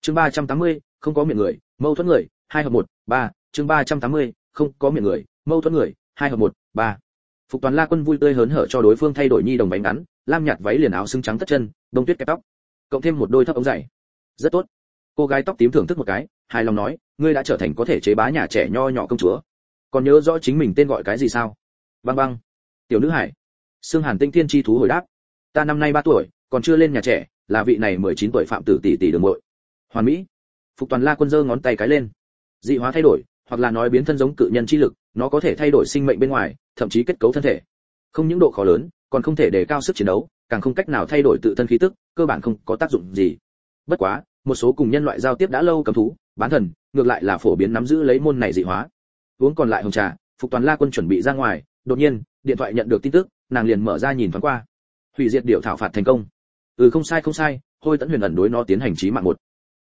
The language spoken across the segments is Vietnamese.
Chương 380, không có miệng người, mâu thuẫn người, 2 hợp 1, 3, chương 380, không có miệng người, mâu thuẫn người, 2 hợp 1, 3. Phục Toàn La Quân vui tươi hớn hở cho đối phương thay đổi nhi đồng váy ngắn, lam nhạt váy liền áo xứng trắng tất chân, bông tuyết kẹp tóc, cộng thêm một đôi thấp ống dày. Rất tốt. Cô gái tóc tím thưởng thức một cái, hài lòng nói, ngươi đã trở thành có thể chế bá nhà trẻ nho nhỏ công chúa. Còn nhớ rõ chính mình tên gọi cái gì sao? Băng Băng. Tiểu nữ hải. Sương Hàn Tinh Thiên chi thú hồi đáp, ta năm nay 3 tuổi, còn chưa lên nhà trẻ, là vị này 19 tuổi phạm tử tỷ tỷ đường muội. Hoàn mỹ. Phục Toàn La Quân giơ ngón tay cái lên. Dị hóa thay đổi, hoặc là nói biến thân giống cự nhân chi lực, nó có thể thay đổi sinh mệnh bên ngoài, thậm chí kết cấu thân thể. Không những độ khó lớn, còn không thể đề cao sức chiến đấu, càng không cách nào thay đổi tự thân khí tức, cơ bản không có tác dụng gì. Bất quá, một số cùng nhân loại giao tiếp đã lâu cầm thú, bán thần, ngược lại là phổ biến nắm giữ lấy môn này dị hóa. Uống còn lại hồng trà, Phục Toàn La Quân chuẩn bị ra ngoài, đột nhiên, điện thoại nhận được tin tức, nàng liền mở ra nhìn thoáng qua. Hủy diệt điệu thảo phạt thành công. Không sai, Hôi Tẫn Huyền ẩn đối nó tiến hành chí mạng 1.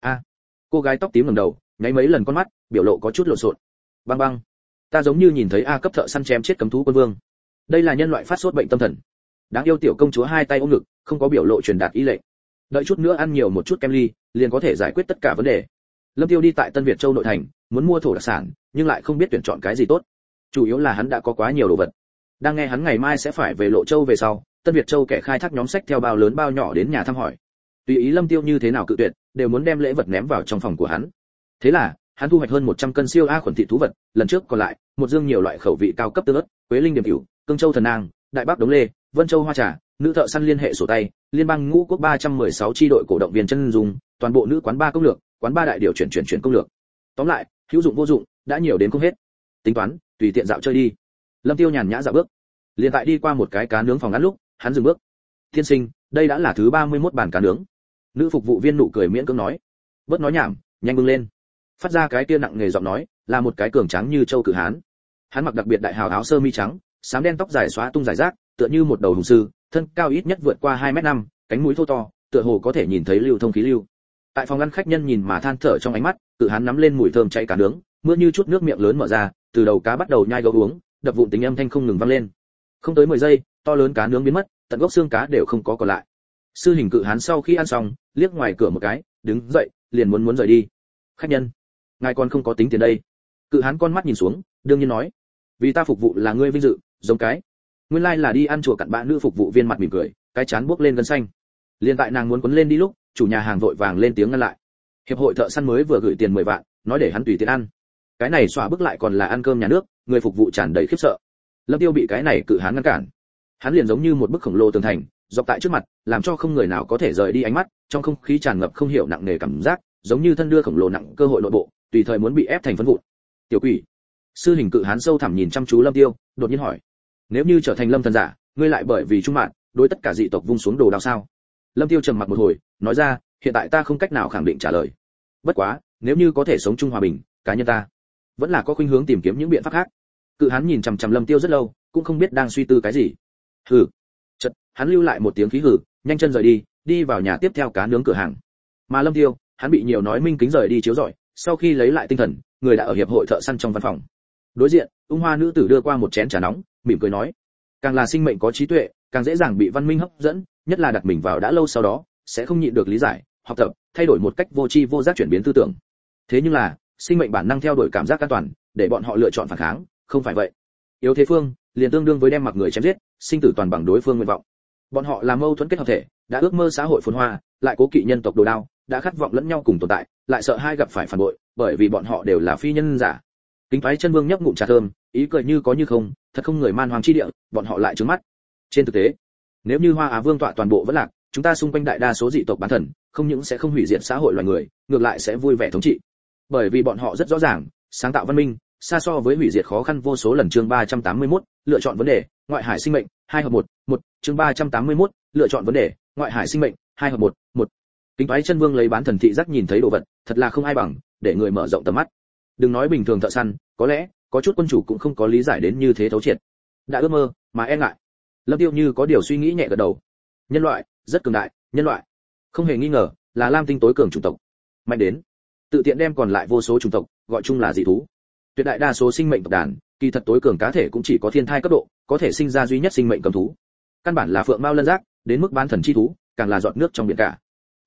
Cô gái tóc tím ngẩng đầu, nháy mấy lần con mắt, biểu lộ có chút lộn xộn. Băng Băng, ta giống như nhìn thấy A cấp thợ săn chém chết cấm thú quân vương. Đây là nhân loại phát sốt bệnh tâm thần. Đáng yêu tiểu công chúa hai tay ôm ngực, không có biểu lộ truyền đạt ý lệnh. Đợi chút nữa ăn nhiều một chút kem ly, liền có thể giải quyết tất cả vấn đề. Lâm Tiêu đi tại Tân Việt Châu nội thành, muốn mua thổ đặc sản, nhưng lại không biết tuyển chọn cái gì tốt. Chủ yếu là hắn đã có quá nhiều đồ vật. Đang nghe hắn ngày mai sẽ phải về Lộ Châu về sau, Tân Việt Châu kẻ khai thác nhóm sách theo bao lớn bao nhỏ đến nhà thăm hỏi. Tùy ý Lâm Tiêu như thế nào cự tuyệt, đều muốn đem lễ vật ném vào trong phòng của hắn. Thế là, hắn thu hoạch hơn 100 cân siêu a khuẩn thịt thú vật, lần trước còn lại, một dương nhiều loại khẩu vị cao cấp tương ớt, quế linh điểm cửu, cương châu thần nang, đại bắc đống lê, vân châu hoa trà, nữ thợ săn liên hệ sổ tay, liên bang ngũ quốc 316 chi đội cổ động viên chân dùng, toàn bộ nữ quán ba công lược, quán ba đại điều chuyển công lược. Tóm lại, hữu dụng vô dụng, đã nhiều đến không hết. Tính toán, tùy tiện dạo chơi đi. Lâm Tiêu nhàn nhã dạo bước. Liền tại đi qua một cái cá nướng phòng ngắn lúc, hắn dừng bước. Thiên sinh, đây đã là thứ 31 bàn cá nướng. Nữ phục vụ viên nụ cười miễn cưỡng nói, bớt nói nhảm, nhanh bưng lên. Phát ra cái kia nặng nghề giọng nói, là một cái cường tráng như châu cự hán. Hắn mặc đặc biệt đại hào áo sơ mi trắng, xám đen tóc dài xóa tung rải rác, tựa như một đầu hùng sư, thân cao ít nhất vượt qua 2m5, cánh mũi thô to, tựa hồ có thể nhìn thấy lưu thông khí lưu. Tại phòng ăn khách nhân nhìn mà than thở trong ánh mắt, cự hán nắm lên mùi thơm cháy cá nướng, mưa như chút nước miệng lớn mở ra, từ đầu cá bắt đầu nhai gấu uống, đập vụn tính âm thanh không ngừng vang lên. Không tới 10 giây, to lớn cá nướng biến mất, tận gốc xương cá đều không có còn lại. Sư hình cự hán sau khi ăn xong, liếc ngoài cửa một cái, đứng dậy, liền muốn rời đi. Khách nhân, ngài còn không có tính tiền đây. Cự hán con mắt nhìn xuống, đương nhiên nói, vì ta phục vụ là ngươi vinh dự, giống cái. Nguyên lai là đi ăn chùa cặn bã. Nữ phục vụ viên mặt mỉm cười, cái chán buốc lên gân xanh. Liên tại nàng muốn quấn lên đi lúc, chủ nhà hàng vội vàng lên tiếng ngăn lại. Hiệp hội thợ săn mới vừa gửi tiền 10 vạn, nói để hắn tùy tiện ăn. Cái này xóa bức lại còn là ăn cơm nhà nước, người phục vụ tràn đầy khiếp sợ. Lâm Tiêu bị cái này cự hán ngăn cản. Hắn liền giống như một bức khổng lồ tường thành, dọc tại trước mặt, làm cho không người nào có thể rời đi ánh mắt, trong không khí tràn ngập không hiểu nặng nề cảm giác, giống như thân đưa khổng lồ nặng cơ hội nội bộ, tùy thời muốn bị ép thành phấn vụn. Tiểu quỷ. Sư hình cự hán sâu thẳm nhìn chăm chú Lâm Tiêu, đột nhiên hỏi, nếu như trở thành Lâm thần giả, ngươi lại bởi vì trung mạng, đối tất cả dị tộc vung xuống đồ đao sao? Lâm Tiêu trầm mặc một hồi, nói ra, hiện tại ta không cách nào khẳng định trả lời. Bất quá, nếu như có thể sống chung hòa bình, cá nhân ta vẫn là có khuynh hướng tìm kiếm những biện pháp khác. Cự hán nhìn chằm chằm Lâm Tiêu rất lâu, cũng không biết đang suy tư cái gì. Hừ. Chợt, hắn lưu lại một tiếng khí hừ, nhanh chân rời đi, đi vào nhà tiếp theo cá nướng cửa hàng. Mà Lâm Tiêu, hắn bị nhiều nói minh kính rời đi chiếu rọi, sau khi lấy lại tinh thần, người đã ở hiệp hội thợ săn trong văn phòng. Đối diện, ung hoa nữ tử đưa qua một chén trà nóng, mỉm cười nói, càng là sinh mệnh có trí tuệ, càng dễ dàng bị văn minh hấp dẫn, nhất là đặt mình vào đã lâu sau đó, sẽ không nhịn được lý giải, học tập, thay đổi một cách vô tri vô giác chuyển biến tư tưởng. Thế nhưng là, sinh mệnh bản năng theo đuổi cảm giác an toàn, để bọn họ lựa chọn phản kháng, không phải vậy. Yếu thế phương, liền tương đương với đem mặc người chém giết, sinh tử toàn bằng đối phương nguyện vọng. Bọn họ là mâu thuẫn kết hợp thể, đã ước mơ xã hội phồn hoa, lại cố kỵ nhân tộc đồ đao, đã khát vọng lẫn nhau cùng tồn tại, lại sợ hai gặp phải phản bội, bởi vì bọn họ đều là phi nhân giả. Kính phái chân vương nhấp ngụm trà thơm, ý cười như có như không, thật không người man hoàng chi địa, bọn họ lại trướng mắt. Trên thực tế, nếu như Hoa Á Vương tọa toàn bộ vẫn lạc, chúng ta xung quanh đại đa số dị tộc bán thần, không những sẽ không hủy diệt xã hội loài người, ngược lại sẽ vui vẻ thống trị. Bởi vì bọn họ rất rõ ràng, sáng tạo văn minh, xa so với hủy diệt khó khăn vô số lần. Chương 381, lựa chọn vấn đề, ngoại hải sinh mệnh, 2 hợp 1, 1, chương 381, lựa chọn vấn đề, ngoại hải sinh mệnh, 2 hợp 1, 1. Kính phái chân vương lấy bán thần thị giác nhìn thấy đồ vật, thật là không ai bằng, để người mở rộng tầm mắt. Đừng nói bình thường thợ săn, có lẽ có chút quân chủ cũng không có lý giải đến như thế thấu triệt. Đã ước mơ mà e ngại. Lâm Tiêu như có điều suy nghĩ nhẹ gật đầu. Nhân loại rất cường đại, nhân loại không hề nghi ngờ là lam tinh tối cường chủng tộc, mạnh đến tự tiện đem còn lại vô số chủng tộc gọi chung là dị thú. Tuyệt đại đa số sinh mệnh tộc đàn, kỳ thật tối cường cá thể cũng chỉ có thiên thai cấp độ, có thể sinh ra duy nhất sinh mệnh cầm thú. Căn bản là phượng mao lân giác, đến mức bán thần chi thú, càng là giọt nước trong biển cả.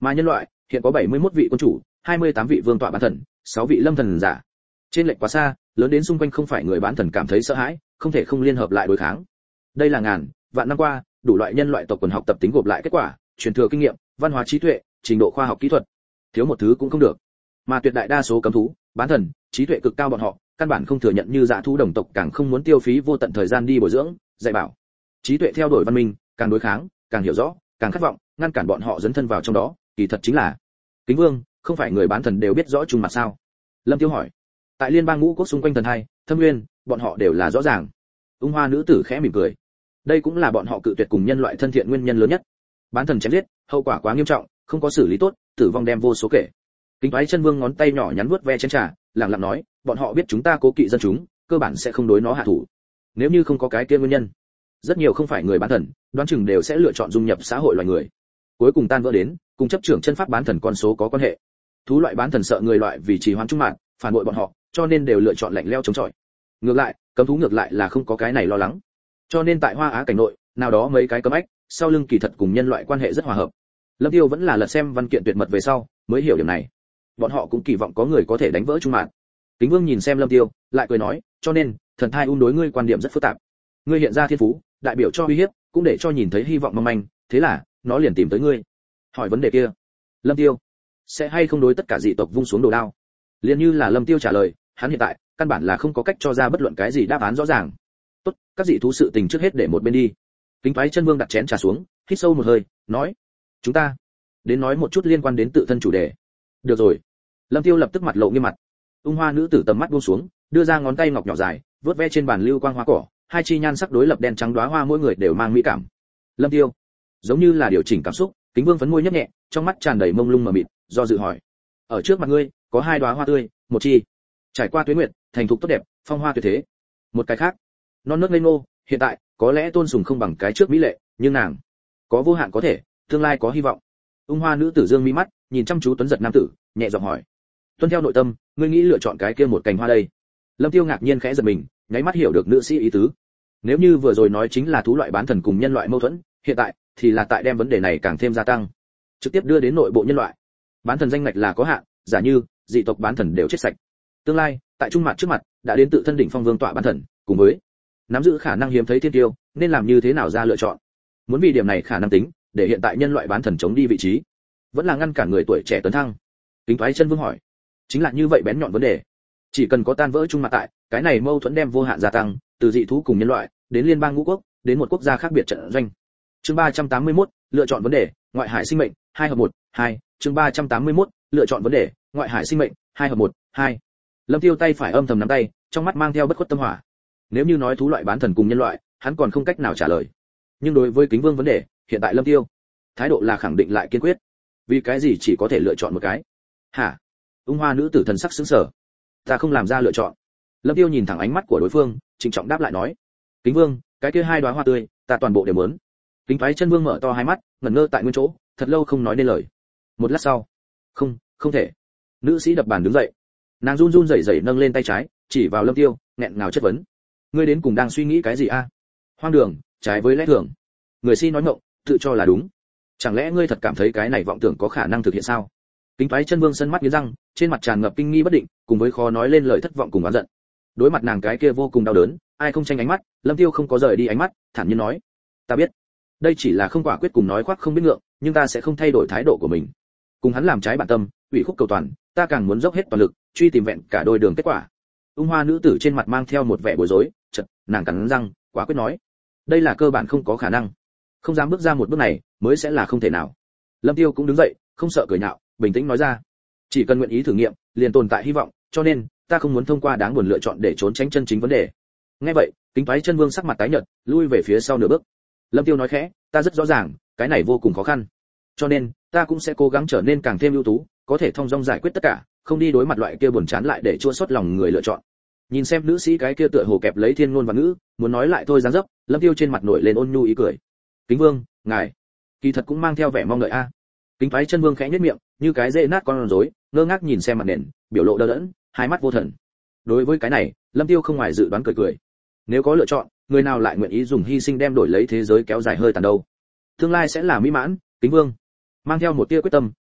Mà nhân loại hiện có 71 vị quân chủ, 28 vị vương tọa bán thần, 6 vị lâm thần giả. Trên lệch quá xa, lớn đến xung quanh không phải người bán thần cảm thấy sợ hãi, không thể không liên hợp lại đối kháng. Đây là ngàn vạn năm qua đủ loại nhân loại tộc quần học tập tính gộp lại kết quả, truyền thừa kinh nghiệm, văn hóa trí tuệ, trình độ khoa học kỹ thuật, thiếu một thứ cũng không được. Mà tuyệt đại đa số cấm thú, bán thần, trí tuệ cực cao bọn họ, căn bản không thừa nhận như dã thú đồng tộc, càng không muốn tiêu phí vô tận thời gian đi bồi dưỡng, dạy bảo. Trí tuệ theo đuổi văn minh, càng đối kháng, càng hiểu rõ, càng khát vọng, ngăn cản bọn họ dấn thân vào trong đó, kỳ thật chính là Kính Vương, không phải người bán thần đều biết rõ chung mặt sao? Lâm Tiêu hỏi. Tại liên bang ngũ quốc xung quanh thần hai, Thâm Nguyên, bọn họ đều là rõ ràng. Ung Hoa nữ tử khẽ mỉm cười. Đây cũng là bọn họ cự tuyệt cùng nhân loại thân thiện nguyên nhân lớn nhất. Bán thần chém giết, hậu quả quá nghiêm trọng, không có xử lý tốt, tử vong đem vô số kể. Kính Toái Chân Vương ngón tay nhỏ nhắn vuốt ve chén trà, lặng lặng nói, bọn họ biết chúng ta cố kỵ dân chúng, cơ bản sẽ không đối nó hạ thủ. Nếu như không có cái kia nguyên nhân, rất nhiều không phải người bán thần, đoán chừng đều sẽ lựa chọn dung nhập xã hội loài người. Cuối cùng tan vỡ đến, cùng chấp trưởng chân pháp bán thần con số có quan hệ. Thú loại bán thần sợ người loại vì trì hoãn trung mạng, phản bội bọn họ, cho nên đều lựa chọn lạnh lẽo chống chọi. Ngược lại, cấm thú ngược lại là không có cái này lo lắng. Cho nên tại Hoa Á cảnh nội, nào đó mấy cái cấm ách, sau lưng kỳ thật cùng nhân loại quan hệ rất hòa hợp. Lâm Tiêu vẫn là lật xem văn kiện tuyệt mật về sau, mới hiểu điểm này. Bọn họ cũng kỳ vọng có người có thể đánh vỡ trung mạng. Kính Vương nhìn xem Lâm Tiêu, lại cười nói, cho nên, thần thai đối ngươi quan điểm rất phức tạp. Ngươi hiện ra thiên phú, đại biểu cho uy hiếp, cũng để cho nhìn thấy hy vọng mong manh, thế là, nó liền tìm tới ngươi. Hỏi vấn đề kia. Lâm Tiêu, sẽ hay không đối tất cả dị tộc vung xuống đồ đao? Liền như là Lâm Tiêu trả lời, hắn hiện tại, căn bản là không có cách cho ra bất luận cái gì đáp án rõ ràng. Tốt, các dị thú sự tình trước hết để một bên đi. Kính Toái Chân Vương đặt chén trà xuống, hít sâu một hơi, nói, chúng ta đến nói một chút liên quan đến tự thân chủ đề. Được rồi. Lâm Tiêu lập tức mặt lộ nghiêm mặt. Ung Hoa nữ tử tầm mắt buông xuống, đưa ra ngón tay ngọc nhỏ dài, vớt ve trên bàn lưu quang hoa cỏ, hai chi nhan sắc đối lập đen trắng đóa hoa mỗi người đều mang mỹ cảm. Lâm Tiêu, giống như là điều chỉnh cảm xúc, Kính Vương phấn môi nhấp nhẹ, trong mắt tràn đầy mông lung mờ mịt, do dự hỏi, ở trước mặt ngươi có hai đóa hoa tươi, một chi trải qua tuế nguyệt, thành thục tốt đẹp, phong hoa tuyệt thế. Một cái khác, non nớt ngây ngô, hiện tại có lẽ tôn sùng không bằng cái trước mỹ lệ, nhưng nàng có vô hạn có thể, tương lai có hy vọng. Ung Hoa nữ tử dương mi mắt, nhìn chăm chú tuấn giật nam tử, nhẹ giọng hỏi, tuân theo nội tâm, ngươi nghĩ lựa chọn cái kia một cành hoa đây? Lâm Tiêu ngạc nhiên khẽ giật mình, nháy mắt hiểu được nữ sĩ ý tứ. Nếu như vừa rồi nói chính là thú loại bán thần cùng nhân loại mâu thuẫn, hiện tại thì là tại đem vấn đề này càng thêm gia tăng, trực tiếp đưa đến nội bộ nhân loại. Bán thần danh ngạch là có hạn, giả như dị tộc bán thần đều chết sạch, tương lai tại trung mặt trước mặt đã đến tự thân đỉnh phong vương tọa bán thần, cùng với nắm giữ khả năng hiếm thấy thiên tiêu, nên làm như thế nào ra lựa chọn? Muốn vì điểm này khả năng tính, để hiện tại nhân loại bán thần chống đi vị trí, vẫn là ngăn cản người tuổi trẻ tấn thăng? Kính Toái Chân Vương hỏi. Chính là như vậy bén nhọn vấn đề. Chỉ cần có tan vỡ trung mặt tại, cái này mâu thuẫn đem vô hạn gia tăng, từ dị thú cùng nhân loại, đến liên bang ngũ quốc, đến một quốc gia khác biệt trận doanh. Chương 381, lựa chọn vấn đề, ngoại hải sinh mệnh, 2 hợp 1, 2, chương 381, lựa chọn vấn đề, ngoại hải sinh mệnh, 2 hợp 1, 2. Lâm Tiêu tay phải âm thầm nắm tay, trong mắt mang theo bất khuất tâm hỏa. Nếu như nói thú loại bán thần cùng nhân loại, hắn còn không cách nào trả lời. Nhưng đối với Kính Vương vấn đề, hiện tại Lâm Tiêu, thái độ là khẳng định lại kiên quyết. Vì cái gì chỉ có thể lựa chọn một cái? Hả? Ung Hoa nữ tử thần sắc sững sờ. Ta không làm ra lựa chọn. Lâm Tiêu nhìn thẳng ánh mắt của đối phương, trịnh trọng đáp lại nói, Kính Vương, cái kia hai đóa hoa tươi, ta toàn bộ đều muốn. Kính Toái Chân Vương mở to hai mắt, ngẩn ngơ tại nguyên chỗ, thật lâu không nói nên lời. Một lát sau, không thể. Nữ sĩ đập bàn đứng dậy. Nàng run run rẩy rẩy nâng lên tay trái, chỉ vào Lâm Tiêu, nghẹn ngào chất vấn, ngươi đến cùng đang suy nghĩ cái gì a? Hoang đường, trái với lẽ thường. Người si nói ngọng, tự cho là đúng. Chẳng lẽ ngươi thật cảm thấy cái này vọng tưởng có khả năng thực hiện sao? Kính Toái Chân Vương sân mắt nghiến răng, trên mặt tràn ngập kinh nghi bất định, cùng với khó nói lên lời thất vọng cùng oán giận. Đối mặt nàng cái kia vô cùng đau đớn, ai không tranh ánh mắt, Lâm Tiêu không có rời đi ánh mắt, thản nhiên nói, ta biết, đây chỉ là không quả quyết cùng nói khoác không biết ngượng, nhưng ta sẽ không thay đổi thái độ của mình. Cùng hắn làm trái bản tâm, ủy khúc cầu toàn, ta càng muốn dốc hết toàn lực, truy tìm vẹn cả đôi đường kết quả. Ung Hoa nữ tử trên mặt mang theo một vẻ bối rối, chợt, nàng cắn răng, quả quyết nói, đây là cơ bản không có khả năng, không dám bước ra một bước này, mới sẽ là không thể nào. Lâm Tiêu cũng đứng dậy, không sợ cười nhạo, bình tĩnh nói ra, chỉ cần nguyện ý thử nghiệm, liền tồn tại hy vọng, cho nên ta không muốn thông qua đáng buồn lựa chọn để trốn tránh chân chính vấn đề. Nghe vậy, Kính Toái Chân Vương sắc mặt tái nhợt, lui về phía sau nửa bước. Lâm Tiêu nói khẽ, ta rất rõ ràng, cái này vô cùng khó khăn, cho nên ta cũng sẽ cố gắng trở nên càng thêm ưu tú, có thể thông dong giải quyết tất cả, không đi đối mặt loại kia buồn chán lại để chua xót lòng người lựa chọn. Nhìn xem nữ sĩ cái kia tựa hồ kẹp lấy thiên ngôn và ngữ, muốn nói lại thôi dáng dấp, Lâm Tiêu trên mặt nổi lên ôn nhu ý cười. Kính Vương, ngài, kỳ thật cũng mang theo vẻ mong đợi a. Kính Toái Chân Vương khẽ nhếch miệng, như cái dễ nát con rối, ngơ ngác nhìn xem mặt nền, biểu lộ đờ đẫn, hai mắt vô thần. Đối với cái này, Lâm Tiêu không ngoài dự đoán cười cười. Nếu có lựa chọn, người nào lại nguyện ý dùng hy sinh đem đổi lấy thế giới kéo dài hơi tàn đâu? Tương lai sẽ là mỹ mãn. Kính Vương mang theo một tia quyết tâm,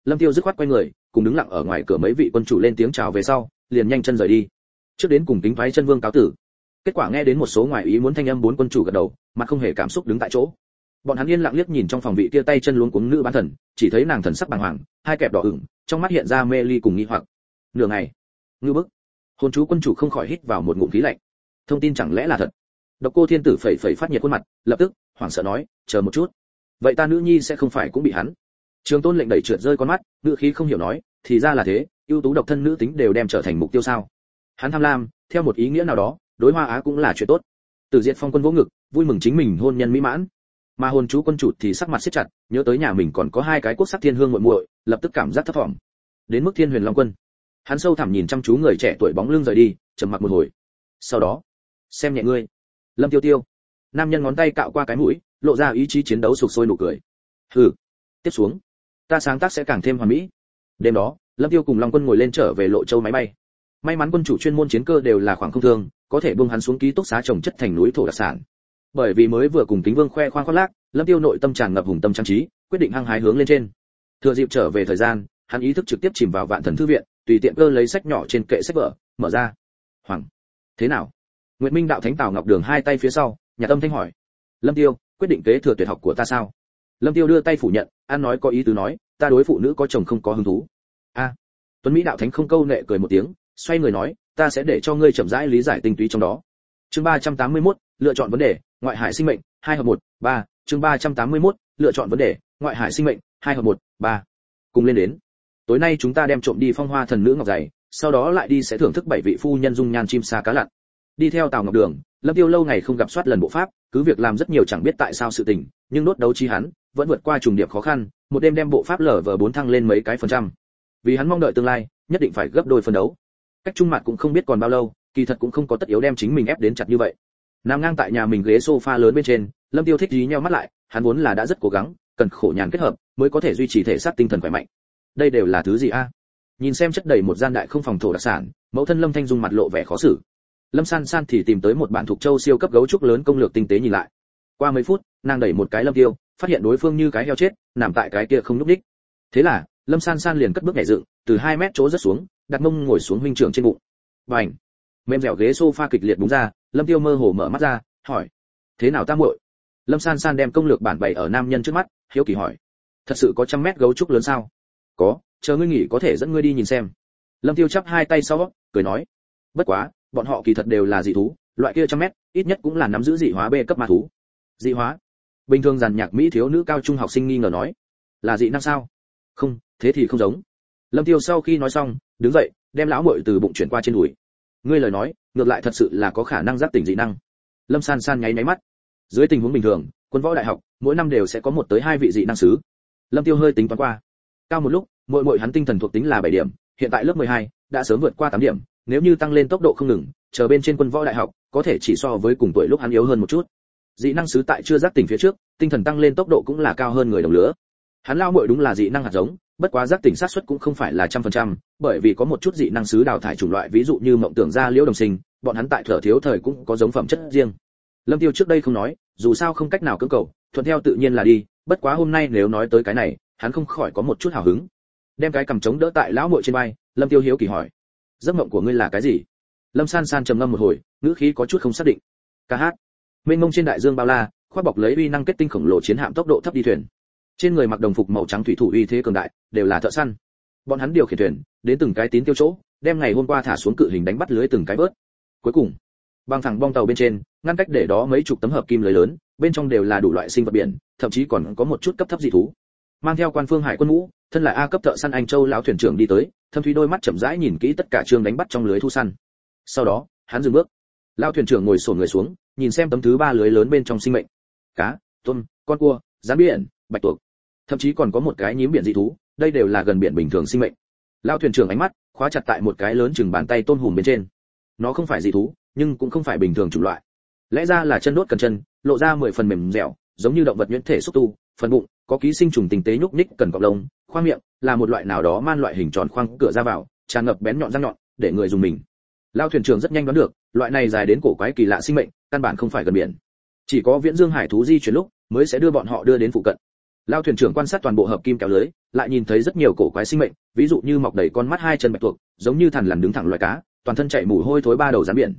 Lâm Tiêu dứt khoát quay người, cùng đứng lặng ở ngoài cửa mấy vị quân chủ lên tiếng chào về sau, liền nhanh chân rời đi. Trước đến cùng Kính Phái Chân Vương cáo tử. Kết quả nghe đến một số ngoài ý muốn thanh âm, 4 quân chủ gật đầu, mặt không hề cảm xúc đứng tại chỗ. Bọn hắn yên lặng liếc nhìn trong phòng vị kia tay chân luống cuống nữ bán thần, chỉ thấy nàng thần sắc bàng hoàng, hai kẹp đỏ ửng, trong mắt hiện ra mê ly cùng nghi hoặc. Nửa ngày, ngư bức. Hồn chú quân chủ không khỏi hít vào một ngụm khí lạnh. Thông tin chẳng lẽ là thật? Độc Cô Thiên Tử phẩy phẩy phát nhiệt khuôn mặt, lập tức hoảng sợ nói, chờ một chút. Vậy ta nữ nhi sẽ không phải cũng bị hắn? Trường Tôn lệnh đẩy trượt rơi con mắt, ngữ khí không hiểu nói, thì ra là thế, ưu tú độc thân nữ tính đều đem trở thành mục tiêu sao? Hắn tham lam, theo một ý nghĩa nào đó, đối Hoa Á cũng là chuyện tốt. Từ Diệt Phong quân vỗ ngực, vui mừng chính mình hôn nhân mỹ mãn. Mà hồn chú quân chủ thì sắc mặt siết chặt, nhớ tới nhà mình còn có 2 cái quốc sắc thiên hương muội muội, lập tức cảm giác thất vọng. Đến mức Thiên Huyền Long quân, hắn sâu thẳm nhìn chăm chú người trẻ tuổi bóng lưng rời đi, trầm mặc một hồi. Sau đó, xem nhẹ ngươi. Lâm Tiêu Tiêu. Nam nhân ngón tay cạo qua cái mũi, lộ ra ý chí chiến đấu sục sôi nụ cười. Hừ, tiếp xuống, ta sáng tác sẽ càng thêm hoàn mỹ. Đêm đó, Lâm Tiêu cùng Long Quân ngồi lên trở về Lộ Châu máy bay. May mắn quân chủ chuyên môn chiến cơ đều là khoảng không thương, có thể buông hắn xuống ký túc xá trồng chất thành núi thổ đặc sản. Bởi vì mới vừa cùng Kính Vương khoe khoang khoác lác, Lâm Tiêu nội tâm tràn ngập hùng tâm trang trí, quyết định hăng hái hướng lên trên. Thừa dịp trở về thời gian, hắn ý thức trực tiếp chìm vào Vạn Thần thư viện, tùy tiện cơ lấy sách nhỏ trên kệ sách vở, mở ra. Hoàng, thế nào? Nguyệt Minh đạo thánh Tào Ngọc Đường hai tay phía sau, nhà tâm thanh hỏi. Lâm Tiêu, quyết định kế thừa tuyệt học của ta sao? Lâm Tiêu đưa tay phủ nhận, an nói có ý tứ nói, ta đối phụ nữ có chồng không có hứng thú. A. Tuấn Mỹ đạo thánh không câu nệ cười một tiếng, xoay người nói, ta sẽ để cho ngươi chậm rãi lý giải tinh túy trong đó. Chương 381, lựa chọn vấn đề, ngoại hải sinh mệnh, 2 hợp 1, 3, chương 381, lựa chọn vấn đề, ngoại hải sinh mệnh, 2 hợp 1, 3. Cùng lên đến. Tối nay chúng ta đem trộm đi Phong Hoa thần nữ ngọc giày, sau đó lại đi sẽ thưởng thức 7 vị phu nhân dung nhan chim sa cá lặn. Đi theo Tào Ngọc Đường, Lâm Tiêu lâu ngày không gặp soát lần bộ pháp, cứ việc làm rất nhiều chẳng biết tại sao sự tình, nhưng nốt đấu trí hắn vẫn vượt qua trùng điệp khó khăn, một đêm đem bộ pháp LV4 thăng lên mấy cái phần trăm. Vì hắn mong đợi tương lai, nhất định phải gấp đôi phân đấu. Cách trung mặt cũng không biết còn bao lâu, kỳ thật cũng không có tất yếu đem chính mình ép đến chặt như vậy. Nằm ngang tại nhà mình ghế sofa lớn bên trên, Lâm Tiêu thích ý nheo mắt lại, hắn vốn là đã rất cố gắng, cần khổ nhàn kết hợp mới có thể duy trì thể xác tinh thần khỏe mạnh. Đây đều là thứ gì a? Nhìn xem chất đầy một gian đại không phòng thổ đặc sản, mẫu thân Lâm Thanh Dung mặt lộ vẻ khó xử. Lâm San San thì tìm tới một bản thuộc châu siêu cấp gấu trúc lớn công lược tinh tế nhìn lại. Qua mấy phút, nàng đẩy một cái Lâm Tiêu, phát hiện đối phương như cái heo chết, nằm tại cái kia không nhúc nhích. Thế là, Lâm San San liền cất bước nhảy dựng, từ 2 mét chỗ rất xuống, đặt mông ngồi xuống huynh trưởng trên bụng. Bành! Mềm dẻo ghế sofa kịch liệt búng ra, Lâm Tiêu mơ hồ mở mắt ra, hỏi: "Thế nào ta muội?" Lâm San San đem công lược bản bày ở nam nhân trước mắt, hiếu kỳ hỏi: "Thật sự có 100 mét gấu trúc lớn sao?" "Có, chờ ngươi nghỉ có thể dẫn ngươi đi nhìn xem." Lâm Tiêu chắp 2 tay sau, cười nói: "Bất quá, bọn họ kỳ thật đều là dị thú, loại kia 100 mét, ít nhất cũng là nắm giữ dị hóa B cấp ma thú." "Dị hóa?" Bình thường giàn nhạc mỹ thiếu nữ cao trung học sinh nghi ngờ nói: "Là dị năng sao?" "Không, thế thì không giống." Lâm Tiêu sau khi nói xong, đứng dậy, đem lão muội từ bụng chuyển qua trên đùi. "Ngươi lời nói, ngược lại thật sự là có khả năng giác tỉnh dị năng." Lâm San San nháy nháy mắt. Dưới tình huống bình thường, quân võ đại học, mỗi năm đều sẽ có 1 tới 2 vị dị năng sứ. Lâm Tiêu hơi tính toán qua. Cao một lúc, muội hắn tinh thần thuộc tính là 7 điểm, hiện tại lớp 12 đã sớm vượt qua 8 điểm, nếu như tăng lên tốc độ không ngừng, chờ bên trên quân võ đại học, có thể chỉ so với cùng tuổi lúc hắn yếu hơn một chút. Dị năng sứ tại chưa giác tỉnh phía trước, tinh thần tăng lên tốc độ cũng là cao hơn người đồng lứa. Hắn lao muội đúng là dị năng hạt giống, bất quá giác tỉnh xác suất cũng không phải là 100%, bởi vì có một chút dị năng sứ đào thải chủng loại, ví dụ như mộng tưởng gia Liễu Đồng Sinh, bọn hắn tại thở thiếu thời cũng có giống phẩm chất riêng. Lâm Tiêu trước đây không nói, dù sao không cách nào cưỡng cầu, thuận theo tự nhiên là đi, bất quá hôm nay nếu nói tới cái này, hắn không khỏi có một chút hào hứng. Đem cái cầm chống đỡ tại lão muội trên vai, Lâm Tiêu hiếu kỳ hỏi: "Giấc mộng của ngươi là cái gì?" Lâm San San trầm ngâm một hồi, ngữ khí có chút không xác định. "Ca hát." Mênh mông trên đại dương bao la, khoác bọc lấy uy năng kết tinh khổng lồ chiến hạm tốc độ thấp đi thuyền. Trên người mặc đồng phục màu trắng thủy thủ uy thế cường đại, đều là thợ săn. Bọn hắn điều khiển thuyền, đến từng cái tín tiêu chỗ, đem ngày hôm qua thả xuống cự hình đánh bắt lưới từng cái vớt. Cuối cùng, băng thẳng bong tàu bên trên, ngăn cách để đó mấy chục tấm hợp kim lưới lớn, bên trong đều là đủ loại sinh vật biển, thậm chí còn có một chút cấp thấp dị thú. Mang theo quan phương hải quân mũ, thân là A cấp thợ săn Anh Châu lão thuyền trưởng đi tới, thâm thúy đôi mắt chậm rãi nhìn kỹ tất cả chương đánh bắt trong lưới thu săn. Sau đó, hắn dừng bước. Lão thuyền trưởng ngồi xổm người xuống, nhìn xem tấm thứ 3 lưới lớn bên trong sinh mệnh. Cá, tôm, con cua, rắn biển, bạch tuộc, thậm chí còn có một cái nhím biển dị thú, đây đều là gần biển bình thường sinh mệnh. Lão thuyền trưởng ánh mắt khóa chặt tại một cái lớn chừng bàn tay tôm hùm bên trên. Nó không phải dị thú, nhưng cũng không phải bình thường chủng loại. Lẽ ra là chân đốt cần chân, lộ ra 10 phần mềm dẻo, giống như động vật nhuyễn thể xúc tu, phần bụng có ký sinh trùng tinh tế nhúc nhích cần cọp lông, khoang miệng là một loại nào đó man loại hình tròn khoang cửa ra vào, tràn ngập bén nhọn răng nhọn, để người dùng mình. Lão thuyền trưởng rất nhanh đoán được, loại này dài đến cổ quái kỳ lạ sinh mệnh, căn bản không phải gần biển. Chỉ có viễn dương hải thú di chuyển lúc mới sẽ đưa bọn họ đưa đến phụ cận. Lao thuyền trưởng quan sát toàn bộ hợp kim kéo lưới, lại nhìn thấy rất nhiều cổ quái sinh mệnh, ví dụ như mọc đầy con mắt hai chân bạch tuộc, giống như thằn lằn đứng thẳng loài cá, toàn thân chạy mùi hôi thối ba đầu rắn biển.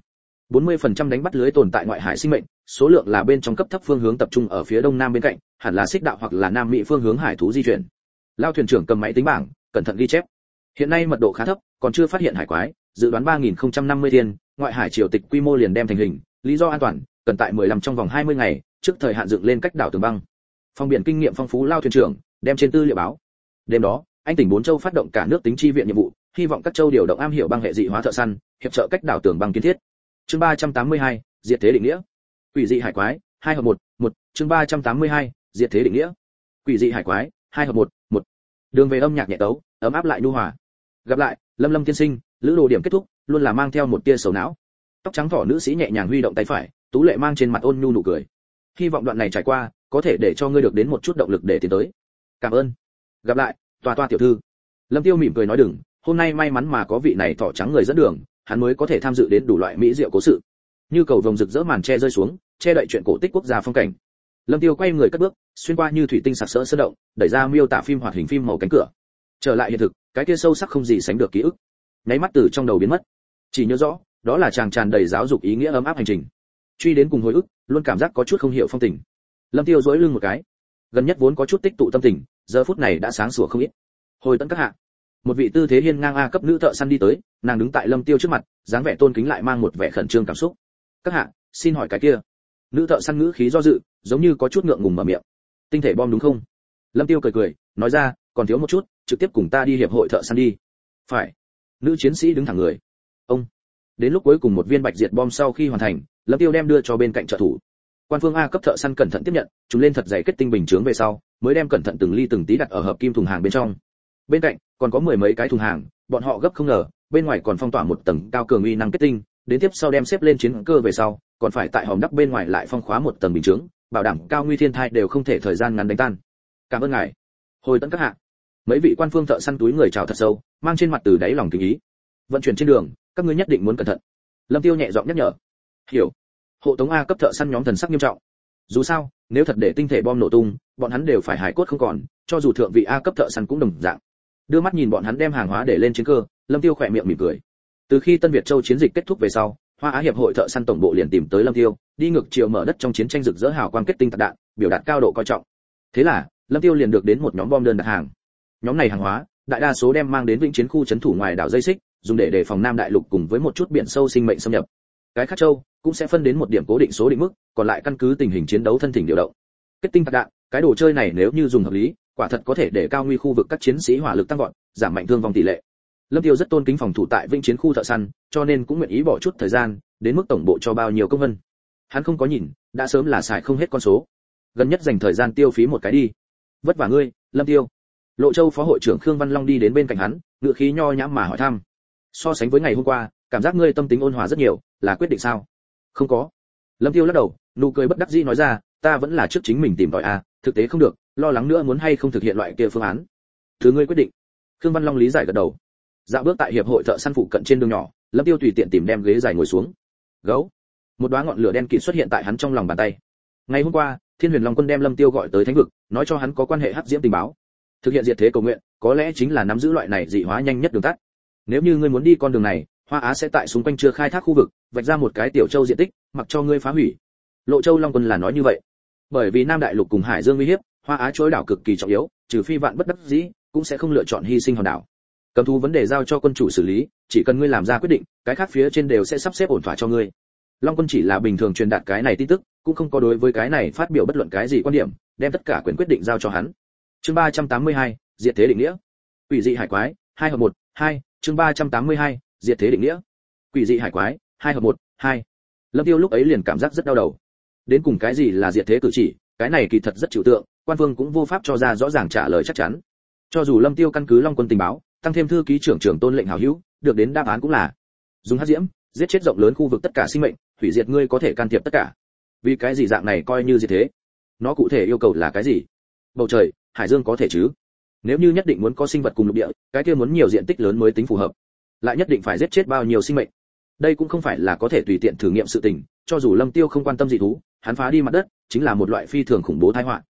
40% đánh bắt lưới tồn tại ngoại hải sinh mệnh, số lượng là bên trong cấp thấp phương hướng tập trung ở phía đông nam bên cạnh, hẳn là xích đạo hoặc là nam mỹ phương hướng hải thú di chuyển. Lao thuyền trưởng cầm máy tính bảng, cẩn thận ghi chép. Hiện nay mật độ khá thấp, còn chưa phát hiện hải quái, dự đoán 3050 thiên, ngoại hải triều tịch quy mô liền đem thành hình, lý do an toàn, cần tại 15 trong vòng 20 ngày, trước thời hạn dựng lên cách đảo tường băng. Phong biển kinh nghiệm phong phú Lao thuyền trưởng, đem trên tư liệu báo. Đêm đó, anh tỉnh bốn châu phát động cả nước tính chi viện nhiệm vụ, hy vọng các châu điều động am hiểu băng hệ dị hóa thợ săn, hiệp trợ cách đảo tường băng kiến thiết. Chương 382, diệt thế định nghĩa. Quỷ dị hải quái, 2 hợp 1, 1, chương 382, diệt thế định nghĩa. Quỷ dị hải quái, 2 hợp 1, 1. Đường về âm nhạc nhẹ tấu, ấm áp lại nhu hòa. Gặp lại, Lâm Lâm tiên sinh, lữ đồ điểm kết thúc, luôn là mang theo một tia sầu não. Tóc trắng thỏ nữ sĩ nhẹ nhàng huy động tay phải, tú lệ mang trên mặt ôn nhu nụ cười. Hy vọng đoạn này trải qua, có thể để cho ngươi được đến một chút động lực để tiến tới. Cảm ơn. Gặp lại, Toa tiểu thư. Lâm Tiêu mỉm cười nói đừng, hôm nay may mắn mà có vị này thỏ trắng người dẫn đường, hắn mới có thể tham dự đến đủ loại mỹ diệu cố sự. Như cầu vồng rực rỡ màn che rơi xuống, che đậy chuyện cổ tích quốc gia phong cảnh. Lâm Tiêu quay người cất bước, xuyên qua như thủy tinh sặc sỡ sơn động, đẩy ra miêu tả phim hoạt hình phim màu cánh cửa. Trở lại hiện thực, cái kia sâu sắc không gì sánh được ký ức, nháy mắt từ trong đầu biến mất. Chỉ nhớ rõ, đó là chàng tràn đầy giáo dục ý nghĩa ấm áp hành trình. Truy đến cùng hồi ức, luôn cảm giác có chút không hiểu phong tình. Lâm Tiêu duỗi lưng một cái, gần nhất vốn có chút tích tụ tâm tình, giờ phút này đã sáng sủa không ít. Hồi tận các hạ, một vị tư thế hiên ngang a cấp nữ thợ săn đi tới, nàng đứng tại Lâm Tiêu trước mặt, dáng vẻ tôn kính lại mang một vẻ khẩn trương cảm xúc. Các hạ, xin hỏi cái kia. Nữ thợ săn ngữ khí do dự, giống như có chút ngượng ngùng mở miệng. Tinh thể bom đúng không? Lâm Tiêu cười, nói ra, còn thiếu một chút, trực tiếp cùng ta đi hiệp hội thợ săn đi. Phải. Nữ chiến sĩ đứng thẳng người. Ông. Đến lúc cuối cùng một viên bạch diệt bom sau khi hoàn thành, Lâm Tiêu đem đưa cho bên cạnh trợ thủ. Quan phương A cấp thợ săn cẩn thận tiếp nhận, chúng lên thật dày kết tinh bình chướng về sau, mới đem cẩn thận từng ly từng tí đặt ở hợp kim thùng hàng bên trong. Bên cạnh còn có mười mấy cái thùng hàng, bọn họ gấp không ngờ, bên ngoài còn phong tỏa một tầng cao cường uy năng kết tinh, đến tiếp sau đem xếp lên chiến cơ về sau, còn phải tại hòm đắp bên ngoài lại phong khóa một tầng bình chướng, bảo đảm cao nguy thiên thai đều không thể thời gian ngắn đánh tan. Cảm ơn ngài. Hồi tận các hạ. Mấy vị quan phương thợ săn túi người chào thật sâu, mang trên mặt từ đáy lòng kính ý. Vận chuyển trên đường, các ngươi nhất định muốn cẩn thận. Lâm Tiêu nhẹ giọng nhắc nhở. Hiểu. Hộ tống A cấp thợ săn nhóm thần sắc nghiêm trọng. Dù sao, nếu thật để tinh thể bom nổ tung, bọn hắn đều phải hải cốt không còn, cho dù thượng vị A cấp thợ săn cũng đồng dạng. Đưa mắt nhìn bọn hắn đem hàng hóa để lên chiến cơ, Lâm Tiêu khỏe miệng mỉm cười. Từ khi Tân Việt Châu chiến dịch kết thúc về sau, Hoa Á hiệp hội thợ săn tổng bộ liền tìm tới Lâm Tiêu, đi ngược chiều mở đất trong chiến tranh rực rỡ hào quang kết tinh tạc đạn, biểu đạt cao độ coi trọng. Thế là, Lâm Tiêu liền được đến một nhóm bom đơn đặt hàng. Nhóm này hàng hóa, đại đa số đem mang đến Vĩnh Chiến khu trấn thủ ngoài đảo dây xích, dùng để đề phòng Nam Đại Lục cùng với một chút biển sâu sinh mệnh xâm nhập. Cái khác châu cũng sẽ phân đến một điểm cố định số định mức, còn lại căn cứ tình hình chiến đấu thân thỉnh điều động. Kết tinh tạc đạn, cái đồ chơi này nếu như dùng hợp lý, quả thật có thể để cao nguy khu vực các chiến sĩ hỏa lực tăng vọt, giảm mạnh thương vong tỷ lệ. Lâm Tiêu rất tôn kính phòng thủ tại Vĩnh Chiến khu thợ săn, cho nên cũng nguyện ý bỏ chút thời gian, đến mức tổng bộ cho bao nhiêu công vân. Hắn không có nhìn, đã sớm là xài không hết con số. Gần nhất dành thời gian tiêu phí một cái đi. Vất vả ngươi, Lâm Tiêu. Lộ Châu phó hội trưởng Khương Văn Long đi đến bên cạnh hắn, ngựa khí nho nhã mà hỏi thăm. So sánh với ngày hôm qua, cảm giác ngươi tâm tính ôn hòa rất nhiều, là quyết định sao? Không có. Lâm Tiêu lắc đầu, nụ cười bất đắc dĩ nói ra, ta vẫn là trước chính mình tìm tòi a, thực tế không được, lo lắng nữa muốn hay không thực hiện loại kia phương án. Thứ ngươi quyết định. Khương Văn Long lý giải gật đầu. Dạo bước tại hiệp hội thợ săn phụ cận trên đường nhỏ, Lâm Tiêu tùy tiện tìm đem ghế dài ngồi xuống. Gấu. Một đóa ngọn lửa đen kịt xuất hiện tại hắn trong lòng bàn tay. Ngày hôm qua, Thiên Huyền Long Quân đem Lâm Tiêu gọi tới thánh vực, nói cho hắn có quan hệ hắc diễm tình báo. Thực hiện diệt thế cầu nguyện, có lẽ chính là nắm giữ loại này dị hóa nhanh nhất đường tắt. Nếu như ngươi muốn đi con đường này, Hoa Á sẽ tại xung quanh chưa khai thác khu vực, vạch ra một cái tiểu châu diện tích, mặc cho ngươi phá hủy. Lộ Châu Long Quân là nói như vậy. Bởi vì Nam Đại Lục cùng Hải Dương uy hiếp, Hoa Á chuỗi đảo cực kỳ trọng yếu, trừ phi vạn bất đắc dĩ, cũng sẽ không lựa chọn hy sinh hòn đảo. Cầm thú vấn đề giao cho quân chủ xử lý, chỉ cần ngươi làm ra quyết định, cái khác phía trên đều sẽ sắp xếp ổn thỏa cho ngươi. Long Quân chỉ là bình thường truyền đạt cái này tin tức, cũng không có đối với cái này phát biểu bất luận cái gì quan điểm, đem tất cả quyền quyết định giao cho hắn. Chương 382, diệt thế định nghĩa. Quỷ dị hải quái, 2 hợp 1, 2, chương 382, diệt thế định nghĩa. Quỷ dị hải quái, 2 hợp 1, 2. Lâm Tiêu lúc ấy liền cảm giác rất đau đầu. Đến cùng cái gì là diệt thế cử chỉ, cái này kỳ thật rất trừu tượng, quan vương cũng vô pháp cho ra rõ ràng trả lời chắc chắn. Cho dù Lâm Tiêu căn cứ Long Quân tình báo, tăng thêm thư ký trưởng trưởng Tôn lệnh hảo hữu, được đến đáp án cũng là dùng hắc diễm, giết chết rộng lớn khu vực tất cả sinh mệnh, hủy diệt ngươi có thể can thiệp tất cả. Vì cái gì dạng này coi như diệt thế? Nó cụ thể yêu cầu là cái gì? Bầu trời, hải dương có thể chứ? Nếu như nhất định muốn có sinh vật cùng lục địa, cái kia muốn nhiều diện tích lớn mới tính phù hợp. Lại nhất định phải giết chết bao nhiêu sinh mệnh? Đây cũng không phải là có thể tùy tiện thử nghiệm sự tình, cho dù Lâm Tiêu không quan tâm dị thú, hắn phá đi mặt đất, chính là một loại phi thường khủng bố tai họa.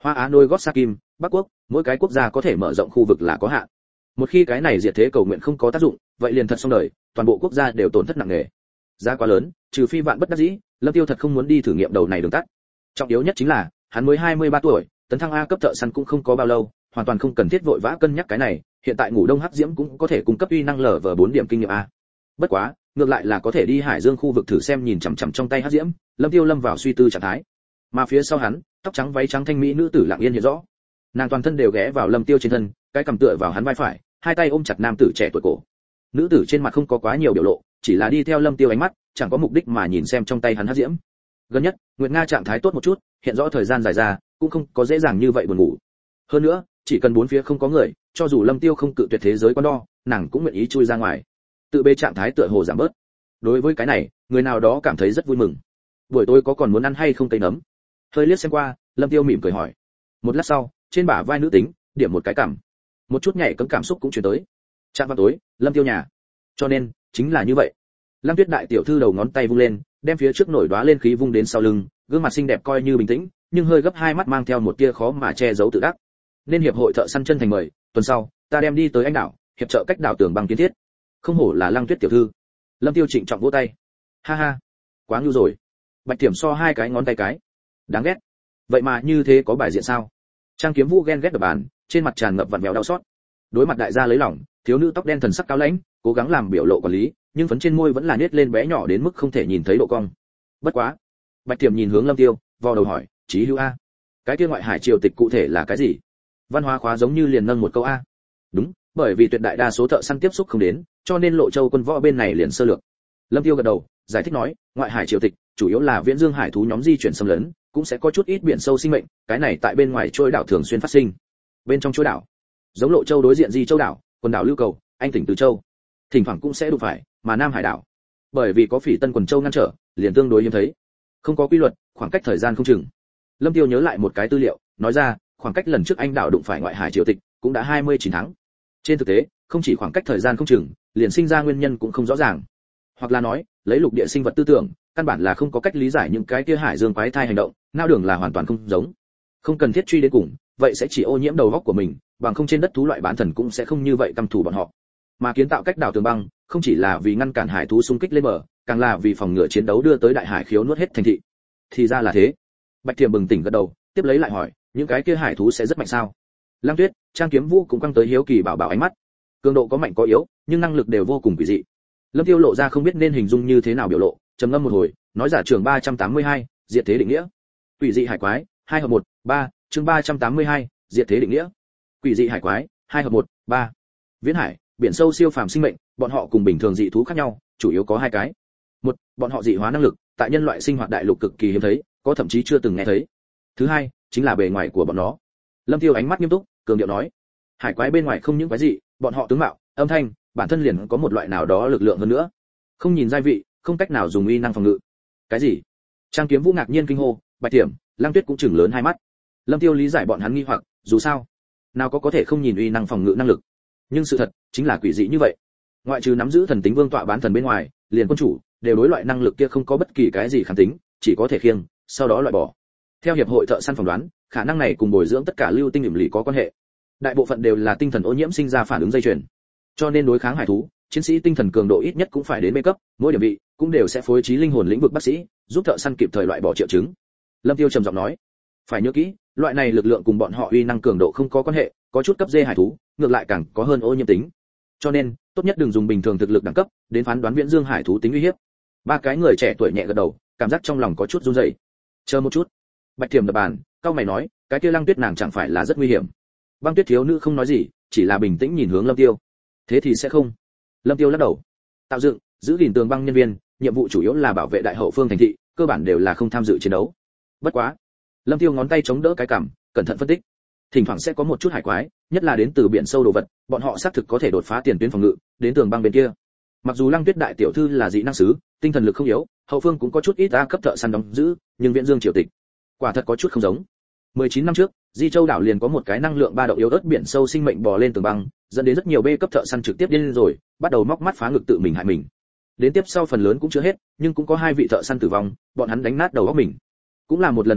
Hoa Á nôi gót sa kim, Bắc Quốc, mỗi cái quốc gia có thể mở rộng khu vực là có hạn. Một khi cái này diệt thế cầu nguyện không có tác dụng, vậy liền thật xong đời, toàn bộ quốc gia đều tổn thất nặng nề. Giá quá lớn, trừ phi vạn bất đắc dĩ, Lâm Tiêu thật không muốn đi thử nghiệm đầu này đường tắt. Trọng yếu nhất chính là, hắn mới 23 tuổi, tấn thăng A cấp thợ săn cũng không có bao lâu, hoàn toàn không cần thiết vội vã cân nhắc cái này, hiện tại ngủ đông hắc diễm cũng có thể cung cấp uy năng LV4 điểm kinh nghiệm a. Bất quá, ngược lại là có thể đi Hải Dương khu vực thử xem, nhìn chằm chằm trong tay hắc diễm, Lâm Tiêu lâm vào suy tư trạng thái. Mà phía sau hắn, tóc trắng váy trắng thanh mỹ nữ tử lặng yên hiện rõ. Nàng toàn thân đều ghé vào Lâm Tiêu trên thân, cái cằm tựa vào hắn vai phải, hai tay ôm chặt nam tử trẻ tuổi cổ. Nữ tử trên mặt không có quá nhiều biểu lộ, chỉ là đi theo Lâm Tiêu ánh mắt, chẳng có mục đích mà nhìn xem trong tay hắn hắc diễm. Gần nhất, Nguyệt Nga trạng thái tốt một chút, hiện rõ thời gian dài ra, cũng không có dễ dàng như vậy buồn ngủ. Hơn nữa, chỉ cần bốn phía không có người, cho dù Lâm Tiêu không cự tuyệt thế giới quan đo, nàng cũng nguyện ý chui ra ngoài. Tự bế trạng thái tựa hồ giảm bớt. Đối với cái này, người nào đó cảm thấy rất vui mừng. Buổi tối có còn muốn ăn hay không cây nấm? Hơi liếc xem qua, Lâm Tiêu mỉm cười hỏi. Một lát sau, trên bả vai nữ tính, điểm một cái cằm. Một chút nhảy cấm cảm xúc cũng truyền tới. Chạm vào tối, Lâm Tiêu nhà. Cho nên, chính là như vậy. Lăng Tuyết đại tiểu thư đầu ngón tay vung lên, đem phía trước nổi đóa lên khí vung đến sau lưng, gương mặt xinh đẹp coi như bình tĩnh, nhưng hơi gấp hai mắt mang theo một tia khó mà che giấu tự đắc. Nên hiệp hội thợ săn chân thành mời, tuần sau, ta đem đi tới anh đảo, hiệp trợ cách đảo tường bằng kiến thiết. Không hổ là Lăng Tuyết tiểu thư. Lâm Tiêu trịnh trọng vỗ tay. Ha ha, quá ngu rồi. Bạch Tiểm so hai cái ngón tay cái. Đáng ghét. Vậy mà như thế có bài diện sao? Trang Kiếm Vũ ghen ghét đập bàn, trên mặt tràn ngập vặn vẹo đau xót. Đối mặt đại gia lấy lòng, thiếu nữ tóc đen thần sắc cao lãnh, cố gắng làm biểu lộ quản lý, nhưng phấn trên môi vẫn là nết lên bé nhỏ đến mức không thể nhìn thấy độ cong. Bất quá, Bạch Tiểm nhìn hướng Lâm Tiêu, vò đầu hỏi, "Chí hữu a, cái kia ngoại hải triều tịch cụ thể là cái gì?" Văn hóa khóa giống như liền nâng một câu a. Đúng, bởi vì tuyệt đại đa số thợ săn tiếp xúc không đến, cho nên Lộ Châu quân võ bên này liền sơ lược. Lâm Tiêu gật đầu, giải thích nói, ngoại hải triều tịch chủ yếu là viễn dương hải thú nhóm di chuyển xâm lấn, cũng sẽ có chút ít biển sâu sinh mệnh, cái này tại bên ngoài trôi đảo thường xuyên phát sinh. Bên trong trôi đảo, giống Lộ Châu đối diện Di Châu đảo, quần đảo Lưu Cầu, Anh tỉnh Từ Châu, thỉnh thoảng cũng sẽ đụng phải, mà Nam Hải đảo, bởi vì có Phỉ Tân quần châu ngăn trở, liền tương đối hiếm thấy. Không có quy luật, khoảng cách thời gian không chừng. Lâm Tiêu nhớ lại một cái tư liệu, nói ra, khoảng cách lần trước anh đảo đụng phải ngoại hải triều tịch, cũng đã 29 tháng. Trên thực tế, không chỉ khoảng cách thời gian không chừng, liền sinh ra nguyên nhân cũng không rõ ràng. Hoặc là nói, lấy lục địa sinh vật tư tưởng, căn bản là không có cách lý giải những cái kia hải dương quái thai hành động, nao đường là hoàn toàn không giống. Không cần thiết truy đến cùng, vậy sẽ chỉ ô nhiễm đầu óc của mình, bằng không trên đất thú loại bán thần cũng sẽ không như vậy căm thù bọn họ. Mà kiến tạo cách đảo tường băng, không chỉ là vì ngăn cản hải thú xung kích lên bờ, càng là vì phòng ngừa chiến đấu đưa tới đại hải khiếu nuốt hết thành thị. Thì ra là thế. Bạch Tiềm bừng tỉnh gật đầu, tiếp lấy lại hỏi, những cái kia hải thú sẽ rất mạnh sao? Lăng Tuyết, Trang Kiếm Vũ cũng quăng tới hiếu kỳ bảo ánh mắt. Cường độ có mạnh có yếu, nhưng năng lực đều vô cùng kỳ dị. Lâm Tiêu lộ ra không biết nên hình dung như thế nào biểu lộ, trầm ngâm một hồi, nói giả trường 382, diệt thế định nghĩa. Quỷ dị hải quái, 2 hợp 1, 3, chương 382, diệt thế định nghĩa. Quỷ dị hải quái, 2 hợp 1, 3. Viễn hải, biển sâu siêu phàm sinh mệnh, bọn họ cùng bình thường dị thú khác nhau, chủ yếu có hai cái. Một, bọn họ dị hóa năng lực, tại nhân loại sinh hoạt đại lục cực kỳ hiếm thấy, có thậm chí chưa từng nghe thấy. Thứ hai, chính là bề ngoài của bọn nó. Lâm Tiêu ánh mắt nghiêm túc, cường điệu nói, hải quái bên ngoài không những quái dị, bọn họ tướng mạo, âm thanh, bản thân liền có một loại nào đó lực lượng hơn nữa. Không nhìn giai vị, không cách nào dùng uy năng phòng ngự. Cái gì? Trang Kiếm Vũ ngạc nhiên kinh hô, Bạch Tiểm, Lăng Tuyết cũng chừng lớn hai mắt. Lâm Tiêu lý giải bọn hắn nghi hoặc, dù sao, nào có thể không nhìn uy năng phòng ngự năng lực. Nhưng sự thật chính là quỷ dị như vậy. Ngoại trừ nắm giữ thần tính vương tọa bán thần bên ngoài, liền quân chủ đều đối loại năng lực kia không có bất kỳ cái gì kháng tính, chỉ có thể khiêng, sau đó loại bỏ. Theo hiệp hội thợ săn phỏng đoán, khả năng này cùng bồi dưỡng tất cả lưu tinh ẩm lý có quan hệ. Đại bộ phận đều là tinh thần ô nhiễm sinh ra phản ứng dây chuyền. Cho nên đối kháng hải thú, chiến sĩ tinh thần cường độ ít nhất cũng phải đến B cấp, mỗi điểm vị cũng đều sẽ phối trí linh hồn lĩnh vực bác sĩ, giúp thợ săn kịp thời loại bỏ triệu chứng. Lâm Tiêu trầm giọng nói, phải nhớ kỹ, loại này lực lượng cùng bọn họ uy năng cường độ không có quan hệ, có chút cấp D hải thú, ngược lại càng có hơn ô nhiễm tính. Cho nên, tốt nhất đừng dùng bình thường thực lực đẳng cấp đến phán đoán viễn dương hải thú tính uy hiếp. Ba cái người trẻ tuổi nhẹ gật đầu, cảm giác trong lòng có chút run rẩy. Chờ một chút. Bạch Tiềm đập bàn, cao mày nói, cái kia Lăng Tuyết nàng chẳng phải là rất nguy hiểm? Băng Tuyết thiếu nữ không nói gì, chỉ là bình tĩnh nhìn hướng Lâm Tiêu. Thế thì sẽ không. Lâm Tiêu lắc đầu. Tạo dựng, giữ gìn tường băng nhân viên, nhiệm vụ chủ yếu là bảo vệ đại hậu phương thành thị, cơ bản đều là không tham dự chiến đấu. Bất quá, Lâm Tiêu ngón tay chống đỡ cái cằm, cẩn thận phân tích. Thỉnh thoảng sẽ có một chút hải quái, nhất là đến từ biển sâu đồ vật, bọn họ xác thực có thể đột phá tiền tuyến phòng ngự, đến tường băng bên kia. Mặc dù Lăng Tuyết đại tiểu thư là dị năng sứ, tinh thần lực không yếu, hậu phương cũng có chút ít A cấp thợ săn đóng giữ, nhưng Viễn Dương triều tịch, quả thật có chút không giống. 19 năm trước, Di Châu đảo liền có một cái năng lượng ba động yếu ớt biển sâu sinh mệnh bò lên tường băng, dẫn đến rất nhiều B cấp thợ săn trực tiếp điên rồi, bắt đầu móc mắt phá ngực tự mình hại mình. Đến tiếp sau phần lớn cũng chưa hết, nhưng cũng có hai vị thợ săn tử vong, bọn hắn đánh nát đầu óc mình. Cũng là một lần kia,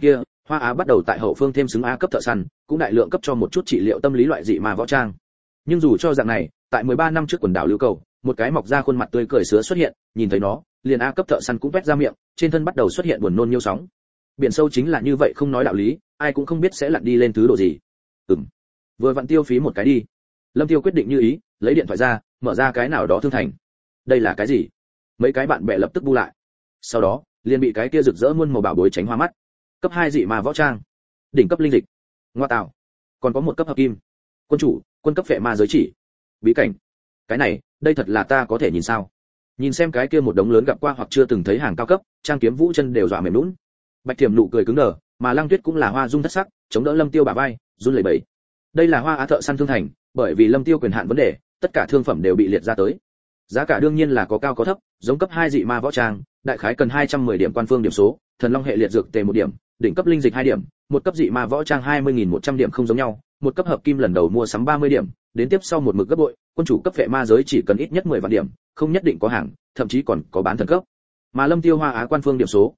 Hoa Á bắt đầu tại hậu phương thêm xứng A cấp thợ săn, cũng đại lượng cấp cho một chút trị liệu tâm lý loại dị ma võ trang. Nhưng dù cho dạng này, tại 13 năm trước quần đảo Lưu Cầu, một cái mọc ra khuôn mặt tươi cười sứa xuất hiện, nhìn thấy nó, liền A cấp thợ săn cũng vét ra miệng, trên thân bắt đầu xuất hiện buồn nôn nhiêu sóng. Biển sâu chính là như vậy không nói đạo lý, ai cũng không biết sẽ lặn đi lên thứ độ gì. Vừa vặn tiêu phí một cái đi. Lâm Tiêu quyết định như ý, lấy điện thoại ra, mở ra cái nào đó thương thành. Đây là cái gì? Mấy cái bạn bè lập tức bu lại. Sau đó, liền bị cái kia rực rỡ muôn màu bảo bối tránh hoa mắt. Cấp 2 dị ma võ trang, đỉnh cấp linh dịch. Ngoa tạo, còn có một cấp hợp kim. Quân chủ, quân cấp phệ ma giới chỉ. Bí cảnh. Cái này, đây thật là ta có thể nhìn sao? Nhìn xem cái kia một đống lớn gặp qua hoặc chưa từng thấy hàng cao cấp, trang kiếm vũ chân đều dọa mềm nhũn. Bạch Tiềm nụ cười cứng đờ, mà Lăng Tuyết cũng là hoa dung thất sắc, chống đỡ Lâm Tiêu bả vai, run lẩy bẩy. Đây là Hoa Á thợ săn thương thành, bởi vì Lâm Tiêu quyền hạn vấn đề, tất cả thương phẩm đều bị liệt ra tới. Giá cả đương nhiên là có cao có thấp, giống cấp 2 dị ma võ trang, đại khái cần 210 điểm quan phương điểm số, thần long hệ liệt dược tề 1 điểm, đỉnh cấp linh dịch 2 điểm, một cấp dị ma võ trang 20.100 điểm không giống nhau, một cấp hợp kim lần đầu mua sắm 30 điểm, đến tiếp sau một mực gấp bội, quân chủ cấp phệ ma giới chỉ cần ít nhất 10 vạn điểm, không nhất định có hàng, thậm chí còn có bán thần cấp. Mà Lâm Tiêu Hoa Á quan phương điểm số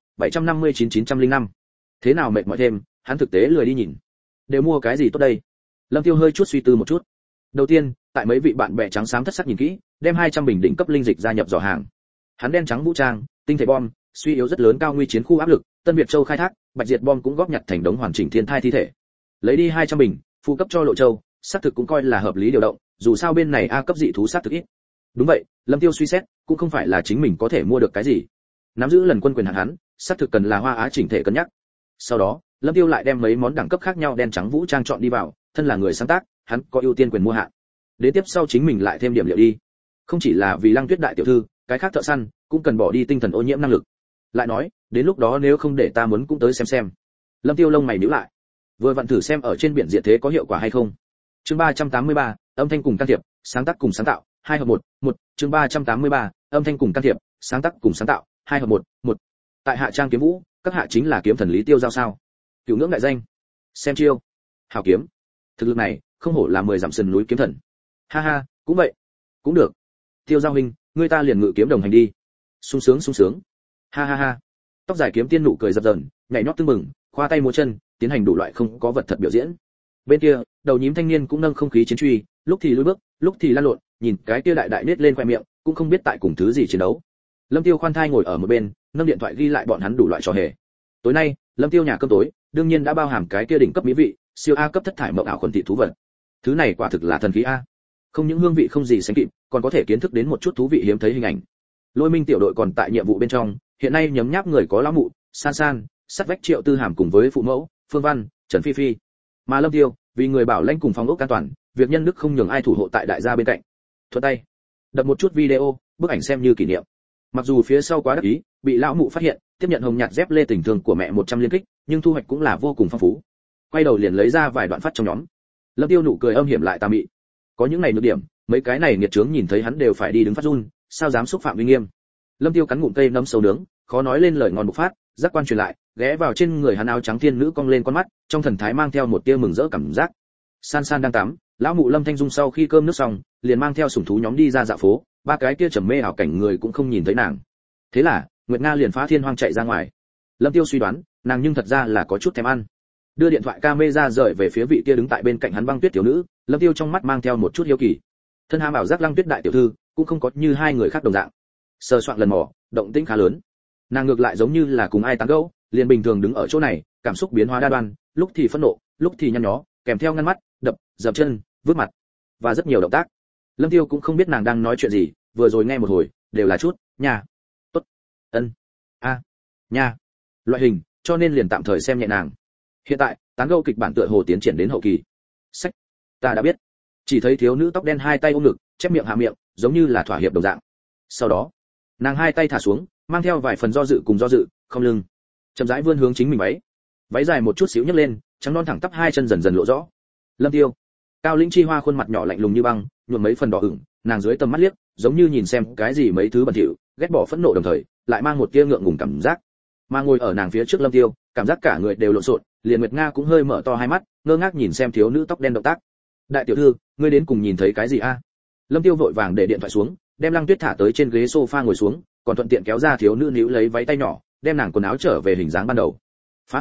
759.905. Thế nào mệt mỏi thêm, hắn thực tế lười đi nhìn. Đều mua cái gì tốt đây? Lâm Tiêu hơi chút suy tư một chút. Đầu tiên, tại mấy vị bạn bè trắng xám thất sắc nhìn kỹ, đem 200 bình đỉnh cấp linh dịch gia nhập giỏ hàng. Hắn đen trắng vũ trang, tinh thể bom, suy yếu rất lớn cao nguy chiến khu áp lực, Tân Việt Châu khai thác, Bạch Diệt bom cũng góp nhặt thành đống hoàn chỉnh thiên thai thi thể. Lấy đi 200 bình, phụ cấp cho Lộ Châu, xác thực cũng coi là hợp lý điều động, dù sao bên này A cấp dị thú xác thực ít. Đúng vậy, Lâm Tiêu suy xét, cũng không phải là chính mình có thể mua được cái gì. Nắm giữ lần quân quyền hạn hắn, xác thực cần là Hoa Á chỉnh thể cân nhắc. Sau đó, Lâm Tiêu lại đem mấy món đẳng cấp khác nhau đen trắng vũ trang chọn đi vào, thân là người sáng tác, hắn có ưu tiên quyền mua hạn. Đến tiếp sau chính mình lại thêm điểm liệu đi. Không chỉ là vì Lăng Tuyết đại tiểu thư, cái khác thợ săn cũng cần bỏ đi tinh thần ô nhiễm năng lực. Lại nói, đến lúc đó nếu không để ta muốn cũng tới xem. Lâm Tiêu lông mày nhíu lại. Vừa vặn thử xem ở trên biển diệt thế có hiệu quả hay không. Chương 383, âm thanh cùng can thiệp, sáng tác cùng sáng tạo, 2 hợp 1, chương 383, âm thanh cùng can thiệp, sáng tác cùng sáng tạo, 2 hợp 1. Tại Hạ Trang Kiếm Vũ, các hạ chính là kiếm thần Lý Tiêu giao sao? Cửu ngưỡng đại danh. Xem chiêu. Hảo kiếm. Thực lực này, không hổ là 10 dặm sườn núi kiếm thần. Ha ha, cũng vậy. Cũng được. Tiêu giao huynh, ngươi ta liền ngự kiếm đồng hành đi. Sung sướng. Ha ha ha. Tóc dài kiếm tiên nụ cười dập dờn, nhảy nhót tưng bừng, khoa tay múa chân, tiến hành đủ loại không có vật thật biểu diễn. Bên kia, đầu nhím thanh niên cũng nâng không khí chiến truy, lúc thì lùi bước, lúc thì lăn lộn, nhìn cái kia đại nết lên khoe miệng, cũng không biết tại cùng thứ gì chiến đấu. Lâm Tiêu khoan thai ngồi ở một bên, nâng điện thoại ghi lại bọn hắn đủ loại trò hề. Tối nay, Lâm Tiêu nhà cơm tối, đương nhiên đã bao hàm cái kia đỉnh cấp mỹ vị, siêu A cấp thất thải mộng ảo khuẩn thị thú vật. Thứ này quả thực là thần khí a. Không những hương vị không gì sánh kịp, còn có thể kiến thức đến một chút thú vị hiếm thấy hình ảnh. Lôi Minh tiểu đội còn tại nhiệm vụ bên trong, hiện nay nhấm nháp người có lão mụ, San, sắt vách Triệu Tư Hàm cùng với phụ mẫu, Phương Văn, Trần Phi Phi. Mà Lâm Tiêu, vì người bảo lãnh cùng phòng ốc an toàn, việc nhân đức không nhường ai thủ hộ tại đại gia bên cạnh. Thuận tay, đập một chút video, bức ảnh xem như kỷ niệm. Mặc dù phía sau quá đắc ý, bị lão mụ phát hiện, tiếp nhận hồng nhạt dép lê tình thương của mẹ 100 liên kích, nhưng thu hoạch cũng là vô cùng phong phú. Quay đầu liền lấy ra vài đoạn phát trong nhóm. Lâm Tiêu nụ cười âm hiểm lại tà mị. Có những này nhược điểm, mấy cái này nghiệt chướng nhìn thấy hắn đều phải đi đứng phát run, sao dám xúc phạm uy nghiêm. Lâm Tiêu cắn ngụm cây nấm sầu nướng, khó nói lên lời ngon bộc phát, giác quan truyền lại, ghé vào trên người hắn áo trắng thiên nữ cong lên con mắt, trong thần thái mang theo một tia mừng rỡ cảm giác. San đang tắm, lão mụ Lâm Thanh Dung sau khi cơm nước xong, liền mang theo sủng thú nhóm đi ra dạo phố, ba cái kia trầm mê ảo cảnh người cũng không nhìn thấy nàng. Thế là, Nguyệt Nga liền phá thiên hoang chạy ra ngoài. Lâm Tiêu suy đoán, nàng nhưng thật ra là có chút thèm ăn. Đưa điện thoại camera rời về phía vị kia đứng tại bên cạnh hắn băng tuyết tiểu nữ, Lâm Tiêu trong mắt mang theo một chút hiếu kỳ. Thân ham ảo giác Lăng Tuyết đại tiểu thư, cũng không có như hai người khác đồng dạng. Sờ soạn lần mò, động tĩnh khá lớn. Nàng ngược lại giống như là cùng ai tán gẫu, liền bình thường đứng ở chỗ này, cảm xúc biến hóa đa đoan, lúc thì phẫn nộ, lúc thì nhăn nhó, kèm theo ngăn mắt, đập, dập chân, vứt mặt và rất nhiều động tác. Lâm Tiêu cũng không biết nàng đang nói chuyện gì, vừa rồi nghe một hồi, đều là chút, nhà, tốt, ân, a, nhà, loại hình, cho nên liền tạm thời xem nhẹ nàng. Hiện tại, tán gẫu kịch bản tựa hồ tiến triển đến hậu kỳ. Sách, ta đã biết. Chỉ thấy thiếu nữ tóc đen hai tay ôm ngực, chép miệng hạ miệng, giống như là thỏa hiệp đồng dạng. Sau đó, nàng hai tay thả xuống, mang theo vài phần do dự, không lưng, chậm rãi vươn hướng chính mình váy dài một chút xíu nhấc lên, trắng non thẳng tắp hai chân dần dần lộ rõ. Lâm Tiêu, Cao Lĩnh Chi Hoa khuôn mặt nhỏ lạnh lùng như băng, nhuộm mấy phần đỏ ửng, nàng dưới tầm mắt liếc, giống như nhìn xem cái gì mấy thứ bẩn thỉu, ghét bỏ phẫn nộ đồng thời, lại mang một tia ngượng ngùng cảm giác. Mà ngồi ở nàng phía trước Lâm Tiêu, cảm giác cả người đều lộn xộn, liền Nguyệt Nga cũng hơi mở to hai mắt, ngơ ngác nhìn xem thiếu nữ tóc đen động tác. Đại tiểu thư, ngươi đến cùng nhìn thấy cái gì a? Lâm Tiêu vội vàng để điện thoại xuống, đem Lăng Tuyết thả tới trên ghế sofa ngồi xuống, còn thuận tiện kéo ra thiếu nữ níu lấy váy tay nhỏ, đem nàng quần áo trở về hình dáng ban đầu. Phá hỏng,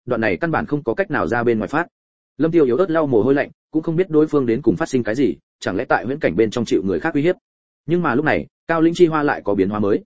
đoạn này căn bản không có cách nào ra bên ngoài phát. Lâm Tiêu yếu ớt lau mồ hôi lạnh, cũng không biết đối phương đến cùng phát sinh cái gì, chẳng lẽ tại huyễn cảnh bên trong chịu người khác uy hiếp. Nhưng mà lúc này, Cao Lĩnh Chi Hoa lại có biến hóa mới.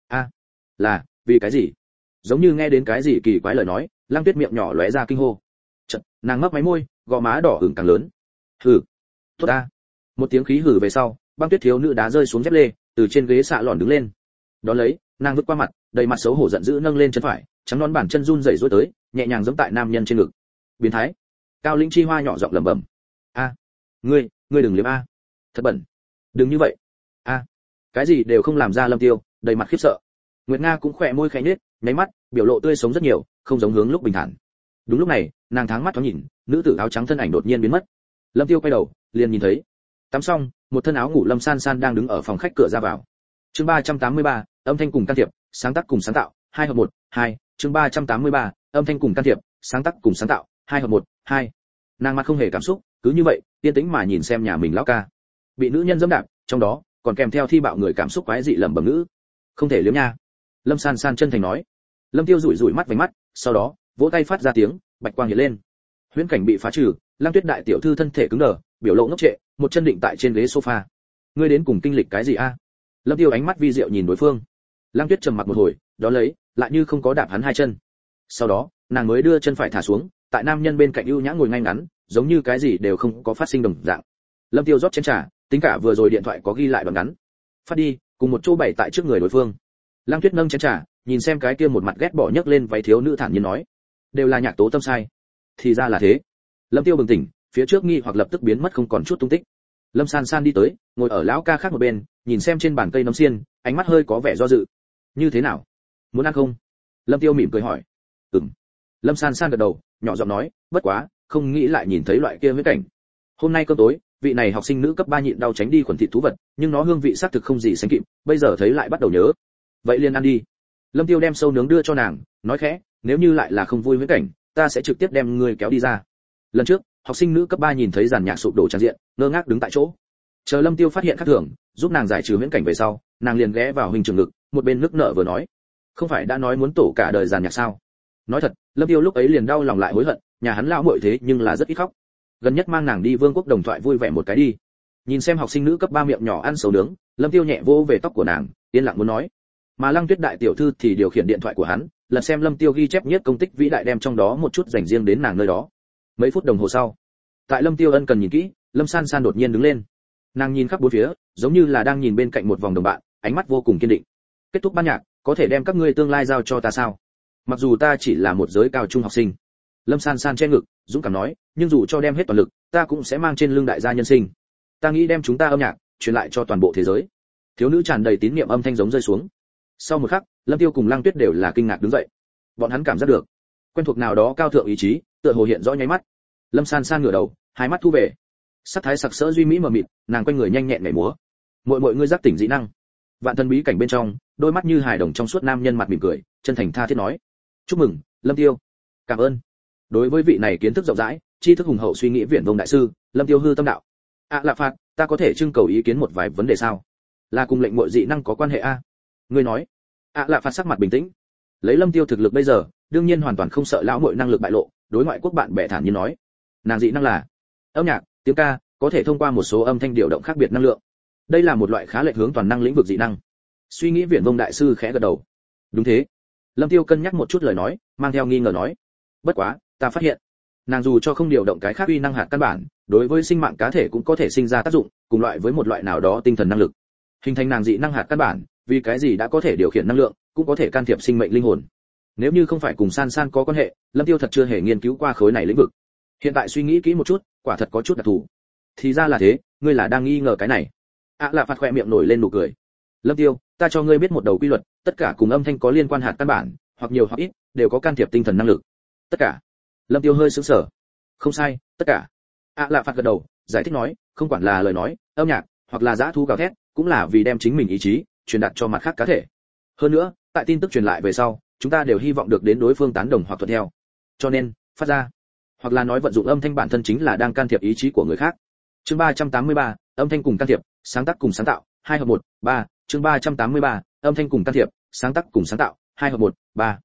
Là vì cái gì? Giống như nghe đến cái gì kỳ quái lời nói, Lăng Tuyết miệng nhỏ lóe ra kinh hô. Chợt, nàng mấp máy môi, gò má đỏ ửng càng lớn. Hừ, tốt ta. Một tiếng khí hừ về sau, Băng Tuyết thiếu nữ đá rơi xuống dép lê, từ trên ghế xạ lòn đứng lên. Đó lấy, nàng vứt qua mặt, đầy mặt xấu hổ giận dữ nâng lên chân phải, trắng nón bàn chân run rẩy rối tới, nhẹ nhàng giẫm tại nam nhân trên ngực. Biến thái. Cao Lĩnh Chi Hoa nhỏ giọng lẩm bẩm. Ngươi đừng liếm a. Thật bẩn. Đừng như vậy. Cái gì đều không làm ra. Lâm Tiêu đầy mặt khiếp sợ. Nguyệt Nga cũng khỏe môi khẽ nhếch, nháy mắt, biểu lộ tươi sống rất nhiều, không giống hướng lúc bình thản. Đúng lúc này, nàng tháng mắt thoáng nhìn, nữ tử áo trắng thân ảnh đột nhiên biến mất. Lâm Tiêu quay đầu, liền nhìn thấy, tắm xong, một thân áo ngủ Lâm San San đang đứng ở phòng khách cửa ra vào. Chương 383, âm thanh cùng can thiệp, sáng tác cùng sáng tạo, 2 hợp 1, 2, chương 383, âm thanh cùng can thiệp, sáng tác cùng sáng tạo, 2 hợp 1, 2. Nàng mặt không hề cảm xúc, cứ như vậy, yên tĩnh mà nhìn xem nhà mình lão ca. Bị nữ nhân giẫm đạp, trong đó còn kèm theo thi bạo người cảm xúc quái dị lẩm bẩm ngữ. Không thể liếm nha. Lâm San San chân thành nói. Lâm Tiêu rủi rủi mắt vành mắt, sau đó, vỗ tay phát ra tiếng, bạch quang hiện lên. Huyễn cảnh bị phá trừ, Lăng Tuyết đại tiểu thư thân thể cứng đờ, biểu lộ ngốc trệ, một chân định tại trên ghế sofa. Ngươi đến cùng kinh lịch cái gì a? Lâm Tiêu ánh mắt vi diệu nhìn đối phương. Lăng Tuyết trầm mặc một hồi, đó lấy, lại như không có đạp hắn hai chân. Sau đó, nàng mới đưa chân phải thả xuống, tại nam nhân bên cạnh ưu nhã ngồi ngay ngắn, giống như cái gì đều không có phát sinh đồng dạng. Lâm Tiêu rót chén trà, tính cả vừa rồi điện thoại có ghi lại đoạn ngắn. Phát đi, cùng một chỗ bày tại trước người đối phương. Lăng Tuyết nâng chén trà, nhìn xem cái kia một mặt ghét bỏ nhấc lên váy thiếu nữ thản nhiên nói, đều là Nhạc Tố Tâm sai. Thì ra là thế. Lâm Tiêu bừng tỉnh, phía trước nghi hoặc lập tức biến mất không còn chút tung tích. Lâm San San đi tới, ngồi ở lão ca khác một bên, nhìn xem trên bàn cây nấm xiên, ánh mắt hơi có vẻ do dự. Như thế nào? Muốn ăn không? Lâm Tiêu mỉm cười hỏi. Ừm. Lâm San San gật đầu, nhỏ giọng nói, bất quá, không nghĩ lại nhìn thấy loại kia huyễn cảnh. Hôm nay cơm tối, vị này học sinh nữ cấp 3 nhịn đau tránh đi khuẩn thịt thú vật, nhưng nó hương vị xác thực không gì sánh kịp, bây giờ thấy lại bắt đầu nhớ. Vậy liền ăn đi. Lâm Tiêu đem sâu nướng đưa cho nàng, nói khẽ, nếu như lại là không vui huyễn cảnh, ta sẽ trực tiếp đem ngươi kéo đi ra. Lần trước, học sinh nữ cấp 3 nhìn thấy giàn nhạc sụp đổ tràn diện, ngơ ngác đứng tại chỗ. Chờ Lâm Tiêu phát hiện khác thường, giúp nàng giải trừ huyễn cảnh về sau, nàng liền ghé vào huynh trường ngực, một bên nức nở vừa nói, không phải đã nói muốn tổ cả đời giàn nhạc sao? Nói thật, Lâm Tiêu lúc ấy liền đau lòng lại hối hận, nhà hắn lão muội thế nhưng là rất ít khóc. Gần nhất mang nàng đi Vương quốc đồng thoại vui vẻ một cái đi. Nhìn xem học sinh nữ cấp 3 miệng nhỏ ăn sầu nướng, Lâm Tiêu nhẹ vỗ về tóc của nàng, yên lặng muốn nói. Mà Lăng Tuyết đại tiểu thư thì điều khiển điện thoại của hắn, lật xem Lâm Tiêu ghi chép nhất công tích vĩ đại đem trong đó một chút dành riêng đến nàng nơi đó. Mấy phút đồng hồ sau, tại Lâm Tiêu ân cần nhìn kỹ, Lâm San San đột nhiên đứng lên. Nàng nhìn khắp bốn phía, giống như là đang nhìn bên cạnh một vòng đồng bạn, ánh mắt vô cùng kiên định. Kết thúc ban nhạc, có thể đem các ngươi tương lai giao cho ta sao? Mặc dù ta chỉ là một giới cao trung học sinh. Lâm San San che ngực, dũng cảm nói, nhưng dù cho đem hết toàn lực, ta cũng sẽ mang trên lưng đại gia nhân sinh. Ta nghĩ đem chúng ta âm nhạc truyền lại cho toàn bộ thế giới. Thiếu nữ tràn đầy tín niệm âm thanh giống rơi xuống. Sau một khắc, Lâm Tiêu cùng Lăng Tuyết đều là kinh ngạc đứng dậy. Bọn hắn cảm giác được quen thuộc nào đó cao thượng ý chí, tựa hồ hiện rõ nháy mắt. Lâm San San ngửa đầu, hai mắt thu về. Sắc thái sặc sỡ duy mỹ mờ mịt, nàng quanh người nhanh nhẹn nhảy múa. Mọi người giác tỉnh dị năng. Vạn thân bí cảnh bên trong, đôi mắt như hài đồng trong suốt nam nhân mặt mỉm cười, chân thành tha thiết nói: "Chúc mừng, Lâm Tiêu." "Cảm ơn." Đối với vị này kiến thức rộng rãi, tri thức hùng hậu suy nghĩ viển vông đại sư, Lâm Tiêu hư tâm đạo: Lạ phạt, ta có thể trưng cầu ý kiến một vài vấn đề sao? Là cùng lệnh muội dị năng có quan hệ a?" Ngươi nói. Lạ phạt sắc mặt bình tĩnh. Lấy Lâm Tiêu thực lực bây giờ, đương nhiên hoàn toàn không sợ lão muội năng lực bại lộ, đối ngoại quốc bạn bè thản nhiên nói: "Nàng dị năng là âm nhạc, tiếng ca, có thể thông qua một số âm thanh điều động khác biệt năng lượng. Đây là một loại khá lệch hướng toàn năng lĩnh vực dị năng." Suy nghĩ viển vông đại sư khẽ gật đầu. "Đúng thế." Lâm Tiêu cân nhắc một chút lời nói, mang theo nghi ngờ nói: "Bất quá, ta phát hiện, nàng dù cho không điều động cái khác uy năng hạt căn bản, đối với sinh mạng cá thể cũng có thể sinh ra tác dụng, cùng loại với một loại nào đó tinh thần năng lực. Hình thành nàng dị năng hạt căn bản, vì cái gì đã có thể điều khiển năng lượng, cũng có thể can thiệp sinh mệnh linh hồn. Nếu như không phải cùng San San có quan hệ, Lâm Tiêu thật chưa hề nghiên cứu qua khối này lĩnh vực. Hiện tại suy nghĩ kỹ một chút, quả thật có chút đặc thù. Thì ra là thế, ngươi là đang nghi ngờ cái này." Lạ phạt khỏe miệng nổi lên nụ cười. "Lâm Tiêu, ta cho ngươi biết một đầu quy luật, tất cả cùng âm thanh có liên quan hạt căn bản, hoặc nhiều hoặc ít, đều có can thiệp tinh thần năng lực." "Tất cả?" Lâm Tiêu hơi sững sờ. "Không sai, tất cả." Lạ phạt gật đầu, giải thích nói, không quản là lời nói, âm nhạc, hoặc là dã thú gào thét, cũng là vì đem chính mình ý chí truyền đạt cho mặt khác cá thể. Hơn nữa, tại tin tức truyền lại về sau, chúng ta đều hy vọng được đến đối phương tán đồng hoặc thuận theo. Cho nên, phát ra, hoặc là nói vận dụng âm thanh bản thân chính là đang can thiệp ý chí của người khác. Chương 383, âm thanh cùng can thiệp, sáng tác cùng sáng tạo, 2 hợp 1, 3, chương 383, âm thanh cùng can thiệp, sáng tác cùng sáng tạo, 2 hợp 1, 3.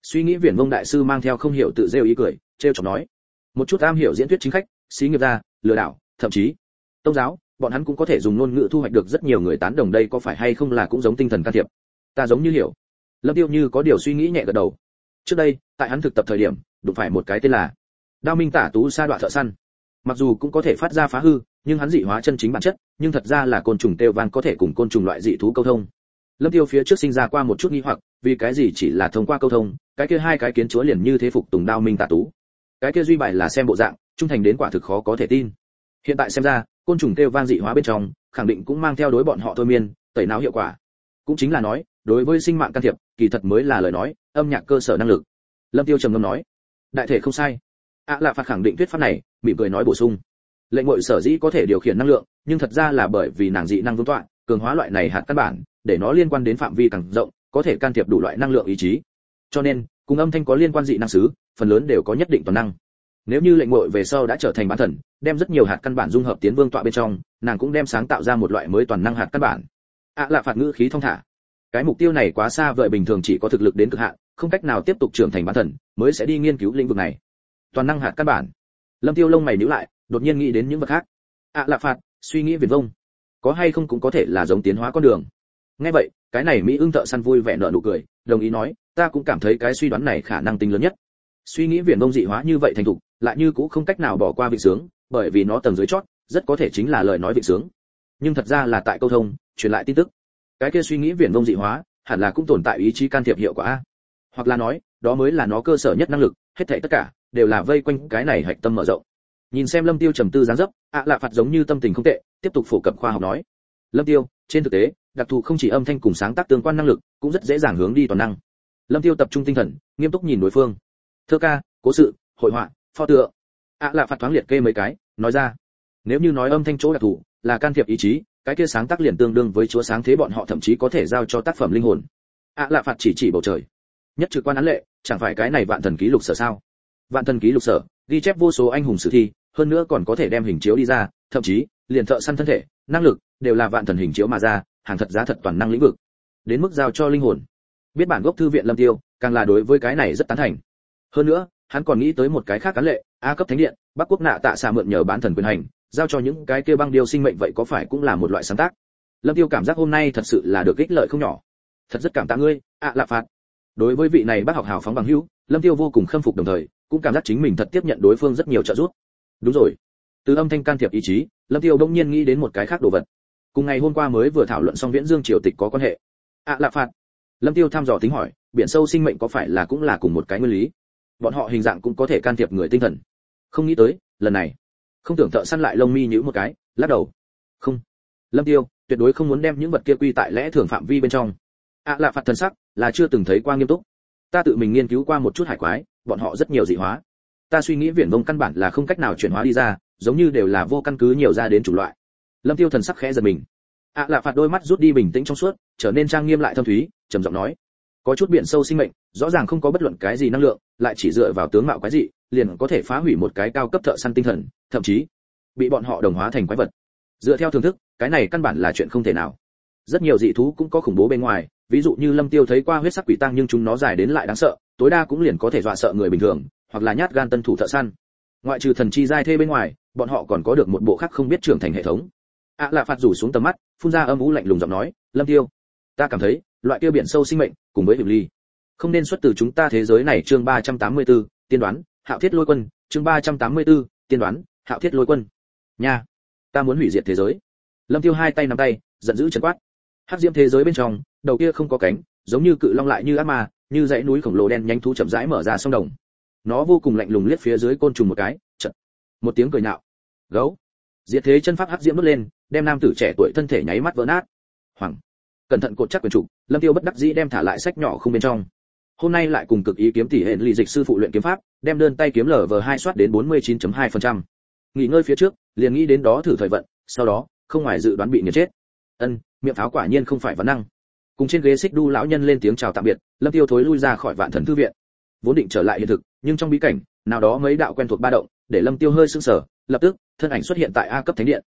Suy nghĩ viển vông đại sư mang theo không hiểu tự rêu ý cười, trêu chọc nói, một chút am hiểu diễn thuyết chính khách, xí nghiệp gia, lừa đảo, thậm chí tôn giáo, bọn hắn cũng có thể dùng ngôn ngữ thu hoạch được rất nhiều người tán đồng, đây có phải hay không là cũng giống tinh thần can thiệp? Ta giống như hiểu. Lâm Tiêu như có điều suy nghĩ nhẹ gật đầu. Trước đây, tại hắn thực tập thời điểm, đụng phải một cái tên là Đao Minh Tả Tú Sa Đoạ thợ săn. Mặc dù cũng có thể phát ra phá hư, nhưng hắn dị hóa chân chính bản chất, nhưng thật ra là côn trùng têu van có thể cùng côn trùng loại dị thú câu thông. Lâm Tiêu phía trước sinh ra qua một chút nghi hoặc, vì cái gì chỉ là thông qua câu thông, cái kia hai cái kiến chúa liền như thế phục tùng Đao Minh Tả Tú. Cái kia duy bài là xem bộ dạng, trung thành đến quả thực khó có thể tin. Hiện tại xem ra, côn trùng têu van dị hóa bên trong, khẳng định cũng mang theo đối bọn họ thôi miên, tẩy não hiệu quả. Cũng chính là nói, đối với sinh mạng can thiệp, kỳ thật mới là lời nói, âm nhạc cơ sở năng lực. Lâm Tiêu trầm ngâm nói, đại thể không sai. Lạ Phạt khẳng định thuyết pháp này, mỉm cười nói bổ sung, lệnh ngội sở dĩ có thể điều khiển năng lượng, nhưng thật ra là bởi vì nàng dị năng vương tọa, cường hóa loại này hạt căn bản, để nó liên quan đến phạm vi càng rộng, có thể can thiệp đủ loại năng lượng ý chí. Cho nên, cùng âm thanh có liên quan dị năng sứ, phần lớn đều có nhất định toàn năng. Nếu như lệnh ngội về sau đã trở thành bán thần, đem rất nhiều hạt căn bản dung hợp tiến vương tọa bên trong, nàng cũng đem sáng tạo ra một loại mới toàn năng hạt căn bản. Lạ Phạt ngữ khí thông thả. Cái mục tiêu này quá xa vời, bình thường chỉ có thực lực đến cực hạn, không cách nào tiếp tục trưởng thành bán thần, mới sẽ đi nghiên cứu lĩnh vực này. Toàn năng hạt căn bản. Lâm Tiêu lông mày nhíu lại, đột nhiên nghĩ đến những vật khác. Lạ Phạt, suy nghĩ viển vông, có hay không cũng có thể là giống tiến hóa con đường. Nghe vậy, cái này Mỹ ưng thợ săn vui vẻ nở nụ cười, đồng ý nói, ta cũng cảm thấy cái suy đoán này khả năng tính lớn nhất. Suy nghĩ viển vông dị hóa như vậy thành thục, lại như cũng không cách nào bỏ qua vị sướng, bởi vì nó tầng dưới chót, rất có thể chính là lời nói vị sướng. Nhưng thật ra là tại câu thông, truyền lại tin tức. Cái kia suy nghĩ viển vông dị hóa, hẳn là cũng tồn tại ý chí can thiệp hiệu quả a. Hoặc là nói, đó mới là nó cơ sở nhất năng lực, hết thảy tất cả đều là vây quanh cái này hạch tâm mở rộng. Nhìn xem Lâm Tiêu trầm tư dáng dấp, Lạ Phạt giống như tâm tình không tệ, tiếp tục phổ cập khoa học nói. Lâm Tiêu, trên thực tế, đặc thù không chỉ âm thanh cùng sáng tác tương quan năng lực, cũng rất dễ dàng hướng đi toàn năng. Lâm Tiêu tập trung tinh thần, nghiêm túc nhìn đối phương. Thơ ca, cố sự, hội họa, pho tượng. Lạ Phạt thoáng liệt kê mấy cái, nói ra. Nếu như nói âm thanh chỗ đặc thù là can thiệp ý chí, cái kia sáng tác liền tương đương với chúa sáng thế, bọn họ thậm chí có thể giao cho tác phẩm linh hồn. Lạ Phạt chỉ bầu trời. Nhất trực quan án lệ, chẳng phải cái này Vạn Thần Ký Lục Sở sao? Vạn Thần Ký Lục Sở ghi chép vô số anh hùng sử thi, hơn nữa còn có thể đem hình chiếu đi ra, thậm chí liền thợ săn thân thể, năng lực đều là vạn thần hình chiếu mà ra, hàng thật giá thật toàn năng lĩnh vực. Đến mức giao cho linh hồn. Biết bản gốc thư viện Lâm Tiêu, càng là đối với cái này rất tán thành. Hơn nữa, hắn còn nghĩ tới một cái khác án lệ, A cấp thánh điện, Bắc Quốc Nạ Tạ xà mượn nhờ bán thần quyền hành, giao cho những cái kia băng điêu sinh mệnh, vậy có phải cũng là một loại sáng tác. Lâm Tiêu cảm giác hôm nay thật sự là được ích lợi không nhỏ. Thật rất cảm tạ ngươi, Lạ Phạt. Đối với vị này bác học hào phóng bằng hữu, Lâm Tiêu vô cùng khâm phục, đồng thời cũng cảm giác chính mình thật tiếp nhận đối phương rất nhiều trợ giúp. Đúng rồi, từ âm thanh can thiệp ý chí, Lâm Tiêu bỗng nhiên nghĩ đến một cái khác đồ vật. Cùng ngày hôm qua mới vừa thảo luận xong Viễn Dương triều tịch có quan hệ. Lạ Phạt. Lâm Tiêu thăm dò tính hỏi, biển sâu sinh mệnh có phải là cũng là cùng một cái nguyên lý? Bọn họ hình dạng cũng có thể can thiệp người tinh thần. Không nghĩ tới, lần này, không tưởng thợ săn lại lông mi nhíu một cái, lắc đầu. Không. Lâm Tiêu tuyệt đối không muốn đem những vật kia quy tại lẽ thường phạm vi bên trong. Lạ Phạt thần sắc là chưa từng thấy qua nghiêm túc. Ta tự mình nghiên cứu qua một chút hải quái, bọn họ rất nhiều dị hóa. Ta suy nghĩ viển vông căn bản là không cách nào chuyển hóa đi ra, giống như đều là vô căn cứ nhiều ra đến chủng loại. Lâm Tiêu thần sắc khẽ giật mình. Lạ Phạt đôi mắt rút đi bình tĩnh trong suốt, trở nên trang nghiêm lại thâm thúy, trầm giọng nói, có chút biển sâu sinh mệnh, rõ ràng không có bất luận cái gì năng lượng, lại chỉ dựa vào tướng mạo quái dị, liền có thể phá hủy một cái cao cấp thợ săn tinh thần, thậm chí bị bọn họ đồng hóa thành quái vật. Dựa theo thưởng thức, cái này căn bản là chuyện không thể nào. Rất nhiều dị thú cũng có khủng bố bên ngoài, ví dụ như Lâm Tiêu thấy qua huyết sắc quỷ tăng, nhưng chúng nó dài đến lại đáng sợ, tối đa cũng liền có thể dọa sợ người bình thường, hoặc là nhát gan tân thủ thợ săn. Ngoại trừ thần chi giai thê bên ngoài, bọn họ còn có được một bộ khác không biết trưởng thành hệ thống. Lạ Phạt rủ xuống tầm mắt, phun ra âm u lạnh lùng giọng nói, Lâm Tiêu, ta cảm thấy loại kia biển sâu sinh mệnh cùng với hiểm ly không nên xuất từ chúng ta thế giới này. Chương 384, tiên đoán Hạo Thiết Lôi Quân. Chương 384, tiên đoán Hạo Thiết Lôi Quân. Nha, ta muốn hủy diệt thế giới. Lâm Tiêu hai tay nắm tay, giận dữ trấn quát. Hắc diễm thế giới bên trong, đầu kia không có cánh, giống như cự long lại như ác ma, như dãy núi khổng lồ đen nhánh thú chậm rãi mở ra sông đồng. Nó vô cùng lạnh lùng liếc phía dưới côn trùng một cái, chợt một tiếng cười nhạo. Gấu. Diệt thế chân pháp hắc diễm đốt lên, đem nam tử trẻ tuổi thân thể nháy mắt vỡ nát. Hoàng. Cẩn thận cột chắc quyền trụ, Lâm Tiêu bất đắc dĩ đem thả lại sách nhỏ không bên trong. Hôm nay lại cùng cực ý kiếm tỷ hệ lì dịch sư phụ luyện kiếm pháp, đem đơn tay kiếm LV2 soát đến 49.2%. Nghỉ ngơi phía trước, liền nghĩ đến đó thử thời vận, sau đó, không ngoài dự đoán bị nghiền chết. Miệng pháo quả nhiên không phải vấn năng. Cùng trên ghế xích đu lão nhân lên tiếng chào tạm biệt, Lâm Tiêu thối lui ra khỏi Vạn Thần thư viện. Vốn định trở lại hiện thực, nhưng trong bí cảnh, nào đó mấy đạo quen thuộc ba động, để Lâm Tiêu hơi sững sờ, lập tức, thân ảnh xuất hiện tại A cấp thánh điện.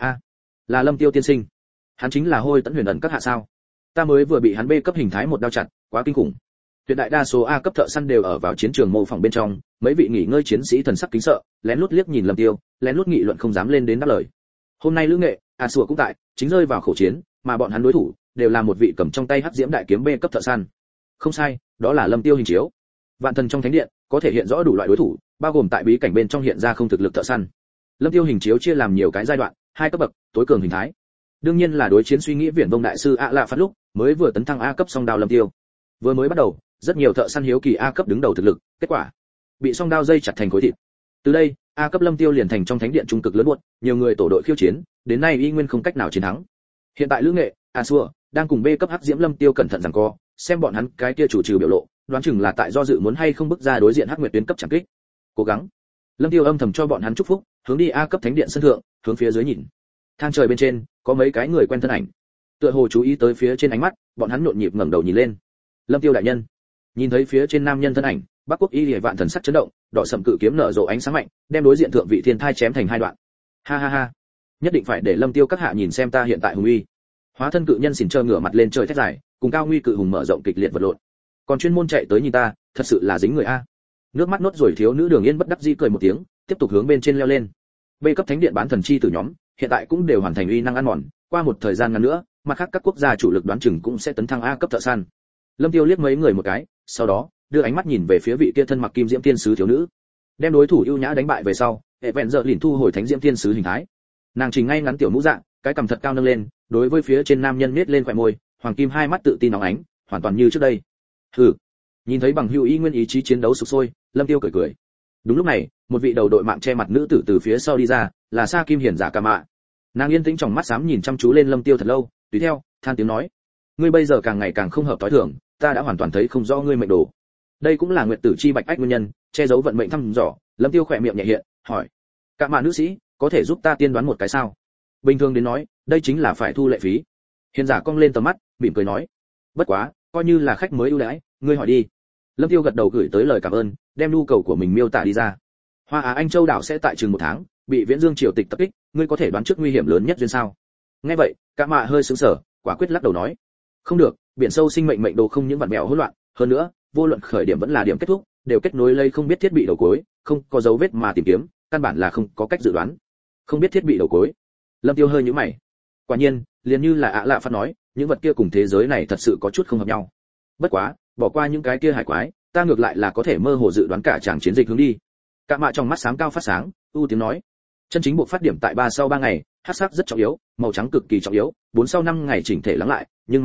Là Lâm Tiêu tiên sinh. Hắn chính là Hôi Tẫn Huyền Ẩn các hạ sao? Ta mới vừa bị hắn B cấp hình thái một đao chặt, quá kinh khủng. Tuyệt đại đa số A cấp thợ săn đều ở vào chiến trường mô phỏng bên trong, mấy vị nghỉ ngơi chiến sĩ thần sắc kính sợ, lén lút liếc nhìn Lâm Tiêu, lén lút nghị luận không dám lên đến đáp lời. Hôm nay Lữ Nghệ, A Sủa cũng tại, chính rơi vào khẩu chiến, mà bọn hắn đối thủ đều là một vị cầm trong tay hắc diễm đại kiếm B cấp thợ săn. Không sai, đó là Lâm Tiêu hình chiếu. Vạn thần trong thánh điện có thể hiện rõ đủ loại đối thủ, bao gồm tại bí cảnh bên trong hiện ra không thực lực thợ săn. Lâm Tiêu hình chiếu chia làm nhiều cái giai đoạn, 2 cấp bậc, tối cường hình thái. Đương nhiên là đối chiến suy nghĩ viển vông đại sư ạ lạ phát lúc, mới vừa tấn thăng A cấp song đao Lâm Tiêu. Vừa mới bắt đầu, rất nhiều thợ săn hiếu kỳ A cấp đứng đầu thực lực, kết quả bị song đao dây chặt thành khối thịt. Từ đây, A cấp Lâm Tiêu liền thành trong thánh điện trung cực lớn buốt, nhiều người tổ đội khiêu chiến, đến nay y nguyên không cách nào chiến thắng. Hiện tại Lữ Nghệ, A Sủa đang cùng B cấp hắc diễm Lâm Tiêu cẩn thận giằng co, xem bọn hắn cái kia chủ trừ biểu lộ, đoán chừng là tại do dự muốn hay không bước ra đối diện hắc nguyệt tuyến cấp chẳng kích. Cố gắng. Lâm Tiêu âm thầm cho bọn hắn chúc phúc, hướng đi A cấp thánh điện sân thượng, hướng phía dưới nhìn. Thang trời bên trên, có mấy cái người quen thân ảnh. Tựa hồ chú ý tới phía trên ánh mắt, bọn hắn nhộn nhịp ngẩng đầu nhìn lên. Lâm Tiêu đại nhân. Nhìn thấy phía trên nam nhân thân ảnh, Bắc Quốc Y Liễu Vạn thần sắc chấn động, đỏ sẫm cự kiếm nở rộ ánh sáng mạnh, đem đối diện thượng vị thiên thai chém thành 2 đoạn. Ha ha ha, nhất định phải để Lâm Tiêu các hạ nhìn xem ta hiện tại hùng uy. Hóa thân cự nhân xỉn trơ ngửa mặt lên trời thét dài, cùng cao nguy cự hùng mở rộng kịch liệt vật lộn. Còn chuyên môn chạy tới nhìn ta, thật sự là dính người a. Nước mắt nốt rồi thiếu nữ Đường Yên bất đắc dĩ cười một tiếng, tiếp tục hướng bên trên leo lên. B cấp thánh điện bán thần chi tử nhóm, hiện tại cũng đều hoàn thành uy năng ăn mòn, qua một thời gian ngắn nữa, mặt khác các quốc gia chủ lực đoán chừng cũng sẽ tấn thăng A cấp thợ săn. Lâm Tiêu liếc mấy người một cái, sau đó đưa ánh mắt nhìn về phía vị kia thân mặc kim diễm tiên sứ thiếu nữ, đem đối thủ ưu nhã đánh bại về sau, hệ vẹn giờ lìn thu hồi thánh diễm tiên sứ hình thái. Nàng chỉnh ngay ngắn tiểu mũ dạng, cái cằm thật cao nâng lên, đối với phía trên nam nhân nhếch lên khóe môi, hoàng kim hai mắt tự tin nóng ánh, hoàn toàn như trước đây. Hừ. Nhìn thấy bằng hữu y nguyên ý chí chiến đấu sục sôi, Lâm Tiêu cười cười. Đúng lúc này, một vị đầu đội mạng che mặt nữ tử từ phía sau đi ra, là Sa Kim Hiển giả Cả Mạ. Nàng yên tĩnh trong mắt xám nhìn chăm chú lên Lâm Tiêu thật lâu, tùy theo than tiếng nói: ngươi bây giờ càng ngày càng không hợp thói thường, ta đã hoàn toàn thấy không rõ ngươi mệnh đồ. Đây cũng là nguyệt tử chi bạch ách nguyên nhân, che giấu vận mệnh thăm dò. Lâm Tiêu khỏe miệng nhẹ hiện, hỏi: Cả Mạ nữ sĩ, có thể giúp ta tiên đoán một cái sao? Bình thường đến nói, đây chính là phải thu lệ phí. Hiền giả cong lên tầm mắt, mỉm cười nói: bất quá, coi như là khách mới ưu đãi, ngươi hỏi đi. Lâm Tiêu gật đầu gửi tới lời cảm ơn, đem nhu cầu của mình miêu tả đi ra. Hoa Á Anh Châu đảo sẽ tại chừng 1 tháng bị Viễn Dương triều tịch tập kích, ngươi có thể đoán trước nguy hiểm lớn nhất duyên sao? Nghe vậy, Cả Mạ hơi sững sờ, quả quyết lắc đầu nói: không được, biển sâu sinh mệnh mệnh đồ không những vặn vẹo hỗn loạn, hơn nữa, vô luận khởi điểm vẫn là điểm kết thúc, đều kết nối lây không biết thiết bị đầu cuối, không có dấu vết mà tìm kiếm, căn bản là không có cách dự đoán. Không biết thiết bị đầu cuối. Lâm Tiêu hơi nhíu mày. Quả nhiên, liền như là ạ lạ phát nói, những vật kia cùng thế giới này thật sự có chút không hợp nhau. Bất quá, bỏ qua những cái kia hải quái, ta ngược lại là có thể mơ hồ dự đoán cả chàng chiến dịch hướng đi. Cả Mạ trong mắt sáng cao phát sáng, u tiếng nói: chân chính buộc phát điểm tại 3 sau 3 ngày, hắc sắc rất trọng yếu, màu trắng cực kỳ trọng yếu, 4 sau 5 ngày chỉnh thể lắng lại, nhưng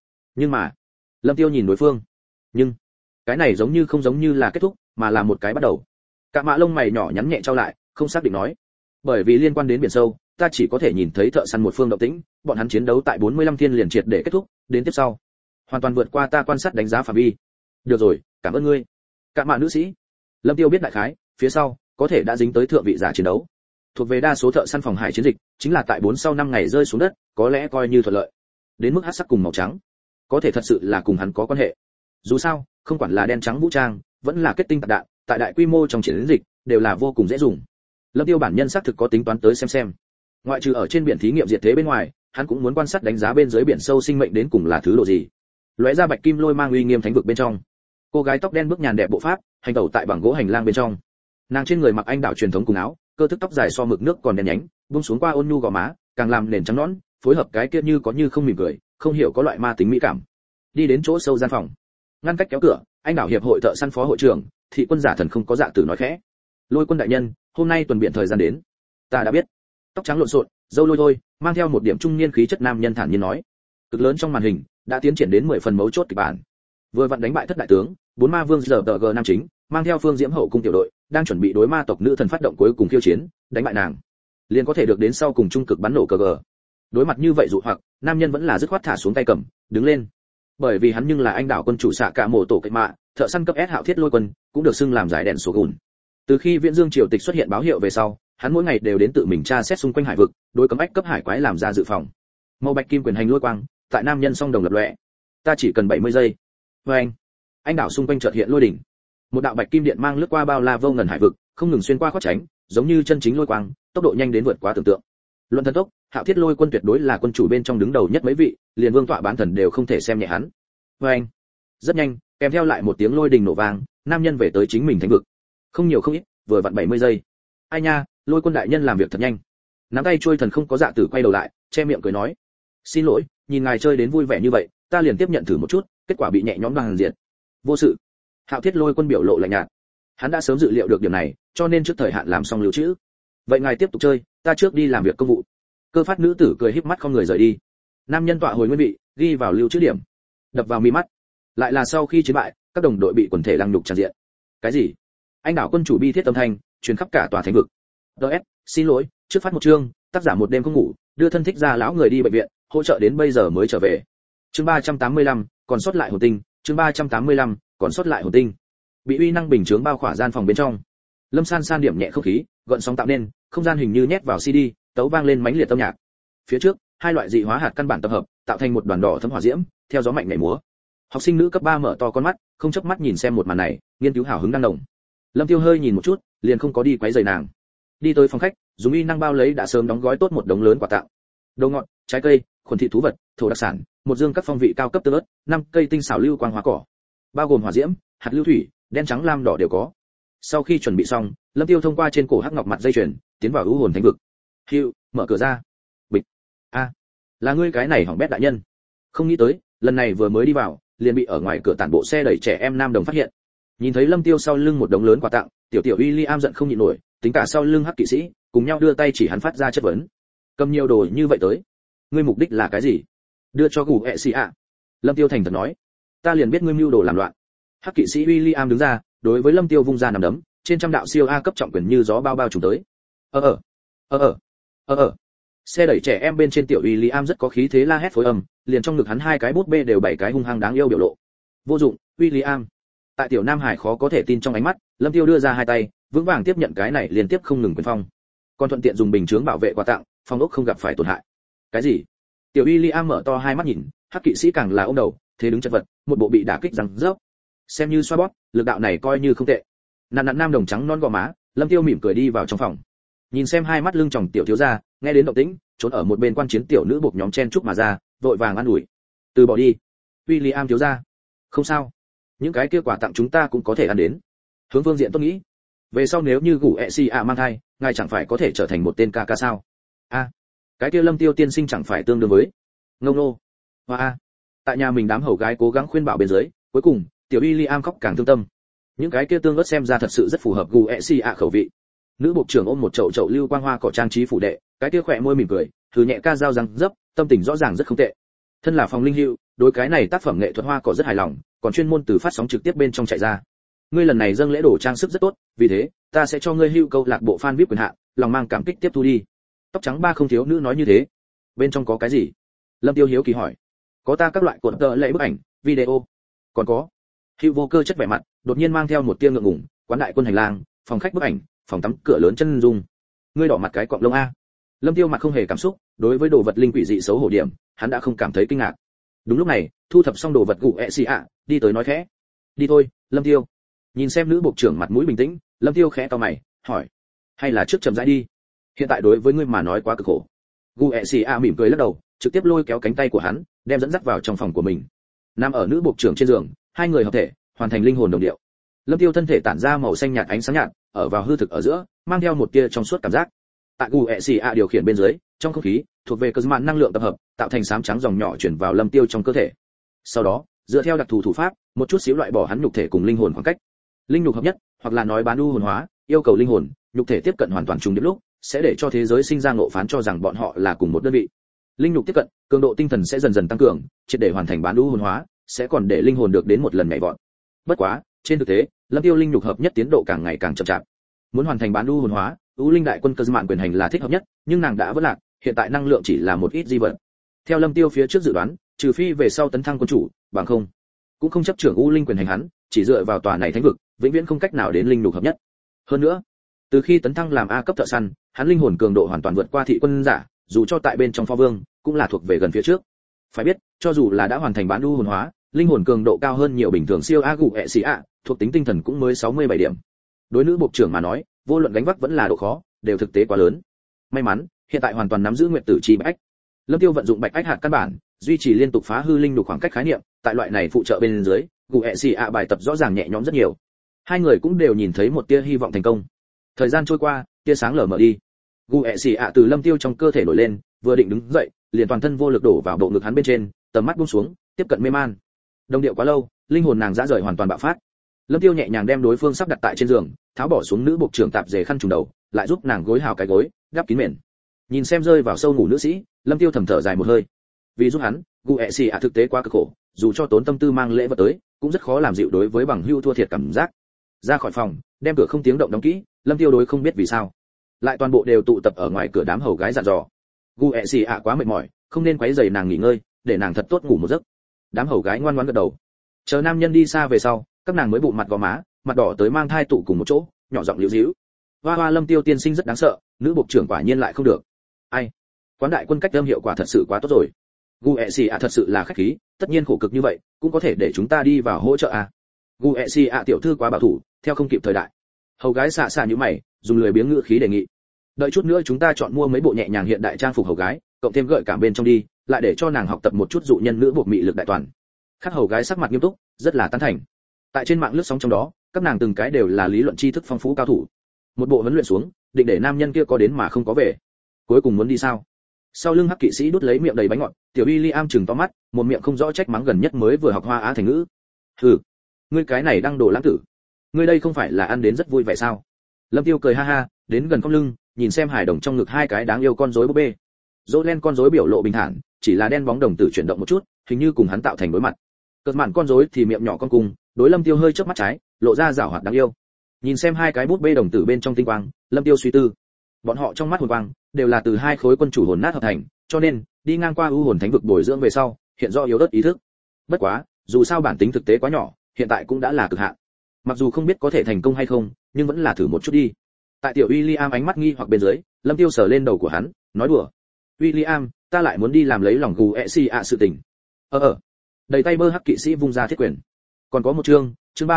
mà, Lâm Tiêu nhìn đối phương. Nhưng, cái này giống như không giống như là kết thúc, mà là một cái bắt đầu. Cả Mạ lông mày nhỏ nhắn nhẹ trao lại, không xác định nói: bởi vì liên quan đến biển sâu, ta chỉ có thể nhìn thấy thợ săn một phương động tĩnh, bọn hắn chiến đấu tại 45 thiên liền triệt để kết thúc, đến tiếp sau, hoàn toàn vượt qua ta quan sát đánh giá phạm vi. Được rồi, cảm ơn ngươi. Cả Mạ nữ sĩ. Lâm Tiêu biết đại khái, phía sau có thể đã dính tới thượng vị giả chiến đấu. Thuộc về đa số thợ săn phòng hải chiến dịch, chính là tại 4 sau 5 ngày rơi xuống đất, có lẽ coi như thuận lợi. Đến mức hắc sắc cùng màu trắng, có thể thật sự là cùng hắn có quan hệ. Dù sao, không quản là đen trắng vũ trang, vẫn là kết tinh tạc đạn, tại đại quy mô trong chiến dịch, đều là vô cùng dễ dùng. Lâm Tiêu bản nhân xác thực có tính toán tới xem. Ngoại trừ ở trên biển thí nghiệm diệt thế bên ngoài, hắn cũng muốn quan sát đánh giá bên dưới biển sâu sinh mệnh đến cùng là thứ độ gì. Lóe ra bạch kim lôi mang uy nghiêm thánh vực bên trong. Cô gái tóc đen bước nhàn đẹp bộ pháp, hành tẩu tại bằng gỗ hành lang bên trong. Nàng trên người mặc anh đảo truyền thống cùng áo, cơ thức tóc dài so mực nước còn đen nhánh, buông xuống qua ôn nhu gò má, càng làm nền trắng nõn, phối hợp cái kia như có như không mỉm cười, không hiểu có loại ma tính mỹ cảm. Đi đến chỗ sâu gian phòng, ngăn cách kéo cửa, anh đảo hiệp hội thợ săn phó hội trưởng, thị quân giả thần không có dạ tử nói khẽ: Lôi quân đại nhân, hôm nay tuần biển thời gian đến. Ta đã biết. Tóc trắng lộn xộn, râu lôi thôi, mang theo một điểm trung niên khí chất nam nhân thản nhiên nói. Cực lớn trong màn hình đã tiến triển đến 10 phần mấu chốt kịch bản. Vừa vặn đánh bại thất đại tướng, 4 ma vương giờ tờ g nam chính, mang theo phương diễm hậu cung tiểu đội, đang chuẩn bị đối ma tộc nữ thần phát động cuối cùng khiêu chiến, đánh bại nàng, liền có thể được đến sau cùng trung cực bắn nổ cờ gờ. Đối mặt như vậy dụ hoặc, nam nhân vẫn là dứt khoát thả xuống tay cầm, đứng lên. Bởi vì hắn nhưng là anh đảo quân chủ xạ cả mộ tổ cách mạ, thợ săn cấp S hạo thiết lôi quân, cũng được xưng làm giải đèn số gùn. Từ khi Viễn Dương triều tịch xuất hiện báo hiệu về sau, hắn mỗi ngày đều đến tự mình tra xét xung quanh hải vực, đối cấm ách cấp hải quái làm ra dự phòng. Màu bạch kim quyền hành lôi quang, tại nam nhân song đồng lập lòe. Ta chỉ cần 70 giây. Với anh đảo xung quanh chợt hiện lôi đỉnh. Một đạo bạch kim điện mang lướt qua bao la vô ngần hải vực, không ngừng xuyên qua khoát tránh, giống như chân chính lôi quang, tốc độ nhanh đến vượt quá tưởng tượng. Luận thần tốc, Hạo Thiết Lôi quân tuyệt đối là quân chủ bên trong đứng đầu nhất mấy vị, liền vương tọa bán thần đều không thể xem nhẹ hắn. Với rất nhanh, kèm theo lại một tiếng lôi đình nổ vang, nam nhân về tới chính mình thánh vực. Không nhiều không ít, vừa vặn 70 giây. Ai nha, Lôi Quân đại nhân làm việc thật nhanh. Nắm tay trôi thần không có dạ tử quay đầu lại, che miệng cười nói: "Xin lỗi, nhìn ngài chơi đến vui vẻ như vậy, ta liền tiếp nhận thử một chút, kết quả bị nhẹ nhõm đoàn diệt." Vô sự. Hạo Thiết Lôi Quân biểu lộ lạnh nhạt. Hắn đã sớm dự liệu được điểm này, cho nên trước thời hạn làm xong lưu trữ. "Vậy ngài tiếp tục chơi, ta trước đi làm việc công vụ." Cơ phát nữ tử cười híp mắt không người rời đi. Nam nhân tọa hồi nguyên vị, ghi vào lưu trữ điểm. Đập vào mi mắt, lại là sau khi chiến bại, các đồng đội bị quần thể lăng nhục tràn diện. Cái gì? Anh đảo quân chủ bi thiết âm thanh truyền khắp cả tòa thánh vực. DS, xin lỗi, trước phát một chương, tác giả một đêm không ngủ, đưa thân thích ra lão người đi bệnh viện, hỗ trợ đến bây giờ mới trở về. Chương 385, còn sót lại hồn tinh, chương 385, còn sót lại hồn tinh. Bị uy năng bình chướng bao khỏa gian phòng bên trong. Lâm San San điểm nhẹ không khí, gợn sóng tạo nên, không gian hình như nhét vào CD, tấu vang lên mãnh liệt âm nhạc. Phía trước, hai loại dị hóa hạt căn bản tập hợp, tạo thành một đoàn đỏ thấm hỏa diễm, theo gió mạnh nhảy múa. Học sinh nữ cấp 3 mở to con mắt, không chớp mắt nhìn xem một màn này, nghiên cứu hào hứng đang đồng. Lâm Tiêu hơi nhìn một chút, liền không có đi quấy rầy nàng. Đi tới phòng khách, dùng uy năng bao lấy đã sớm đóng gói tốt một đống lớn quà tặng. Đồ ngọt, trái cây, khuẩn thị thú vật, thổ đặc sản, một dương các phong vị cao cấp tương ớt, 5 cây tinh xảo lưu quang hoa cỏ, bao gồm hỏa diễm, hạt lưu thủy, đen trắng lam đỏ đều có. Sau khi chuẩn bị xong, Lâm Tiêu thông qua trên cổ hắc ngọc mặt dây chuyền, tiến vào ưu hồn thánh vực. Hưu, mở cửa ra. Bịch. A, là ngươi cái này hỏng bét đại nhân. Không nghĩ tới, lần này vừa mới đi vào, liền bị ở ngoài cửa tản bộ xe đẩy trẻ em nam đồng phát hiện. Nhìn thấy Lâm Tiêu sau lưng một đống lớn quà tặng, tiểu William giận không nhịn nổi, tính cả sau lưng hắc kỵ sĩ, cùng nhau đưa tay chỉ hắn phát ra chất vấn. Cầm nhiều đồ như vậy tới, ngươi mục đích là cái gì? Đưa cho gù ẹ xì ạ. Lâm Tiêu thành thật nói, ta liền biết ngươi mưu đồ làm loạn. Hắc kỵ sĩ William đứng ra, đối với Lâm Tiêu vung ra nằm đấm, trên trăm đạo siêu A cấp trọng quyền như gió bao bao trùng tới. Xe đẩy trẻ em bên trên tiểu William rất có khí thế la hét phối âm, liền trong ngực hắn hai cái bút bê đều bảy cái hung hăng đáng yêu biểu lộ. Vô dụng, William. Tại tiểu Nam Hải khó có thể tin trong ánh mắt, Lâm Tiêu đưa ra hai tay, vững vàng tiếp nhận cái này liên tiếp không ngừng quyền phong. Còn thuận tiện dùng bình chướng bảo vệ quà tặng, phòng ốc không gặp phải tổn hại. Cái gì? Tiểu William mở to hai mắt nhìn, hắc kỵ sĩ càng là ôm đầu, thế đứng chật vật, một bộ bị đả kích răng rớp. Xem như xoa bóp, lực đạo này coi như không tệ. Nạn nam đồng trắng non gò má, Lâm Tiêu mỉm cười đi vào trong phòng. Nhìn xem hai mắt lưng tròng tiểu thiếu gia, nghe đến động tĩnh, trốn ở một bên quan chiến tiểu nữ buộc nhóm chen chúc mà ra, vội vàng an ủi. Từ bỏ đi, William thiếu gia. Không sao, những cái kia quà tặng chúng ta cũng có thể ăn đến. Hướng phương diện tôi nghĩ, về sau nếu như gù ẹ xì ạ mang thai, ngài chẳng phải có thể trở thành một tên ca ca sao? A, cái kia Lâm Tiêu tiên sinh chẳng phải tương đương với ngông nô. Hoa a, tại nhà mình đám hầu gái cố gắng khuyên bảo bên dưới, cuối cùng tiểu William khóc càng thương tâm. Những cái kia tương ớt xem ra thật sự rất phù hợp gù ẹ xì ạ khẩu vị. Nữ bộ trưởng ôm một chậu chậu lưu quang hoa cỏ trang trí phủ đệ, cái kia khỏe môi mỉm cười, thử nhẹ ca dao răng dấp, tâm tình rõ ràng rất không tệ. Thân là phòng linh hữu, đối cái này tác phẩm nghệ thuật hoa cỏ rất hài lòng, còn chuyên môn từ phát sóng trực tiếp bên trong chạy ra. Ngươi lần này dâng lễ đồ trang sức rất tốt, vì thế ta sẽ cho ngươi hữu câu lạc bộ fan VIP quyền hạn, lòng mang cảm kích tiếp thu đi. Tóc trắng ba không thiếu nữ nói như thế. Bên trong có cái gì? Lâm Tiêu hiếu kỳ hỏi. Có ta các loại cuộn tợ lễ bức ảnh, video, còn có. Hữu vô cơ chất vẻ mặt, đột nhiên mang theo một tia ngượng ngùng, quán đại quân hành lang, phòng khách bức ảnh, phòng tắm cửa lớn chân dung. Ngươi đỏ mặt cái cọng lông a. Lâm Tiêu mặt không hề cảm xúc, đối với đồ vật linh quỷ dị xấu hổ điểm, hắn đã không cảm thấy kinh ngạc. Đúng lúc này, thu thập xong đồ vật gù ẹ xì ạ, đi tới nói khẽ. Đi thôi, Lâm Tiêu. Nhìn xem nữ bộ trưởng mặt mũi bình tĩnh, Lâm Tiêu khẽ cau mày, hỏi, hay là trước chậm rãi đi. Hiện tại đối với ngươi mà nói quá cực khổ. Gù ẹ xì ạ mỉm cười lắc đầu, trực tiếp lôi kéo cánh tay của hắn, đem dẫn dắt vào trong phòng của mình. Nằm ở nữ bộ trưởng trên giường, hai người hợp thể, hoàn thành linh hồn đồng điệu. Lâm Tiêu thân thể tản ra màu xanh nhạt ánh sáng nhạt, ở vào hư thực ở giữa, mang theo một tia trong suốt cảm giác. Tại gù ẹ xì ạ điều khiển bên dưới, trong không khí thuộc về cơ mạn năng lượng tập hợp, tạo thành xám trắng dòng nhỏ chuyển vào Lâm Tiêu trong cơ thể. Sau đó, dựa theo đặc thù thủ pháp, một chút xíu loại bỏ hắn nhục thể cùng linh hồn khoảng cách. Linh nhục hợp nhất, hoặc là nói bán u hồn hóa, yêu cầu linh hồn, nhục thể tiếp cận hoàn toàn trùng điệp lúc, sẽ để cho thế giới sinh ra ngộ phán cho rằng bọn họ là cùng một đơn vị. Linh nhục tiếp cận, cường độ tinh thần sẽ dần dần tăng cường, triệt để hoàn thành bán u hồn hóa, sẽ còn để linh hồn được đến một lần nhảy vọt. Bất quá, trên thực tế, Lâm Tiêu linh nhục hợp nhất tiến độ càng ngày càng chậm chạp. Muốn hoàn thành bán u hồn hóa, U Linh đại quân cơ mạn quyền hành là thích hợp nhất, nhưng nàng đã vỡ lạc, hiện tại năng lượng chỉ là một ít di vật. Theo Lâm Tiêu phía trước dự đoán, trừ phi về sau tấn thăng quân chủ, bằng không cũng không chấp trưởng U Linh quyền hành hắn, chỉ dựa vào tòa này thánh vực, vĩnh viễn không cách nào đến linh nhục hợp nhất. Hơn nữa, từ khi tấn thăng làm A cấp thợ săn, hắn linh hồn cường độ hoàn toàn vượt qua thị quân giả, dù cho tại bên trong pho vương, cũng là thuộc về gần phía trước. Phải biết, cho dù là đã hoàn thành bán u hồn hóa, linh hồn cường độ cao hơn nhiều bình thường siêu A gù ẹ xì ạ, thuộc tính tinh thần cũng mới 67 điểm. Đối nữ bộ trưởng mà nói, vô luận gánh vác vẫn là độ khó, đều thực tế quá lớn. May mắn, hiện tại hoàn toàn nắm giữ nguyện tử chi bạch ách. Lâm Tiêu vận dụng bạch ách hạt căn bản, duy trì liên tục phá hư linh nhục khoảng cách khái niệm, tại loại này phụ trợ bên dưới, gù ẹ xì ạ bài tập rõ ràng nhẹ nhõm rất nhiều. Hai người cũng đều nhìn thấy một tia hy vọng thành công. Thời gian trôi qua, tia sáng lờ mờ đi. Gù ẹ xì ạ từ Lâm Tiêu trong cơ thể nổi lên, vừa định đứng dậy, liền toàn thân vô lực đổ vào bộ ngực hắn bên trên, tầm mắt buông xuống, tiếp cận mê man. Đồng điệu quá lâu, linh hồn nàng dã rời hoàn toàn bạo phát. Lâm Tiêu nhẹ nhàng đem đối phương sắp đặt tại trên giường, tháo bỏ xuống nữ bộ trưởng tạp dề khăn trùm đầu, lại giúp nàng gối hào cái gối, đắp kín mền. Nhìn xem rơi vào sâu ngủ nữ sĩ, Lâm Tiêu thầm thở dài một hơi. Vì giúp hắn, gu ẹ xì ạ thực tế quá cực khổ, dù cho tốn tâm tư mang lễ vật tới, cũng rất khó làm dịu đối với bằng hữu thua thiệt cảm giác. Ra khỏi phòng, đem cửa không tiếng động đóng kỹ, Lâm Tiêu đối không biết vì sao, lại toàn bộ đều tụ tập ở ngoài cửa đám hầu gái dặn dò. Gu ẹ xì ạ quá mệt mỏi, không nên quấy rầy nàng nghỉ ngơi, để nàng thật tốt ngủ một giấc. Đám hầu gái ngoan ngoãn gật đầu. Chờ nam nhân đi xa về sau, các nàng mới bụng mặt gò má, mặt đỏ tới mang thai tụ cùng một chỗ, nhỏ giọng liễu díu. Hoa Hoa Lâm Tiêu tiên sinh rất đáng sợ, nữ bộ trưởng quả nhiên lại không được. Ai? Quán đại quân cách âm hiệu quả thật sự quá tốt rồi. Gu ẹ xì ạ thật sự là khách khí, tất nhiên khổ cực như vậy, cũng có thể để chúng ta đi vào hỗ trợ à? Gu ẹ xì ạ tiểu thư quá bảo thủ, theo không kịp thời đại. Hầu gái xạ xạ như mày, dùng lười biếng ngữ khí đề nghị. Đợi chút nữa chúng ta chọn mua mấy bộ nhẹ nhàng hiện đại trang phục hầu gái, cộng thêm gợi cảm bên trong đi, lại để cho nàng học tập một chút dụ nhân nữ buộc mị lực đại toàn. Các hầu gái sắc mặt nghiêm túc, rất là tán thành. Tại trên mạng lướt sóng trong đó, các nàng từng cái đều là lý luận tri thức phong phú cao thủ. Một bộ huấn luyện xuống, định để nam nhân kia có đến mà không có về. Cuối cùng muốn đi sao? Sau lưng hắc kỵ sĩ đút lấy miệng đầy bánh ngọt, tiểu William chừng to mắt, một miệng không rõ trách mắng gần nhất mới vừa học hoa á thành ngữ. Hừ, ngươi cái này đang đổ lãng tử. Ngươi đây không phải là ăn đến rất vui vẻ sao? Lâm Tiêu cười ha ha, đến gần cong lưng, nhìn xem hài đồng trong ngực hai cái đáng yêu con rối búp bê. Dỗ len con rối biểu lộ bình thản, chỉ là đen bóng đồng tử chuyển động một chút, hình như cùng hắn tạo thành đối mặt. Cơn mạn con rối thì miệng nhỏ con cung, đối Lâm Tiêu hơi chớp mắt trái, lộ ra giảo hoạt đáng yêu. Nhìn xem hai cái búp bê đồng tử bên trong tinh quang, Lâm Tiêu suy tư. Bọn họ trong mắt hồn quang đều là từ hai khối quân chủ hồn nát hợp thành, cho nên đi ngang qua ưu hồn thánh vực bồi dưỡng về sau, hiện do yếu ớt ý thức. Bất quá, dù sao bản tính thực tế quá nhỏ, hiện tại cũng đã là cực hạn. Mặc dù không biết có thể thành công hay không, nhưng vẫn là thử một chút đi. Tại tiểu William ánh mắt nghi hoặc bên dưới, Lâm Tiêu sờ lên đầu của hắn, nói đùa: "William, ta lại muốn đi làm lấy lòng gù ẹ xì ạ sự tình." Đầy tay bơ hắc kỵ sĩ vung ra thiết quyền. Còn có một chương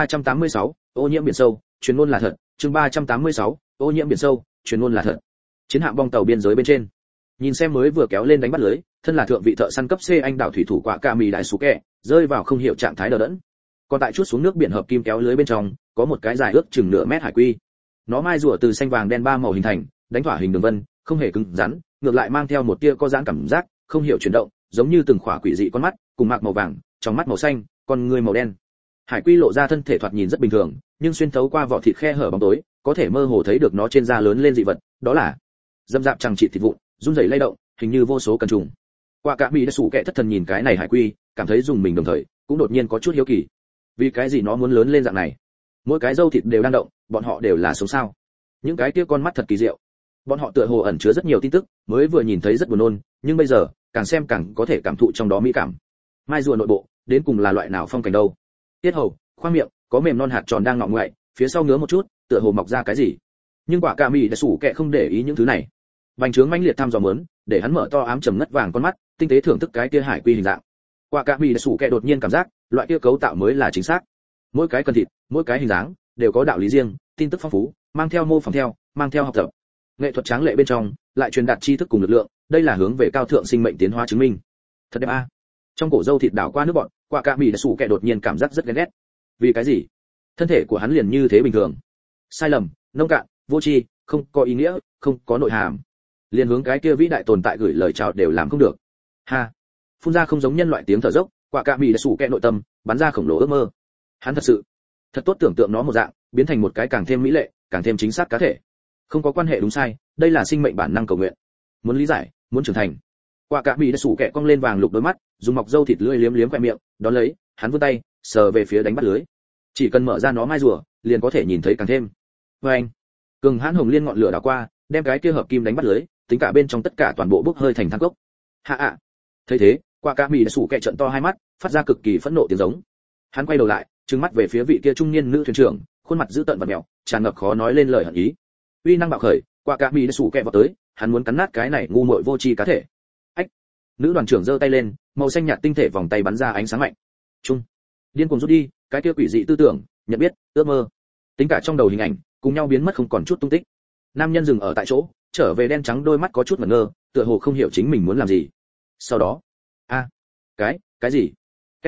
386, ô nhiễm biển sâu, truyền ngôn là thật, chương 386, ô nhiễm biển sâu, truyền ngôn là thật. Chiến hạm bong tàu biên giới bên trên. Nhìn xem mới vừa kéo lên đánh bắt lưới, thân là thượng vị thợ săn cấp C anh đảo thủy thủ quả ca mì đại sú kẹ, rơi vào không hiểu trạng thái đờ đẫn. Còn tại chuốt xuống nước biển hợp kim kéo lưới bên trong, có một cái dài ước chừng nửa mét hải quy. Nó mai rùa từ xanh vàng đen ba màu hình thành, đánh thỏa hình đường vân, không hề cứng rắn, ngược lại mang theo một tia có giãn cảm giác, không hiểu chuyển động, giống như từng khỏa quỷ dị con mắt, cùng mạc màu vàng, trong mắt màu xanh, con người màu đen. Hải quy lộ ra thân thể thoạt nhìn rất bình thường, nhưng xuyên thấu qua vỏ thịt khe hở bóng tối, có thể mơ hồ thấy được nó trên da lớn lên dị vật, đó là dâm dạp chằng chịt thịt vụn, run rẩy lay động, hình như vô số côn trùng. Quả cả mỹ đã sủ kệ thất thần nhìn cái này hải quy, cảm thấy dùng mình đồng thời, cũng đột nhiên có chút hiếu kỳ. Vì cái gì nó muốn lớn lên dạng này? Mỗi cái râu thịt đều đang động, bọn họ đều là sống sao? Những cái kia con mắt thật kỳ diệu. Bọn họ tựa hồ ẩn chứa rất nhiều tin tức, mới vừa nhìn thấy rất buồn nôn, nhưng bây giờ, càng xem càng có thể cảm thụ trong đó mỹ cảm. Mai rùa nội bộ, đến cùng là loại nào phong cảnh đâu? Tiết hầu, khoang miệng, có mềm non hạt tròn đang ngọ ngoại, phía sau ngứa một chút, tựa hồ mọc ra cái gì. Nhưng quả cả mỹ đã sủ kệ không để ý những thứ này. Bành trướng mãnh liệt tham dò muốn, để hắn mở to ám trầm ngất vàng con mắt, tinh tế thưởng thức cái kia hải quy hình dạng. Quả cả mỹ đã sủ kệ đột nhiên cảm giác, loại kia cấu tạo mới là chính xác. Mỗi cái cần thịt, mỗi cái hình dáng đều có đạo lý riêng, tin tức phong phú, mang theo mô phỏng theo, mang theo học tập. Nghệ thuật tráng lệ bên trong, lại truyền đạt tri thức cùng lực lượng, đây là hướng về cao thượng sinh mệnh tiến hóa chứng minh. Thật đẹp a. Trong cổ dâu thịt đảo qua nước bọn, quả cả mỹ đã sủ kệ đột nhiên cảm giác rất ghen ghét. Vì cái gì? Thân thể của hắn liền như thế bình thường. Sai lầm, nông cạn, vô tri, không có ý nghĩa, không có nội hàm. Liên hướng cái kia vĩ đại tồn tại gửi lời chào đều làm không được. Ha. Phun ra không giống nhân loại tiếng thở dốc, quả cả mỹ đã sủ kệ nội tâm, bắn ra khổng lồ ước mơ. Hắn thật sự, thật tốt tưởng tượng nó một dạng, biến thành một cái càng thêm mỹ lệ, càng thêm chính xác cá thể. Không có quan hệ đúng sai, đây là sinh mệnh bản năng cầu nguyện. Muốn lý giải, muốn trưởng thành. Quả cả mỹ đã sủ kệ cong lên vàng lục đôi mắt, dùng mọc dâu thịt lưỡi liếm liếm quẹt miệng, đón lấy, hắn vươn tay, sờ về phía đánh bắt lưới. Chỉ cần mở ra nó mai rùa, liền có thể nhìn thấy càng thêm. Và anh, cường hãn hồng liên ngọn lửa đảo qua, đem cái kia hợp kim đánh bắt lưới, tính cả bên trong tất cả toàn bộ bốc hơi thành than cốc. Hạ ạ. Thấy thế, quả cả mỹ đã sủ kệ trợn to hai mắt, phát ra cực kỳ phẫn nộ tiếng giống. Hắn quay đầu lại, trừng mắt về phía vị kia trung niên nữ thuyền trưởng, khuôn mặt dữ tợn và mèo, tràn ngập khó nói lên lời hận ý. Uy năng bạo khởi, quả cả mỹ đã sủ kệ vào tới, hắn muốn cắn nát cái này ngu muội vô tri cá thể. Ách. Nữ đoàn trưởng giơ tay lên, màu xanh nhạt tinh thể vòng tay bắn ra ánh sáng mạnh. Trung. Điên cuồng rút đi, cái kia quỷ dị tư tưởng, nhận biết, ước mơ, tính cả trong đầu hình ảnh, cùng nhau biến mất không còn chút tung tích. Nam nhân dừng ở tại chỗ, trở về đen trắng đôi mắt có chút ngẩn ngơ, tựa hồ không hiểu chính mình muốn làm gì. Sau đó, cái gì?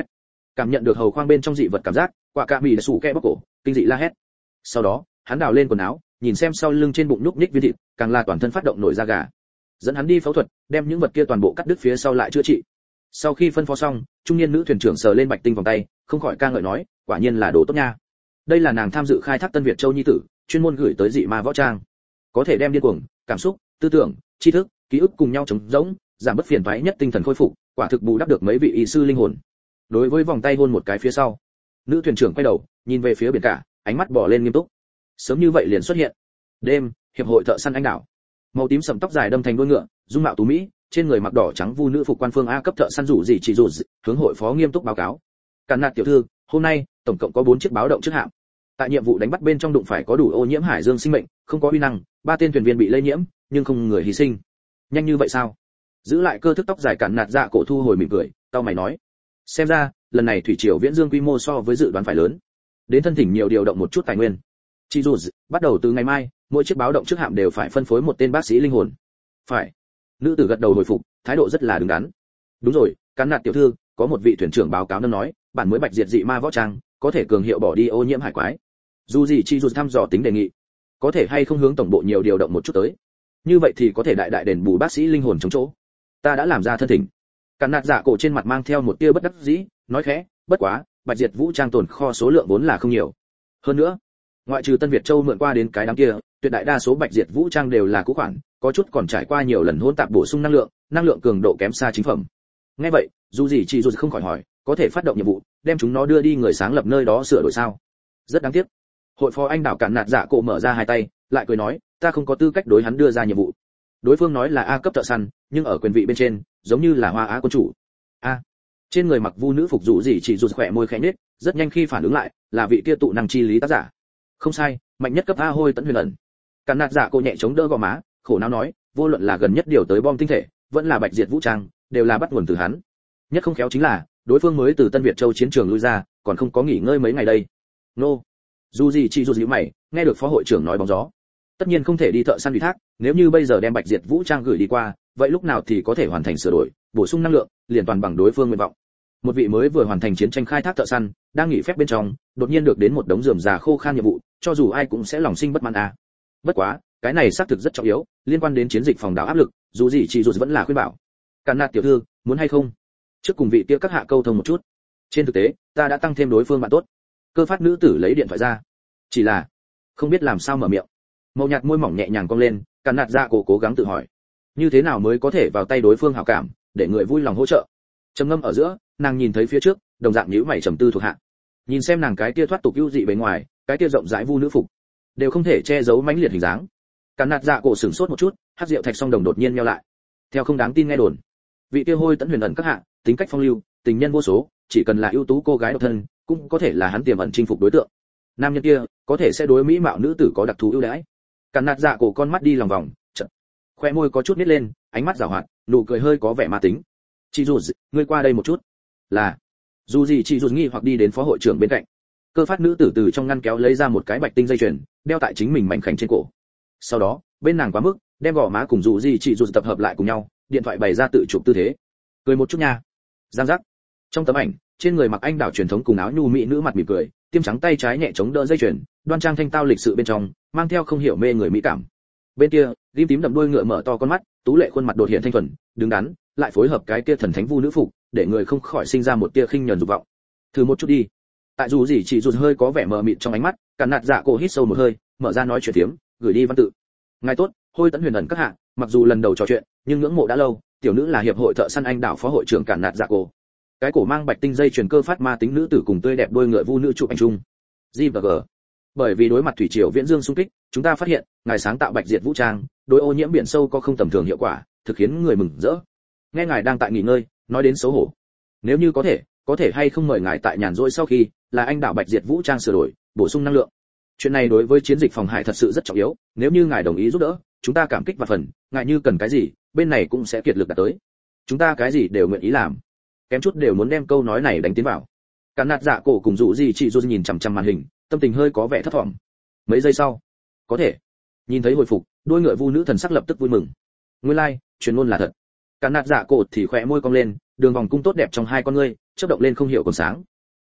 Cảm nhận được hầu khoang bên trong dị vật cảm giác, quả cạ mì đã sủ kẹ bóc cổ, kinh dị la hét. Sau đó hắn đào lên quần áo, nhìn xem sau lưng trên bụng nhúc nhích viên thịt, càng là toàn thân phát động nổi da gà. Dẫn hắn đi phẫu thuật, đem những vật kia toàn bộ cắt đứt phía sau lại chữa trị. Sau khi phân phó xong, trung niên nữ thuyền trưởng sờ lên bạch tinh vòng tay, không khỏi ca ngợi nói, quả nhiên là đồ tốt nha. Đây là nàng tham dự khai thác Tân Việt Châu nhi tử, chuyên môn gửi tới dị ma võ trang, có thể đem điên cuồng, cảm xúc, tư tưởng, tri thức, ký ức cùng nhau chống rỗng, giảm bớt phiền toái nhất tinh thần khôi phục, quả thực bù đắp được mấy vị y sư linh hồn. Đối với vòng tay hôn một cái phía sau, nữ thuyền trưởng quay đầu, nhìn về phía biển cả, ánh mắt bỏ lên nghiêm túc. Sớm như vậy liền xuất hiện. Đêm, hiệp hội thợ săn anh đảo. Màu tím sẫm tóc dài đâm thành đuôi ngựa, dung mạo tú mỹ, trên người mặc đỏ trắng vu nữ phục quan phương A cấp thợ săn rủ gì chỉ rủ, hướng hội phó nghiêm túc báo cáo. Càn nạt tiểu thư, hôm nay tổng cộng có 4 chiếc báo động trước hạm. Tại nhiệm vụ đánh bắt bên trong đụng phải có đủ ô nhiễm hải dương sinh mệnh, không có uy năng, 3 tên thuyền viên bị lây nhiễm, nhưng không người hy sinh. Nhanh như vậy sao? Giữ lại cơ thức tóc dài cản nạt dạ cổ thu hồi mỉm cười, tao mày nói. Xem ra, lần này thủy triều viễn dương quy mô so với dự đoán phải lớn. Đến thân thỉnh nhiều điều động một chút tài nguyên. Chỉ dù bắt đầu từ ngày mai, mỗi chiếc báo động trước hạm đều phải phân phối một tên bác sĩ linh hồn. Phải. Nữ tử gật đầu hồi phục, thái độ rất là đứng đắn. Đúng rồi, cán nạt tiểu thư, có một vị thuyền trưởng báo cáo nâng nói, bản mới bạch diệt dị ma võ trang, có thể cường hiệu bỏ đi ô nhiễm hải quái. Dù gì chỉ dù thăm dò tính đề nghị, có thể hay không hướng tổng bộ nhiều điều động một chút tới. Như vậy thì có thể đại đại đền bù bác sĩ linh hồn chống chỗ. Ta đã làm ra thân thỉnh. Càn nạt dạ cổ trên mặt mang theo một tia bất đắc dĩ, nói khẽ, bất quá, bạch diệt vũ trang tồn kho số lượng vốn là không nhiều. Hơn nữa, ngoại trừ Tân Việt Châu mượn qua đến cái đám kia, tuyệt đại đa số bạch diệt vũ trang đều là cũ khoản, có chút còn trải qua nhiều lần hỗn tạp bổ sung năng lượng cường độ kém xa chính phẩm. Nghe vậy, dù gì chỉ dù không khỏi hỏi, có thể phát động nhiệm vụ, đem chúng nó đưa đi người sáng lập nơi đó sửa đổi sao? Rất đáng tiếc. Hội phó anh đảo Càn nạt dạ cổ mở ra hai tay, lại cười nói, ta không có tư cách đối hắn đưa ra nhiệm vụ. Đối phương nói là A cấp thợ săn, nhưng ở quyền vị bên trên, giống như là hoa á quân chủ. A. Trên người mặc vu nữ phục dụ gì chỉ dù khỏe môi khẽ nhếch, rất nhanh khi phản ứng lại, là vị kia tụ năng chi lý tác giả. Không sai, mạnh nhất cấp A hôi tận huyền ẩn. Càn nạt dạ cổ nhẹ chống đỡ gò má, khổ não nói, vô luận là gần nhất điều tới bom tinh thể, vẫn là bạch diệt vũ trang, đều là bắt nguồn từ hắn. Nhất không khéo chính là, đối phương mới từ Tân Việt Châu chiến trường lui ra, còn không có nghỉ ngơi mấy ngày đây. Nô. Dù gì chỉ dù mày, nghe được phó hội trưởng nói bóng gió. Tất nhiên không thể đi thợ săn ủy thác, nếu như bây giờ đem bạch diệt vũ trang gửi đi qua, vậy lúc nào thì có thể hoàn thành sửa đổi, bổ sung năng lượng, liền toàn bằng đối phương nguyện vọng. Một vị mới vừa hoàn thành chiến tranh khai thác thợ săn, đang nghỉ phép bên trong, đột nhiên được đến một đống rườm rà khô khan nhiệm vụ, cho dù ai cũng sẽ lòng sinh bất mãn à. Bất quá, cái này xác thực rất trọng yếu, liên quan đến chiến dịch phòng đảo áp lực, dù gì chỉ dù vẫn là khuyên bảo. Càn nạt tiểu thư, muốn hay không? Trước cùng vị kia các hạ câu thông một chút. Trên thực tế, ta đã tăng thêm đối phương bạn tốt. Cơ phát nữ tử lấy điện thoại ra. Chỉ là không biết làm sao mở miệng. Màu nhạt môi mỏng nhẹ nhàng cong lên, Càn nạt dạ cổ cố gắng tự hỏi, như thế nào mới có thể vào tay đối phương hảo cảm, để người vui lòng hỗ trợ. Trầm ngâm ở giữa, nàng nhìn thấy phía trước, đồng dạng nhíu mày trầm tư thuộc hạ. Nhìn xem nàng cái kia thoát tục ưu dị bề ngoài, cái kia rộng rãi vu nữ phục, đều không thể che giấu mãnh liệt hình dáng. Càn nạt dạ cổ sửng sốt một chút, hắc rượu thạch song đồng đột nhiên nheo lại. Theo không đáng tin nghe đồn, vị kia hôi tẫn huyền ẩn các hạ, tính cách phong lưu, tình nhân vô số, chỉ cần là ưu tú cô gái độc thân, cũng có thể là hắn tiềm ẩn chinh phục đối tượng. Nam nhân kia, có thể sẽ đối mỹ mạo nữ tử có đặc thù ưu đãi. Càn nạt dạ cổ con mắt đi lòng vòng, chợt khoe môi có chút nít lên, ánh mắt giảo hoạt, nụ cười hơi có vẻ ma tính. Chị dù, ngươi qua đây một chút. Là. Dù gì chị dù nghi hoặc đi đến phó hội trưởng bên cạnh. Cơ phát nữ tử từ trong ngăn kéo lấy ra một cái bạch tinh dây chuyền, đeo tại chính mình mảnh khảnh trên cổ. Sau đó, bên nàng quá mức, đem gò má cùng dù gì chị dù tập hợp lại cùng nhau, điện thoại bày ra tự chụp tư thế. Cười một chút nha. Giang giác. Trong tấm ảnh, trên người mặc anh đảo truyền thống cùng áo nhu mỹ nữ mặt mỉm cười, tiêm trắng tay trái nhẹ chống đỡ dây chuyền, đoan trang thanh tao lịch sự bên trong, mang theo không hiểu mê người mỹ cảm. Bên kia, rim tím đậm đuôi ngựa mở to con mắt, tú lệ khuôn mặt đột hiện thanh thuần, đứng đắn, lại phối hợp cái kia thần thánh vu nữ phục, để người không khỏi sinh ra một tia khinh nhẫn dục vọng. Thử một chút đi. Tại dù gì chỉ dù hơi có vẻ mờ mịt trong ánh mắt, Càn nạt dạ cổ hít sâu một hơi, mở ra nói chuyện tiếm, gửi đi văn tự. Ngài tốt, hôi tẫn huyền ẩn các hạ, mặc dù lần đầu trò chuyện, nhưng ngưỡng mộ đã lâu, tiểu nữ là hiệp hội thợ săn anh đảo phó hội trưởng Càn nạt dạ cổ. Cái cổ mang bạch tinh dây chuyền cơ phát ma tính nữ tử cùng tươi đẹp đôi ngựa vu nữ chụp ảnh chung. G&G. Bởi vì đối mặt thủy triều viễn dương xung kích, chúng ta phát hiện, ngài sáng tạo bạch diệt vũ trang, đối ô nhiễm biển sâu có không tầm thường hiệu quả, thực khiến người mừng rỡ. Nghe ngài đang tại nghỉ ngơi, nói đến xấu hổ. Nếu như có thể hay không mời ngài tại nhàn rỗi sau khi, là anh đạo bạch diệt vũ trang sửa đổi, bổ sung năng lượng. Chuyện này đối với chiến dịch phòng hải thật sự rất trọng yếu, nếu như ngài đồng ý giúp đỡ, chúng ta cảm kích và phần, ngài như cần cái gì, bên này cũng sẽ kiệt lực đạt tới. Chúng ta cái gì đều nguyện ý làm. Kém chút đều muốn đem câu nói này đánh tiến vào. Càn nạt dạ cổ cùng dụ gì chị dù nhìn chằm chằm màn hình, tâm tình hơi có vẻ thất vọng. Mấy giây sau, có thể nhìn thấy hồi phục, đôi ngựa vu nữ thần sắc lập tức vui mừng. Nguyên lai, truyền ngôn là thật. Càn nạt dạ cổ thì khỏe môi cong lên, đường vòng cung tốt đẹp trong hai con ngươi chớp động lên không hiểu còn sáng.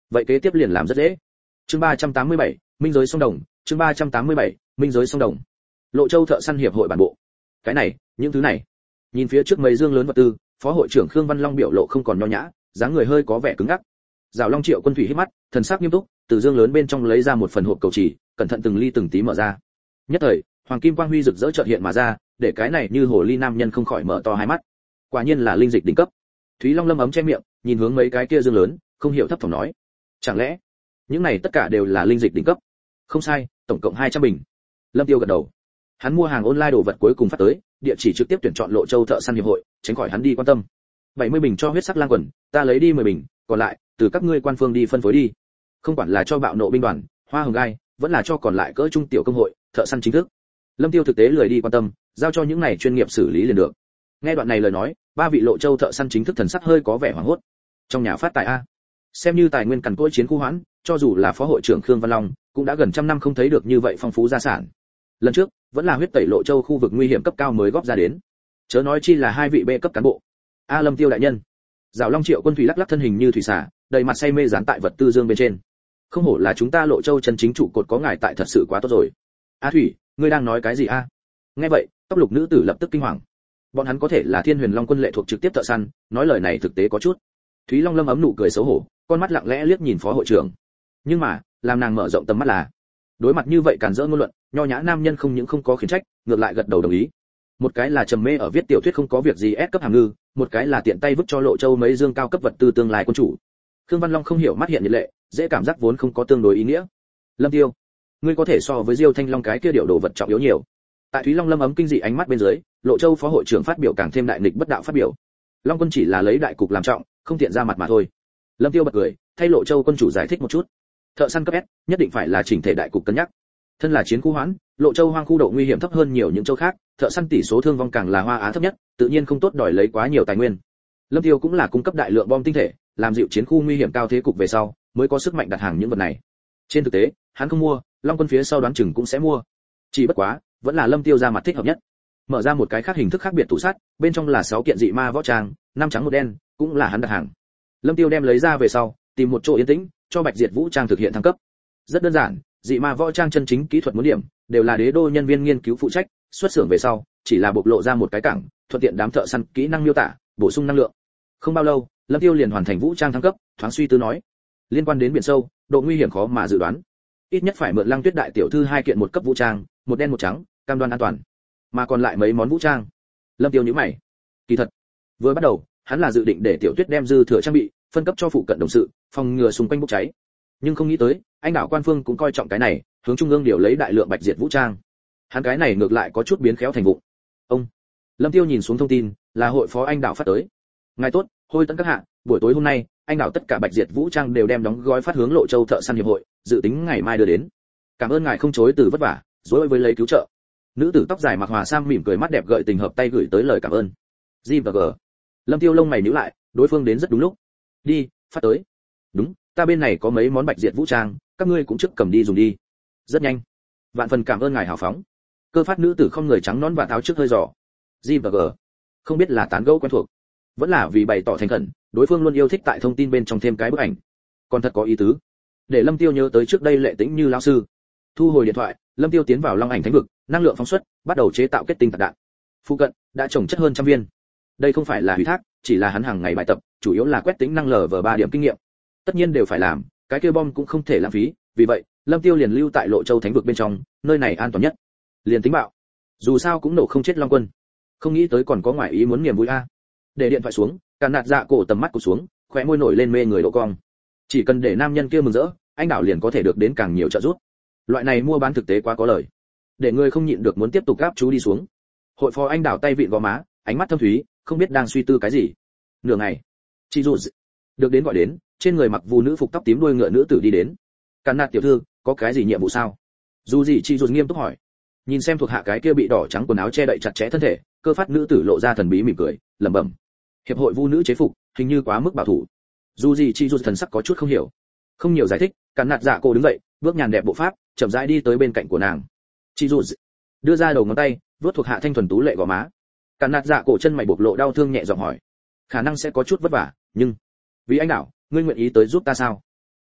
vậy kế tiếp liền làm rất dễ. Chương 387, minh giới sông đồng. Chương 387, minh giới sông đồng. Lộ Châu thợ săn hiệp hội bản bộ. Cái này, những thứ này. Nhìn phía trước mấy dương lớn vật tư, phó hội trưởng Khương Văn Long biểu lộ không còn nho nhã, dáng người hơi có vẻ cứng ngắc. Giảo Long Triệu Quân Thủy hít mắt, thần sắc nghiêm túc, từ dương lớn bên trong lấy ra một phần hộp cầu chỉ, cẩn thận từng ly từng tí mở ra. Nhất thời, hoàng kim quang huy rực rỡ chợt hiện mà ra, để cái này như hồ ly nam nhân không khỏi mở to hai mắt. Quả nhiên là linh dịch đỉnh cấp. Thúy Long Lâm ấm che miệng, nhìn hướng mấy cái kia dương lớn, không hiểu thấp thỏm nói: chẳng lẽ những này tất cả đều là linh dịch đỉnh cấp? Không sai, tổng cộng 200 bình. Lâm Tiêu gật đầu. Hắn mua hàng online đồ vật cuối cùng phát tới, địa chỉ trực tiếp tuyển chọn Lộ Châu thợ săn hiệp hội, tránh khỏi hắn đi quan tâm. 70 bình cho huyết sắc lang quần, ta lấy đi 10 bình, còn lại từ các ngươi quan phương đi phân phối đi. Không quản là cho bạo nộ binh đoàn, hoa hồng gai, vẫn là cho còn lại cỡ trung tiểu công hội, thợ săn chính thức. Lâm Tiêu thực tế lười đi quan tâm, giao cho những này chuyên nghiệp xử lý liền được. Nghe đoạn này lời nói, ba vị Lộ Châu thợ săn chính thức thần sắc hơi có vẻ hoảng hốt. Trong nhà phát tài a, xem như tài nguyên cằn cỗi chiến khu hoãn, cho dù là phó hội trưởng Khương Văn Long, cũng đã gần trăm năm không thấy được như vậy phong phú gia sản. Lần trước, vẫn là huyết tẩy Lộ Châu khu vực nguy hiểm cấp cao mới góp ra đến. Chớ nói chi là hai vị B cấp cán bộ. A Lâm Tiêu đại nhân. Giảo Long Triệu Quân Thủy lắc lắc thân hình như thủy xà, đầy mặt say mê dán tại vật tư dương bên trên. Không hổ là chúng ta Lộ Châu chân chính trụ cột, có ngài tại thật sự quá tốt rồi. A Thủy, ngươi đang nói cái gì a? Nghe vậy, tóc lục nữ tử lập tức kinh hoàng. Bọn hắn có thể là Thiên Huyền Long quân lệ thuộc trực tiếp thợ săn, nói lời này thực tế có chút. Thúy Long Lâm ấm nụ cười xấu hổ, con mắt lặng lẽ liếc nhìn phó hội trưởng. Nhưng mà, làm nàng mở rộng tầm mắt là, đối mặt như vậy cản rỡ ngôn luận, nho nhã nam nhân không những không có khiển trách, ngược lại gật đầu đồng ý. Một cái là trầm mê ở viết tiểu thuyết không có việc gì ép cấp hàm ngư, một cái là tiện tay vứt cho Lộ Châu mấy dương cao cấp vật tư tương lai quân chủ. Khương Văn Long không hiểu mắt hiện nhiệt lệ, dễ cảm giác vốn không có tương đối ý nghĩa. Lâm Tiêu, ngươi có thể so với Diêu Thanh Long cái kia điệu đồ vật trọng yếu nhiều. Tại Thúy Long Lâm ấm kinh dị ánh mắt bên dưới, Lộ Châu phó hội trưởng phát biểu càng thêm đại nghịch bất đạo phát biểu. Long quân chỉ là lấy đại cục làm trọng, không tiện ra mặt mà thôi. Lâm Tiêu bật cười, thay Lộ Châu quân chủ giải thích một chút. Thợ săn cấp S, nhất định phải là chỉnh thể đại cục cân nhắc. Thân là chiến khu hoãn, Lộ Châu hoang khu độ nguy hiểm thấp hơn nhiều những châu khác, thợ săn tỷ số thương vong càng là Hoa Á thấp nhất, tự nhiên không tốt đòi lấy quá nhiều tài nguyên. Lâm Tiêu cũng là cung cấp đại lượng bom tinh thể, làm dịu chiến khu nguy hiểm cao thế cục về sau, mới có sức mạnh đặt hàng những vật này. Trên thực tế, hắn không mua, Long quân phía sau đoán chừng cũng sẽ mua. Chỉ bất quá, vẫn là Lâm Tiêu ra mặt thích hợp nhất. Mở ra một cái khác hình thức khác biệt tủ sắt, bên trong là 6 kiện dị ma võ trang, 5 trắng một đen, cũng là hắn đặt hàng. Lâm Tiêu đem lấy ra về sau, tìm một chỗ yên tĩnh, cho Bạch Diệt Vũ trang thực hiện thăng cấp. Rất đơn giản, dị ma võ trang chân chính kỹ thuật muốn điểm, đều là đế đô nhân viên nghiên cứu phụ trách, xuất xưởng về sau, chỉ là bộc lộ ra một cái cảng, thuận tiện đám thợ săn kỹ năng miêu tả, bổ sung năng lượng. Không bao lâu, Lâm Tiêu liền hoàn thành vũ trang thăng cấp, thoáng suy tư nói, liên quan đến biển sâu, độ nguy hiểm khó mà dự đoán, ít nhất phải mượn Lăng Tuyết đại tiểu thư 2 kiện một cấp vũ trang, một đen một trắng, cam đoan an toàn. Mà còn lại mấy món vũ trang, Lâm Tiêu nhíu mày. Kỳ thật, vừa bắt đầu, hắn là dự định để Tiểu Tuyết đem dư thừa trang bị phân cấp cho phụ cận đồng sự, phòng ngừa xung quanh bốc cháy. Nhưng không nghĩ tới, anh đảo quan phương cũng coi trọng cái này, hướng trung ương điều lấy đại lượng bạch diệt vũ trang. Hắn cái này ngược lại có chút biến khéo thành vụng. Ông Lâm Tiêu nhìn xuống thông tin, là hội phó anh đảo phát tới. Ngài tốt, Hôi Tấn các hạ, buổi tối hôm nay, anh đảo tất cả bạch diệt vũ trang đều đem đóng gói phát hướng Lộ Châu thợ săn hiệp hội, dự tính ngày mai đưa đến. Cảm ơn ngài không chối từ vất vả, dối với lấy cứu trợ. Nữ tử tóc dài mặc hòa sam mỉm cười mắt đẹp gợi tình hợp tay gửi tới lời cảm ơn. G và G. Lâm Tiêu lông mày nhíu lại, đối phương đến rất đúng lúc. Đi, phát tới. Đúng, ta bên này có mấy món bạch diệt vũ trang, các ngươi cũng trước cầm đi dùng đi. Rất nhanh. Vạn phần cảm ơn ngài hào phóng. Cơ phát nữ tử không người trắng nón và tháo trước hơi giỏ. G và G. Không biết là tán gẫu quen thuộc, vẫn là vì bày tỏ thành khẩn, đối phương luôn yêu thích tại thông tin bên trong thêm cái bức ảnh. Còn thật có ý tứ. Để Lâm Tiêu nhớ tới trước đây Lệ Tĩnh Như lão sư. Thu hồi điện thoại, Lâm Tiêu tiến vào Long Ảnh Thánh vực, năng lượng phóng xuất, bắt đầu chế tạo kết tinh tạc đạn. Phụ cận đã trồng chất hơn trăm viên. Đây không phải là hủy thác, chỉ là hắn hàng ngày bài tập, chủ yếu là quét tính năng LV3 điểm kinh nghiệm. Tất nhiên đều phải làm, cái kia bom cũng không thể lãng phí, vì vậy, Lâm Tiêu liền lưu tại Lộ Châu Thánh vực bên trong, nơi này an toàn nhất. Liền tính bạo, dù sao cũng nổ không chết Long Quân. Không nghĩ tới còn có ngoại ý muốn niềm vui a. Để điện thoại xuống, Càn Nạt Dạ cổ tầm mắt cụp xuống, khóe môi nổi lên mê người độ cong. Chỉ cần để nam nhân kia mừng rỡ, anh đảo liền có thể được đến càng nhiều trợ giúp. Loại này mua bán thực tế quá có lời. Để người không nhịn được muốn tiếp tục gáp chú đi xuống. Hội phó anh đảo tay vịn gò má, ánh mắt thâm thúy, không biết đang suy tư cái gì. Nửa ngày, chị dù được đến gọi đến, trên người mặc vù nữ phục tóc tím đuôi ngựa nữ tử đi đến. Càn Nạt tiểu thư, có cái gì nhiệm vụ sao? Dù gì chị dù nghiêm túc hỏi. Nhìn xem thuộc hạ cái kia bị đỏ trắng quần áo che đậy chặt chẽ thân thể, cơ phát nữ tử lộ ra thần bí mỉm cười, lẩm bẩm. Hiệp hội vu nữ chế phục, hình như quá mức bảo thủ. Dù gì chị dù thần sắc có chút không hiểu. Không nhiều giải thích, Càn Nạt Dạ cô đứng dậy, bước nhàn đẹp bộ pháp, chậm rãi đi tới bên cạnh của nàng. Chị dù đưa ra đầu ngón tay, vuốt thuộc hạ thanh thuần tú lệ gò má. Càn Nạt Dạ cổ chân mày bộc lộ đau thương nhẹ giọng hỏi, khả năng sẽ có chút vất vả, nhưng vì anh đảo, ngươi nguyện ý tới giúp ta sao?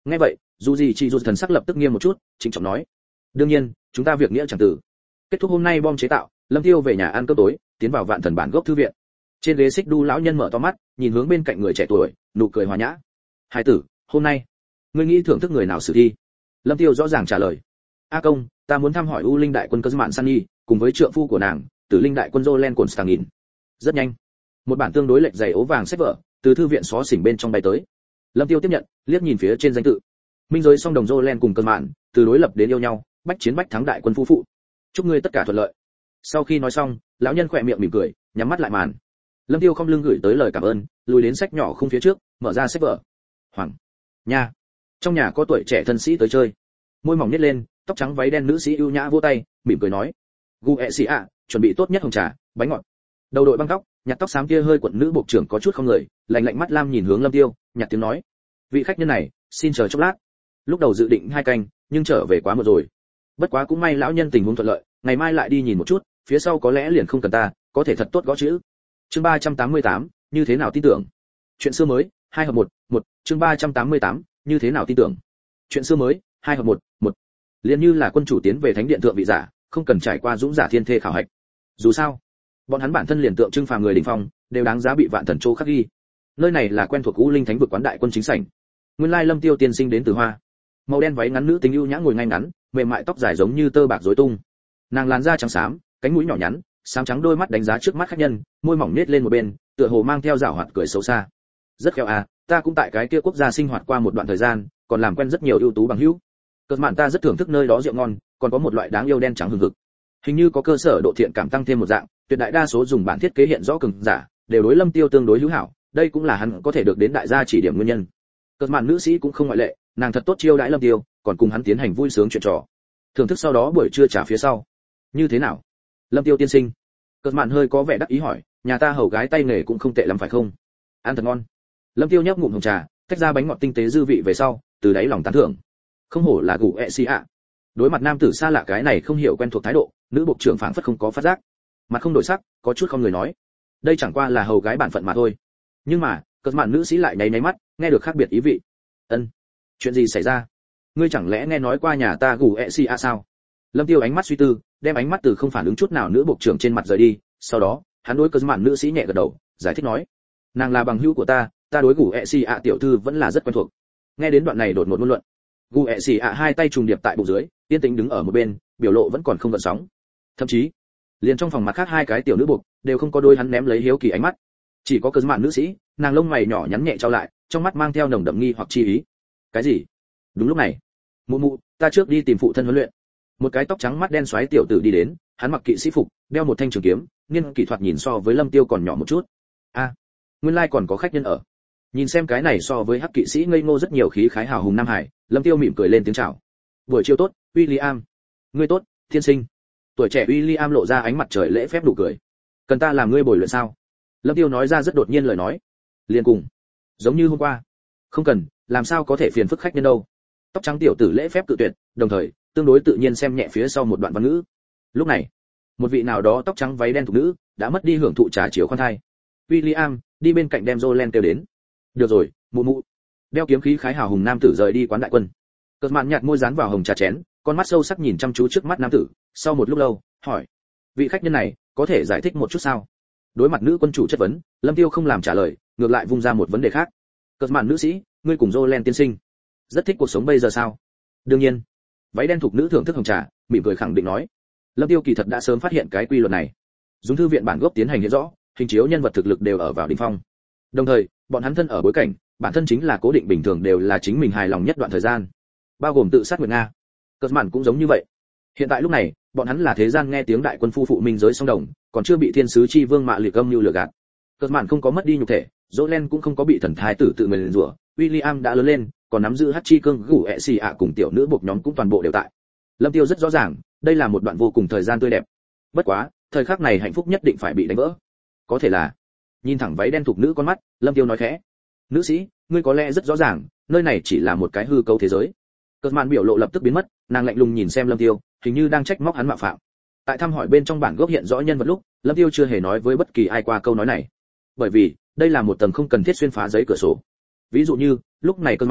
Nghe vậy, dù gì chị dù thần sắc lập tức nghiêm một chút, trịnh trọng nói: đương nhiên, chúng ta việc nghĩa chẳng tử. Kết thúc hôm nay bom chế tạo, Lâm Tiêu về nhà ăn cơm tối, tiến vào Vạn Thần bản gốc thư viện. Trên ghế xích đu lão nhân mở to mắt, nhìn hướng bên cạnh người trẻ tuổi, nụ cười hòa nhã. Hải tử, hôm nay ngươi nghĩ thưởng thức người nào xử thi? Lâm Tiêu rõ ràng trả lời: A công, ta muốn thăm hỏi U Linh đại quân Cơ Mạn Sunny, cùng với trượng phu của nàng, Tử Linh đại quân Jolen Constantine. Rất nhanh, một bản tương đối lệch dày ố vàng sách vở từ thư viện xó xỉnh bên trong bay tới. Lâm Tiêu tiếp nhận, liếc nhìn phía trên danh tự. Minh giới song đồng Jolen cùng Cơ Mạn, từ đối lập đến yêu nhau, bách chiến bách thắng đại quân phu phụ. Chúc ngươi tất cả thuận lợi. Sau khi nói xong, lão nhân khỏe miệng mỉm cười, nhắm mắt lại màn. Lâm Tiêu không lưng gửi tới lời cảm ơn, lùi đến sách nhỏ khung phía trước, mở ra sách vở. Hoàng nha, trong nhà có tuổi trẻ thân sĩ tới chơi. Môi mỏng nhếch lên, tóc trắng váy đen nữ sĩ ưu nhã vỗ tay, mỉm cười nói: gu ẹ xì ạ, chuẩn bị tốt nhất hồng trà, bánh ngọt. Đầu đội băng tóc, nhặt tóc xám kia hơi quận nữ bộ trưởng có chút không người, lạnh lạnh mắt lam nhìn hướng Lâm Tiêu, nhạt tiếng nói: vị khách nhân này, xin chờ chốc lát. Lúc đầu dự định 2 canh, nhưng trở về quá muộn rồi. Bất quá cũng may lão nhân tình huống thuận lợi, ngày mai lại đi nhìn một chút, phía sau có lẽ liền không cần ta, có thể thật tốt gõ chữ. Chương 388, như thế nào tin tưởng? Chuyện xưa mới, 2 hợp 1, chương 388, như thế nào tin tưởng? Chuyện xưa mới, 2 hợp 1. Liền như là quân chủ tiến về thánh điện thượng vị giả, không cần trải qua dũng giả thiên thê khảo hạch. Dù sao, bọn hắn bản thân liền tượng trưng phàm người đỉnh phong, đều đáng giá bị vạn thần châu khắc ghi. Nơi này là quen thuộc U Linh Thánh vực quán đại quân chính sảnh. Nguyên lai Lâm Tiêu tiên sinh đến từ Hoa. Màu đen váy ngắn nữ tính ưu nhã ngồi ngay ngắn, mềm mại tóc dài giống như tơ bạc rối tung. Nàng làn da trắng xám, cánh mũi nhỏ nhắn, xám trắng đôi mắt đánh giá trước mắt khách nhân, môi mỏng nhếch lên một bên, tựa hồ mang theo giảo hoạt cười xấu xa. Rất khéo à, ta cũng tại cái kia quốc gia sinh hoạt qua một đoạn thời gian, còn làm quen rất nhiều ưu tú bằng hữu. Cơn mạn ta rất thưởng thức nơi đó rượu ngon, còn có một loại đáng yêu đen trắng hừng hực. Hình như có cơ sở độ thiện cảm tăng thêm một dạng, tuyệt đại đa số dùng bản thiết kế hiện rõ cường giả, đều đối Lâm Tiêu tương đối hữu hảo, đây cũng là hắn có thể được đến đại gia chỉ điểm nguyên nhân. Cơn mạn nữ sĩ cũng không ngoại lệ, nàng thật tốt chiêu đãi Lâm Tiêu, còn cùng hắn tiến hành vui sướng chuyện trò. Thưởng thức sau đó buổi trưa trả phía sau. Như thế nào? Lâm Tiêu tiên sinh. Cơn mạn hơi có vẻ đắc ý hỏi, nhà ta hầu gái tay nghề cũng không tệ lắm phải không? Ăn thật ngon. Lâm Tiêu nhấp ngụm hồng trà, tách ra bánh ngọt tinh tế dư vị về sau, từ đáy lòng tán thưởng. Không hổ là gù ẹ xì ạ. Đối mặt nam tử xa lạ cái này không hiểu quen thuộc thái độ, nữ bộ trưởng phảng phất không có phát giác. Mặt không đổi sắc, có chút không người nói. Đây chẳng qua là hầu gái bản phận mà thôi. Nhưng mà, cơn mạn nữ sĩ lại nháy mắt, nghe được khác biệt ý vị. Ân, chuyện gì xảy ra? Ngươi chẳng lẽ nghe nói qua nhà ta gù ẹ xì ạ sao? Lâm Tiêu ánh mắt suy tư, đem ánh mắt từ không phản ứng chút nào nữ bộ trưởng trên mặt rời đi, sau đó, hắn đối cơn mạn nữ sĩ nhẹ gật đầu, giải thích nói: nàng là bằng hữu của ta đối gù ẹ xì ạ tiểu thư vẫn là rất quen thuộc. Nghe đến đoạn này đột ngột ngôn luận, gù ẹ xì ạ hai tay trùng điệp tại bụng dưới, yên tĩnh đứng ở một bên, biểu lộ vẫn còn không gợn sóng. Thậm chí, liền trong phòng mặt khác 2 cái tiểu nữ buộc đều không có đôi hắn ném lấy hiếu kỳ ánh mắt, chỉ có cơn mạn nữ sĩ, nàng lông mày nhỏ nhắn nhẹ trao lại, trong mắt mang theo nồng đậm nghi hoặc chi ý. Cái gì? Đúng lúc này, mụ mụ, ta trước đi tìm phụ thân huấn luyện. Một cái tóc trắng mắt đen xoáy tiểu tử đi đến, hắn mặc kỵ sĩ phục, đeo một thanh trường kiếm, niên kỹ thuật nhìn so với Lâm Tiêu còn nhỏ một chút. A, nguyên lai còn có khách nhân ở. Nhìn xem cái này so với hắc kỵ sĩ ngây ngô rất nhiều khí khái hào hùng nam hải, Lâm Tiêu mỉm cười lên tiếng chào. Buổi chiều tốt, William. Ngươi tốt, thiên sinh. Tuổi trẻ William lộ ra ánh mặt trời lễ phép đủ cười. Cần ta làm ngươi bồi luyện sao? Lâm Tiêu nói ra rất đột nhiên lời nói. Liên cùng, giống như hôm qua. Không cần, làm sao có thể phiền phức khách nhân đâu. Tóc trắng tiểu tử lễ phép tự tuyệt, đồng thời tương đối tự nhiên xem nhẹ phía sau một đoạn văn ngữ. Lúc này, một vị nào đó tóc trắng váy đen thục nữ đã mất đi hưởng thụ trà chiều khoan thai. William đi bên cạnh đem Jolen kêu đến. Được rồi, mụ mụ. Đeo kiếm khí khái hào hùng nam tử rời đi quán đại quân. Cơn mạn nhạt môi dán vào hồng trà chén, con mắt sâu sắc nhìn chăm chú trước mắt nam tử, sau một lúc lâu, hỏi: vị khách nhân này có thể giải thích một chút sao? Đối mặt nữ quân chủ chất vấn, Lâm Tiêu không làm trả lời, ngược lại vung ra một vấn đề khác. Cơn mạn nữ sĩ, ngươi cùng Jolen tiên sinh rất thích cuộc sống bây giờ sao? Đương nhiên. Váy đen thục nữ thưởng thức hồng trà, mỉm cười khẳng định nói. Lâm Tiêu kỳ thật đã sớm phát hiện cái quy luật này. Dùng thư viện bản gốc tiến hành hiện rõ, hình chiếu nhân vật thực lực đều ở vào đỉnh phong. Đồng thời, bọn hắn thân ở bối cảnh, bản thân chính là cố định bình thường đều là chính mình hài lòng nhất đoạn thời gian, bao gồm tự sát Nguyệt Nga. Cơn mạn cũng giống như vậy. Hiện tại lúc này, bọn hắn là thế gian nghe tiếng đại quân phu phụ minh giới song đồng, còn chưa bị thiên sứ chi vương mạ liệt âm như lừa gạt. Cơn mạn không có mất đi nhục thể, Jolen cũng không có bị thần thái tử tự mình rủa, William đã lớn lên, còn nắm giữ hắc chi cương gù ẹ xì ạ cùng tiểu nữ buộc nhóm cũng toàn bộ đều tại. Lâm Tiêu rất rõ ràng, đây là một đoạn vô cùng thời gian tươi đẹp. Bất quá, thời khắc này hạnh phúc nhất định phải bị đánh vỡ. Có thể là, nhìn thẳng váy đen thục nữ con mắt, Lâm Tiêu nói khẽ: nữ sĩ, ngươi có lẽ rất rõ ràng, nơi này chỉ là một cái hư cấu thế giới. Cơn mạn biểu lộ lập tức biến mất, nàng lạnh lùng nhìn xem Lâm Tiêu, hình như đang trách móc hắn mạo phạm. Tại thăm hỏi bên trong bản gốc hiện rõ nhân vật lúc, Lâm Tiêu chưa hề nói với bất kỳ ai qua câu nói này, bởi vì đây là một tầng không cần thiết xuyên phá giấy cửa sổ. Ví dụ như, lúc này cơn mạn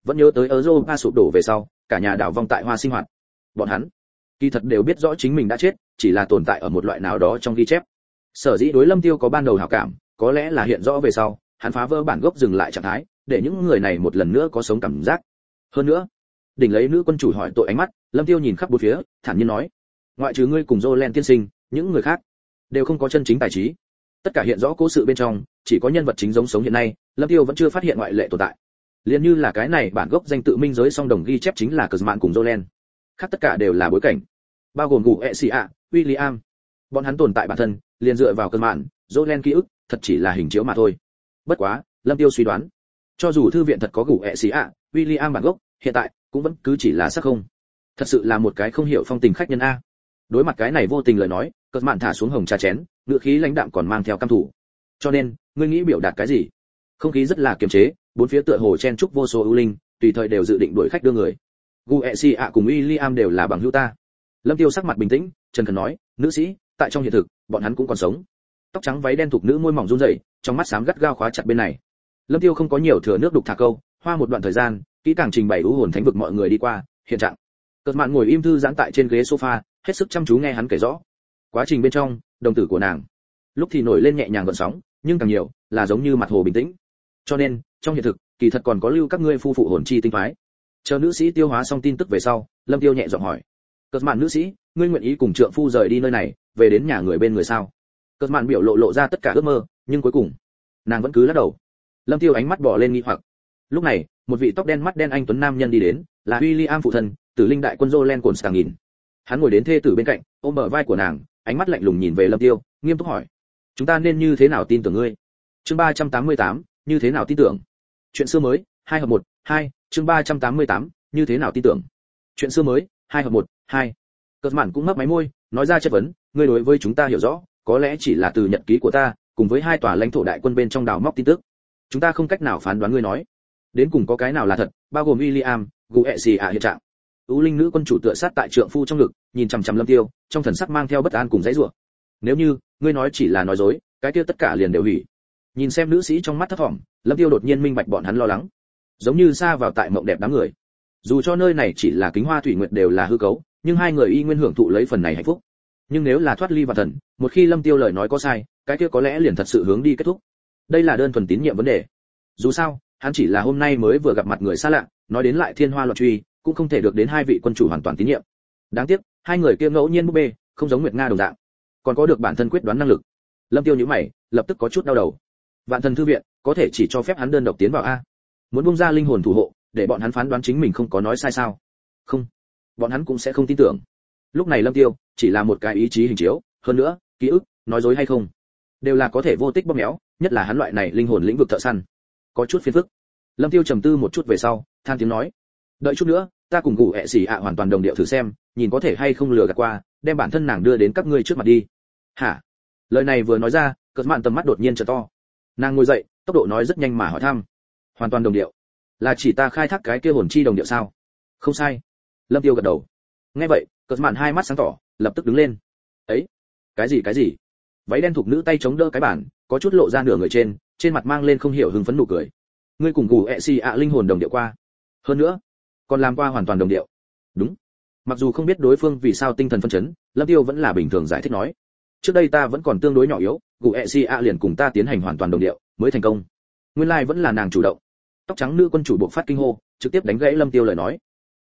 vẫn nhớ tới Europa sụp đổ về sau, cả nhà đảo vong tại Hoa sinh hoạt. Bọn hắn kỳ thật đều biết rõ chính mình đã chết, chỉ là tồn tại ở một loại nào đó trong ghi chép. Sở dĩ đối Lâm Tiêu có ban đầu hảo cảm, có lẽ là hiện rõ về sau, hắn phá vỡ bản gốc dừng lại trạng thái, để những người này một lần nữa có sống cảm giác. Hơn nữa, đỉnh lấy nữ quân chủ hỏi tội ánh mắt, Lâm Tiêu nhìn khắp bốn phía, thản nhiên nói: ngoại trừ ngươi cùng Jolen tiên sinh, những người khác đều không có chân chính tài trí. Tất cả hiện rõ cố sự bên trong, chỉ có nhân vật chính giống sống hiện nay, Lâm Tiêu vẫn chưa phát hiện ngoại lệ tồn tại. Liên như là cái này bản gốc danh tự minh giới song đồng ghi chép chính là Cusman cùng Jolen, khác tất cả đều là bối cảnh, bao gồm Gu Ecia, William. Bọn hắn tồn tại bản thân, liền dựa vào Cusman, Jolen ký ức, thật chỉ là hình chiếu mà thôi. Bất quá, Lâm Tiêu suy đoán, cho dù thư viện thật có Gu Ecia, William bản gốc, hiện tại cũng vẫn cứ chỉ là xác không. Thật sự là một cái không hiểu phong tình khách nhân a. Đối mặt cái này vô tình lời nói, Cusman thả xuống hồng trà chén, ngựa khí lãnh đạm còn mang theo căm thù. Cho nên, ngươi nghĩ biểu đạt cái gì? Không khí rất là kiềm chế, bốn phía tựa hồ chen chúc vô số ưu linh, tùy thời đều dự định đuổi khách đưa người. Guecia cùng William đều là bằng hữu ta. Lâm Tiêu sắc mặt bình tĩnh, chân cần nói, nữ sĩ, tại trong hiện thực, bọn hắn cũng còn sống. Tóc trắng váy đen thuộc nữ môi mỏng run rẩy, trong mắt xám gắt gao khóa chặt bên này. Lâm Tiêu không có nhiều thừa nước đục thả câu, hoa một đoạn thời gian, kỹ càng trình bày u hồn thánh vực mọi người đi qua, hiện trạng. Cật Mạn ngồi im thư giãn tại trên ghế sofa, hết sức chăm chú nghe hắn kể rõ. Quá trình bên trong, đồng tử của nàng lúc thì nổi lên nhẹ nhàng gợn sóng, nhưng càng nhiều là giống như mặt hồ bình tĩnh. Cho nên, trong hiện thực, kỳ thật còn có lưu các ngươi phu phụ hồn chi tinh phái. Chờ nữ sĩ tiêu hóa xong tin tức về sau, Lâm Tiêu nhẹ giọng hỏi: "Cật Mạn nữ sĩ, ngươi nguyện ý cùng trượng phu rời đi nơi này, về đến nhà người bên người sao?" Cật Mạn biểu lộ ra tất cả ước mơ, nhưng cuối cùng, nàng vẫn cứ lắc đầu. Lâm Tiêu ánh mắt bỏ lên nghi hoặc. Lúc này, một vị tóc đen mắt đen anh tuấn nam nhân đi đến, là William phụ thân, Tử Linh đại quân Jolen Constantine. Hắn ngồi đến thê tử bên cạnh, ôm bờ vai của nàng, ánh mắt lạnh lùng nhìn về Lâm Tiêu, nghiêm túc hỏi: "Chúng ta nên như thế nào tin tưởng ngươi?" Chương 388, như thế nào tin tưởng? Chuyện xưa mới, 2 hợp 1, 2, chương 388, như thế nào tin tưởng? Chuyện xưa mới, 2 hợp 1, 2. Cật Mạn cũng mấp máy môi, nói ra chất vấn, ngươi đối với chúng ta hiểu rõ, có lẽ chỉ là từ nhật ký của ta, cùng với hai tòa lãnh thổ đại quân bên trong đào móc tin tức. Chúng ta không cách nào phán đoán ngươi nói, đến cùng có cái nào là thật, bao gồm William, Guecia hiện trạng. U linh nữ quân chủ tựa sát tại trượng phu trong ngực, nhìn chằm chằm Lâm Tiêu, trong thần sắc mang theo bất an cùng dãy rủa. Nếu như ngươi nói chỉ là nói dối, cái kia tất cả liền đều hủy. Nhìn xem nữ sĩ trong mắt thấp thỏm, Lâm Tiêu đột nhiên minh bạch bọn hắn lo lắng, giống như xa vào tại mộng đẹp đám người. Dù cho nơi này chỉ là kính hoa thủy nguyệt đều là hư cấu, nhưng hai người y nguyên hưởng thụ lấy phần này hạnh phúc. Nhưng nếu là thoát ly và thần, một khi Lâm Tiêu lời nói có sai, cái kia có lẽ liền thật sự hướng đi kết thúc. Đây là đơn thuần tín nhiệm vấn đề. Dù sao, hắn chỉ là hôm nay mới vừa gặp mặt người xa lạ, nói đến lại thiên hoa loạn truy, cũng không thể được đến hai vị quân chủ hoàn toàn tín nhiệm. Đáng tiếc, hai người kia ngẫu nhiên búp bê, không giống Nguyệt Nga đồng dạng, còn có được bản thân quyết đoán năng lực. Lâm Tiêu nhíu mày, lập tức có chút đau đầu. Vạn Thần thư viện có thể chỉ cho phép hắn đơn độc tiến vào a? Muốn bung ra linh hồn thủ hộ, để bọn hắn phán đoán chính mình không có nói sai sao? Không, bọn hắn cũng sẽ không tin tưởng. Lúc này Lâm Tiêu chỉ là một cái ý chí hình chiếu, hơn nữa, ký ức, nói dối hay không, đều là có thể vô tích bóp méo, nhất là hắn loại này linh hồn lĩnh vực thợ săn, có chút phiền phức. Lâm Tiêu trầm tư một chút về sau, than tiếng nói: đợi chút nữa, ta cùng Gù ẹ xỉ ạ hoàn toàn đồng điệu thử xem, nhìn có thể hay không lừa gạt qua, đem bản thân nàng đưa đến các ngươi trước mặt đi. Hả? Lời này vừa nói ra, Cật Mạn tầm mắt đột nhiên trở to. Nàng ngồi dậy, tốc độ nói rất nhanh mà hỏi thăm: hoàn toàn đồng điệu, là chỉ ta khai thác cái kia hồn chi đồng điệu sao? Không sai. Lâm Tiêu gật đầu. Nghe vậy, Cật Mạn hai mắt sáng tỏ, lập tức đứng lên. Ấy, cái gì? Váy đen thuộc nữ tay chống đỡ cái bàn, có chút lộ ra nửa người trên mặt mang lên không hiểu hưng phấn nụ cười. Ngươi cùng Gù ẹ xỉ ạ linh hồn đồng điệu qua, hơn nữa, còn làm qua hoàn toàn đồng điệu. Đúng. Mặc dù không biết đối phương vì sao tinh thần phân chấn, Lâm Tiêu vẫn là bình thường giải thích nói: trước đây ta vẫn còn tương đối nhỏ yếu, Gù ẹ xỉ ạ liền cùng ta tiến hành hoàn toàn đồng điệu, mới thành công. Nguyên lai vẫn là nàng chủ động. Tóc trắng nữ quân chủ buộc phát kinh hô, trực tiếp đánh gãy Lâm Tiêu lời nói: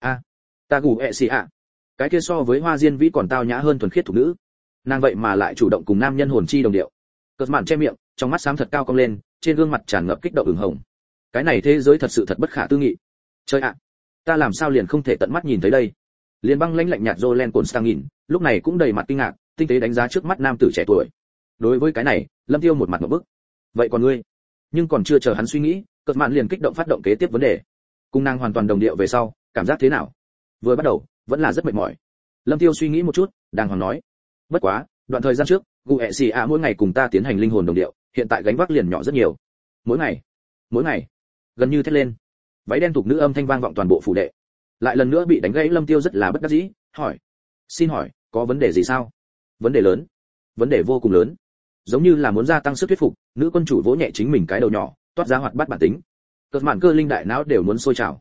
ta Gù ẹ xỉ ạ, cái kia so với Hoa Diên Vĩ còn tao nhã hơn thuần khiết thuộc nữ, nàng vậy mà lại chủ động cùng nam nhân hồn chi đồng điệu. Cật Mạn che miệng, trong mắt xám thật cao cong lên, trên gương mặt tràn ngập kích động ửng hồng. Cái này thế giới thật sự thật bất khả tư nghị. Trời ạ, ta làm sao liền không thể tận mắt nhìn thấy đây? Liên băng lãnh lạnh nhạt Jolen Constantine, lúc này cũng đầy mặt kinh ngạc, tinh tế đánh giá trước mắt nam tử trẻ tuổi. Đối với cái này, Lâm Tiêu một mặt ngộp bức. Vậy còn ngươi? Nhưng còn chưa chờ hắn suy nghĩ, Cật Mạn liền kích động phát động kế tiếp vấn đề. Cùng nàng hoàn toàn đồng điệu về sau, cảm giác thế nào? Vừa bắt đầu, vẫn là rất mệt mỏi. Lâm Tiêu suy nghĩ một chút, đàng hoàng nói: bất quá, đoạn thời gian trước, Gù ẹ xỉ ạ mỗi ngày cùng ta tiến hành linh hồn đồng điệu, hiện tại gánh vác liền nhỏ rất nhiều. Mỗi ngày, gần như thét lên. Váy đen thuộc nữ âm thanh vang vọng toàn bộ phủ đệ. Lại lần nữa bị đánh gãy. Lâm Tiêu rất là bất đắc dĩ, hỏi: xin hỏi, có vấn đề gì sao? Vấn đề lớn, vấn đề vô cùng lớn. Giống như là muốn gia tăng sức thuyết phục, nữ quân chủ vỗ nhẹ chính mình cái đầu nhỏ, toát ra hoạt bát bản tính. Cật Mạn cơ linh đại não đều muốn sôi trào.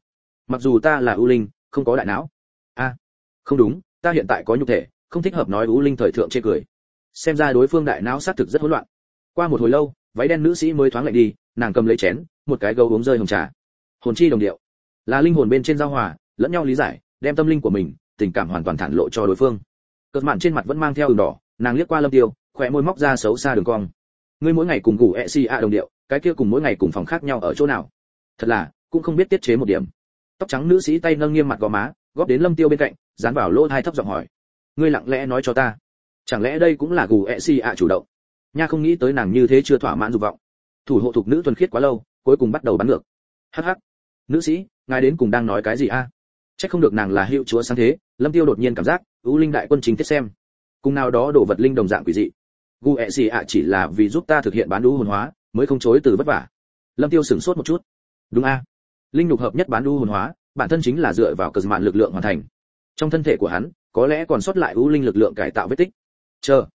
Mặc dù ta là ưu linh, không có đại não. Không đúng, ta hiện tại có nhục thể, không thích hợp nói ưu linh thời thượng chê cười. Xem ra đối phương đại não xác thực rất hỗn loạn. Qua một hồi lâu, váy đen nữ sĩ mới thoáng lạnh đi, nàng cầm lấy chén, một cái gấu uống rơi hồng trà. Hồn chi đồng điệu, là linh hồn bên trên giao hòa, lẫn nhau lý giải, đem tâm linh của mình, tình cảm hoàn toàn thản lộ cho đối phương. Cơn mạn trên mặt vẫn mang theo ửng đỏ, nàng liếc qua Lâm Tiêu, khóe môi móc ra xấu xa đường cong. Ngươi mỗi ngày cùng ngủ ECA đồng điệu, cái kia cùng mỗi ngày cùng phòng khác nhau ở chỗ nào? Thật là, cũng không biết tiết chế một điểm. Tóc trắng nữ sĩ tay nâng nghiêm mặt gò má, góp đến Lâm Tiêu bên cạnh, dán vào lỗ tai thấp giọng hỏi. Ngươi lặng lẽ nói cho ta, chẳng lẽ đây cũng là ngủ ECA chủ động? Nha, không nghĩ tới nàng như thế chưa thỏa mãn dục vọng. Thủ hộ thuộc nữ thuần khiết quá lâu, cuối cùng bắt đầu bắn ngược. Hắc hắc. Nữ sĩ, ngài đến cùng đang nói cái gì a? Chắc không được nàng là hiệu chúa sáng thế. Lâm Tiêu đột nhiên cảm giác, U Linh đại quân chính tiết xem, cùng nào đó đổ vật linh đồng dạng quỷ dị. Gu ECA chỉ là vì giúp ta thực hiện bán đu hồn hóa, mới không chối từ vất vả. Lâm Tiêu sửng sốt một chút. Đúng a, linh nhục hợp nhất bán đu hồn hóa, bản thân chính là dựa vào cờ mạn lực lượng hoàn thành. Trong thân thể của hắn, có lẽ còn sót lại U Linh lực lượng cải tạo vết tích. Chờ,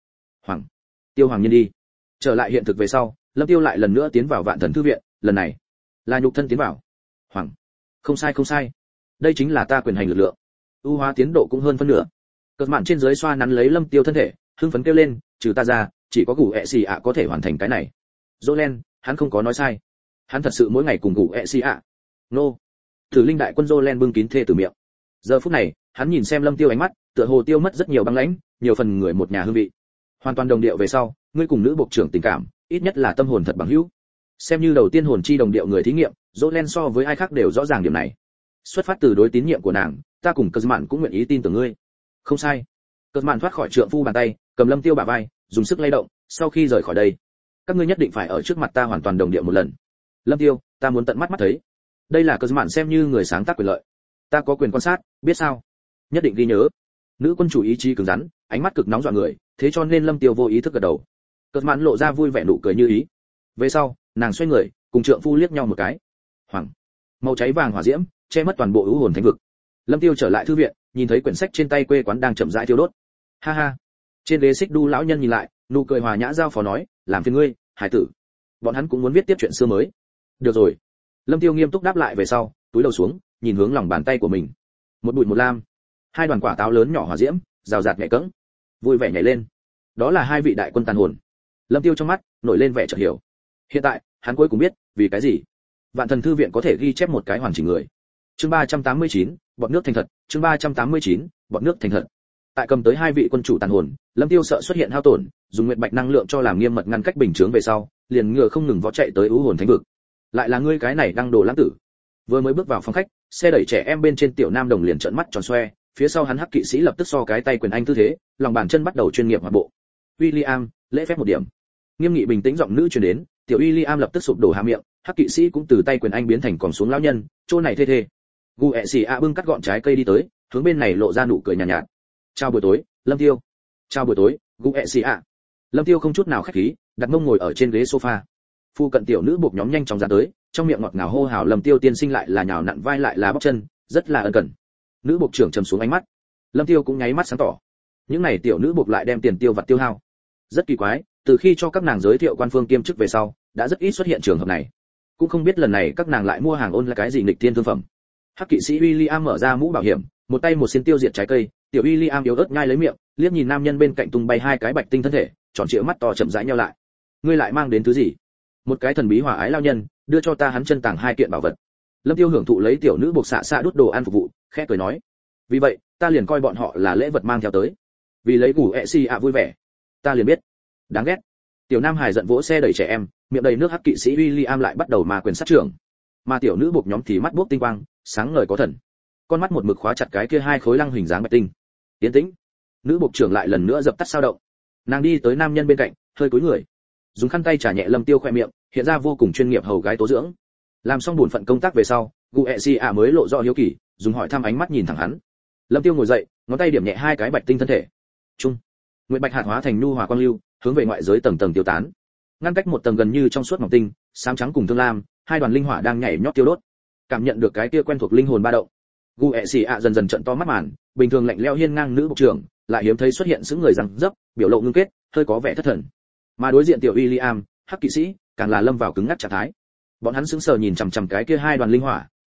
Tiêu Hoàng Nhân đi. Trở lại hiện thực về sau, Lâm Tiêu lại lần nữa tiến vào Vạn Thần thư viện, lần này là nhục thân tiến vào. Không sai. Đây chính là ta quyền hành lực lượng. ưu hóa tiến độ cũng hơn phân nửa. Cơn mạn trên dưới xoa nắn lấy Lâm Tiêu thân thể, hưng phấn kêu lên, trừ ta ra, chỉ có Gù ECA có thể hoàn thành cái này. Jolen, hắn không có nói sai. Hắn thật sự mỗi ngày cùng Gù ECA. Nô. Thử linh đại quân Jolen bưng kín thê từ miệng. Giờ phút này, hắn nhìn xem Lâm Tiêu ánh mắt, tựa hồ tiêu mất rất nhiều băng lãnh, nhiều phần người một nhà hương vị. Hoàn toàn đồng điệu về sau, ngươi cùng nữ bộ trưởng tình cảm, ít nhất là tâm hồn thật bằng hữu. Xem như đầu tiên hồn chi đồng điệu người thí nghiệm, Jolen so với ai khác đều rõ ràng điểm này. Xuất phát từ đối tín nhiệm của nàng, ta cùng Cơn Mạn cũng nguyện ý tin tưởng ngươi. Không sai. Cơn Mạn thoát khỏi trượng phu bàn tay, cầm Lâm Tiêu bả vai, dùng sức lay động, sau khi rời khỏi đây, các ngươi nhất định phải ở trước mặt ta hoàn toàn đồng điệu một lần. Lâm Tiêu, ta muốn tận mắt mắt thấy. Đây là Cơn Mạn xem như người sáng tác quyền lợi, ta có quyền quan sát, biết sao? Nhất định ghi nhớ. Nữ quân chủ ý chí cứng rắn, ánh mắt cực nóng dọa người, thế cho nên Lâm Tiêu vô ý thức gật đầu. Cơn Mạn lộ ra vui vẻ nụ cười như ý. Về sau, nàng xoay người, cùng trượng phu liếc nhau một cái. Màu cháy vàng hỏa diễm che mất toàn bộ ưu hồn thánh vực. Lâm Tiêu trở lại thư viện, nhìn thấy quyển sách trên tay quê quán đang chậm rãi thiêu đốt. Ha ha. Trên ghế xích đu lão nhân nhìn lại, nụ cười hòa nhã giao phó nói, làm phiền ngươi, hải tử. Bọn hắn cũng muốn viết tiếp chuyện xưa mới. Được rồi. Lâm Tiêu nghiêm túc đáp lại về sau, túi đầu xuống, nhìn hướng lòng bàn tay của mình. Một bụi một lam, hai đoàn quả táo lớn nhỏ hỏa diễm, rào rạt nhẹ cẫng, vui vẻ nhảy lên. Đó là hai vị đại quân tàn hồn. Lâm Tiêu trong mắt nổi lên vẻ chợt hiểu. Hiện tại, hắn cuối cùng biết, vì cái gì Vạn Thần thư viện có thể ghi chép một cái hoàn chỉnh người. Chương 389, bọn nước thành thật, chương 389, bọn nước thành thật. Tại cầm tới hai vị quân chủ tàn hồn, Lâm Tiêu sợ xuất hiện hao tổn, dùng nguyệt bạch năng lượng cho làm nghiêm mật ngăn cách bình chướng về sau, liền ngựa không ngừng vó chạy tới ưu hồn thánh vực. Lại là ngươi cái này đang đồ lãng tử. Vừa mới bước vào phòng khách, xe đẩy trẻ em bên trên tiểu nam đồng liền trợn mắt tròn xoe, phía sau hắn hắc kỵ sĩ lập tức so cái tay quyền anh tư thế, lòng bàn chân bắt đầu chuyên nghiệp hoạt bộ. William, lễ phép một điểm. Nghiêm nghị bình tĩnh giọng nữ truyền đến, tiểu William lập tức sụp đổ hạ miệng, hắc kỵ sĩ cũng từ tay quyền anh biến thành còn xuống lão nhân, chỗ này thê thê. Gu ECA bưng cắt gọn trái cây đi tới, hướng bên này lộ ra nụ cười nhàn nhạt. Chào buổi tối, Lâm Tiêu. Chào buổi tối, Gu ECA. Lâm Tiêu không chút nào khách khí, đặt mông ngồi ở trên ghế sofa. Phu cận tiểu nữ buộc nhóm nhanh chóng ra tới, trong miệng ngọt ngào hô hào Lâm Tiêu tiên sinh lại là nhào nặn vai lại là bóc chân, rất là ân cần. Nữ buộc trưởng trầm xuống ánh mắt. Lâm Tiêu cũng nháy mắt sáng tỏ. Những này tiểu nữ buộc lại đem tiền tiêu vặt tiêu hao. Rất kỳ quái, từ khi cho các nàng giới thiệu quan phương kiêm chức về sau, đã rất ít xuất hiện trường hợp này. Cũng không biết lần này các nàng lại mua hàng ôn là cái gì nghịch thiên thương phẩm. Hắc kỵ sĩ William mở ra mũ bảo hiểm, một tay một xiên tiêu diệt trái cây, tiểu William yếu ớt nhai lấy miệng, liếc nhìn nam nhân bên cạnh tung bay hai cái bạch tinh thân thể, tròn trịa mắt to chậm rãi nheo lại. Ngươi lại mang đến thứ gì? Một cái thần bí hòa ái lao nhân, đưa cho ta hắn chân tàng hai kiện bảo vật. Lâm Tiêu hưởng thụ lấy tiểu nữ buộc xạ đút đồ ăn phục vụ, khẽ cười nói. Vì vậy, ta liền coi bọn họ là lễ vật mang theo tới. Vì lấy Gu ECA vui vẻ. Ta liền biết. Đáng ghét. Tiểu nam hài giận vỗ xe đẩy trẻ em, miệng đầy nước hắc kỵ sĩ William lại bắt đầu mà quyền sát trưởng. Mà tiểu nữ buộc nhóm thì mắt buốc tinh quang, sáng ngời có thần. Con mắt một mực khóa chặt cái kia hai khối lăng hình dáng bạch tinh. Tiến tĩnh. Nữ buộc trưởng lại lần nữa dập tắt sao động. Nàng đi tới nam nhân bên cạnh, hơi cúi người, dùng khăn tay trà nhẹ Lâm Tiêu khoe miệng, hiện ra vô cùng chuyên nghiệp hầu gái tố dưỡng. Làm xong buồn phận công tác về sau, Gu ECA mới lộ rõ hiếu kỳ, dùng hỏi thăm ánh mắt nhìn thẳng hắn. Lâm Tiêu ngồi dậy, ngón tay điểm nhẹ hai cái bạch tinh thân thể. Trung. Nguyệt bạch hạt hóa thành nhu hòa quang lưu, hướng về ngoại giới tầng tầng tiêu tán. Ngăn cách một tầng gần như trong suốt mỏng tinh, xám trắng cùng thương lam, hai đoàn linh hỏa đang nhảy nhót tiêu đốt. Cảm nhận được cái kia quen thuộc linh hồn ba động. Gu ECA dần dần trợn to mắt màn, bình thường lạnh lẽo hiên ngang nữ bộ trưởng, lại hiếm thấy xuất hiện sững người rằng dấp, biểu lộ ngưng kết, hơi có vẻ thất thần. Mà đối diện tiểu William, hắc kỵ sĩ, càng là lâm vào cứng ngắc trạng thái. Bọn hắn sững sờ nhìn chằm chằm cái kia hai đoàn linh hỏa,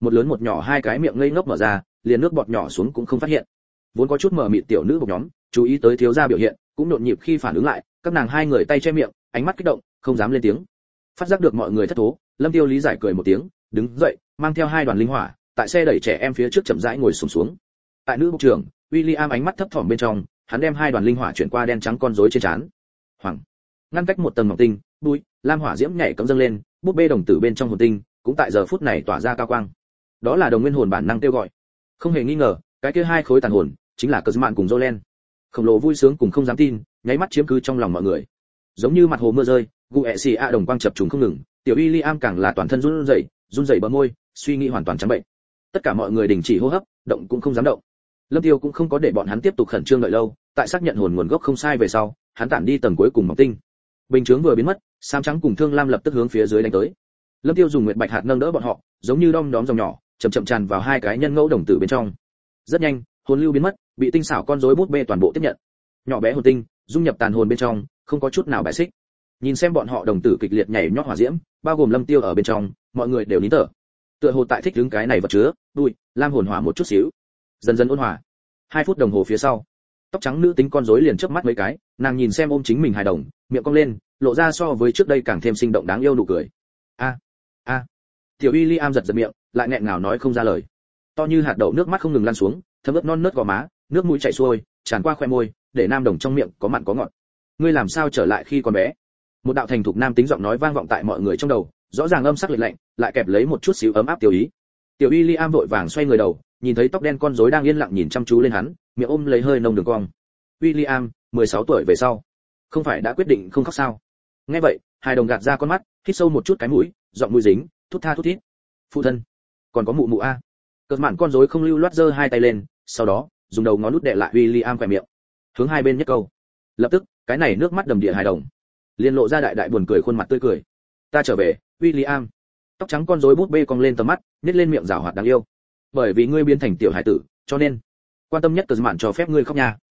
một lớn một nhỏ hai cái miệng ngây ngốc mở ra, liền nước bọt nhỏ xuống cũng không phát hiện. Vốn có chút mờ mịt tiểu nữ bộc nhóm, chú ý tới thiếu gia biểu hiện, cũng nhộn nhịp khi phản ứng lại, các nàng hai người tay che miệng, ánh mắt kích động, không dám lên tiếng. Phát giác được mọi người thất thố, Lâm Tiêu lý giải cười một tiếng, đứng dậy, mang theo hai đoàn linh hỏa, tại xe đẩy trẻ em phía trước chậm rãi ngồi xổm xuống. Tại nữ bộ trưởng, William ánh mắt thấp thỏm bên trong, hắn đem hai đoàn linh hỏa chuyển qua đen trắng con rối trên trán. Hoàng, ngăn cách một tầng mỏng tinh, bụi, lam hỏa diễm nhảy cẫng dâng lên, búp bê đồng tử bên trong hồn tinh, cũng tại giờ phút này tỏa ra cao quang. Đó là đồng nguyên hồn bản năng kêu gọi. Không hề nghi ngờ, cái kia hai khối tàn hồn chính là Cazman cùng Jolen. Khổng lồ vui sướng cùng không dám tin, nháy mắt chiếm cứ trong lòng mọi người. Giống như mặt hồ mưa rơi, Guecia đồng quang chập trùng không ngừng, tiểu William càng là toàn thân run rẩy bờ môi, suy nghĩ hoàn toàn trắng bệnh. Tất cả mọi người đình chỉ hô hấp, động cũng không dám động. Lâm Tiêu cũng không có để bọn hắn tiếp tục khẩn trương đợi lâu, tại xác nhận hồn nguồn gốc không sai về sau, hắn tản đi tầng cuối cùng mỏng tinh. Bình chướng vừa biến mất, Sam trắng cùng Thương Lam lập tức hướng phía dưới đánh tới. Lâm Tiêu dùng nguyệt bạch hạt nâng đỡ bọn họ, giống như đom đóm dòng nhỏ, chậm chậm tràn vào hai cái nhân ngẫu đồng tử bên trong. Rất nhanh, hồn lưu biến mất, bị tinh xảo con rối bút bê toàn bộ tiếp nhận. Nhỏ bé hồn tinh, dung nhập tàn hồn bên trong, không có chút nào bại xích. Nhìn xem bọn họ đồng tử kịch liệt nhảy nhót hỏa diễm, bao gồm Lâm Tiêu ở bên trong, mọi người đều nín thở. Tựa hồ tại thích đứng cái này vật chứa, đuôi, lam hồn hỏa một chút xíu. Dần dần ôn hòa. 2 phút đồng hồ phía sau, tóc trắng nữ tính con rối liền chớp mắt mấy cái, nàng nhìn xem ôm chính mình hài đồng, miệng cong lên, lộ ra so với trước đây càng thêm sinh động đáng yêu nụ cười. A. Tiểu William giật giật miệng, lại nghẹn ngào nói không ra lời. To như hạt đậu nước mắt không ngừng lăn xuống, thấm ướt non nớt gò má, nước mũi chảy xuôi, tràn qua khóe môi, để nam đồng trong miệng có mặn có ngọt. Ngươi làm sao trở lại khi còn bé? Một đạo thành thục nam tính giọng nói vang vọng tại mọi người trong đầu, rõ ràng âm sắc lạnh lạnh, lại kẹp lấy một chút xíu ấm áp tiểu ý. Tiểu William vội vàng xoay người đầu, nhìn thấy tóc đen con rối đang yên lặng nhìn chăm chú lên hắn, miệng ôm lấy hơi nồng đường cong. William, 16 tuổi về sau, không phải đã quyết định không khóc sao? Nghe vậy, hai đồng gạt ra con mắt, hít sâu một chút cái mũi, giọng mũi dính, thút tha thút thít. Phụ thân, còn có mụ mụ a. Cơn mạn con rối không lưu loát giơ hai tay lên, sau đó dùng đầu ngón nút đè lại William khỏe miệng, hướng hai bên nhất câu. Lập tức, cái này nước mắt đầm đìa hài đồng, liền lộ ra đại đại buồn cười khuôn mặt tươi cười. Ta trở về, William. Tóc trắng con rối bút bê cong lên tầm mắt, nhếch lên miệng rảo hoạt đáng yêu. Bởi vì ngươi biến thành tiểu hải tử, cho nên quan tâm nhất cơn mạn cho phép ngươi khóc nha.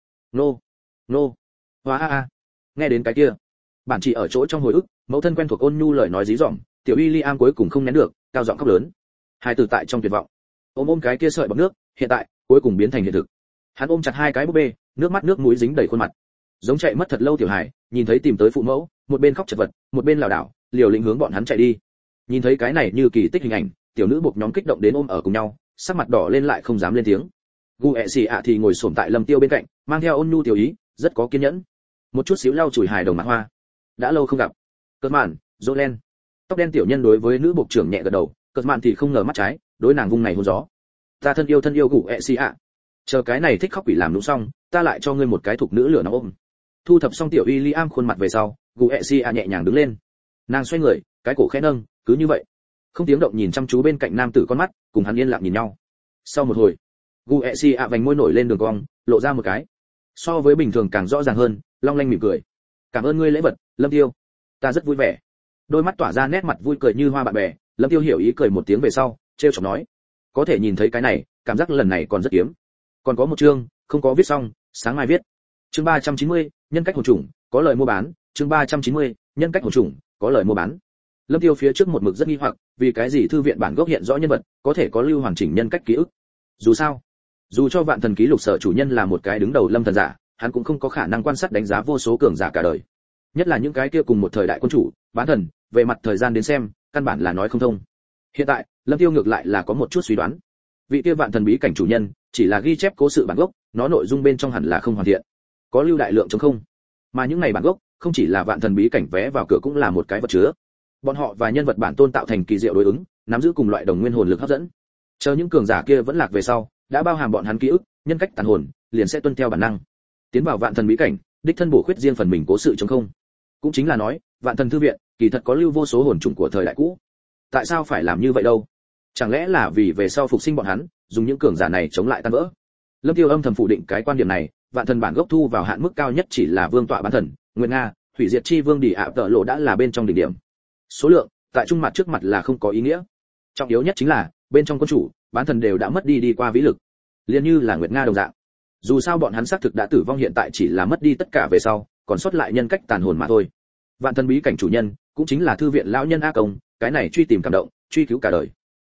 Nô. Hóa a. Nghe đến cái kia, bản chỉ ở chỗ trong hồi ức, mẫu thân quen thuộc ôn nhu lời nói dí dỏm, tiểu William cuối cùng không nén được, cao giọng khóc lớn. Hai tử tại trong tuyệt vọng, ôm cái kia sợi bọt nước, hiện tại cuối cùng biến thành hiện thực. Hắn ôm chặt hai cái búp bê, nước mắt nước mũi dính đầy khuôn mặt. Giống chạy mất thật lâu tiểu hải, nhìn thấy tìm tới phụ mẫu, một bên khóc chật vật, một bên lảo đảo, liều lĩnh hướng bọn hắn chạy đi. Nhìn thấy cái này như kỳ tích hình ảnh, tiểu nữ buộc nhóm kích động đến ôm ở cùng nhau, sắc mặt đỏ lên lại không dám lên tiếng. Guecia thì ngồi xổm tại Lâm Tiêu bên cạnh, mang theo ôn nhu tiểu ý, rất có kiên nhẫn. Một chút xíu lau chùi hài đồng mặt hoa. Đã lâu không gặp. Cơn mạn, Jolen. Tóc đen tiểu nhân đối với nữ bộ trưởng nhẹ gật đầu, cơn mạn thì không ngờ mắt trái, đối nàng vung này hôn gió. Ta thân yêu Guecia. Chờ cái này thích khóc quỷ làm đúng xong, ta lại cho ngươi một cái thục nữ lửa nóng ôm. Thu thập xong tiểu William khuôn mặt về sau, Guecia nhẹ nhàng đứng lên. Nàng xoay người, cái cổ khẽ nâng, cứ như vậy, không tiếng động nhìn chăm chú bên cạnh nam tử con mắt, cùng hắn yên lặng nhìn nhau. Sau một hồi, Guecia vành môi nổi lên đường cong, lộ ra một cái, so với bình thường càng rõ ràng hơn, long lanh mỉm cười. Cảm ơn ngươi lễ vật, Lâm Tiêu. Ta rất vui vẻ. Đôi mắt tỏa ra nét mặt vui cười như hoa bạn bè, Lâm Tiêu hiểu ý cười một tiếng về sau, trêu chọc nói, có thể nhìn thấy cái này, cảm giác lần này còn rất kiếm. Còn có một chương, không có viết xong, sáng mai viết. Chương 390, nhân cách hồn trùng, có lời mua bán, chương 390, nhân cách hồn trùng, có lời mua bán. Lâm Tiêu phía trước một mực rất nghi hoặc, vì cái gì thư viện bản gốc hiện rõ nhân vật, có thể có lưu hoàn chỉnh nhân cách ký ức. Dù cho vạn thần ký lục sở chủ nhân là một cái đứng đầu lâm thần giả, hắn cũng không có khả năng quan sát đánh giá vô số cường giả cả đời. Nhất là những cái kia cùng một thời đại quân chủ, bán thần, về mặt thời gian đến xem, căn bản là nói không thông. Hiện tại, Lâm Tiêu ngược lại là có một chút suy đoán. Vị kia vạn thần bí cảnh chủ nhân, chỉ là ghi chép cố sự bản gốc, nó nội dung bên trong hẳn là không hoàn thiện. Có lưu đại lượng trống không. Mà những này bản gốc, không chỉ là vạn thần bí cảnh vé vào cửa cũng là một cái vật chứa. Bọn họ và nhân vật bản tôn tạo thành kỳ diệu đối ứng, nắm giữ cùng loại đồng nguyên hồn lực hấp dẫn. Chờ những cường giả kia vẫn lạc về sau, đã bao hàm bọn hắn ký ức, nhân cách tàn hồn, liền sẽ tuân theo bản năng tiến vào vạn thần bí cảnh, đích thân bổ khuyết riêng phần mình cố sự trống không. Cũng chính là nói, vạn thần thư viện kỳ thật có lưu vô số hồn trùng của thời đại cũ. Tại sao phải làm như vậy đâu? Chẳng lẽ là vì về sau phục sinh bọn hắn, dùng những cường giả này chống lại tan vỡ? Lâm Tiêu âm thầm phủ định cái quan điểm này, vạn thần bản gốc thu vào hạn mức cao nhất chỉ là vương tọa bán thần, Nguyên Nga, hủy diệt chi vương Đỉ ạ tợ lộ đã là bên trong đỉnh điểm. Số lượng, tại trung mặt trước mặt là không có ý nghĩa. Trọng yếu nhất chính là, bên trong quân chủ, bán thần đều đã mất đi qua vĩ lực. Liên như là Nguyệt Nga đồng dạng. Dù sao bọn hắn xác thực đã tử vong, hiện tại chỉ là mất đi tất cả về sau, còn sót lại nhân cách tàn hồn mà thôi. Vạn thần bí cảnh chủ nhân, cũng chính là thư viện lão nhân A Công, cái này truy tìm cảm động, truy cứu cả đời.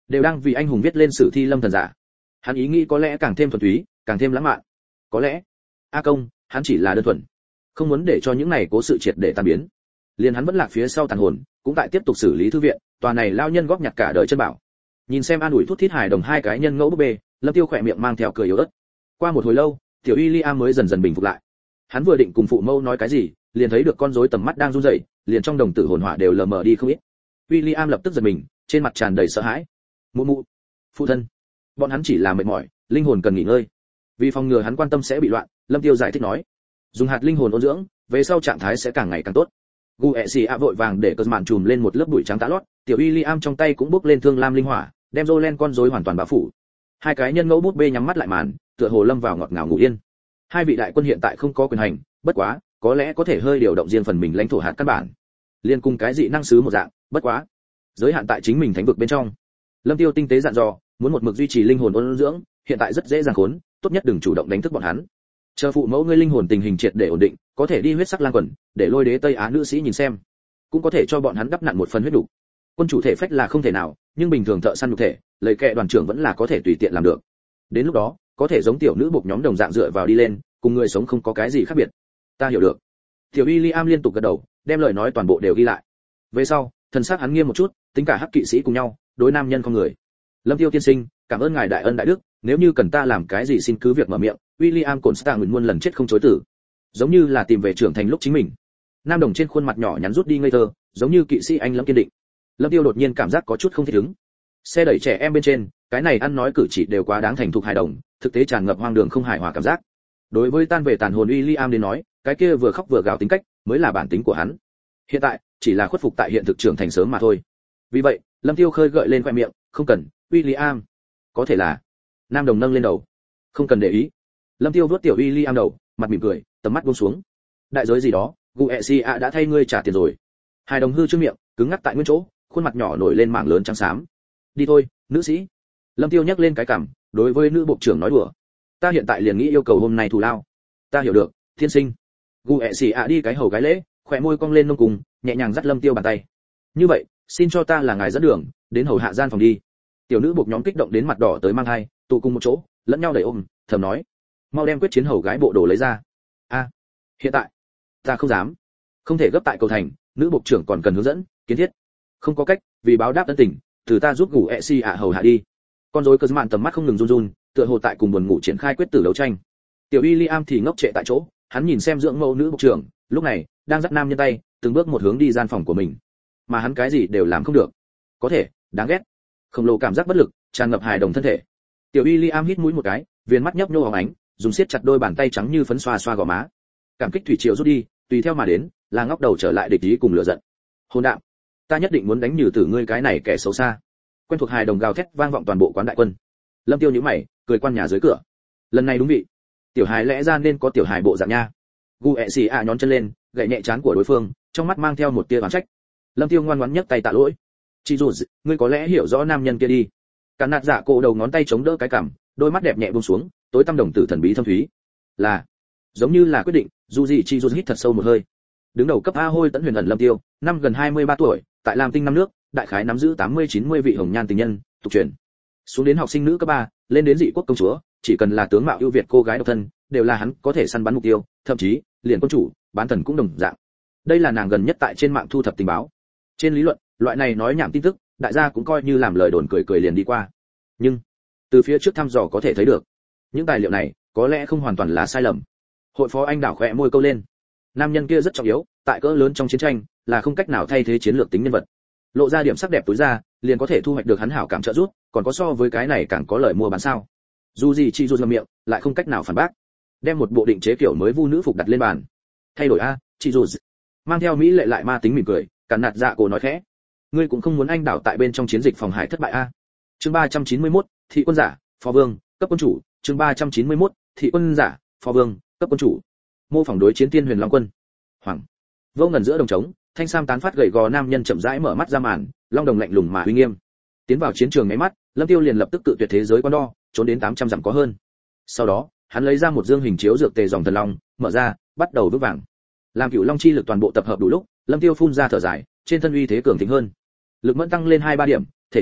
đều đang vì anh hùng viết lên sử thi lâm thần giả. Hắn ý nghĩ có lẽ càng thêm thuần túy, càng thêm lãng mạn. Có lẽ a công hắn chỉ là đơn thuần không muốn để cho những này cố sự triệt để tan biến. Liền hắn vẫn lạc phía sau tàn hồn cũng tại tiếp tục xử lý thư viện, tòa này lao nhân góp nhặt cả đời chân bảo. Nhìn xem an ủi thút thít hài đồng hai cái nhân ngẫu búp bê, Lâm Tiêu khỏe miệng mang theo cười yếu ớt. Qua một hồi lâu, tiểu William mới dần dần bình phục lại. Hắn vừa định cùng phụ mẫu nói cái gì, liền thấy được con rối tầm mắt đang run rẩy, liền trong đồng tử hồn hỏa đều lờ mờ đi không ít. William lập tức giật mình, trên mặt tràn đầy sợ hãi. Mụ mụ, phụ thân, bọn hắn chỉ là mệt mỏi, linh hồn cần nghỉ ngơi. Vì phòng ngừa hắn quan tâm sẽ bị loạn, Lâm Tiêu giải thích nói, dùng hạt linh hồn ôn dưỡng, về sau trạng thái sẽ càng ngày càng tốt. Guexi a vội vàng để cơn màn trùm lên một lớp bụi trắng tã lót, tiểu William trong tay cũng bốc lên thương lam linh hỏa, đem Jolen con rối hoàn toàn bao phủ. Hai cái nhân ngẫu bút bê nhắm mắt lại màn, tựa hồ lâm vào ngọt ngào ngủ yên. Hai vị đại quân hiện tại không có quyền hành, bất quá, có lẽ có thể hơi điều động riêng phần mình lãnh thổ hạt căn bản. Liên cùng cái dị năng sứ một dạng, bất quá, giới hạn tại chính mình thánh vực bên trong. Lâm Tiêu tinh tế dặn dò, muốn một mực duy trì linh hồn ôn dưỡng, hiện tại rất dễ dàng khốn, tốt nhất đừng chủ động đánh thức bọn hắn. Chờ phụ mẫu ngươi linh hồn tình hình triệt để ổn định, có thể đi huyết sắc lang quần, để lôi đế Tây Á nữ sĩ nhìn xem, cũng có thể cho bọn hắn đắp nặn một phần huyết đủ. Quân chủ thể phách là không thể nào, nhưng bình thường thợ săn nhục thể, lời kệ đoàn trưởng vẫn là có thể tùy tiện làm được. Đến lúc đó, có thể giống tiểu nữ buộc nhóm đồng dạng dựa vào đi lên, cùng người sống không có cái gì khác biệt. Ta hiểu được. Tiểu William liên tục gật đầu, đem lời nói toàn bộ đều ghi lại. Về sau, thần sắc hắn nghiêm một chút, tính cả hắc kỵ sĩ cùng nhau, đối nam nhân con người. Lâm Tiêu tiên sinh, cảm ơn ngài đại ân đại đức, nếu như cần ta làm cái gì xin cứ việc mở miệng. William Constant nguyện muôn lần chết không chối từ, giống như là tìm về trưởng thành lúc chính mình. Nam đồng trên khuôn mặt nhỏ nhắn rút đi ngây thơ, giống như kỵ sĩ anh lâm kiên định. Lâm Tiêu đột nhiên cảm giác có chút không thích ứng. Xe đẩy trẻ em bên trên, cái này ăn nói cử chỉ đều quá đáng thành thục hài đồng, thực tế tràn ngập hoang đường không hài hòa cảm giác. Đối với tan về tàn hồn William đến nói, cái kia vừa khóc vừa gào tính cách mới là bản tính của hắn. Hiện tại, chỉ là khuất phục tại hiện thực trưởng thành sớm mà thôi. Vì vậy, Lâm Tiêu khơi gợi lên khoe miệng, không cần, William. Có thể là. Nam đồng nâng lên đầu. Không cần để ý. Lâm Tiêu vuốt tiểu William đầu, mặt mỉm cười, tầm mắt buông xuống. Đại giới gì đó, Guexia đã thay ngươi trả tiền rồi. Hai đồng hư trước miệng, cứng ngắc tại nguyên chỗ, khuôn mặt nhỏ nổi lên mảng lớn trắng xám. Đi thôi, nữ sĩ. Lâm Tiêu nhấc lên cái cằm, đối với nữ bộ trưởng nói đùa. Ta hiện tại liền nghĩ yêu cầu hôm nay thù lao. Ta hiểu được, thiên sinh. Guexia đi cái hầu gái lễ, khỏe môi cong lên nông cùng, nhẹ nhàng dắt Lâm Tiêu bàn tay. Như vậy, xin cho ta là ngài dẫn đường, đến hầu hạ gian phòng đi. Tiểu nữ buộc nhóm kích động đến mặt đỏ tới mang hai, tụ cùng một chỗ, lẫn nhau đẩy ôm, thầm nói, mau đem quyết chiến hầu gái bộ đồ lấy ra. A, hiện tại, ta không dám, không thể gấp tại cầu thành, nữ buộc trưởng còn cần hướng dẫn, kiến thiết. Không có cách, vì báo đáp ân tình, từ ta giúp ngủ Esi hầu hạ đi. Con rối cơ mạn tầm mắt không ngừng run run, tựa hồ tại cùng buồn ngủ triển khai quyết tử đấu tranh. Tiểu William thì ngốc trệ tại chỗ, hắn nhìn xem dưỡng mẫu nữ buộc trưởng, lúc này đang dắt nam nhân tay, từng bước một hướng đi gian phòng của mình, mà hắn cái gì đều làm không được. Có thể, đáng ghét. Khổng lồ cảm giác bất lực tràn ngập hài đồng thân thể. Tiểu William hít mũi một cái, viên mắt nhấp nhô óng ánh, dùng siết chặt đôi bàn tay trắng như phấn xoa xoa gò má. Cảm kích thủy triều rút đi, tùy theo mà đến là ngóc đầu trở lại địch ý cùng lửa giận. Hôn đạm, ta nhất định muốn đánh nhừ tử ngươi cái này kẻ xấu xa. Quen thuộc hài đồng gào thét vang vọng toàn bộ quán đại quân. Lâm Tiêu nhíu mày, cười quan nhà dưới cửa. Lần này đúng vị. Tiểu hài lẽ ra nên có tiểu hài bộ dạng nha. Guexia nhón chân lên, gậy nhẹ trán của đối phương, trong mắt mang theo một tia oán trách. Lâm Tiêu ngoan ngoãn nhấc tay tạ lỗi. Chị dù ngươi có lẽ hiểu rõ nam nhân kia đi. Cản nạt dạ cổ đầu ngón tay chống đỡ cái cằm, đôi mắt đẹp nhẹ buông xuống, tối tăm đồng tử thần bí thâm thúy. Là, giống như là quyết định, dù gì chị dù hít thật sâu một hơi. Đứng đầu cấp A hôi tẫn huyền ẩn Lâm Tiêu, năm gần 23 tuổi, tại Lam Tinh năm nước, đại khái nắm giữ 80-90 vị hồng nhan tình nhân, tục truyền. Xuống đến học sinh nữ cấp 3, lên đến dị quốc công chúa, chỉ cần là tướng mạo ưu việt cô gái độc thân, đều là hắn có thể săn bắn mục tiêu, thậm chí, liền quân chủ, bán thần cũng đồng dạng. Đây là nàng gần nhất tại trên mạng thu thập tình báo. Trên lý luận, loại này nói nhảm tin tức, đại gia cũng coi như làm lời đồn cười cười liền đi qua. Nhưng, từ phía trước thăm dò có thể thấy được, những tài liệu này có lẽ không hoàn toàn là sai lầm. Hội phó anh đảo khẽ môi câu lên. Nam nhân kia rất trọng yếu, tại cỡ lớn trong chiến tranh, là không cách nào thay thế chiến lược tính nhân vật. Lộ ra điểm sắc đẹp tối ra, liền có thể thu hoạch được hắn hảo cảm trợ giúp, còn có so với cái này càng có lợi mua bán sao? Dù gì chị dù ngậm miệng, lại không cách nào phản bác. Đem một bộ định chế kiểu mới vu nữ phục đặt lên bàn. Thay đổi a, chị dù mang theo mỹ lệ lại ma tính mỉm cười, cản nạt dạ cổ nói khẽ. Ngươi cũng không muốn anh đảo tại bên trong chiến dịch phòng hải thất bại a. Chương 391, thị quân giả, phó vương, cấp quân chủ, chương 391, thị quân giả, phó vương, cấp quân chủ. Mô phỏng đối chiến tiên huyền long quân. Hoàng. Vô ngần giữa đồng trống, thanh sam tán phát gầy gò nam nhân chậm rãi mở mắt ra màn, long đồng lạnh lùng mà uy nghiêm. Tiến vào chiến trường ngay mắt, Lâm Tiêu liền lập tức tự tuyệt thế giới quan đo, trốn đến 800 dặm có hơn. Sau đó, hắn lấy ra một dương hình chiếu dược tề dòng thần long, mở ra, bắt đầu vững vàng. Làm cửu long chi lực toàn bộ tập hợp đủ lúc, Lâm Tiêu phun ra thở dài, trên thân uy thế cường thịnh hơn. Lực mẫn tăng lên 2-3 điểm, thể chất,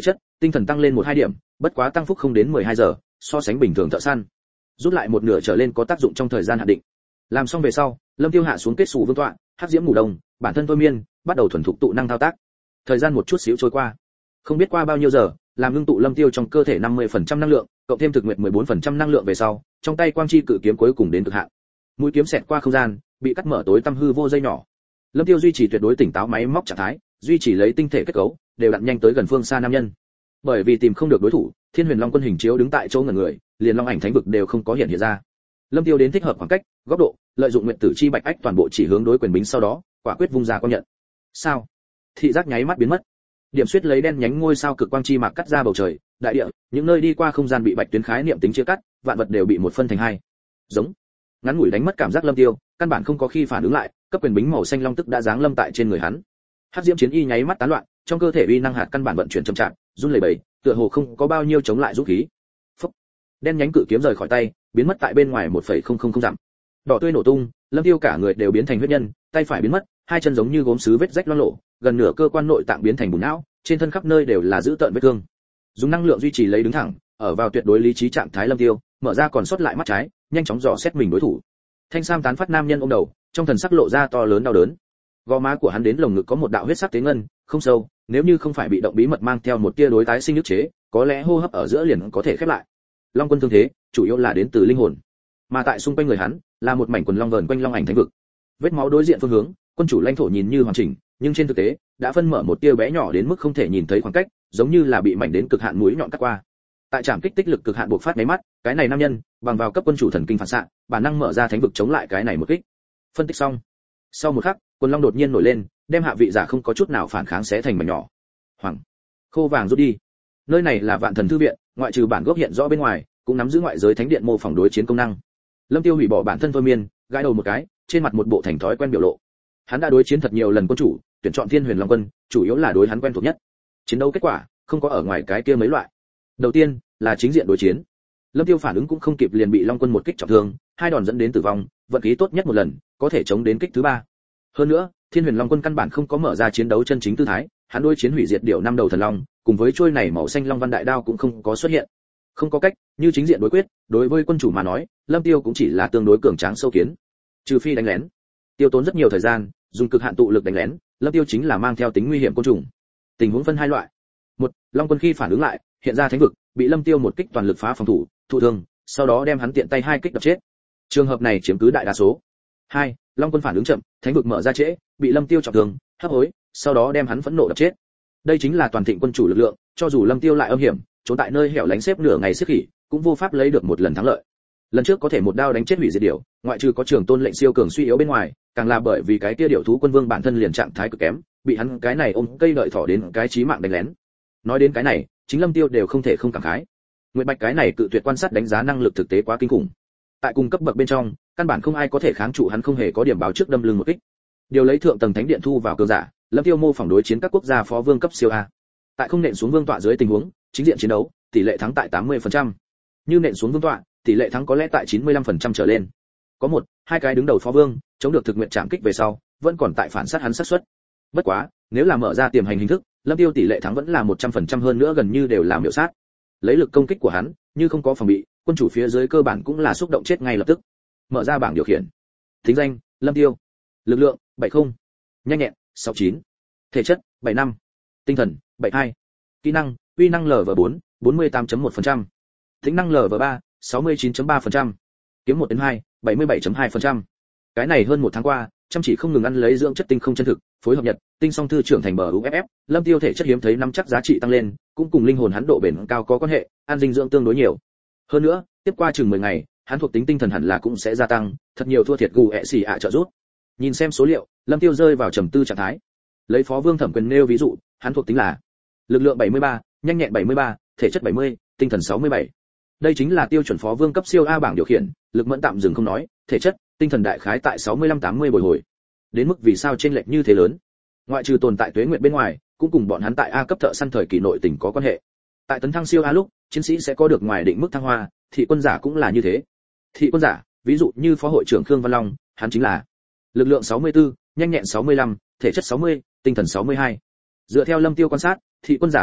tinh thần tăng lên 1-2 điểm, bất quá tăng phúc không đến 12 giờ, so sánh bình thường thợ săn. Rút lại một nửa trở lên có tác dụng trong thời gian hạn định. Làm xong về sau, Lâm Tiêu hạ xuống kết sủ vương tọa, hắc diễm ngủ đông, bản thân thôi miên, bắt đầu thuần thục tụ năng thao tác. Thời gian một chút xíu trôi qua, không biết qua bao nhiêu giờ, làm ngưng tụ Lâm Tiêu trong cơ thể 50% năng lượng, cộng thêm thực nguyệt 14% năng lượng về sau, trong tay quang chi cự kiếm cuối cùng đến cực hạn. Mũi kiếm xẹt qua không gian, bị cắt mở tối tăm hư vô dây nhỏ. Lâm Tiêu duy trì tuyệt đối tỉnh táo máy móc trạng thái, duy trì lấy tinh thể kết cấu, đều đặn nhanh tới gần phương xa nam nhân. Bởi vì tìm không được đối thủ, Thiên Huyền Long Quân hình chiếu đứng tại chỗ ngẩn người, liền long ảnh thánh vực đều không có hiện ra. Lâm Tiêu đến thích hợp khoảng cách, góc độ, lợi dụng nguyện tử chi bạch ách toàn bộ chỉ hướng đối quyền bính sau đó, quả quyết vung ra công nhận. Sao? Thị giác nháy mắt biến mất. Điểm xuyết lấy đen nhánh ngôi sao cực quang chi mạc cắt ra bầu trời, đại địa, những nơi đi qua không gian bị bạch tuyến khái niệm tính chia cắt, vạn vật đều bị một phân thành hai. Giống. Ngắn ngủi đánh mất cảm giác Lâm Tiêu, căn bản không có khi phản ứng lại, cấp quyền bính màu xanh long tức đã giáng lâm tại trên người hắn. Hắc diễm chiến y nháy mắt tán loạn, trong cơ thể uy năng hạt căn bản vận chuyển chậm chạp, run lẩy bẩy, tựa hồ không có bao nhiêu chống lại dũng khí. Phốc. Đen nhánh cự kiếm rời khỏi tay, biến mất tại bên ngoài 1,000 dặm. Đỏ tươi nổ tung, Lâm Tiêu cả người đều biến thành huyết nhân, tay phải biến mất, hai chân giống như gốm sứ vết rách loang lổ, gần nửa cơ quan nội tạng biến thành bùn não, trên thân khắp nơi đều là dữ tợn vết thương. Dùng năng lượng duy trì lấy đứng thẳng, ở vào tuyệt đối lý trí trạng thái Lâm Tiêu, mở ra còn sót lại mắt trái, nhanh chóng dò xét mình đối thủ. Thanh sam tán phát nam nhân ôm đầu, trong thần sắc lộ ra to lớn đau đớn. Gò má của hắn đến lồng ngực có một đạo huyết sắc tế ngân, không sâu, nếu như không phải bị động bí mật mang theo một tia đối tái sinh nhức chế, có lẽ hô hấp ở giữa liền có thể khép lại. Long Quân thương thế, chủ yếu là đến từ linh hồn, mà tại xung quanh người hắn là một mảnh quần long vờn quanh long ảnh thánh vực. Vết máu đối diện phương hướng, quân chủ lãnh thổ nhìn như hoàn chỉnh, nhưng trên thực tế đã phân mở một tia bé nhỏ đến mức không thể nhìn thấy khoảng cách, giống như là bị mảnh đến cực hạn mũi nhọn cắt qua. Tại trạm kích tích lực cực hạn bộc phát mấy mắt, cái này nam nhân bằng vào cấp quân chủ thần kinh phản xạ, bản năng mở ra thánh vực chống lại cái này một kích. Phân tích xong, sau một khắc, quần long đột nhiên nổi lên, đem hạ vị giả không có chút nào phản kháng xé thành mảnh nhỏ. Hoàng, khô vàng rút đi. Nơi này là Vạn Thần thư viện, ngoại trừ bản gốc hiện rõ bên ngoài, cũng nắm giữ ngoại giới thánh điện mô phỏng đối chiến công năng. Lâm Tiêu hủy bỏ bản thân thôi miên, gãi đầu một cái, trên mặt một bộ thành thói quen biểu lộ. Hắn đã đối chiến thật nhiều lần quân chủ, tuyển chọn Thiên Huyền Long Quân, chủ yếu là đối hắn quen thuộc nhất. Chiến đấu kết quả, không có ở ngoài cái kia mấy loại. Đầu tiên là chính diện đối chiến. Lâm Tiêu phản ứng cũng không kịp liền bị Long Quân một kích trọng thương, hai đòn dẫn đến tử vong, vận khí tốt nhất một lần, có thể chống đến kích thứ ba. Hơn nữa, Thiên Huyền Long Quân căn bản không có mở ra chiến đấu chân chính tư thái, hắn đối chiến hủy diệt điểu năm đầu thần long, cùng với trôi này màu xanh long văn đại đao cũng không có xuất hiện. Không có cách, như chính diện đối quyết, đối với quân chủ mà nói, Lâm Tiêu cũng chỉ là tương đối cường tráng sâu kiến. Trừ phi đánh lén, tiêu tốn rất nhiều thời gian, dùng cực hạn tụ lực đánh lén, Lâm Tiêu chính là mang theo tính nguy hiểm côn trùng. Tình huống phân hai loại. Một, Long Quân khi phản ứng lại, hiện ra thánh vực, bị Lâm Tiêu một kích toàn lực phá phòng thủ, thụ thương, sau đó đem hắn tiện tay hai kích đập chết. Trường hợp này chiếm cứ đại đa số. Hai, Long Quân phản ứng chậm, thánh vực mở ra trễ, bị Lâm Tiêu trọng thương, hấp hối, sau đó đem hắn phẫn nộ đập chết. Đây chính là toàn thịnh quân chủ lực lượng, cho dù Lâm Tiêu lại âm hiểm, trốn tại nơi hẻo lánh xếp nửa ngày xếp khỉ, cũng vô pháp lấy được một lần thắng lợi. Lần trước có thể một đao đánh chết hủy diệt điểu, ngoại trừ có Trường Tôn lệnh siêu cường suy yếu bên ngoài, càng là bởi vì cái kia điểu thú quân vương bản thân liền trạng thái cực kém, bị hắn cái này ôm cây đợi thỏ đến cái chí mạng đánh lén. Nói đến cái này, chính Lâm Tiêu đều không thể không cảm khái. Nguyệt Bạch cái này cự tuyệt quan sát đánh giá năng lực thực tế quá kinh khủng. Tại cùng cấp bậc bên trong, căn bản không ai có thể kháng trụ hắn không hề có điểm báo trước đâm lưng một kích. Điều lấy thượng tầng thánh điện thu vào cường giả, Lâm Tiêu mô phỏng đối chiến các quốc gia phó vương cấp siêu A. Tại không nện xuống vương tọa dưới tình huống, chính diện chiến đấu, tỷ lệ thắng tại 80%. Như nện xuống vương tọa, tỷ lệ thắng có lẽ tại 95% trở lên. Có một, hai cái đứng đầu phó vương, chống được thực nguyện chạm kích về sau, vẫn còn tại phản sát hắn sát suất. Bất quá, nếu là mở ra tiềm hành hình thức, Lâm Tiêu tỷ lệ thắng vẫn là 100% hơn nữa gần như đều là miểu sát. Lấy lực công kích của hắn, như không có phòng bị, quân chủ phía dưới cơ bản cũng là xúc động chết ngay lập tức. Mở ra bảng điều khiển. Thính danh: Lâm Tiêu. Lực lượng: 70. Nhanh nhẹn: 69. Thể chất: 75. Tinh thần: 72. Kỹ năng: uy năng LV4, 48.1%. Tính năng LV3, 69.3%. Kiếm 1/2, 77.2%. Cái này hơn một tháng qua, chăm chỉ không ngừng ăn lấy dưỡng chất tinh không chân thực, phối hợp nhật, tinh song thư trưởng thành bờ UFF, Lâm Tiêu thể chất hiếm thấy nắm chắc giá trị tăng lên, cũng cùng linh hồn hắn độ bền cao có quan hệ, ăn dinh dưỡng tương đối nhiều. Hơn nữa, tiếp qua chừng 10 ngày, hắn thuộc tính tinh thần hẳn là cũng sẽ gia tăng, thật nhiều thua thiệt gù ẹ xì ạ trợ giúp. Nhìn xem số liệu, Lâm Tiêu rơi vào trầm tư trạng thái. Lấy Phó Vương Thẩm Quyền nêu ví dụ, hắn thuộc tính là lực lượng 73, nhanh nhẹn 73, thể chất 70, tinh thần 67. Đây chính là tiêu chuẩn Phó Vương cấp siêu A bảng điều khiển, lực mẫn tạm dừng không nói, thể chất, tinh thần đại khái tại 65-80 bồi hồi. Đến mức vì sao chênh lệch như thế lớn? Ngoại trừ tồn tại tuế nguyệt bên ngoài, cũng cùng bọn hắn tại A cấp thợ săn thời kỳ nội tình có quan hệ. Tại tấn thăng siêu A lúc, chiến sĩ sẽ có được ngoài định mức thăng hoa, thị quân giả cũng là như thế. Thị quân giả, ví dụ như Phó hội trưởng Khương Văn Long, hắn chính là lực lượng 64, nhanh nhẹn 65, thể chất 60, tinh thần 62. Dựa theo Lâm Tiêu quan sát, thị quân giả thể chất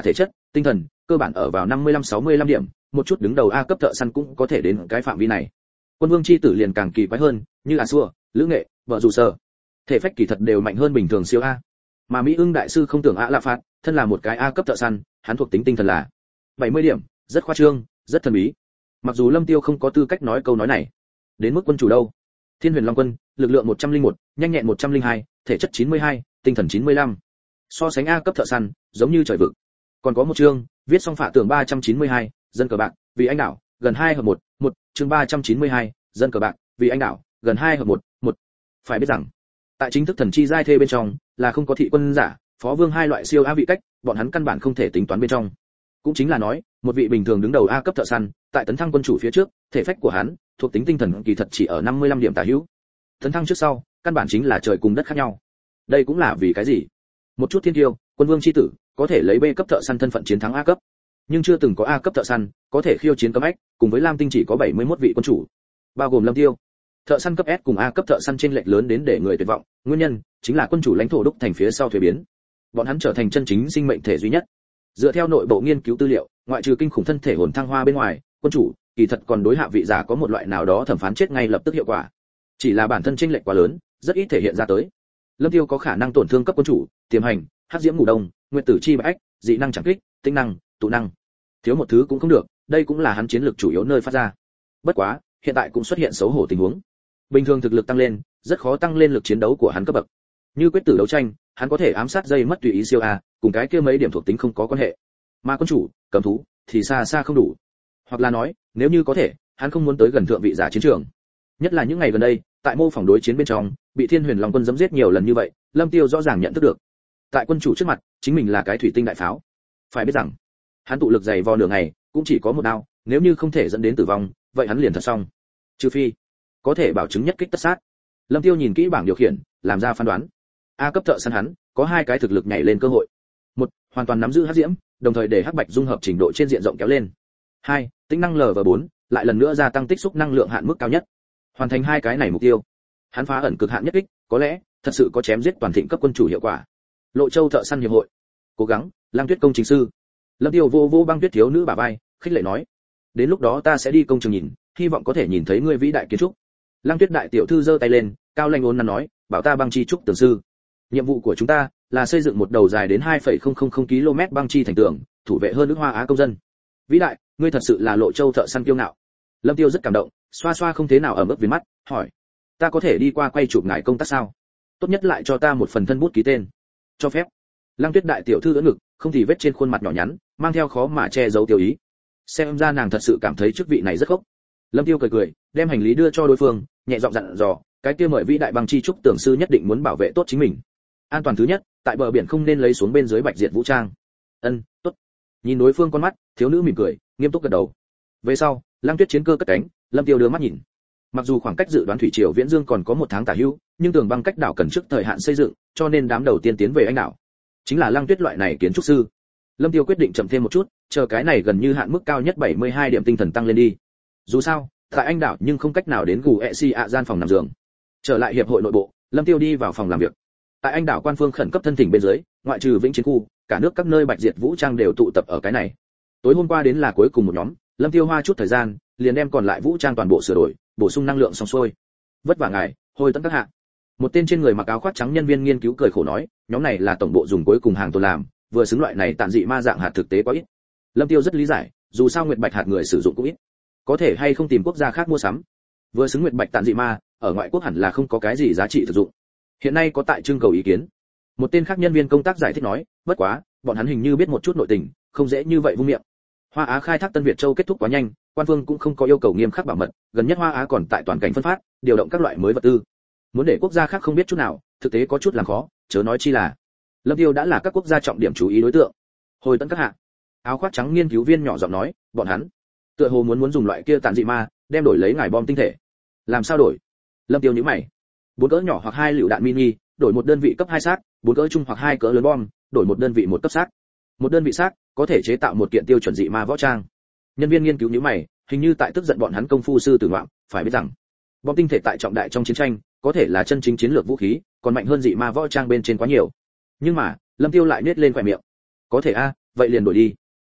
tinh thần cơ bản ở vào 55-65 điểm, một chút đứng đầu A cấp thợ săn cũng có thể đến cái phạm vi này. Quân vương chi tử liền càng kỳ quái hơn, như Asua, Lữ Nghệ, vợ dù sở, thể phách kỳ thật đều mạnh hơn bình thường siêu A. Mà Mỹ Ưng đại sư không tưởng A Lạ Phạt, thân là một cái A cấp thợ săn, hắn thuộc tính tinh thần là 70 điểm, rất khoa trương, rất thần bí. Mặc dù Lâm Tiêu không có tư cách nói câu nói này. Đến mức quân chủ đâu? Thiên Huyền Long Quân, lực lượng 101, nhanh nhẹn 102, thể chất 92, tinh thần 95. So sánh A cấp thợ săn, giống như trời vực. Còn có một chương, viết xong phạ tưởng 392, dân cờ bạc, vì anh đảo, gần 2 hợp 1, chương 392, dân cờ bạc, vì anh đảo, gần 2 hợp 1. Phải biết rằng, tại chính thức thần chi giai thê bên trong, là không có thị quân giả, phó vương hai loại siêu A vị cách, bọn hắn căn bản không thể tính toán bên trong. Cũng chính là nói, một vị bình thường đứng đầu A cấp thợ săn, tại tấn thăng quân chủ phía trước, thể phách của hắn, thuộc tính tinh thần kỳ thật chỉ ở 55 điểm tả hữu. Tấn thăng trước sau, căn bản chính là trời cùng đất khác nhau. Đây cũng là vì cái gì? Một chút thiên kiêu, quân vương chi tử, có thể lấy B cấp thợ săn thân phận chiến thắng A cấp, nhưng chưa từng có A cấp thợ săn có thể khiêu chiến cấm ách, cùng với Lam Tinh chỉ có 71 vị quân chủ, bao gồm Lâm Tiêu. Thợ săn cấp S cùng A cấp thợ săn chênh lệch lớn đến để người tuyệt vọng, nguyên nhân chính là quân chủ lãnh thổ đúc thành phía sau thuế biến. Bọn hắn trở thành chân chính sinh mệnh thể duy nhất. Dựa theo nội bộ nghiên cứu tư liệu, ngoại trừ kinh khủng thân thể hồn thăng hoa bên ngoài, quân chủ kỳ thật còn đối hạ vị giả có một loại nào đó thẩm phán chết ngay lập tức hiệu quả. Chỉ là bản thân chênh lệch quá lớn, rất ít thể hiện ra tới. Lâm Tiêu có khả năng tổn thương cấp quân chủ, tiềm hành, hắc diễm ngủ đông, nguyệt tử chi bạch ách, dị năng chẳng kích, tinh năng, tụ năng. Thiếu một thứ cũng không được, đây cũng là hắn chiến lược chủ yếu nơi phát ra. Bất quá, hiện tại cũng xuất hiện xấu hổ tình huống. Bình thường thực lực tăng lên, rất khó tăng lên lực chiến đấu của hắn cấp bậc. Như quyết tử đấu tranh, hắn có thể ám sát dây mất tùy ý siêu a, cùng cái kia mấy điểm thuộc tính không có quan hệ. Mà quân chủ, cầm thú thì xa xa không đủ. Hoặc là nói, nếu như có thể, hắn không muốn tới gần thượng vị giả chiến trường. Nhất là những ngày gần đây, tại mô phỏng đối chiến bên trong, bị Thiên Huyền Long Quân giẫm giết nhiều lần như vậy, Lâm Tiêu rõ ràng nhận thức được. Tại quân chủ trước mặt, chính mình là cái thủy tinh đại pháo. Phải biết rằng, hắn tụ lực dày vò nửa ngày, cũng chỉ có một đao, nếu như không thể dẫn đến tử vong, vậy hắn liền thật xong. Trừ phi có thể bảo chứng nhất kích tất sát. Lâm Tiêu nhìn kỹ bảng điều khiển, làm ra phán đoán. A cấp thợ săn hắn, có hai cái thực lực nhảy lên cơ hội. Một, hoàn toàn nắm giữ hắc diễm, đồng thời để hắc bạch dung hợp trình độ trên diện rộng kéo lên. Hai, tính năng LV4, lại lần nữa gia tăng tích xúc năng lượng hạn mức cao nhất. Hoàn thành hai cái này mục tiêu, hắn phá ẩn cực hạn nhất kích, có lẽ thật sự có chém giết toàn thịnh cấp quân chủ hiệu quả. Lộ Châu thợ săn hiệp hội, cố gắng, Lang Tuyết công trình sư. Lâm Tiêu vô băng tuyết thiếu nữ bả vai, khích lệ nói, đến lúc đó ta sẽ đi công trường nhìn, hy vọng có thể nhìn thấy ngươi vĩ đại kiến trúc. Lang Tuyết đại tiểu thư giơ tay lên, cao lanh ôn nắn nói, bảo ta băng chi trúc tường sư. Nhiệm vụ của chúng ta là xây dựng một đầu dài đến 2,000 km băng chi thành tường, thủ vệ hơn nước Hoa Á công dân. Vĩ đại, ngươi thật sự là Lộ Châu thợ săn kiêu ngạo. Lâm Tiêu rất cảm động, xoa xoa không thế nào ở mức viền mắt, hỏi, ta có thể đi qua quay chụp ngài công tác sao? Tốt nhất lại cho ta một phần thân bút ký tên. Cho phép. Lăng Tuyết đại tiểu thư ưỡn ngực, không thì vết trên khuôn mặt nhỏ nhắn, mang theo khó mà che giấu tiêu ý. Xem ra nàng thật sự cảm thấy chức vị này rất khốc. Lâm Tiêu cười, đem hành lý đưa cho đối phương, nhẹ giọng dặn dò, cái kia mời vĩ đại băng chi trúc tưởng sư nhất định muốn bảo vệ tốt chính mình. An toàn thứ nhất, tại bờ biển không nên lấy xuống bên dưới bạch diệt vũ trang. Tốt. Nhìn đối phương con mắt, thiếu nữ mỉm cười, nghiêm túc gật đầu. Về sau, Lăng Tuyết chiến cơ cất cánh, Lâm Tiêu đưa mắt nhìn. Mặc dù khoảng cách dự đoán thủy triều viễn dương còn có 1 tháng tả hữu, nhưng tường băng cách đảo cần trước thời hạn xây dựng, cho nên đám đầu tiên tiến về anh đảo chính là Lăng Tuyết loại này kiến trúc sư. Lâm Tiêu quyết định chậm thêm một chút, chờ cái này gần như hạn mức cao nhất 72 điểm tinh thần tăng lên đi. Dù sao, tại anh đảo nhưng không cách nào đến gù ẹ gian phòng nằm giường. Trở lại hiệp hội nội bộ, Lâm Tiêu đi vào phòng làm việc. Tại anh đảo quan phương khẩn cấp thân thỉnh bên dưới, ngoại trừ Vĩnh Chiến khu, cả nước các nơi bạch diệt vũ trang đều tụ tập ở cái này. Tối hôm qua đến là cuối cùng một nhóm, Lâm Tiêu hoa chút thời gian, liền đem còn lại vũ trang toàn bộ sửa đổi, bổ sung năng lượng xong xuôi. Vất vả ngài, hồi tận các hạ. Một tên trên người mặc áo khoác trắng nhân viên nghiên cứu cười khổ nói, nhóm này là tổng bộ dùng cuối cùng hàng tồn làm, vừa xứng loại này tản dị ma dạng hạt thực tế quá ít. Lâm Tiêu rất lý giải, dù sao nguyệt bạch hạt người sử dụng cũng ít, có thể hay không tìm quốc gia khác mua sắm. Vừa xứng nguyệt bạch tản dị ma, ở ngoại quốc hẳn là không có cái gì giá trị thực dụng. Hiện nay có tại trưng cầu ý kiến. Một tên khác nhân viên công tác giải thích nói, bất quá, bọn hắn hình như biết một chút nội tình, không dễ như vậy vung miệng. Hoa Á khai thác Tân Việt Châu kết thúc quá nhanh, quan phương cũng không có yêu cầu nghiêm khắc bảo mật, gần nhất Hoa Á còn tại toàn cảnh phân phát, điều động các loại mới vật tư. Muốn để quốc gia khác không biết chút nào, thực tế có chút làm khó, chớ nói chi là Lâm Tiêu đã là các quốc gia trọng điểm chú ý đối tượng. Hồi tận các hạ. Áo khoác trắng nghiên cứu viên nhỏ giọng nói, bọn hắn tựa hồ muốn dùng loại kia tàn dị ma, đem đổi lấy ngải bom tinh thể. Làm sao đổi? Lâm Tiêu nhíu mày. 4 cỡ nhỏ hoặc 2 lựu đạn mini, đổi một đơn vị cấp 2 xác, 4 cỡ trung hoặc 2 cỡ lớn bom, đổi một đơn vị 1 cấp xác. Một đơn vị xác có thể chế tạo một kiện tiêu chuẩn dị ma võ trang. Nhân viên nghiên cứu nhíu mày, hình như tại tức giận bọn hắn công phu sư tử ngoạm, phải biết rằng bom tinh thể tại trọng đại trong chiến tranh có thể là chân chính chiến lược vũ khí, còn mạnh hơn dị ma võ trang bên trên quá nhiều. Nhưng mà Lâm Tiêu lại nết lên khóe miệng. Có thể a, vậy liền đổi đi.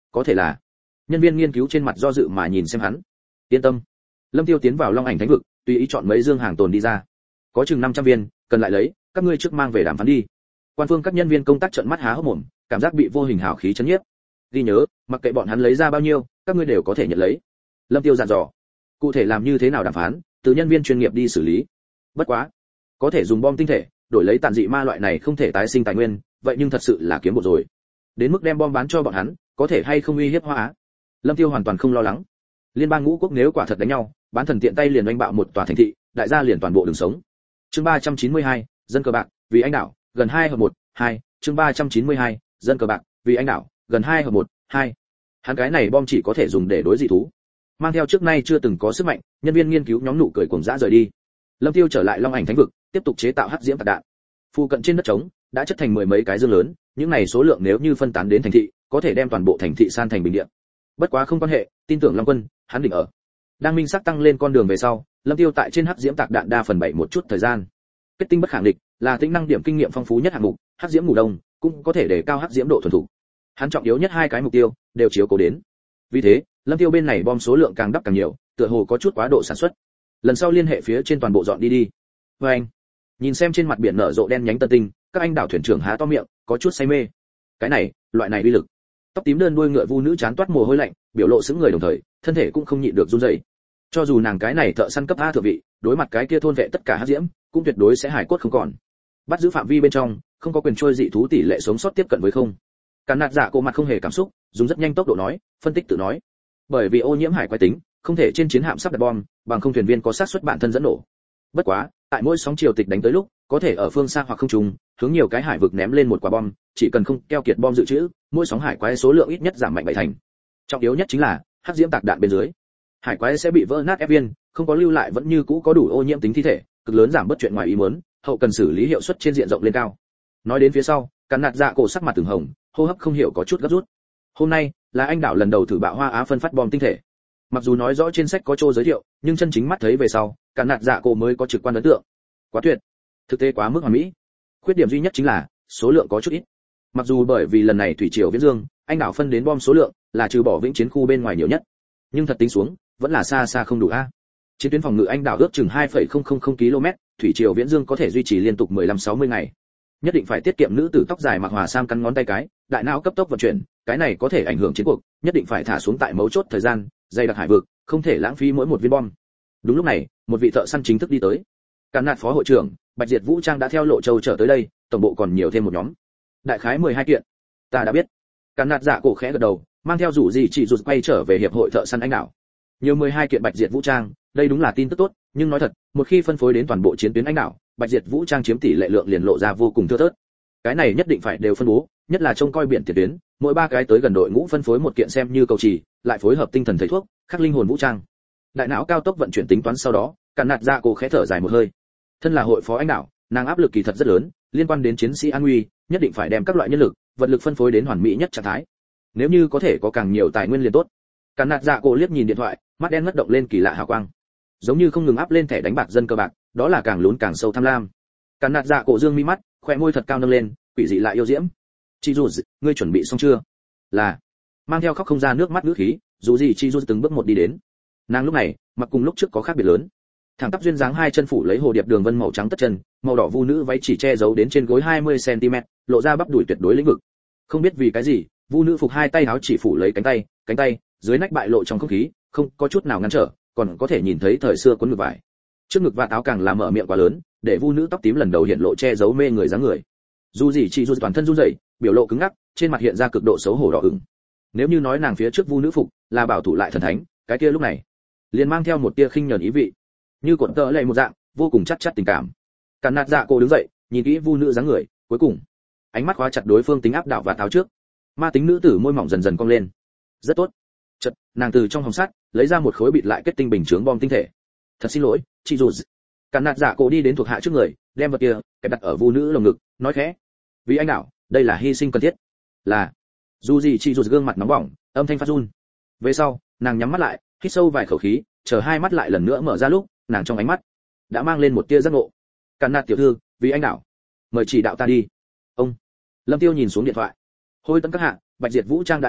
có thể là. Nhân viên nghiên cứu trên mặt do dự mà nhìn xem hắn. Yên tâm. Lâm Tiêu tiến vào Long Ảnh Thánh vực, tùy ý chọn mấy dương hàng tồn đi ra. Có chừng 500 viên, cần lại lấy, các ngươi trước mang về đàm phán đi. Quan phương các nhân viên công tác trợn mắt há hốc mồm, cảm giác bị vô hình hào khí chấn nhiếp. Ghi nhớ, mặc kệ bọn hắn lấy ra bao nhiêu, các ngươi đều có thể nhận lấy. Lâm Tiêu dặn dò. Cụ thể làm như thế nào đàm phán, từ nhân viên chuyên nghiệp đi xử lý. Bất quá, có thể dùng bom tinh thể đổi lấy tàn dị ma loại này không thể tái sinh tài nguyên, vậy nhưng thật sự là kiếm bộ rồi. Đến mức đem bom bán cho bọn hắn, có thể hay không uy hiếp Hoa Á. Lâm Tiêu hoàn toàn không lo lắng. Liên bang ngũ quốc nếu quả thật đánh nhau, bán thần tiện tay liền đánh bạo một tòa thành thị, đại gia liền toàn bộ đường sống. Chương 392, dân cờ bạc, vì anh đảo, gần 2 hợp 1, 2, chương 392, dân cờ bạc, vì anh đảo, gần 2 hợp 1, 2. Hắn cái này bom chỉ có thể dùng để đối dị thú. Mang theo trước nay chưa từng có sức mạnh, nhân viên nghiên cứu nhóm nụ cười cuồng dã rời đi. Lâm Tiêu trở lại Long Ảnh Thánh vực, tiếp tục chế tạo hắc diễm tạc đạn. Phụ cận trên đất trống đã chất thành mười mấy cái dương lớn, những này số lượng nếu như phân tán đến thành thị, có thể đem toàn bộ thành thị san thành bình địa. Bất quá không quan hệ, tin tưởng Long Quân, hắn định ở. Đang minh sắc tăng lên con đường về sau, Lâm Tiêu tại trên hắc diễm tạc đạn đa phần 7 một chút thời gian. Kết tinh bất khẳng định, là tính năng điểm kinh nghiệm phong phú nhất hạng mục, hắc diễm ngủ đông, cũng có thể để cao hắc diễm độ thuần thục. Hắn trọng yếu nhất hai cái mục tiêu đều chiếu cố đến. Vì thế, Lâm Tiêu bên này bom số lượng càng đắp càng nhiều, tựa hồ có chút quá độ sản xuất. Lần sau liên hệ phía trên toàn bộ dọn đi đi. Và anh, nhìn xem trên mặt biển nở rộ đen nhánh tân tinh, các anh đảo thuyền trưởng há to miệng, có chút say mê. Cái này, loại này uy lực. Tóc tím đơn đuôi ngựa vu nữ chán toát mồ hôi lạnh, biểu lộ sững người đồng thời, thân thể cũng không nhịn được run rẩy. Cho dù nàng cái này thợ săn cấp A thượng vị, đối mặt cái kia thôn vệ tất cả hắc diễm, cũng tuyệt đối sẽ hải cốt không còn. Bắt giữ phạm vi bên trong, không có quyền trôi dị thú tỷ lệ sống sót tiếp cận với không. Càn nạt dạ cô mặt không hề cảm xúc, dùng rất nhanh tốc độ nói, phân tích tự nói. Bởi vì ô nhiễm hải quái tính, không thể trên chiến hạm sắp đặt bom, bằng không thuyền viên có xác suất bản thân dẫn nổ. Bất quá, tại mỗi sóng chiều tịch đánh tới lúc, có thể ở phương xa hoặc không trùng, hướng nhiều cái hải vực ném lên một quả bom, chỉ cần không keo kiệt bom dự trữ, mỗi sóng hải quái số lượng ít nhất giảm mạnh 7 thành. Trọng yếu nhất chính là, hắc diễm tạc đạn bên dưới, hải quái sẽ bị vỡ nát ép viên, không có lưu lại vẫn như cũ có đủ ô nhiễm tính thi thể, cực lớn giảm bớt chuyện ngoài ý muốn, hậu cần xử lý hiệu suất trên diện rộng lên cao. Nói đến phía sau, Càn nạt dạ cổ sắc mặt từng hồng, hô hấp không hiểu có chút gấp rút. Hôm nay là anh đảo lần đầu thử bạo Hoa Á phân phát bom tinh thể. Mặc dù nói rõ trên sách có chỗ giới thiệu, nhưng chân chính mắt thấy về sau, Càn nạt dạ cổ mới có trực quan ấn tượng. Quá tuyệt, thực tế quá mức hoàn mỹ. Khuyết điểm duy nhất chính là số lượng có chút ít. Mặc dù bởi vì lần này thủy triều viễn dương, anh đảo phân đến bom số lượng là trừ bỏ vĩnh chiến khu bên ngoài nhiều nhất, nhưng thật tính xuống, vẫn là xa xa không đủ a. Chiến tuyến phòng ngự anh đảo ước chừng 2,000 km, thủy triều viễn dương có thể duy trì liên tục 15-60 ngày. Nhất định phải tiết kiệm nữ tử tóc dài mặc hòa sam cắn ngón tay cái, đại não cấp tốc vận chuyển, cái này có thể ảnh hưởng chiến cuộc, nhất định phải thả xuống tại mấu chốt thời gian, dày đặc hải vực, không thể lãng phí mỗi một viên bom. Đúng lúc này, một vị thợ săn chính thức đi tới. Càn nạt phó hội trưởng, Bạch Diệt Vũ Trang đã theo Lộ Châu trở tới đây, tổng bộ còn nhiều thêm một nhóm. Đại khái 12 kiện. Ta đã biết. Càn nạt dạ cổ khẽ gật đầu, mang theo rủ gì chỉ rụt quay trở về hiệp hội thợ săn anh đảo. Nhiều 12 kiện Bạch Diệt Vũ Trang, đây đúng là tin tức tốt, nhưng nói thật, một khi phân phối đến toàn bộ chiến tuyến anh đảo, Bạch Diệt Vũ Trang chiếm tỷ lệ lượng liền lộ ra vô cùng thưa thớt. Cái này nhất định phải đều phân bố, nhất là trông coi biển tiền tuyến, mỗi 3 cái tới gần đội ngũ phân phối một kiện xem như cầu trì, lại phối hợp tinh thần thầy thuốc, khắc linh hồn vũ trang. Đại não cao tốc vận chuyển tính toán sau đó, Càn nạt dạ cổ khẽ thở dài một hơi. Thân là hội phó anh đảo, nàng áp lực kỳ thật rất lớn, liên quan đến chiến sĩ an nguy, nhất định phải đem các loại nhân lực, vật lực phân phối đến hoàn mỹ nhất trạng thái. Nếu như có thể có càng nhiều tài nguyên liền tốt. Càn nạt dạ cổ liếc nhìn điện thoại, mắt đen ngất động lên kỳ lạ hào quang, giống như không ngừng áp lên thẻ đánh bạc dân cơ bạc, đó là càng lún càng sâu tham lam. Càn nạt dạ cổ dương mi mắt, khóe môi thật cao nâng lên, quỷ dị lại yêu diễm. Chi dù, ngươi chuẩn bị xong chưa? Là. Mang theo khóc không ra nước mắt ngữ khí, dù gì Chi dù từng bước một đi đến. Nàng lúc này, mặc cùng lúc trước có khác biệt lớn. Thẳng tắp duyên dáng hai chân phủ lấy hồ điệp đường vân màu trắng tất chân, màu đỏ vu nữ váy chỉ che giấu đến trên gối 20 cm, lộ ra bắp đùi tuyệt đối lĩnh vực. Không biết vì cái gì, vu nữ phục hai tay áo chỉ phủ lấy cánh tay, dưới nách bại lộ trong không khí, không có chút nào ngăn trở, còn có thể nhìn thấy thời xưa cuốn ngực vải. Trước ngực và áo càng là mở miệng quá lớn, để vu nữ tóc tím lần đầu hiện lộ che giấu mê người dáng người. Dù gì chị dù toàn thân run rẩy, biểu lộ cứng ngắc, trên mặt hiện ra cực độ xấu hổ đỏ ửng. Nếu như nói nàng phía trước vu nữ phục là bảo thủ lại thần thánh, cái kia lúc này liền mang theo một tia khinh nhờn ý vị, như cuộn tơ lệ một dạng, vô cùng chắc tình cảm. Càn nạt dạ cô đứng dậy, nhìn kỹ vu nữ dáng người, cuối cùng ánh mắt khóa chặt đối phương tính áp đảo và tháo trước. Ma tính nữ tử môi mỏng dần dần cong lên. Rất tốt. Chợt, nàng từ trong hòm sắt lấy ra một khối bịt lại kết tinh bình chướng bom tinh thể. Thật xin lỗi, chị dù. Càn nạt dạ cô đi đến thuộc hạ trước người, đem vật kia kẹp đặt ở vu nữ lồng ngực, nói khẽ: vì anh đảo, đây là hy sinh cần thiết. Là. Dù gì chị dù gương mặt nóng bỏng, âm thanh phát run. Về sau, nàng nhắm mắt lại, hít sâu vài khẩu khí, chờ hai mắt lại lần nữa mở ra lúc, nàng trong ánh mắt đã mang lên một tia giác ngộ. Càn nạt tiểu thư, vì anh đảo, mời chỉ đạo ta đi. Ông. Lâm Tiêu nhìn xuống điện thoại. Hôi tấn các hạ, Bạch Diệt Vũ Trang đã nhận được,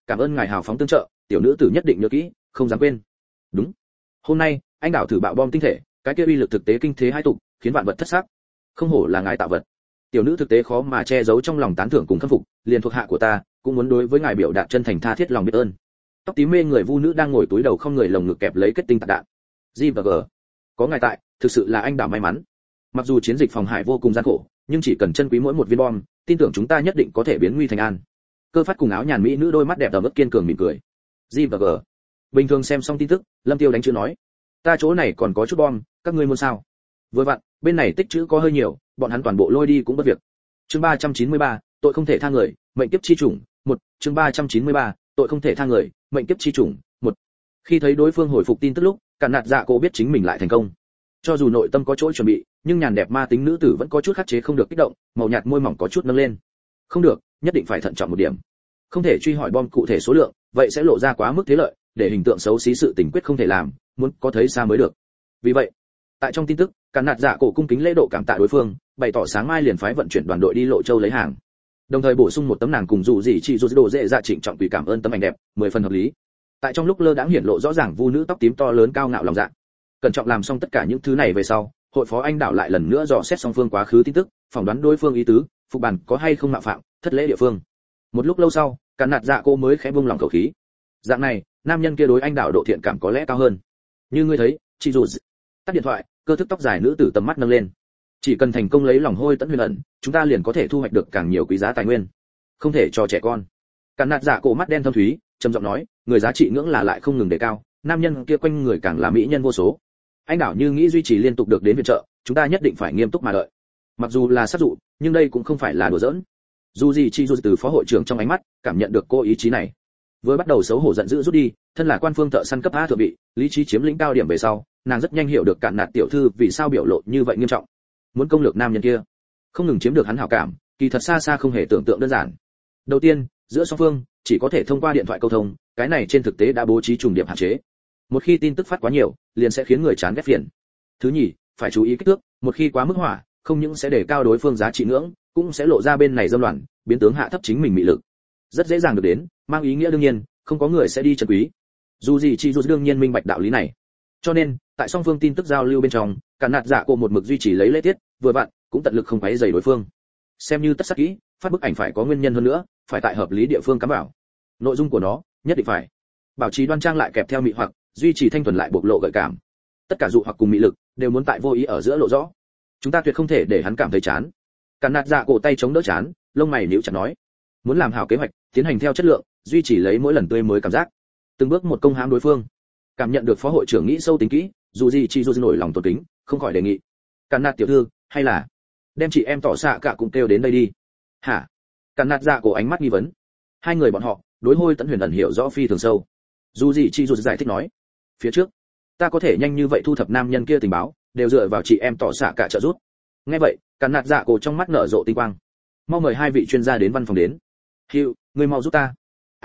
cảm ơn ngài hào phóng tương trợ, tiểu nữ tử nhất định nhớ kỹ, không dám quên. Đúng. Hôm nay, anh đảo thử bạo bom tinh thể, cái kia uy lực thực tế kinh thế hai tục, khiến vạn vật thất sắc. Không hổ là ngài tạo vật. Tiểu nữ thực tế khó mà che giấu trong lòng tán thưởng cùng khâm phục, liền thuộc hạ của ta, cũng muốn đối với ngài biểu đạt chân thành tha thiết lòng biết ơn. Tóc tím mê người vu nữ đang ngồi túi đầu không người lồng ngực kẹp lấy kết tinh tạc đạn. G&G. Có ngài tại, thực sự là anh đảo may mắn. Mặc dù chiến dịch phòng hải vô cùng gian khổ, nhưng chỉ cần chân quý mỗi một viên bom, tin tưởng chúng ta nhất định có thể biến nguy thành an. Cơ Phát cùng áo nhàn mỹ nữ đôi mắt đẹp ấm ức kiên cường mỉm cười. G&G. Bình thường xem xong tin tức, Lâm Tiêu đánh chữ nói, ta chỗ này còn có chút bom, các ngươi muốn sao? Vừa vặn, bên này tích trữ có hơi nhiều, bọn hắn toàn bộ lôi đi cũng bất việc. Chương 393, tội không thể tha người, mệnh kiếp chi chủng, 1, chương 393, tội không thể tha người, mệnh kiếp chi chủng, 1. Khi thấy đối phương hồi phục tin tức lúc, Cản Nạt Dạ Cổ biết chính mình lại thành công. Cho dù nội tâm có chỗ chuẩn bị, nhưng nhàn đẹp ma tính nữ tử vẫn có chút khắc chế không được kích động, màu nhạt môi mỏng có chút nâng lên. Không được, nhất định phải thận trọng một điểm. Không thể truy hỏi bom cụ thể số lượng, vậy sẽ lộ ra quá mức thế lợi, để hình tượng xấu xí sự tình quyết không thể làm, muốn có thấy xa mới được. Vì vậy, tại trong tin tức, Cản Nạt Dạ Cổ cung kính lễ độ cảm tạ đối phương, bày tỏ sáng mai liền phái vận chuyển đoàn đội đi Lộ Châu lấy hàng. Đồng thời bổ sung một tấm nàng cùng dù gì chỉ dù đồ dễ dạ trịnh trọng tùy cảm ơn tấm ảnh đẹp, 10 phần hợp lý. Tại trong lúc lơ đãng hiển lộ rõ ràng vu nữ tóc tím to lớn cao ngạo lòng dạ. Cẩn trọng làm xong tất cả những thứ này về sau, hội phó anh đảo lại lần nữa dò xét song phương quá khứ tin tức, phỏng đoán đối phương ý tứ, phục bản có hay không mạo phạm, thất lễ địa phương. Một lúc lâu sau, Cản Nạt Dạ Cô mới khẽ buông lòng khẩu khí. Dạng này, nam nhân kia đối anh đảo độ thiện cảm có lẽ cao hơn. Như ngươi thấy, chị dù tắt điện thoại, cơ thức tóc dài nữ tử tầm mắt nâng lên. Chỉ cần thành công lấy lòng hôi tẫn huyền ẩn, chúng ta liền có thể thu hoạch được càng nhiều quý giá tài nguyên. Không thể cho trẻ con. Cản Nạt Dạ Cổ mắt đen thâm thúy, trầm giọng nói, người giá trị ngưỡng là lại không ngừng đề cao, nam nhân kia quanh người càng là mỹ nhân vô số. Anh đảo như nghĩ duy trì liên tục được đến viện trợ, chúng ta nhất định phải nghiêm túc mà đợi. Mặc dù là sát dụ, nhưng đây cũng không phải là đùa giỡn. Dù gì chi dù từ phó hội trưởng trong ánh mắt cảm nhận được cô ý chí này. Vừa bắt đầu xấu hổ giận dữ rút đi, thân là quan phương thợ săn cấp A thượng vị, lý trí chiếm lĩnh cao điểm về sau, nàng rất nhanh hiểu được Cản Nạt tiểu thư vì sao biểu lộ như vậy nghiêm trọng. Muốn công lược nam nhân kia, không ngừng chiếm được hắn hảo cảm, kỳ thật xa xa không hề tưởng tượng đơn giản. Đầu tiên, giữa song phương chỉ có thể thông qua điện thoại câu thông, cái này trên thực tế đã bố trí trùng điểm hạn chế. Một khi tin tức phát quá nhiều, liền sẽ khiến người chán ghét phiền. Thứ nhì, phải chú ý kích thước, một khi quá mức hỏa, không những sẽ để cao đối phương giá trị ngưỡng, cũng sẽ lộ ra bên này dâm loạn, biến tướng hạ thấp chính mình mị lực. Rất dễ dàng được đến, mang ý nghĩa đương nhiên, không có người sẽ đi trân quý. Dù gì chỉ dù đương nhiên minh bạch đạo lý này. Cho nên, tại song phương tin tức giao lưu bên trong, Cản Nạt Dạ Cổ một mực duy trì lấy lễ tiết, vừa vặn, cũng tận lực không quấy rầy đối phương. Xem như tất sắc kỹ, phát bức ảnh phải có nguyên nhân hơn nữa, phải tại hợp lý địa phương cắm vào. Nội dung của nó, nhất định phải bảo trì đoan trang lại kèm theo mị hoặc, duy trì thanh thuần lại bộc lộ gợi cảm. Tất cả dụ hoặc cùng mị lực đều muốn tại vô ý ở giữa lộ rõ. Chúng ta tuyệt không thể để hắn cảm thấy chán. Cản Nạt Dạ Cổ tay chống đỡ chán, lông mày nhíu chặt nói, muốn làm hảo kế hoạch, tiến hành theo chất lượng, duy trì lấy mỗi lần tươi mới cảm giác, từng bước một công hãm đối phương. Cảm nhận được phó hội trưởng nghĩ sâu tính kỹ, dù gì chỉ dù nổi lòng tôn kính, không khỏi đề nghị, Cản Nạt tiểu thư, hay là đem chị em tỏ xạ cả cũng kêu đến đây đi. Hả? Cản Nạt Dạ Cổ ánh mắt nghi vấn. Hai người bọn họ đối hôi tẫn huyền ẩn hiểu rõ phi thường sâu. Dù gì chỉ dù giải thích nói, phía trước ta có thể nhanh như vậy thu thập nam nhân kia tình báo, đều dựa vào chị em tỏ xạ cả trợ giúp. Nghe vậy, Cản Nạt Dạ Cổ trong mắt nở rộ tinh quang. Mau mời hai vị chuyên gia đến văn phòng đến. Hữu, ngươi mau giúp ta.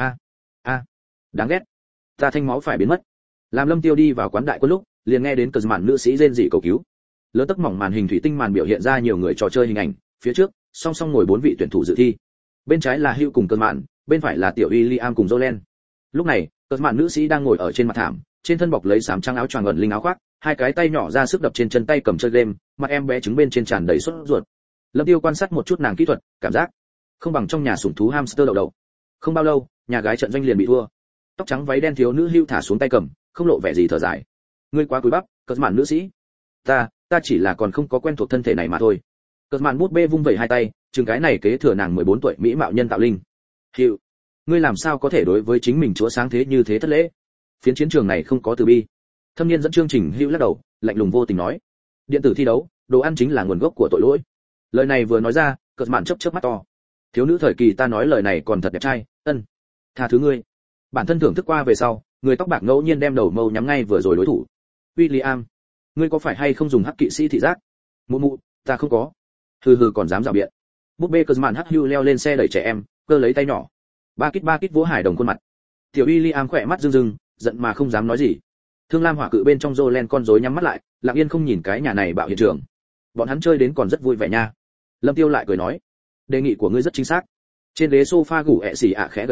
Đáng ghét, ta thanh máu phải biến mất. Làm Lâm Tiêu đi vào quán đại quân lúc, liền nghe đến cờ mạn nữ sĩ rên rỉ cầu cứu. Lớn tấc mỏng màn hình thủy tinh màn biểu hiện ra nhiều người trò chơi hình ảnh, phía trước song song ngồi 4 vị tuyển thủ dự thi. Bên trái là Hữu cùng cờ mạn, bên phải là tiểu William cùng Jolen. Lúc này, cờ mạn nữ sĩ đang ngồi ở trên mặt thảm, trên thân bọc lấy xám trắng áo choàng ẩn linh áo khoác, hai cái tay nhỏ ra sức đập trên chân tay cầm chơi game, mặt em bé trứng bên trên tràn đầy sốt ruột. Lâm Tiêu quan sát một chút nàng kỹ thuật, cảm giác không bằng trong nhà sủng thú hamster đậu đậu. Không bao lâu, nhà gái trận doanh liền bị thua. Tóc trắng váy đen thiếu nữ Hữu thả xuống tay cầm, không lộ vẻ gì thở dài. Ngươi quá cúi bắp, cợt mạn nữ sĩ. Ta chỉ là còn không có quen thuộc thân thể này mà thôi. Cợt mạn bút bê vung vẩy hai tay, chừng cái này kế thừa nàng 14 tuổi mỹ mạo nhân tạo linh. Hữu, ngươi làm sao có thể đối với chính mình chúa sáng thế như thế thất lễ? Phiến chiến trường này không có từ bi. Thâm niên dẫn chương trình Hữu lắc đầu, lạnh lùng vô tình nói, điện tử thi đấu, đồ ăn chính là nguồn gốc của tội lỗi. Lời này vừa nói ra, cợt mạn chớp chớp mắt to. Thiếu nữ thời kỳ ta nói lời này còn thật đẹp trai, tha thứ ngươi. Bản thân thưởng thức qua về sau, người tóc bạc ngẫu nhiên đem đầu mâu nhắm ngay vừa rồi đối thủ. William, ngươi có phải hay không dùng hắc kỵ sĩ thị giác? Mụ, ta không có. Hừ còn dám rào biện. Búp bê Cosman hắc hưu leo lên xe đẩy trẻ em, cơ lấy tay nhỏ. Ba kít vỗ hải đồng khuôn mặt. Tiểu William khỏe mắt rưng rưng, giận mà không dám nói gì. Thương Lam hỏa cự bên trong Jolen con rối nhắm mắt lại, lặng yên không nhìn cái nhà này bạo hiện trường. Bọn hắn chơi đến còn rất vui vẻ nha. Lâm Tiêu lại cười nói, đề nghị của ngươi rất chính xác. Trên ghế sofa gù ẹ xỉ ạ khẽ gật đầu,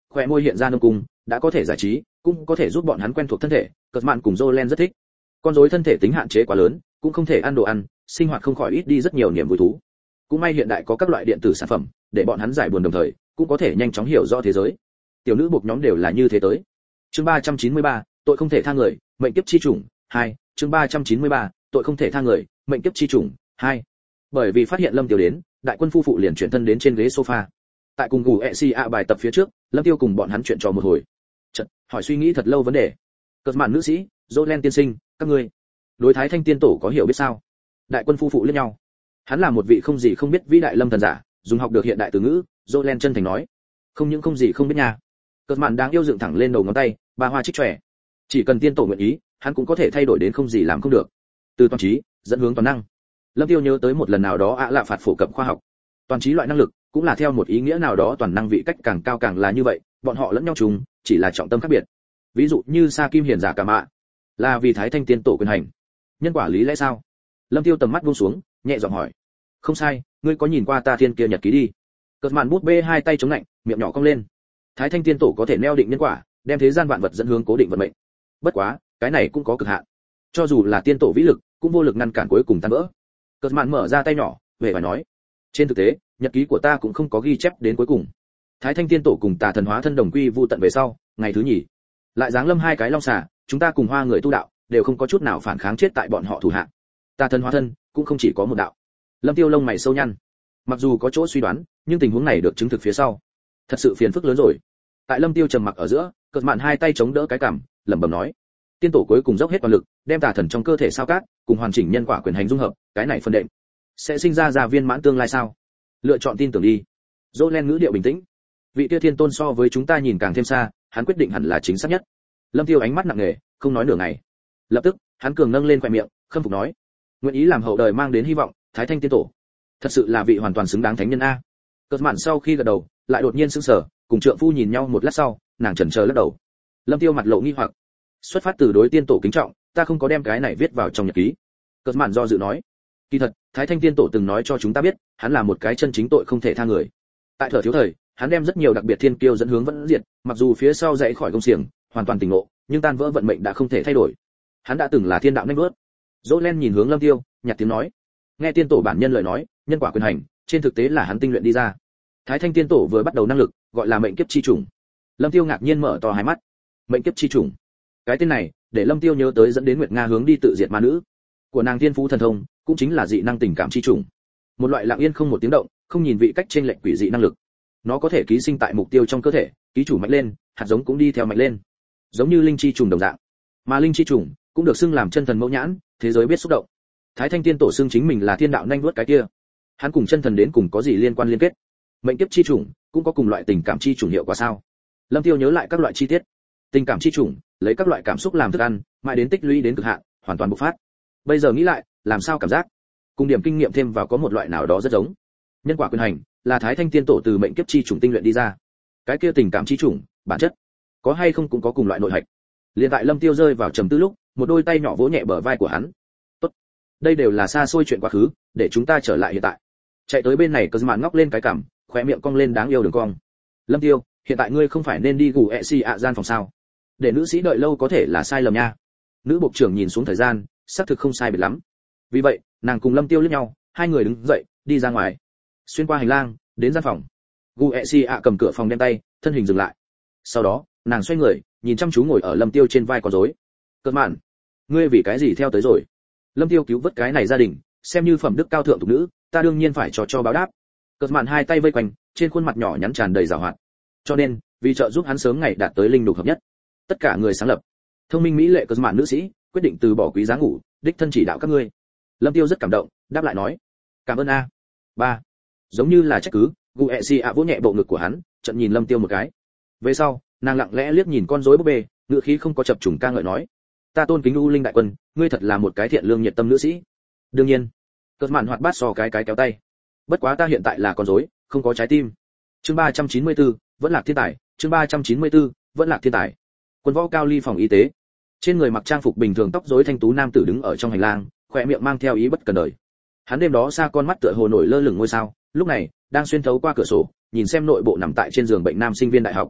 khóe môi hiện ra nông cung, đã có thể giải trí, cũng có thể giúp bọn hắn quen thuộc thân thể. Cật mạn cùng Jolen rất thích. Con rối thân thể tính hạn chế quá lớn, cũng không thể ăn đồ ăn, sinh hoạt không khỏi ít đi rất nhiều niềm vui thú. Cũng may hiện đại có các loại điện tử sản phẩm, để bọn hắn giải buồn đồng thời, cũng có thể nhanh chóng hiểu rõ thế giới. Tiểu nữ buộc nhóm đều là như thế tới. Chương 393, tội không thể tha người, mệnh kiếp chi chủng 2. Chương 393, tội không thể tha người, mệnh kiếp chi chủng 2. Bởi vì phát hiện Lâm Tiêu đến, đại quân phu phụ liền chuyển thân đến trên ghế sofa. Tại cùng gù ECA bài tập phía trước, Lâm Tiêu cùng bọn hắn chuyện trò một hồi. Chợt, hỏi suy nghĩ thật lâu vấn đề. Cật mạn nữ sĩ, Jolen tiên sinh, các ngươi đối Thái Thanh tiên tổ có hiểu biết sao? Đại quân phu phụ liếc nhau. Hắn là một vị không gì không biết vĩ đại lâm thần giả, dùng học được hiện đại từ ngữ. Jolen chân thành nói, không những không gì không biết nha. Cật mạn đáng yêu dựng thẳng lên đầu ngón tay, ba hoa trích chòe. Chỉ cần tiên tổ nguyện ý, hắn cũng có thể thay đổi đến không gì làm không được. Từ toàn trí dẫn hướng toàn năng. Lâm Tiêu nhớ tới một lần nào đó lạ phạt phổ cập khoa học. Toàn trí loại năng lực cũng là theo một ý nghĩa nào đó toàn năng vị cách càng cao càng là như vậy, bọn họ lẫn nhau trùng, chỉ là trọng tâm khác biệt. Ví dụ như Sa Kim Hiền giả cả mạ, là vì Thái Thanh tiên tổ quyền hành. Nhân quả lý lẽ sao? Lâm Tiêu tầm mắt buông xuống, nhẹ giọng hỏi. Không sai, ngươi có nhìn qua ta thiên kia nhật ký đi. Cật mạn bút bê hai tay chống lạnh, miệng nhỏ cong lên. Thái Thanh tiên tổ có thể neo định nhân quả, đem thế gian vạn vật dẫn hướng cố định vận mệnh. Bất quá, cái này cũng có cực hạn. Cho dù là tiên tổ vĩ lực, cũng vô lực ngăn cản cuối cùng tan vỡ. Cật mạn mở ra tay nhỏ, về phải nói. Trên thực tế, nhật ký của ta cũng không có ghi chép đến cuối cùng. Thái Thanh tiên tổ cùng Tà thần hóa thân đồng quy vu tận về sau, ngày thứ nhì, lại giáng lâm hai cái long xà, chúng ta cùng Hoa người tu đạo, đều không có chút nào phản kháng chết tại bọn họ thủ hạ. Tà thần hóa thân cũng không chỉ có một đạo. Lâm Tiêu lông mày sâu nhăn. Mặc dù có chỗ suy đoán, nhưng tình huống này được chứng thực phía sau, thật sự phiền phức lớn rồi. Tại Lâm Tiêu trầm mặc ở giữa, Cật mạn hai tay chống đỡ cái cằm, lẩm bẩm nói: tiên tổ cuối cùng dốc hết toàn lực, đem tà thần trong cơ thể sao cát, cùng hoàn chỉnh nhân quả quyền hành dung hợp, cái này phân đệm sẽ sinh ra viên mãn tương lai sao? Lựa chọn tin tưởng đi. Jolen ngữ điệu bình tĩnh. Vị kia thiên tôn so với chúng ta nhìn càng thêm xa, hắn quyết định hẳn là chính xác nhất. Lâm Tiêu ánh mắt nặng nề, không nói nửa ngày. Lập tức, hắn cường nâng lên khóe miệng, khâm phục nói: nguyện ý làm hậu đời mang đến hy vọng, Thái Thanh tiên tổ, thật sự là vị hoàn toàn xứng đáng thánh nhân a. Cật mạn sau khi gật đầu, lại đột nhiên sững sờ, cùng trượng phu nhìn nhau một lát sau, nàng chần chờ lắc đầu. Lâm Tiêu mặt lộ nghi hoặc. Xuất phát từ đối tiên tổ kính trọng, ta không có đem cái này viết vào trong nhật ký. Cật mạn do dự nói: kỳ thật, Thái Thanh tiên tổ từng nói cho chúng ta biết, hắn là một cái chân chính tội không thể tha người. Tại thở thiếu thời, hắn đem rất nhiều đặc biệt thiên kiêu dẫn hướng vẫn diệt, mặc dù phía sau dãy khỏi công xiềng, hoàn toàn tỉnh ngộ, nhưng tan vỡ vận mệnh đã không thể thay đổi. Hắn đã từng là thiên đạo nhanh bước. Jolen nhìn hướng Lâm Tiêu, nhạt tiếng nói: nghe tiên tổ bản nhân lời nói, nhân quả quyền hành, trên thực tế là hắn tinh luyện đi ra. Thái Thanh tiên tổ vừa bắt đầu năng lực, gọi là mệnh kiếp chi chủng. Lâm Tiêu ngạc nhiên mở to hai mắt. Mệnh kiếp chi chủng, cái tên này để Lâm Tiêu nhớ tới dẫn đến Nguyệt Nga hướng đi tự diệt ma nữ của nàng thiên phú thần thông, cũng chính là dị năng tình cảm chi chủng, một loại lặng yên không một tiếng động, không nhìn vị cách trên lệch quỷ dị năng lực. Nó có thể ký sinh tại mục tiêu trong cơ thể, ký chủ mạnh lên, hạt giống cũng đi theo mạnh lên, giống như linh chi trùng đồng dạng. Mà linh chi trùng cũng được xưng làm chân thần mẫu nhãn, thế giới biết xúc động. Thái Thanh tiên tổ xưng chính mình là thiên đạo nhanh vuốt cái kia, hắn cùng chân thần đến cùng có gì liên quan liên kết? Mệnh kiếp chi trùng cũng có cùng loại tình cảm chi trùng hiệu quả sao? Lâm Tiêu nhớ lại các loại chi tiết. Tình cảm chi trùng lấy các loại cảm xúc làm thức ăn, mãi đến tích lũy đến cực hạn, hoàn toàn bộc phát. Bây giờ nghĩ lại, làm sao cảm giác cùng điểm kinh nghiệm thêm vào có một loại nào đó rất giống. Nhân quả quyền hành là Thái Thanh tiên tổ từ mệnh kiếp chi trùng tinh luyện đi ra. Cái kia tình cảm chi trùng, bản chất có hay không cũng có cùng loại nội hạch. Liên tại Lâm Tiêu rơi vào trầm tư lúc, một đôi tay nhỏ vỗ nhẹ bờ vai của hắn. Tốt, đây đều là xa xôi chuyện quá khứ, để chúng ta trở lại hiện tại. Chạy tới bên này, Cơn Mạn ngóc lên cái cằm, khóe miệng cong lên đáng yêu đường cong. Lâm Tiêu, hiện tại ngươi không phải nên đi gù gian phòng sao? Để nữ sĩ đợi lâu có thể là sai lầm nha. Nữ bộ trưởng nhìn xuống thời gian, xác thực không sai biệt lắm. Vì vậy, nàng cùng Lâm Tiêu liếc nhau, hai người đứng dậy, đi ra ngoài. Xuyên qua hành lang, đến gian phòng. Gu cầm cửa phòng đem tay, thân hình dừng lại. Sau đó, nàng xoay người, nhìn chăm chú ngồi ở Lâm Tiêu trên vai con rối. Cơn Mạn, ngươi vì cái gì theo tới rồi? Lâm Tiêu cứu vớt cái này gia đình, xem như phẩm đức cao thượng tục nữ, ta đương nhiên phải cho báo đáp. Cơn Mạn hai tay vây quanh, trên khuôn mặt nhỏ nhắn tràn đầy giảo hoạt. Cho nên, vì trợ giúp hắn sớm ngày đạt tới linh đục hợp nhất, tất cả người sáng lập, thông minh mỹ lệ Cơn Mạn nữ sĩ, quyết định từ bỏ quý giá ngủ, đích thân chỉ đạo các ngươi. Lâm Tiêu rất cảm động, đáp lại nói: cảm ơn a. Ba. Giống như là trách cứ, Gu vỗ nhẹ bộ ngực của hắn, chợt nhìn Lâm Tiêu một cái. Về sau, nàng lặng lẽ liếc nhìn con rối búp bê, ngữ khí không có chập trùng ca ngợi nói: ta tôn kính U Linh đại quân, ngươi thật là một cái thiện lương nhiệt tâm nữ sĩ. Đương nhiên. Cơn Mạn hoạt bát so cái kéo tay. Bất quá ta hiện tại là con rối, không có trái tim. Chương 394, vẫn là thiên tài. Chương 394, vẫn là thiên tài. Quân võ cao ly phòng y tế. Trên người mặc trang phục bình thường tóc rối thanh tú nam tử đứng ở trong hành lang, khóe miệng mang theo ý bất cần đời. Hắn đêm đó xa con mắt tựa hồ nổi lơ lửng ngôi sao, lúc này đang xuyên thấu qua cửa sổ, nhìn xem nội bộ nằm tại trên giường bệnh nam sinh viên đại học.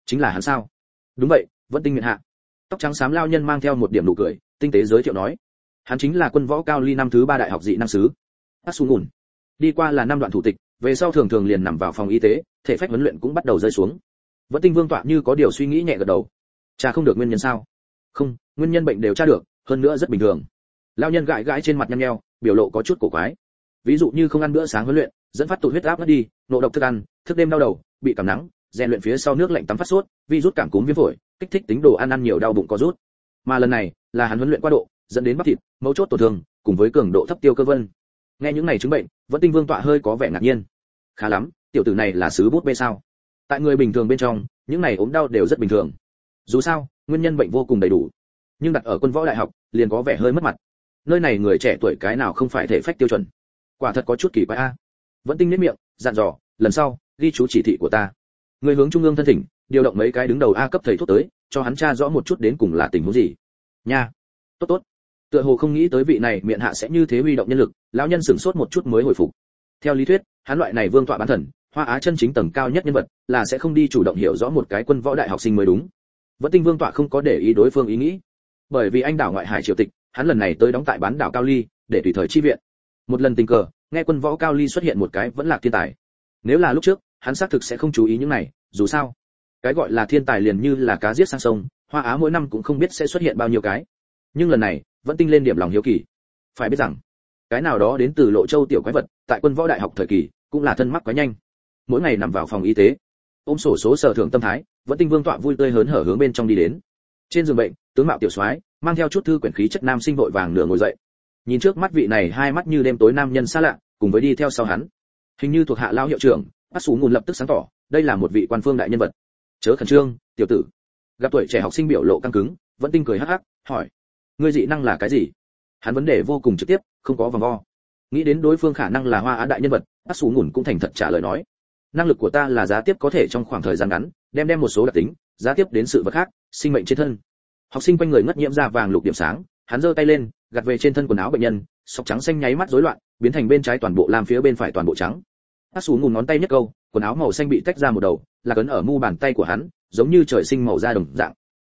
Chính là hắn sao? Đúng vậy, Vẫn Tinh miện hạ. Tóc trắng xám lao nhân mang theo một điểm nụ cười, tinh tế giới thiệu nói, hắn chính là quân võ cao ly năm thứ 3 đại học dị năng sứ. Asungun. Đi qua là 5 đoạn thủ tịch, về sau thường thường liền nằm vào phòng y tế, thể phách huấn luyện cũng bắt đầu rơi xuống. Vẫn Tinh Vương tọa như có điều suy nghĩ nhẹ gật đầu. Cha không được nguyên nhân sao? Không, nguyên nhân bệnh đều tra được, hơn nữa rất bình thường. Lao nhân gãi gãi trên mặt nhăn nheo, biểu lộ có chút cổ quái. Ví dụ như không ăn bữa sáng huấn luyện, dẫn phát tụt huyết áp mất đi, nộ độc thức ăn, thức đêm đau đầu, bị cảm nắng, rèn luyện phía sau nước lạnh tắm phát sốt, virus cảm cúm viêm phổi, kích thích tính đồ ăn nhiều đau bụng có rút. Mà lần này, là hắn huấn luyện quá độ, dẫn đến bắp thịt, mấu chốt tổn thương, cùng với cường độ thấp tiêu cơ vân. Nghe những này chứng bệnh, Vẫn Tinh Vương tọa hơi có vẻ ngạc nhiên. Khá lắm, tiểu tử này là sứ bút bê sao? Tại người bình thường bên trong, những này ốm đau đều rất bình thường. Dù sao, nguyên nhân bệnh vô cùng đầy đủ. Nhưng đặt ở quân võ đại học, liền có vẻ hơi mất mặt. Nơi này người trẻ tuổi cái nào không phải thể phách tiêu chuẩn. Quả thật có chút kỳ quái a. Vẫn Tinh nhếch miệng, dặn dò, lần sau, ghi chú chỉ thị của ta. Người hướng trung ương thân thỉnh, điều động mấy cái đứng đầu A cấp thầy thuốc tới, cho hắn tra rõ một chút đến cùng là tình huống gì. Nha. Tốt tốt. Tựa hồ không nghĩ tới vị này miệng hạ sẽ như thế huy động nhân lực, lão nhân sửng sốt một chút mới hồi phục. Theo lý thuyết, hắn loại này vương tọa bán thần, Hoa Á chân chính tầng cao nhất nhân vật, là sẽ không đi chủ động hiểu rõ một cái quân võ đại học sinh mới đúng. Vẫn Tinh Vương tọa không có để ý đối phương ý nghĩ, bởi vì anh đảo ngoại hải triều tịch, hắn lần này tới đóng tại bán đảo Cao Ly, để tùy thời chi viện. Một lần tình cờ, nghe quân võ Cao Ly xuất hiện một cái vẫn là thiên tài. Nếu là lúc trước, hắn xác thực sẽ không chú ý những này, dù sao, cái gọi là thiên tài liền như là cá giết sang sông, Hoa Á mỗi năm cũng không biết sẽ xuất hiện bao nhiêu cái. Nhưng lần này, Vẫn Tinh lên điểm lòng hiếu kỳ. Phải biết rằng, cái nào đó đến từ Lộ Châu tiểu quái vật, tại quân võ đại học thời kỳ, cũng là thân mắc quá nhanh. Mỗi ngày nằm vào phòng y tế, ôm sổ số sở thưởng tâm thái, Vẫn Tinh Vương tọa vui tươi hớn hở hướng bên trong đi đến. Trên giường bệnh, tướng mạo tiểu soái, mang theo chút thư quyển khí chất nam sinh vội vàng nửa ngồi dậy. Nhìn trước mắt vị này hai mắt như đêm tối nam nhân xa lạ, cùng với đi theo sau hắn, hình như thuộc hạ lao hiệu trưởng, Bác Sú Ngùn lập tức sáng tỏ, đây là một vị quan phương đại nhân vật. Chớ khẩn trương, tiểu tử. Gặp tuổi trẻ học sinh biểu lộ căng cứng, Vẫn Tinh cười hắc hắc, hỏi: ngươi dị năng là cái gì? Hắn vấn đề vô cùng trực tiếp, không có vòng vo. Nghĩ đến đối phương khả năng là Hoa Á đại nhân vật, Bác Sú Ngùn cũng thành thật trả lời nói: năng lực của ta là giá tiếp có thể trong khoảng thời gian ngắn, đem một số đặc tính, giá tiếp đến sự vật khác, sinh mệnh trên thân. Học sinh quanh người ngất nhiễm ra vàng lục điểm sáng, hắn giơ tay lên, gạt về trên thân quần áo bệnh nhân, sọc trắng xanh nháy mắt rối loạn, biến thành bên trái toàn bộ lam, phía bên phải toàn bộ trắng. Bác Sú Ngùn ngón tay nhất câu, quần áo màu xanh bị tách ra một đầu, là cấn ở mu bàn tay của hắn, giống như trời sinh màu da đồng dạng.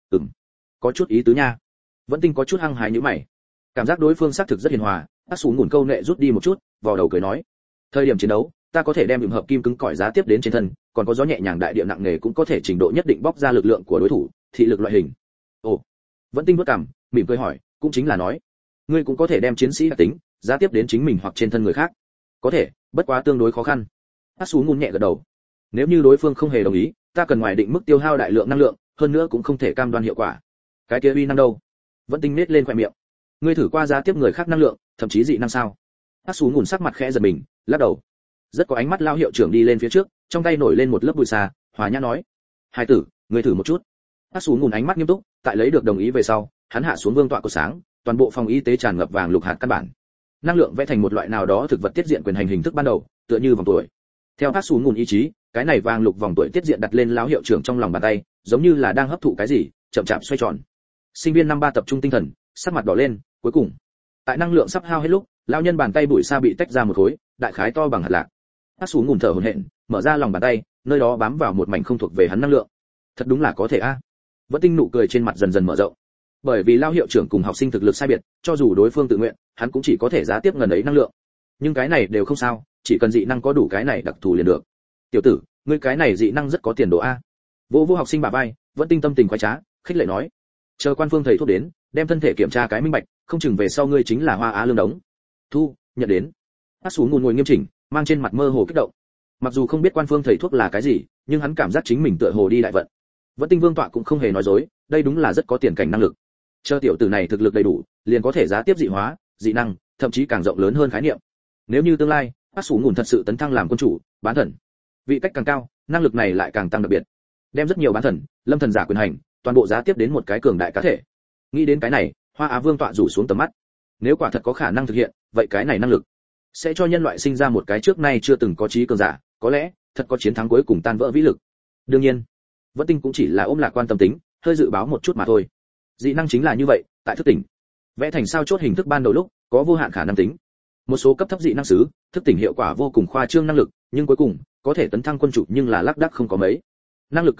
Có chút ý tứ nha. Vẫn Tinh có chút hăng hái nhíu mày. Cảm giác đối phương xác thực rất hiền hòa, Bác Sú Ngùn câu nệ rút đi một chút, vò đầu cười nói: thời điểm chiến đấu, ta có thể đem ửng hợp kim cứng cỏi giá tiếp đến trên thân, còn có gió nhẹ nhàng đại địa nặng nề cũng có thể trình độ nhất định bóc ra lực lượng của đối thủ, thị lực loại hình. Ồ. Vẫn Tinh vuốt cằm, mỉm cười hỏi, cũng chính là nói, ngươi cũng có thể đem chiến sĩ đặc tính, giá tiếp đến chính mình hoặc trên thân người khác. Có thể, bất quá tương đối khó khăn. Bác Sú Ngùn nhẹ gật đầu. Nếu như đối phương không hề đồng ý, ta cần ngoài định mức tiêu hao đại lượng năng lượng, hơn nữa cũng không thể cam đoan hiệu quả. Cái kia uy năng đâu? Vẫn Tinh nết lên khóe miệng. Ngươi thử qua giá tiếp người khác năng lượng, thậm chí dị năng sao? Bác Sú Ngùn sắc mặt khẽ giật mình, lắc đầu. Rất có ánh mắt lao hiệu trưởng đi lên phía trước, trong tay nổi lên một lớp bụi xà, hòa nhã nói: hai tử, ngươi thử một chút. Bác Sú Ngùn ánh mắt nghiêm túc, tại lấy được đồng ý về sau, hắn hạ xuống vương tọa của sáng, toàn bộ phòng y tế tràn ngập vàng lục hạt căn bản. Năng lượng vẽ thành một loại nào đó thực vật tiết diện quyền hành hình thức ban đầu, tựa như vòng tuổi. Theo Bác Sú Ngùn ý chí, cái này vàng lục vòng tuổi tiết diện đặt lên lão hiệu trưởng trong lòng bàn tay, giống như là đang hấp thụ cái gì, chậm chạp xoay tròn. Sinh viên năm 3 tập trung tinh thần, sắc mặt đỏ lên, cuối cùng, tại năng lượng sắp hao hết lúc, lão nhân bàn tay bụi sa bị tách ra một khối, đại khái to bằng hạt lạc. Bác Sú Ngùn thở hổn hển, mở ra lòng bàn tay, nơi đó bám vào một mảnh không thuộc về hắn năng lượng. Thật đúng là có thể a. Vẫn Tinh nụ cười trên mặt dần dần mở rộng. Bởi vì lao hiệu trưởng cùng học sinh thực lực sai biệt, cho dù đối phương tự nguyện, hắn cũng chỉ có thể giá tiếp ngần ấy năng lượng. Nhưng cái này đều không sao, chỉ cần dị năng có đủ cái này đặc thù liền được. Tiểu tử, ngươi cái này dị năng rất có tiền đồ a. Vô học sinh bả vai, Vẫn Tinh tâm tình khoái trá, khích lệ nói: chờ quan phương thầy thuốc đến, đem thân thể kiểm tra cái minh bạch, không chừng về sau ngươi chính là Hoa Á lương đống. Thu, nhận đến. Bác Sú Ngùn ngồi nghiêm chỉnh, mang trên mặt mơ hồ kích động. Mặc dù không biết quan phương thầy thuốc là cái gì, nhưng hắn cảm giác chính mình tựa hồ đi đại vận. Vẫn Tinh Vương tọa cũng không hề nói dối, đây đúng là rất có tiền cảnh năng lực. Chờ tiểu tử này thực lực đầy đủ, liền có thể giá tiếp dị hóa, dị năng, thậm chí càng rộng lớn hơn khái niệm. Nếu như tương lai, Bác Sú Ngùn thật sự tấn thăng làm quân chủ, bán thần, vị cách càng cao, năng lực này lại càng tăng đặc biệt. Đem rất nhiều bán thần, lâm thần giả quyền hành, toàn bộ giá tiếp đến một cái cường đại cá thể. Nghĩ đến cái này, Hoa Á Vương tọa rủ xuống tầm mắt. Nếu quả thật có khả năng thực hiện, vậy cái này năng lực sẽ cho nhân loại sinh ra một cái trước nay chưa từng có trí cường giả, có lẽ thật có chiến thắng cuối cùng tan vỡ vĩ lực. Đương nhiên, Vẫn Tinh cũng chỉ là ôm lạc quan tâm tính, hơi dự báo một chút mà thôi. Dị năng chính là như vậy, tại thức tỉnh, vẽ thành sao chốt hình thức ban đầu lúc, có vô hạn khả năng tính. Một số cấp thấp dị năng sứ, thức tỉnh hiệu quả vô cùng khoa trương năng lực, nhưng cuối cùng có thể tấn thăng quân chủ nhưng là lác đác không có mấy. Năng lực cường đại,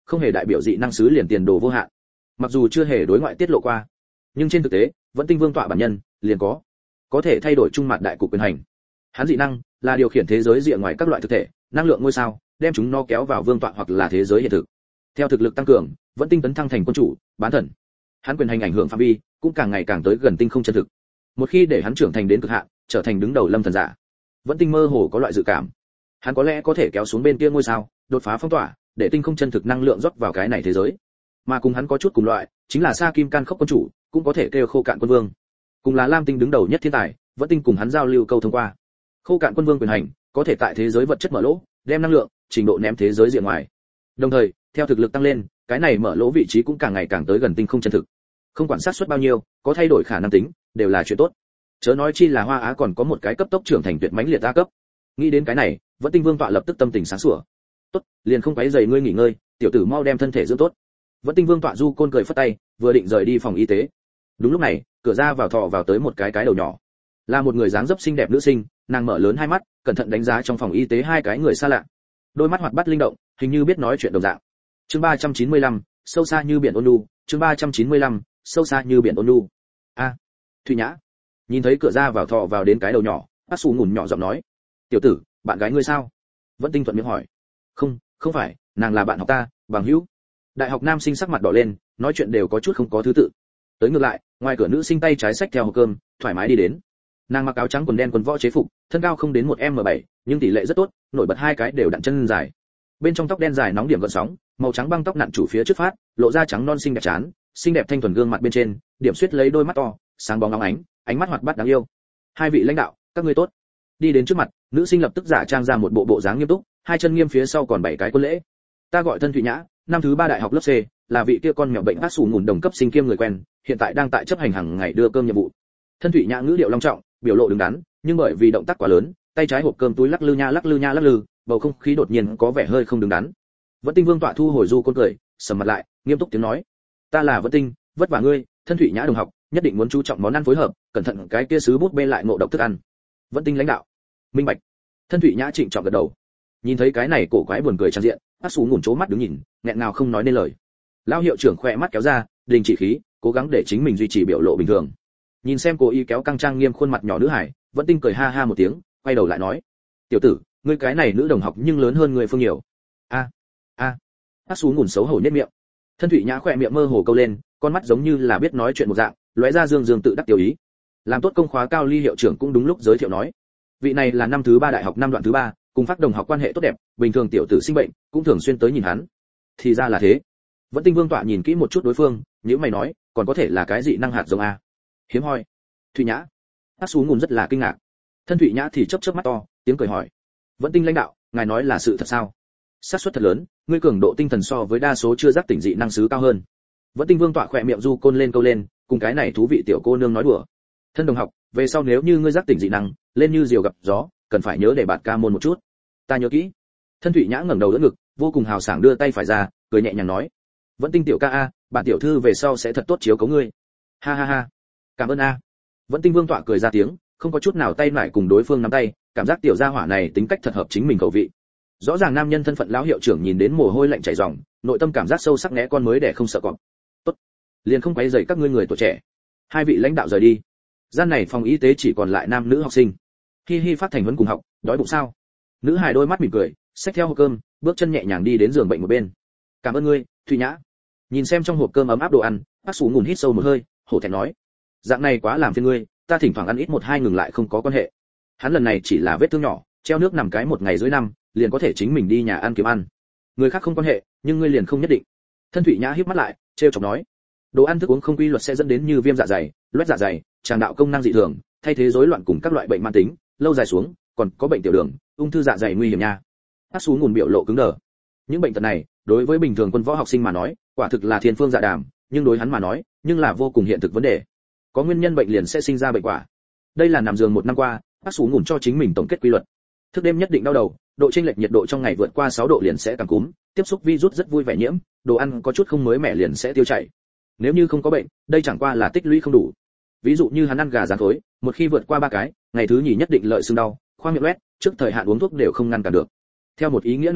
không hề đại biểu dị năng sứ liền tiền đồ vô hạn. Mặc dù chưa hề đối ngoại tiết lộ qua, nhưng trên thực tế, Vẫn Tinh Vương tọa bản nhân liền có thể thay đổi trung mặt đại cục quyền hành. Hắn dị năng là điều khiển thế giới rìa ngoài các loại thực thể, năng lượng ngôi sao, đem chúng nó kéo vào vương tọa hoặc là thế giới hiện thực. Theo thực lực tăng cường, Vẫn Tinh tấn thăng thành quân chủ, bán thần. Hắn quyền hành ảnh hưởng phạm vi cũng càng ngày càng tới gần tinh không chân thực. Một khi để hắn trưởng thành đến cực hạn, trở thành đứng đầu lâm thần giả, Vẫn Tinh mơ hồ có loại dự cảm, hắn có lẽ có thể kéo xuống bên kia ngôi sao, đột phá phong tỏa, để tinh không chân thực năng lượng rót vào cái này thế giới. Mà cùng hắn có chút cùng loại, chính là Sa Kim Can Khốc quân chủ, cũng có thể kêu Khô Cạn quân vương. Cùng là Lam Tinh đứng đầu nhất thiên tài, Vẫn Tinh cùng hắn giao lưu câu thông qua. Khô Cạn quân vương quyền hành, có thể tại thế giới vật chất mở lỗ, đem năng lượng, trình độ ném thế giới diện ngoài. Đồng thời, theo thực lực tăng lên, cái này mở lỗ vị trí cũng càng ngày càng tới gần tinh không chân thực. Không quản sát suất bao nhiêu, có thay đổi khả năng tính, đều là chuyện tốt. Chớ nói chi là Hoa Á còn có một cái cấp tốc trưởng thành tuyệt mãnh liệt A cấp. Nghĩ đến cái này, Vẫn Tinh Vương tọa lập tức tâm tình sáng sủa. Tốt, liền không quấy rầy ngươi nghỉ ngơi, tiểu tử mau đem thân thể dưỡng tốt. Vẫn Tinh Vương tọa du côn cười phất tay, vừa định rời đi phòng y tế. Đúng lúc này, cửa ra vào thò vào tới một cái đầu nhỏ. Là một người dáng dấp xinh đẹp nữ sinh, nàng mở lớn hai mắt, cẩn thận đánh giá trong phòng y tế hai cái người xa lạ. Đôi mắt hoạt bát linh động, hình như biết nói chuyện đồng dạng. Chương 395, sâu xa như biển ôn nhu, chương 395, sâu xa như biển ôn nhu. A, Thụy Nhã. Nhìn thấy cửa ra vào thò vào đến cái đầu nhỏ, Bác Sủ ngủn nhỏ giọng nói: "Tiểu tử, bạn gái ngươi sao?" Vẫn Tinh thuận miệng hỏi. Không phải, nàng là bạn học ta, bằng hữu." Đại học nam sinh sắc mặt đỏ lên, nói chuyện đều có chút không có thứ tự. Tới ngược lại, ngoài cửa nữ sinh tay trái xách theo hộp cơm, thoải mái đi đến. Nàng mặc áo trắng quần đen quần võ chế phục, thân cao không đến 1m7, nhưng tỷ lệ rất tốt, nổi bật hai cái đều đặn chân dài. Bên trong tóc đen dài nóng điểm gợn sóng, màu trắng băng tóc nặn chủ phía trước phát, lộ ra trắng non xinh đẹp trán, xinh đẹp thanh thuần gương mặt bên trên, điểm xuyết lấy đôi mắt to, sáng bóng óng ánh, ánh mắt hoạt bát đáng yêu. "Hai vị lãnh đạo, các ngươi tốt." Đi đến trước mặt, nữ sinh lập tức giả trang ra một bộ dáng nghiêm túc, hai chân nghiêm phía sau còn bảy cái quân lễ. "Ta gọi Thân Thụy Nhã, năm thứ 3 đại học lớp C, là vị kia con mèo bệnh Bác Sủ ngủn đồng cấp sinh kiêm người quen, hiện tại đang tại chấp hành hàng ngày đưa cơm nhiệm vụ." Thân Thụy Nhã ngữ điệu long trọng, biểu lộ đứng đắn, nhưng bởi vì động tác quá lớn, tay trái hộp cơm túi lắc lư nha lắc lư nha lắc lư, bầu không khí đột nhiên có vẻ hơi không đứng đắn. Vẫn Tinh Vương tọa thu hồi du côn cười, sầm mặt lại, nghiêm túc tiếng nói: "Ta là Vẫn Tinh, vất vả ngươi, Thân Thụy Nhã đồng học, nhất định muốn chú trọng món ăn phối hợp, cẩn thận cái kia sứ bút bê lại ngộ độc thức ăn." Vẫn Tinh lãnh đạo: "Minh bạch." Thân Thụy Nhã trịnh trọng gật đầu. Nhìn thấy cái này cổ quái buồn cười trang diện, Bác Sủ ngủn chố mắt đứng nhìn, nghẹn ngào không nói nên lời. Lão hiệu trưởng khỏe mắt kéo ra, đình chỉ khí, cố gắng để chính mình duy trì biểu lộ bình thường. Nhìn xem cô y kéo căng trang nghiêm khuôn mặt nhỏ nữ hải, Vẫn Tinh cười ha ha một tiếng, quay đầu lại nói: "Tiểu tử, ngươi cái này nữ đồng học nhưng lớn hơn người phương nhiều." A. Bác Sủ ngủn xấu hổ nhếch miệng. Thân Thụy Nhã khỏe miệng mơ hồ câu lên, con mắt giống như là biết nói chuyện một dạng, lóe ra dương dương tự đắc tiểu ý. Làm tốt công khóa cao ly hiệu trưởng cũng đúng lúc giới thiệu nói: "Vị này là năm thứ 3 đại học năm đoạn thứ 3, cùng Phác đồng học quan hệ tốt đẹp, bình thường tiểu tử sinh bệnh, cũng thường xuyên tới nhìn hắn." Thì ra là thế. Vẫn Tinh Vương tọa nhìn kỹ một chút đối phương, nhíu mày nói: "Còn có thể là cái dị năng hạt giống a?" Hiếm hoi. Thụy Nhã. Bác Sủ ngủn rất là kinh ngạc. Thân Thụy Nhã thì chớp mắt to, tiếng cười hỏi: "Vẫn Tinh lãnh đạo, ngài nói là sự thật sao?" "Xác suất thật lớn, ngươi cường độ tinh thần so với đa số chưa giác tỉnh dị năng sứ cao hơn." Vẫn Tinh Vương tọa khỏe miệng du côn lên câu lên, cùng cái này thú vị tiểu cô nương nói đùa. "Thân đồng học, về sau nếu như ngươi giác tỉnh dị năng, lên như diều gặp gió, cần phải nhớ để bạn ca môn một chút." "Ta nhớ kỹ." Thân Thụy Nhã ngẩng đầu đỡ ngực, vô cùng hào sảng đưa tay phải ra, cười nhẹ nhàng nói: "Vẫn Tinh tiểu ca a, bản tiểu thư về sau sẽ thật tốt chiếu cố ngươi." "Ha ha ha, cảm ơn a." Vẫn Tinh Vương tọa cười ra tiếng, không có chút nào tay nải cùng đối phương nắm tay, cảm giác tiểu gia hỏa này tính cách thật hợp chính mình khẩu vị. Rõ ràng nam nhân thân phận lão hiệu trưởng nhìn đến mồ hôi lạnh chảy ròng, nội tâm cảm giác sâu sắc né con mới để không sợ cọp. "Tốt, liền không quấy rầy các ngươi người tuổi trẻ." Hai vị lãnh đạo rời đi. Gian này phòng y tế chỉ còn lại nam nữ học sinh. Hi hi phát thành huấn cùng học, đói bụng sao? Nữ hài đôi mắt mỉm cười, xách theo hộp cơm, bước chân nhẹ nhàng đi đến giường bệnh một bên. "Cảm ơn ngươi, Thụy Nhã." Nhìn xem trong hộp cơm ấm áp đồ ăn, Bác Sủ ngủn hít sâu một hơi, hổ thẹn nói: "Dạng này quá làm phiền ngươi, ta thỉnh thoảng ăn ít một hai ngừng lại không có quan hệ." Hắn lần này chỉ là vết thương nhỏ, treo nước nằm cái một ngày dưới năm, liền có thể chính mình đi nhà ăn kiếm ăn. Người khác không quan hệ, nhưng ngươi liền không nhất định. Thân Thụy Nhã híp mắt lại, trêu chọc nói: "Đồ ăn thức uống không quy luật sẽ dẫn đến như viêm dạ dày, loét dạ dày, tràng đạo công năng dị thường, thay thế rối loạn cùng các loại bệnh mãn tính, lâu dài xuống, còn có bệnh tiểu đường, ung thư dạ dày nguy hiểm nha." Bác Sủ ngủn biểu lộ cứng đờ. Những bệnh tật này, đối với bình thường quân võ học sinh mà nói, quả thực là thiên phương dạ đàm, nhưng đối hắn mà nói, nhưng là vô cùng hiện thực vấn đề. Có nguyên nhân bệnh liền sẽ sinh ra bệnh quả. Đây là nằm giường một năm qua, Bác Sủ ngủn cho chính mình tổng kết quy luật. Thức đêm nhất định đau đầu, độ chênh lệch nhiệt độ trong ngày vượt qua 6 độ liền sẽ cảm cúm, tiếp xúc virus rất vui vẻ nhiễm, đồ ăn có chút không mới mẻ liền sẽ tiêu chảy. Nếu như không có bệnh, đây chẳng qua là tích lũy không đủ. Ví dụ như hắn ăn gà rán thối, một khi vượt qua 3 cái, ngày thứ nhì nhất định lợi sưng đau, khoang miệng loét, trước thời hạn uống thuốc đều không ngăn cản được. Theo một ý nghĩa nào đó,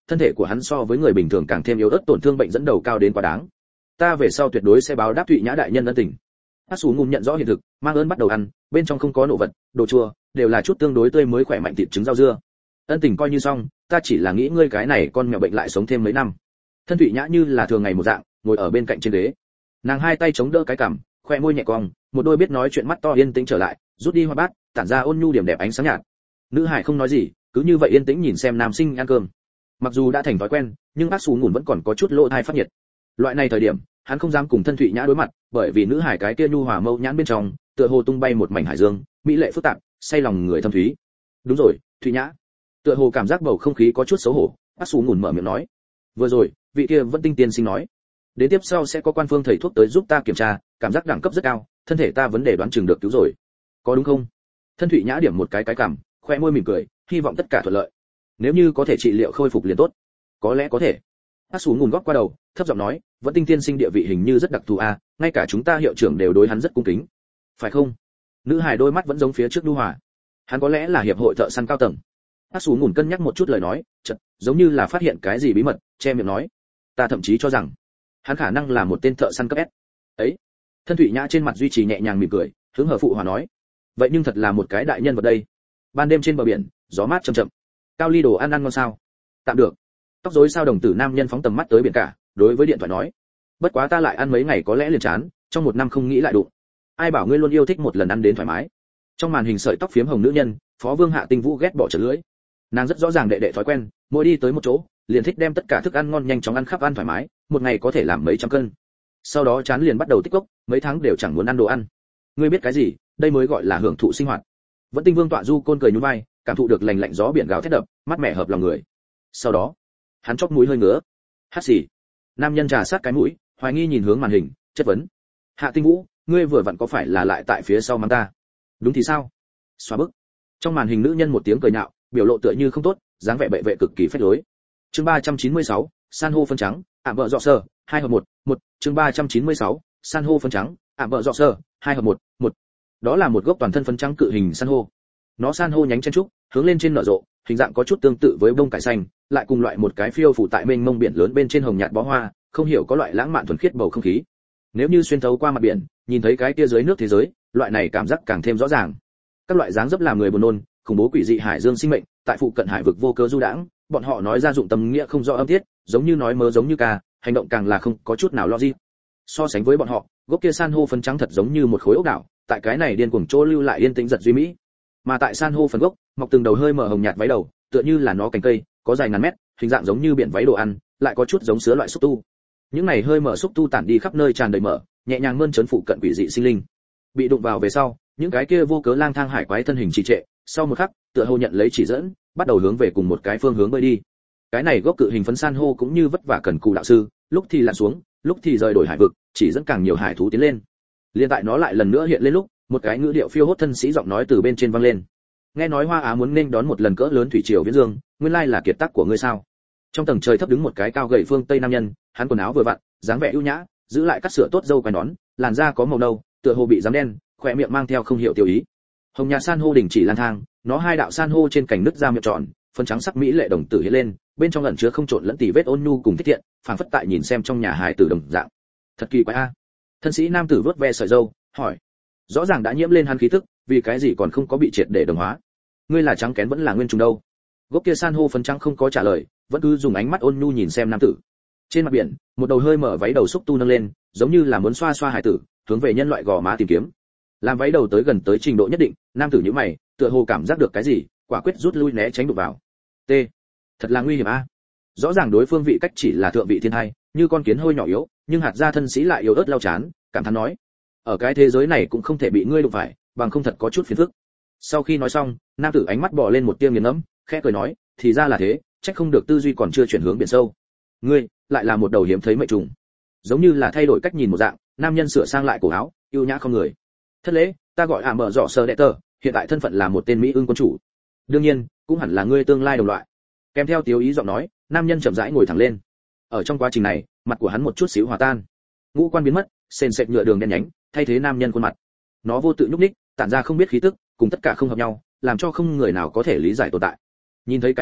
thân thể của hắn so với người bình thường càng thêm yếu ớt, tổn thương bệnh dẫn đầu cao đến quá đáng. Ta về sau tuyệt đối sẽ báo đáp Thụy Nhã đại nhân ân tình. Hát Sú Ngùn nhận rõ hiện thực, mang ơn bắt đầu ăn, bên trong không có nộ vật, đồ chua, đều là chút tương đối tươi mới khỏe mạnh thịt trứng rau dưa. Ân tình coi như xong, ta chỉ là nghĩ ngươi cái này con mèo bệnh lại sống thêm mấy năm. Thân Thụy Nhã như là thường ngày một dạng, ngồi ở bên cạnh trên ghế. Nàng hai tay chống đỡ cái cằm, khoe môi nhẹ cong, một đôi biết nói chuyện mắt to yên tĩnh trở lại, rút đi hoa bát, tản ra ôn nhu điểm đẹp ánh sáng nhạt. Nữ hải không nói gì, cứ như vậy yên tĩnh nhìn xem nam sinh ăn cơm. Mặc dù đã thành thói quen, nhưng Hát Sú Ngùn vẫn còn có chút lỗ tai phát nhiệt. Loại này thời điểm, hắn không dám cùng thân Thụy Nhã đối mặt, bởi vì nữ hải cái kia nhu hòa mâu nhãn bên trong, tựa hồ tung bay một mảnh hải dương, mỹ lệ phức tạp, say lòng người thâm thúy. Đúng rồi, Thụy Nhã. Tựa hồ cảm giác bầu không khí có chút xấu hổ, Hát Sú Ngùn mở miệng nói. Vừa rồi, vị kia Vẫn Tinh tiên sinh nói, đến tiếp sau sẽ có quan phương thầy thuốc tới giúp ta kiểm tra, cảm giác đẳng cấp rất cao, thân thể ta vấn đề đoán chừng được cứu rồi. Có đúng không? Thân Thụy Nhã điểm một cái cằm, khoe môi mỉm cười, hy vọng tất cả thuận lợi. Nếu như có thể trị liệu khôi phục liền tốt. Có lẽ có thể. Hát Sú Ngùn góp qua đầu, thấp giọng nói, Vẫn Tinh tiên sinh địa vị hình như rất đặc thù a, ngay cả chúng ta hiệu trưởng đều đối hắn rất cung kính. Phải không? Nữ hài đôi mắt vẫn giống phía trước nhu hòa. Hắn có lẽ là hiệp hội thợ săn cao tầng. Hát Sú Ngùn cân nhắc một chút lời nói, chợt giống như là phát hiện cái gì bí mật, che miệng nói, ta thậm chí cho rằng hắn khả năng là một tên thợ săn cấp S. Ấy. Thân Thụy Nhã trên mặt duy trì nhẹ nhàng mỉm cười, hướng hờ phụ hòa nói, vậy nhưng thật là một cái đại nhân vật đây. Ban đêm trên bờ biển, gió mát chậm chậm. Cao ly đồ ăn ngon sao? Tạm được. Tóc rối sao đồng tử nam nhân phóng tầm mắt tới biển cả, đối với điện thoại nói, bất quá ta lại ăn mấy ngày có lẽ liền chán, trong một năm không nghĩ lại đụng. Ai bảo ngươi luôn yêu thích một lần ăn đến thoải mái. Trong màn hình sợi tóc phiếm hồng nữ nhân, Phó Vương Hạ Tinh Vũ ghét bỏ trở lưỡi. Nàng rất rõ ràng đệ đệ thói quen, mỗi đi tới một chỗ, liền thích đem tất cả thức ăn ngon nhanh chóng ăn khắp ăn thoải mái, một ngày có thể làm mấy trăm cân. Sau đó chán liền bắt đầu tích cốc, mấy tháng đều chẳng muốn ăn đồ ăn. Ngươi biết cái gì, đây mới gọi là hưởng thụ sinh hoạt. Vẫn Tinh Vương tọa du côn cười nhún vai, cảm thụ được lành lạnh gió biển gào thét đập, mát mẻ hợp lòng người. Sau đó, hắn chóp mũi hơi ngứa. Hát xì. Nam nhân trà sát cái mũi, hoài nghi nhìn hướng màn hình, chất vấn. Hạ Tinh Vũ, ngươi vừa vặn có phải là lại tại phía sau mắng ta? Đúng thì sao? Xóa bức. Trong màn hình nữ nhân một tiếng cười nhạo, biểu lộ tựa như không tốt, dáng vẻ bệ vệ cực kỳ phách lối. Chương 396, san hô phân trắng, ảm vợ dọ sơ, 2 hợp 1, 1, chương 396, san hô phân trắng, ảm vợ dọ sơ, 2 hợp 1, 1. Đó là một gốc toàn thân phấn trắng cự hình san hô. Nó san hô nhánh chen trúc, hướng lên trên nở rộ, hình dạng có chút tương tự với bông cải xanh, lại cùng loại một cái phiêu phủ tại mênh mông biển lớn bên trên hồng nhạt bó hoa, không hiểu có loại lãng mạn thuần khiết bầu không khí. Nếu như xuyên thấu qua mặt biển, nhìn thấy cái kia dưới nước thế giới, loại này cảm giác càng thêm rõ ràng. Các loại dáng dấp làm người buồn nôn, khủng bố quỷ dị hải dương sinh mệnh, tại phụ cận hải vực vô cớ du đãng, bọn họ nói ra dụng tâm nghĩa không rõ âm tiết, giống như nói mớ giống như ca, hành động càng là không có chút nào logic. So sánh với bọn họ, gốc kia san hô phấn trắng thật giống như một khối ốc đảo, tại cái này điên cuồng chỗ lưu lại yên tĩnh giật duy mỹ. Mà tại san hô phần gốc, mọc từng đầu hơi mở hồng nhạt váy đầu, tựa như là nó cành cây, có dài ngàn mét, hình dạng giống như biển váy đồ ăn, lại có chút giống sứa loại xúc tu. Những này hơi mở xúc tu tản đi khắp nơi tràn đầy mở, nhẹ nhàng mơn trớn phụ cận quỷ dị sinh linh. Bị đụng vào về sau, những cái kia vô cớ lang thang hải quái thân hình trì trệ, sau một khắc, tựa hồ nhận lấy chỉ dẫn, bắt đầu hướng về cùng một cái phương hướng bơi đi. Cái này gốc cự hình phấn san hô cũng như vất vả cần cù đạo sư, lúc thì lặn xuống, lúc thì rời đổi hải vực, chỉ dẫn càng nhiều hải thú tiến lên. Liên tại nó lại lần nữa hiện lên lúc, một cái ngữ điệu phiêu hốt thân sĩ giọng nói từ bên trên vang lên. Nghe nói Hoa Á muốn nên đón một lần cỡ lớn thủy triều viễn dương, nguyên lai là kiệt tác của ngươi sao? Trong tầng trời thấp đứng một cái cao gầy phương Tây nam nhân, hắn quần áo vừa vặn, dáng vẻ ưu nhã, giữ lại cắt sửa tốt râu quai nón, làn da có màu nâu, tựa hồ bị giám đen, khỏe miệng mang theo không hiểu tiêu ý. Hồng nhà san hô đỉnh chỉ lang thang, nó hai đạo san hô trên cành nứt ra miệng tròn, phấn trắng sắc mỹ lệ đồng tử hiện lên, bên trong ẩn chứa không trộn lẫn tì vết ôn nhu cùng thích thiện, phảng phất tại nhìn xem trong nhà hài tử đồng dạng. Thật kỳ quái a. Thân sĩ nam tử vớt ve sợi râu, hỏi. Rõ ràng đã nhiễm lên hắn khí tức, vì cái gì còn không có bị triệt để đồng hóa? Ngươi là trắng kén vẫn là nguyên trùng đâu? Gốc kia san hô phấn trắng không có trả lời, vẫn cứ dùng ánh mắt ôn nhu nhìn xem nam tử. Trên mặt biển, một đầu hơi mở váy đầu xúc tu nâng lên, giống như là muốn xoa xoa hải tử, hướng về nhân loại gò má tìm kiếm. Làm váy đầu tới gần tới trình độ nhất định, nam tử nhíu mày, tựa hồ cảm giác được cái gì, quả quyết rút lui né tránh đụng vào. T. Thật là nguy hiểm a. Rõ ràng đối phương vị cách chỉ là thượng vị thiên hai, như con kiến hơi nhỏ yếu, nhưng hạt ra thân sĩ lại yếu ớt lau chán, cảm thán nói: ở cái thế giới này cũng không thể bị ngươi đụng phải, bằng không thật có chút phiền phức. Sau khi nói xong, nam tử ánh mắt bò lên một tia nghiền ngẫm, khẽ cười nói: thì ra là thế, trách không được tư duy còn chưa chuyển hướng biển sâu. Ngươi lại là một đầu hiếm thấy mệnh trùng. Giống như là thay đổi cách nhìn một dạng, nam nhân sửa sang lại cổ áo, yêu nhã không người. Thất lễ, ta gọi mở rõ sơ đệ tờ, hiện tại thân phận là một tên mỹ ưng quân chủ. Đương nhiên, cũng hẳn là ngươi tương lai đồng loại. Kèm theo tiếu ý giọng nói, nam nhân chậm rãi ngồi thẳng lên. Ở trong quá trình này, mặt của hắn một chút xíu hòa tan, ngũ quan biến mất, sền sệt nhựa đường đen nhánh, thay thế nam nhân khuôn mặt. Nó vô tự nhúc nhích, tản ra không biết khí tức, cùng tất cả không hợp nhau, làm cho không người nào có thể lý giải tồn tại. Nhìn thấy cái này,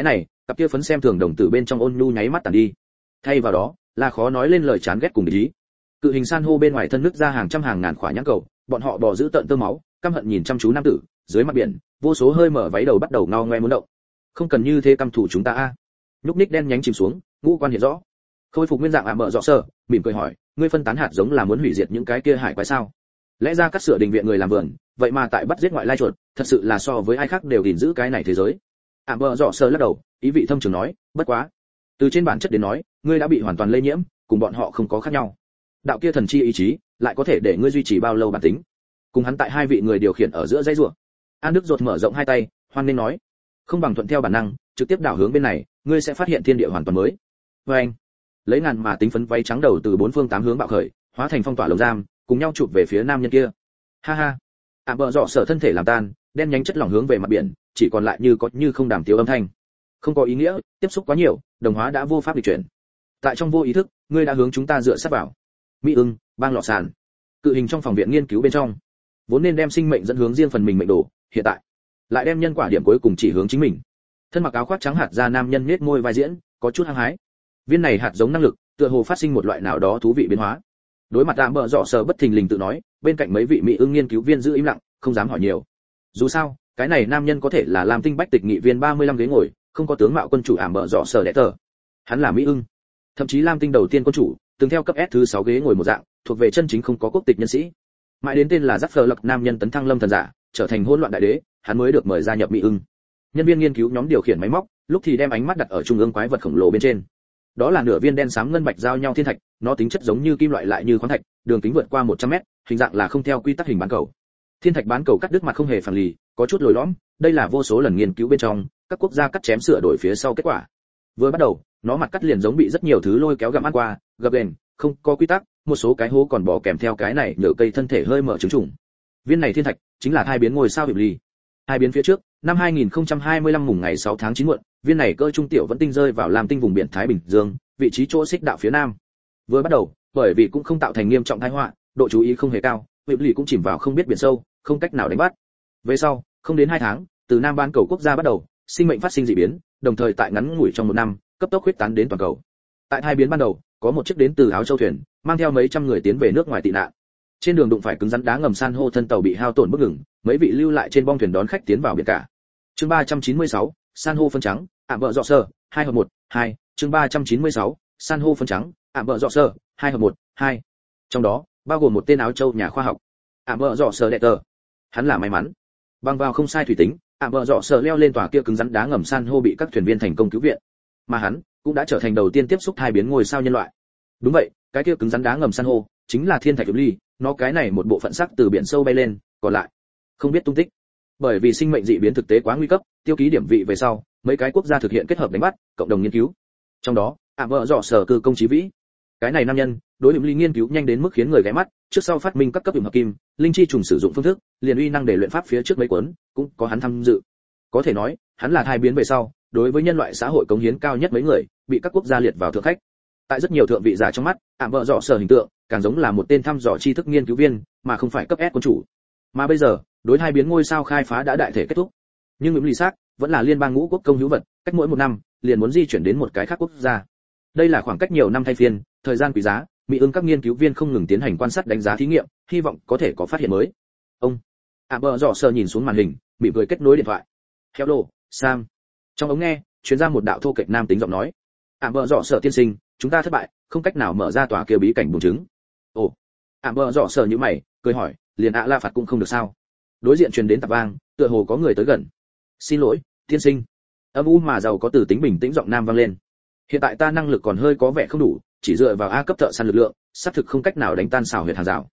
cặp kia phấn xem thường đồng tử bên trong ôn nhu nháy mắt tàn đi. Thay vào đó, là khó nói lên lời chán ghét cùng ý. Cự hình san hô bên ngoài thân nứt ra hàng trăm hàng ngàn khỏa nhãn cầu, bọn họ bò giữ tận tơ máu, căm hận nhìn chăm chú nam tử, dưới mặt biển, vô số hơi mở váy đầu bắt đầu ngao ngoe muốn động. Không cần như thế căm thù chúng ta a. Nhúc ních đen nhánh chìm xuống, ngũ quan hiện rõ. Khôi phục nguyên dạng ảm bợ rõ sơ, mỉm cười hỏi, ngươi phân tán hạt giống là muốn hủy diệt những cái kia hải quái sao? Lẽ ra cắt sửa đình viện người làm vườn, vậy mà tại bắt giết ngoại lai chuột, thật sự là so với ai khác đều gìn giữ cái này thế giới. Ảm bợ rõ sơ lắc đầu, ý vị thâm trường nói, bất quá, từ trên bản chất đến nói, ngươi đã bị hoàn toàn lây nhiễm, cùng bọn họ không có khác nhau. Đạo kia thần chi ý chí, lại có thể để ngươi duy trì bao lâu bản tính? Cùng hắn tại hai vị người điều khiển ở giữa dãy rủa. An Đức rột mở rộng hai tay, hoan nên nói, không bằng thuận theo bản năng, trực tiếp đảo hướng bên này, ngươi sẽ phát hiện thiên địa hoàn toàn mới. Và anh, lấy ngàn mà tính phấn váy trắng đầu từ bốn phương tám hướng bạo khởi, hóa thành phong tỏa lồng giam, cùng nhau chụp về phía nam nhân kia. Ha ha. Ảm bợ rõ sở thân thể làm tan, đen nhánh chất lỏng hướng về mặt biển, chỉ còn lại như có như không đàm tiếu âm thanh. Không có ý nghĩa, tiếp xúc quá nhiều, đồng hóa đã vô pháp lịch chuyển. Tại trong vô ý thức, ngươi đã hướng chúng ta dựa sát vào. Mỹ ưng, bang lọ sàn. Cự hình trong phòng viện nghiên cứu bên trong, vốn nên đem sinh mệnh dẫn hướng riêng phần mình mệnh đồ, hiện tại lại đem nhân quả điểm cuối cùng chỉ hướng chính mình. Thân mặc áo khoác trắng hạt da nam nhân nhếch môi vai diễn, có chút hăng hái. Viên này hạt giống năng lực, tựa hồ phát sinh một loại nào đó thú vị biến hóa. Đối mặt Ảm bợ rõ sở bất thình lình tự nói, bên cạnh mấy vị mỹ ưng nghiên cứu viên giữ im lặng, không dám hỏi nhiều. Dù sao, cái này nam nhân có thể là làm tinh bách tịch nghị viên 35 ghế ngồi, không có tướng mạo quân chủ Ảm bợ rõ sở đẻ tờ. Hắn là mỹ ưng, thậm chí lam tinh đầu tiên quân chủ, từng theo cấp S thứ 6 ghế ngồi một dạng, thuộc về chân chính không có quốc tịch nhân sĩ. Mãi đến tên là Jaffler Lộc nam nhân tấn thăng lâm thần giả, trở thành hỗn loạn đại đế, hắn mới được mời gia nhập mỹ ưng. Nhân viên nghiên cứu nhóm điều khiển máy móc, lúc thì đem ánh mắt đặt ở trung ương quái vật khổng lồ bên trên. Đó là nửa viên đen xám ngân bạch giao nhau thiên thạch, nó tính chất giống như kim loại lại như khoáng thạch, đường kính vượt qua 100m, hình dạng là không theo quy tắc hình bán cầu. Thiên thạch bán cầu cắt đứt mặt không hề phẳng lì, có chút lồi lõm, đây là vô số lần nghiên cứu bên trong, các quốc gia cắt chém sửa đổi phía sau kết quả. Vừa bắt đầu, nó mặt cắt liền giống bị rất nhiều thứ lôi kéo gặm ăn qua, gập ghềnh, không có quy tắc, một số cái hố còn bỏ kèm theo cái này nhựa cây thân thể hơi mở trứng trùng. Viên này thiên thạch chính là thai biến ngôi sao hiệp ly. Hai biến phía trước, năm 2025 mùng ngày 6 tháng 9 muộn, viên này cơ trung tiểu vẫn tinh rơi vào Lam tinh vùng biển Thái Bình Dương, vị trí chỗ xích đạo phía nam. Vừa bắt đầu, bởi vì cũng không tạo thành nghiêm trọng tai họa, độ chú ý không hề cao, hiệp ly cũng chìm vào không biết biển sâu, không cách nào đánh bắt. Về sau, không đến 2 tháng, từ Nam bán cầu quốc gia bắt đầu, sinh mệnh phát sinh dị biến, đồng thời tại ngắn ngủi trong 1 năm, cấp tốc huyết tán đến toàn cầu. Tại hai biến ban đầu, có một chiếc đến từ Áo Châu thuyền, mang theo mấy trăm người tiến về nước ngoài tị nạn. Trên đường đụng phải cứng rắn đá ngầm san hô thân tàu bị hao tổn bức ngừng, mấy vị lưu lại trên bong thuyền đón khách tiến vào biển cả. Chương 396, san hô phân trắng, Ảm bợ rõ sơ, 2 hợp 1, 2, chương 396, san hô phân trắng, Ảm bợ rõ sơ, 2 hợp 1, 2. Trong đó, bao gồm một tên Áo Châu nhà khoa học, Ảm bợ rõ sơ đệ tờ. Hắn là may mắn, băng vào không sai thủy tính, Ảm bợ rõ sơ leo lên tòa kia cứng rắn đá ngầm san hô bị các thuyền viên thành công cứu viện, mà hắn cũng đã trở thành đầu tiên tiếp xúc thai biến ngôi sao nhân loại. Đúng vậy, cái kia cứng rắn đá ngầm san hô chính là thiên thạch ly, nó cái này một bộ phận sắc từ biển sâu bay lên, còn lại không biết tung tích. Bởi vì sinh mệnh dị biến thực tế quá nguy cấp, tiêu ký điểm vị về sau, mấy cái quốc gia thực hiện kết hợp đánh bắt, cộng đồng nghiên cứu. Trong đó, Ảm bợ rõ sở cư công chí vĩ. Cái này nam nhân, đối ly nghiên cứu nhanh đến mức khiến người ghé mắt, trước sau phát minh các cấp hợp kim, linh chi trùng sử dụng phương thức, liền uy năng để luyện pháp phía trước mấy cuốn, cũng có hắn tham dự. Có thể nói, hắn là thai biến về sau, đối với nhân loại xã hội cống hiến cao nhất mấy người, bị các quốc gia liệt vào thượng khách. Tại rất nhiều thượng vị giả trong mắt, Ảm bợ rõ sở hình tượng càng giống là một tên thăm dò tri thức nghiên cứu viên, mà không phải cấp S quân chủ. Mà bây giờ, đối hai biến ngôi sao khai phá đã đại thể kết thúc. Nhưng Ly xác vẫn là liên bang ngũ quốc công hữu vật, cách mỗi 1 năm liền muốn di chuyển đến một cái khác quốc gia. Đây là khoảng cách nhiều năm thay phiên, thời gian quý giá, mỹ ưng các nghiên cứu viên không ngừng tiến hành quan sát đánh giá thí nghiệm, hy vọng có thể có phát hiện mới. Ông Ảm bợ rõ sở nhìn xuống màn hình, mỉm cười kết nối điện thoại. Hello, Sam. Trong ống nghe truyền ra một đạo thô kệch nam tính giọng nói. Ảm bợ rõ sở tiên sinh, chúng ta thất bại, không cách nào mở ra tòa kia bí cảnh bùng trứng. Ồ. Ảm bợ rõ sở như mày, cười hỏi, liền ạ la phạt cũng không được sao? Đối diện truyền đến tạp vang, tựa hồ có người tới gần. Xin lỗi, tiên sinh. Âm u mà giàu có từ tính bình tĩnh giọng nam vang lên. Hiện tại ta năng lực còn hơi có vẻ không đủ, chỉ dựa vào A cấp thợ săn lực lượng, xác thực không cách nào đánh tan xảo huyệt hàng rào.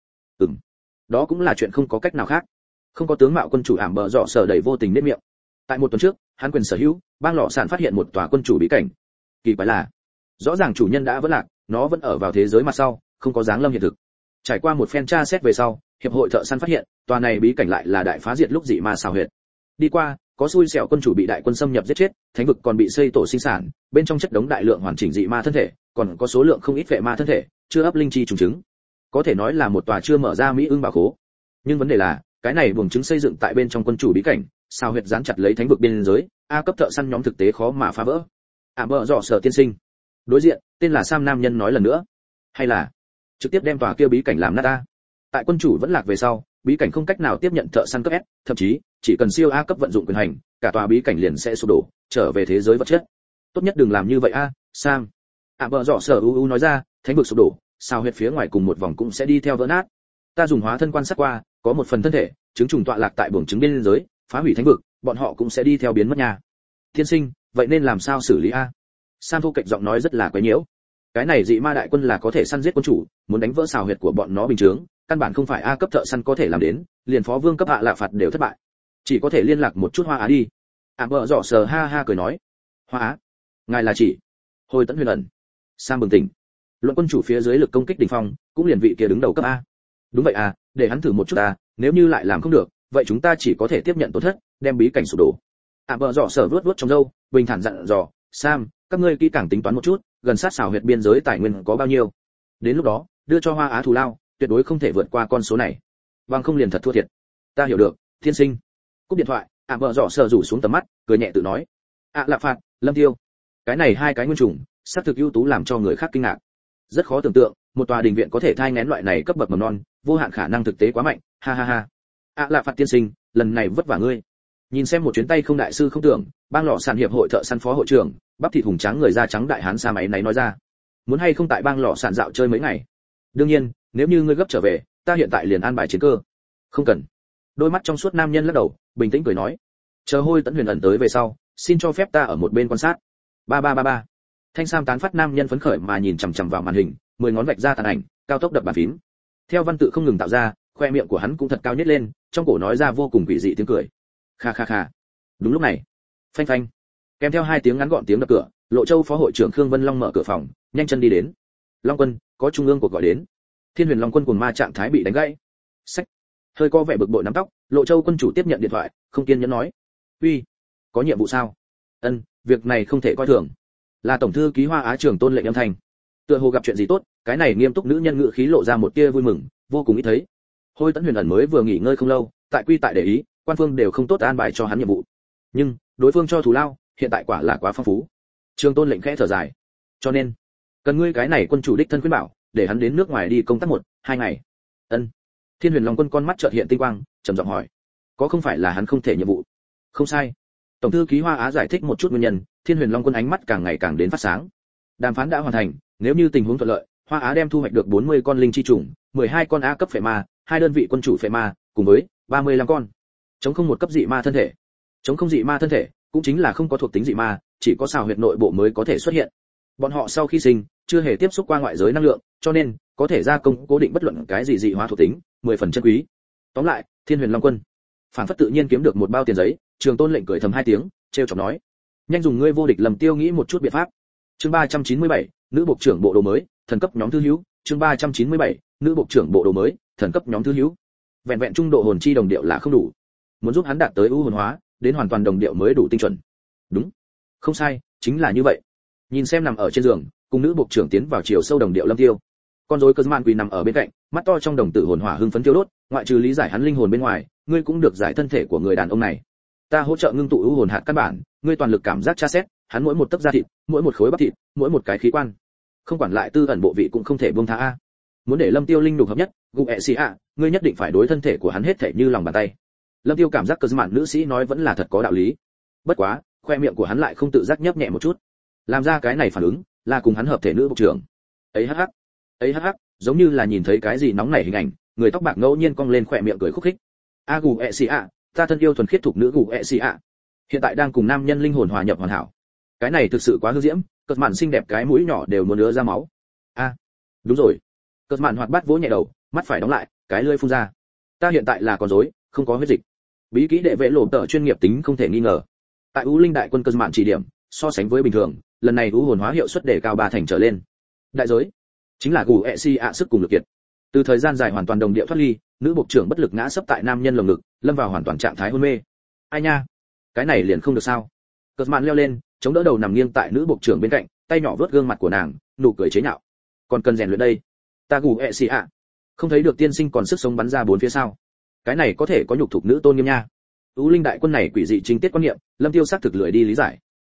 Đó cũng là chuyện không có cách nào khác. Không có tướng mạo quân chủ Ảm bợ rõ sở đầy vô tình nết miệng. Tại 1 tuần trước, hắn quyền sở hữu, bang lọ sản phát hiện một tòa quân chủ bí cảnh. Kỳ quái là, rõ ràng chủ nhân đã vẫn lạc, nó vẫn ở vào thế giới mặt sau, không có dáng lâm hiện thực. Trải qua một phen tra xét về sau, hiệp hội thợ săn phát hiện, tòa này bí cảnh lại là đại phá diệt lúc dị ma xảo huyệt. Đi qua, có xui xẻo quân chủ bị đại quân xâm nhập giết chết, thánh vực còn bị xây tổ sinh sản, bên trong chất đống đại lượng hoàn chỉnh dị ma thân thể, còn có số lượng không ít vệ ma thân thể, chưa ấp linh chi trùng trứng. Có thể nói là một tòa chưa mở ra mỹ ưng bảo khố. Nhưng vấn đề là, cái này buồng trứng xây dựng tại bên trong quân chủ bí cảnh, xảo huyệt dán chặt lấy thánh vực biên giới, A cấp thợ săn nhóm thực tế khó mà phá vỡ, Bợ dọ sở tiên sinh. Đối diện, tên là Sam nam nhân nói lần nữa. Hay là trực tiếp đem tòa kia bí cảnh làm nát ta. Tại quân chủ vẫn lạc về sau, bí cảnh không cách nào tiếp nhận thợ săn cấp S, thậm chí chỉ cần siêu A cấp vận dụng quyền hành, cả tòa bí cảnh liền sẽ sụp đổ, trở về thế giới vật chất. Tốt nhất đừng làm như vậy a, Sam. Bợ dọ sở nói ra, thánh vực sụp đổ, sao huyệt phía ngoài cùng một vòng cũng sẽ đi theo vỡ nát. Ta dùng hóa thân quan sát qua, có một phần thân thể chứng trùng tọa lạc tại buồng trứng biên giới, phá hủy thánh vực, bọn họ cũng sẽ đi theo biến mất nhà. Thiên sinh, vậy nên làm sao xử lý a? Sam thu cạnh giọng nói rất là quấy nhiễu. Cái này dị ma đại quân là có thể săn giết quân chủ, muốn đánh vỡ xào huyệt của bọn nó bình thường, căn bản không phải A cấp thợ săn có thể làm đến, liền phó vương cấp hạ lạ phạt đều thất bại. Chỉ có thể liên lạc một chút Hoa Á đi. Bợ dọ sờ ha ha cười nói. Hoa Á? Ngài là chỉ? Hồi Tẫn Huyền ẩn. Sam bừng tỉnh. Luận quân chủ phía dưới lực công kích đỉnh phong, cũng liền vị kia đứng đầu cấp A. Đúng vậy à, để hắn thử một chút ta, nếu như lại làm không được, vậy chúng ta chỉ có thể tiếp nhận tổn thất, đem bí cảnh sụp đổ. Bợ dọ sờ vuốt vuốt trong râu, bình thản dặn dò, Sam, các ngươi kỹ càng tính toán một chút, gần sát xào huyệt biên giới tài nguyên có bao nhiêu? Đến lúc đó, đưa cho Hoa Á thù lao, tuyệt đối không thể vượt qua con số này. Bằng không liền thật thua thiệt. Ta hiểu được, thiên sinh. Cúp điện thoại, Bợ dọ sờ rủ xuống tầm mắt, cười nhẹ tự nói. Lạ phạt, Lâm Tiêu. Cái này hai cái nguyên chủng, xác thực ưu tú làm cho người khác kinh ngạc. Rất khó tưởng tượng, một tòa đình viện có thể thai nghén loại này cấp bậc mầm non, vô hạn khả năng thực tế quá mạnh, ha ha ha. Lạ phạt tiên sinh, lần này vất vả ngươi. Nhìn xem một chuyến tay không đại sư không tưởng, bang lọ sản hiệp hội thợ săn phó hội trưởng, bắp thịt hùng trắng người da trắng đại hán Sa máy này nói ra. Muốn hay không tại bang lọ sản dạo chơi mấy ngày? Đương nhiên, nếu như ngươi gấp trở về, ta hiện tại liền an bài chiến cơ. Không cần. Đôi mắt trong suốt nam nhân lắc đầu, bình tĩnh cười nói. Chờ Hôi Tẫn Huyền ẩn tới về sau, xin cho phép ta ở một bên quan sát. Ba. Thanh sam tán phát nam nhân phấn khởi mà nhìn chằm chằm vào màn hình, 10 ngón vạch ra tàn ảnh, cao tốc đập bàn phím. Theo văn tự không ngừng tạo ra, khoe miệng của hắn cũng thật cao nhất lên, trong cổ nói ra vô cùng quỷ dị tiếng cười. Kha kha kha. Đúng lúc này, phanh phanh, kèm theo hai tiếng ngắn gọn tiếng đập cửa, Lộ Châu phó hội trưởng Khương Vân Long mở cửa phòng, nhanh chân đi đến. Long Quân, có trung ương cuộc gọi đến. Thiên Huyền Long Quân cùng ma trạng thái bị đánh gãy. Sách. Hơi có vẻ bực bội nắm tóc, Lộ Châu quân chủ tiếp nhận điện thoại, không kiên nhẫn nói: "Uy, có nhiệm vụ sao?" "Ân, việc này không thể coi thường." Là tổng thư ký Hoa Á trưởng Tôn lệnh âm thanh. Tựa hồ gặp chuyện gì tốt, cái này nghiêm túc nữ nhân ngữ khí lộ ra một tia vui mừng, vô cùng ít thấy. Hôi Tẫn Huyền ẩn mới vừa nghỉ ngơi không lâu, tại quy tại để ý, quan phương đều không tốt an bài cho hắn nhiệm vụ. Nhưng, đối phương cho thù lao, hiện tại quả là quá phong phú. Trường Tôn lệnh khẽ thở dài. Cho nên, cần ngươi cái này quân chủ đích thân khuyên bảo, để hắn đến nước ngoài đi công tác 1-2 ngày. Ân. Thiên Huyền Long Quân con mắt chợt hiện tinh quang, trầm giọng hỏi: "Có không phải là hắn không thể nhiệm vụ?" "Không sai." Tổng thư ký Hoa Á giải thích một chút nguyên nhân, Thiên Huyền Long Quân ánh mắt càng ngày càng đến phát sáng. Đàm phán đã hoàn thành, nếu như tình huống thuận lợi, Hoa Á đem thu hoạch được 40 con linh chi trùng, 12 con A cấp phệ ma, 2 đơn vị quân chủ phệ ma, cùng với 35 con chống không một cấp dị ma thân thể. Chống không dị ma thân thể, cũng chính là không có thuộc tính dị ma, chỉ có xào huyệt nội bộ mới có thể xuất hiện. Bọn họ sau khi sinh, chưa hề tiếp xúc qua ngoại giới năng lượng, cho nên có thể gia công cố định bất luận cái gì dị hóa thuộc tính, 10 phần chân quý. Tóm lại, Thiên Huyền Long Quân phản phất tự nhiên kiếm được một bao tiền giấy, Trường Tôn lệnh cười thầm 2 tiếng, trêu chọc nói: "Nhanh dùng ngươi vô địch Lầm Tiêu nghĩ một chút biện pháp." Chương 397, nữ bộ trưởng bộ đồ mới, thần cấp nhóm thư hữu. Chương 397, nữ bộ trưởng bộ đồ mới, thần cấp nhóm thư hữu. Vẹn vẹn trung độ hồn chi đồng điệu là không đủ, muốn giúp hắn đạt tới ưu hồn hóa, đến hoàn toàn đồng điệu mới đủ tinh chuẩn. Đúng, không sai, chính là như vậy. Nhìn xem nằm ở trên giường, cùng nữ bộ trưởng tiến vào chiều sâu đồng điệu Lâm Tiêu. Con rối Cơn quỳ nằm ở bên cạnh, mắt to trong đồng tử hồn hỏa hưng phấn thiêu đốt, ngoại trừ lý giải hắn linh hồn bên ngoài, ngươi cũng được giải thân thể của người đàn ông này. Ta hỗ trợ ngưng tụ ưu hồn hạt căn bản, ngươi toàn lực cảm giác tra xét, hắn mỗi một tấc da thịt, mỗi một khối bắp thịt, mỗi một cái khí quan, không quản lại tư ẩn bộ vị cũng không thể buông tha a. Muốn để Lâm Tiêu linh nhục hợp nhất, ngươi nhất định phải đối thân thể của hắn hết thể như lòng bàn tay. Lâm Tiêu cảm giác Cơn nữ sĩ nói vẫn là thật có đạo lý. Bất quá, khoe miệng của hắn lại không tự giác nhấp nhẹ một chút. Làm ra cái này phản ứng, là cùng hắn hợp thể nữ bộ trưởng. Ấy hắc hắc, giống như là nhìn thấy cái gì nóng nảy hình ảnh, người tóc bạc ngẫu nhiên cong lên khoe miệng cười khúc khích. Ta thân yêu thuần khiết thuộc nữ hiện tại đang cùng nam nhân linh hồn hòa nhập hoàn hảo. Cái này thực sự quá hư diễm, Cơn mạn xinh đẹp cái mũi nhỏ đều muốn ứa ra máu. Đúng rồi. Cơn mạn hoạt bát vỗ nhẹ đầu, mắt phải đóng lại, cái lưỡi phun ra. Ta hiện tại là con rối, không có huyết dịch. Bí kỹ đệ vệ lộ tợ chuyên nghiệp tính không thể nghi ngờ. Tại U Linh đại quân Cơn mạn chỉ điểm, so sánh với bình thường, lần này u hồn hóa hiệu suất đề cao 3 thành trở lên. Đại giới chính là sức cùng lực kiệt. Từ thời gian dài hoàn toàn đồng điệu thoát ly, nữ bộ trưởng bất lực ngã sấp tại nam nhân lồng ngực, lâm vào hoàn toàn trạng thái hôn mê. Ai nha, cái này liền không được sao? Cơn mạn leo lên, chống đỡ đầu nằm nghiêng tại nữ bộ trưởng bên cạnh, tay nhỏ vớt gương mặt của nàng, nụ cười chế nhạo. Còn cần rèn luyện đây. Ta không thấy được tiên sinh còn sức sống bắn ra bốn phía sao? Cái này có thể có nhục thuộc nữ tôn nghiêm nha. U Linh đại quân này quỷ dị chính tiết quan niệm, Lâm Tiêu xác thực lười đi lý giải.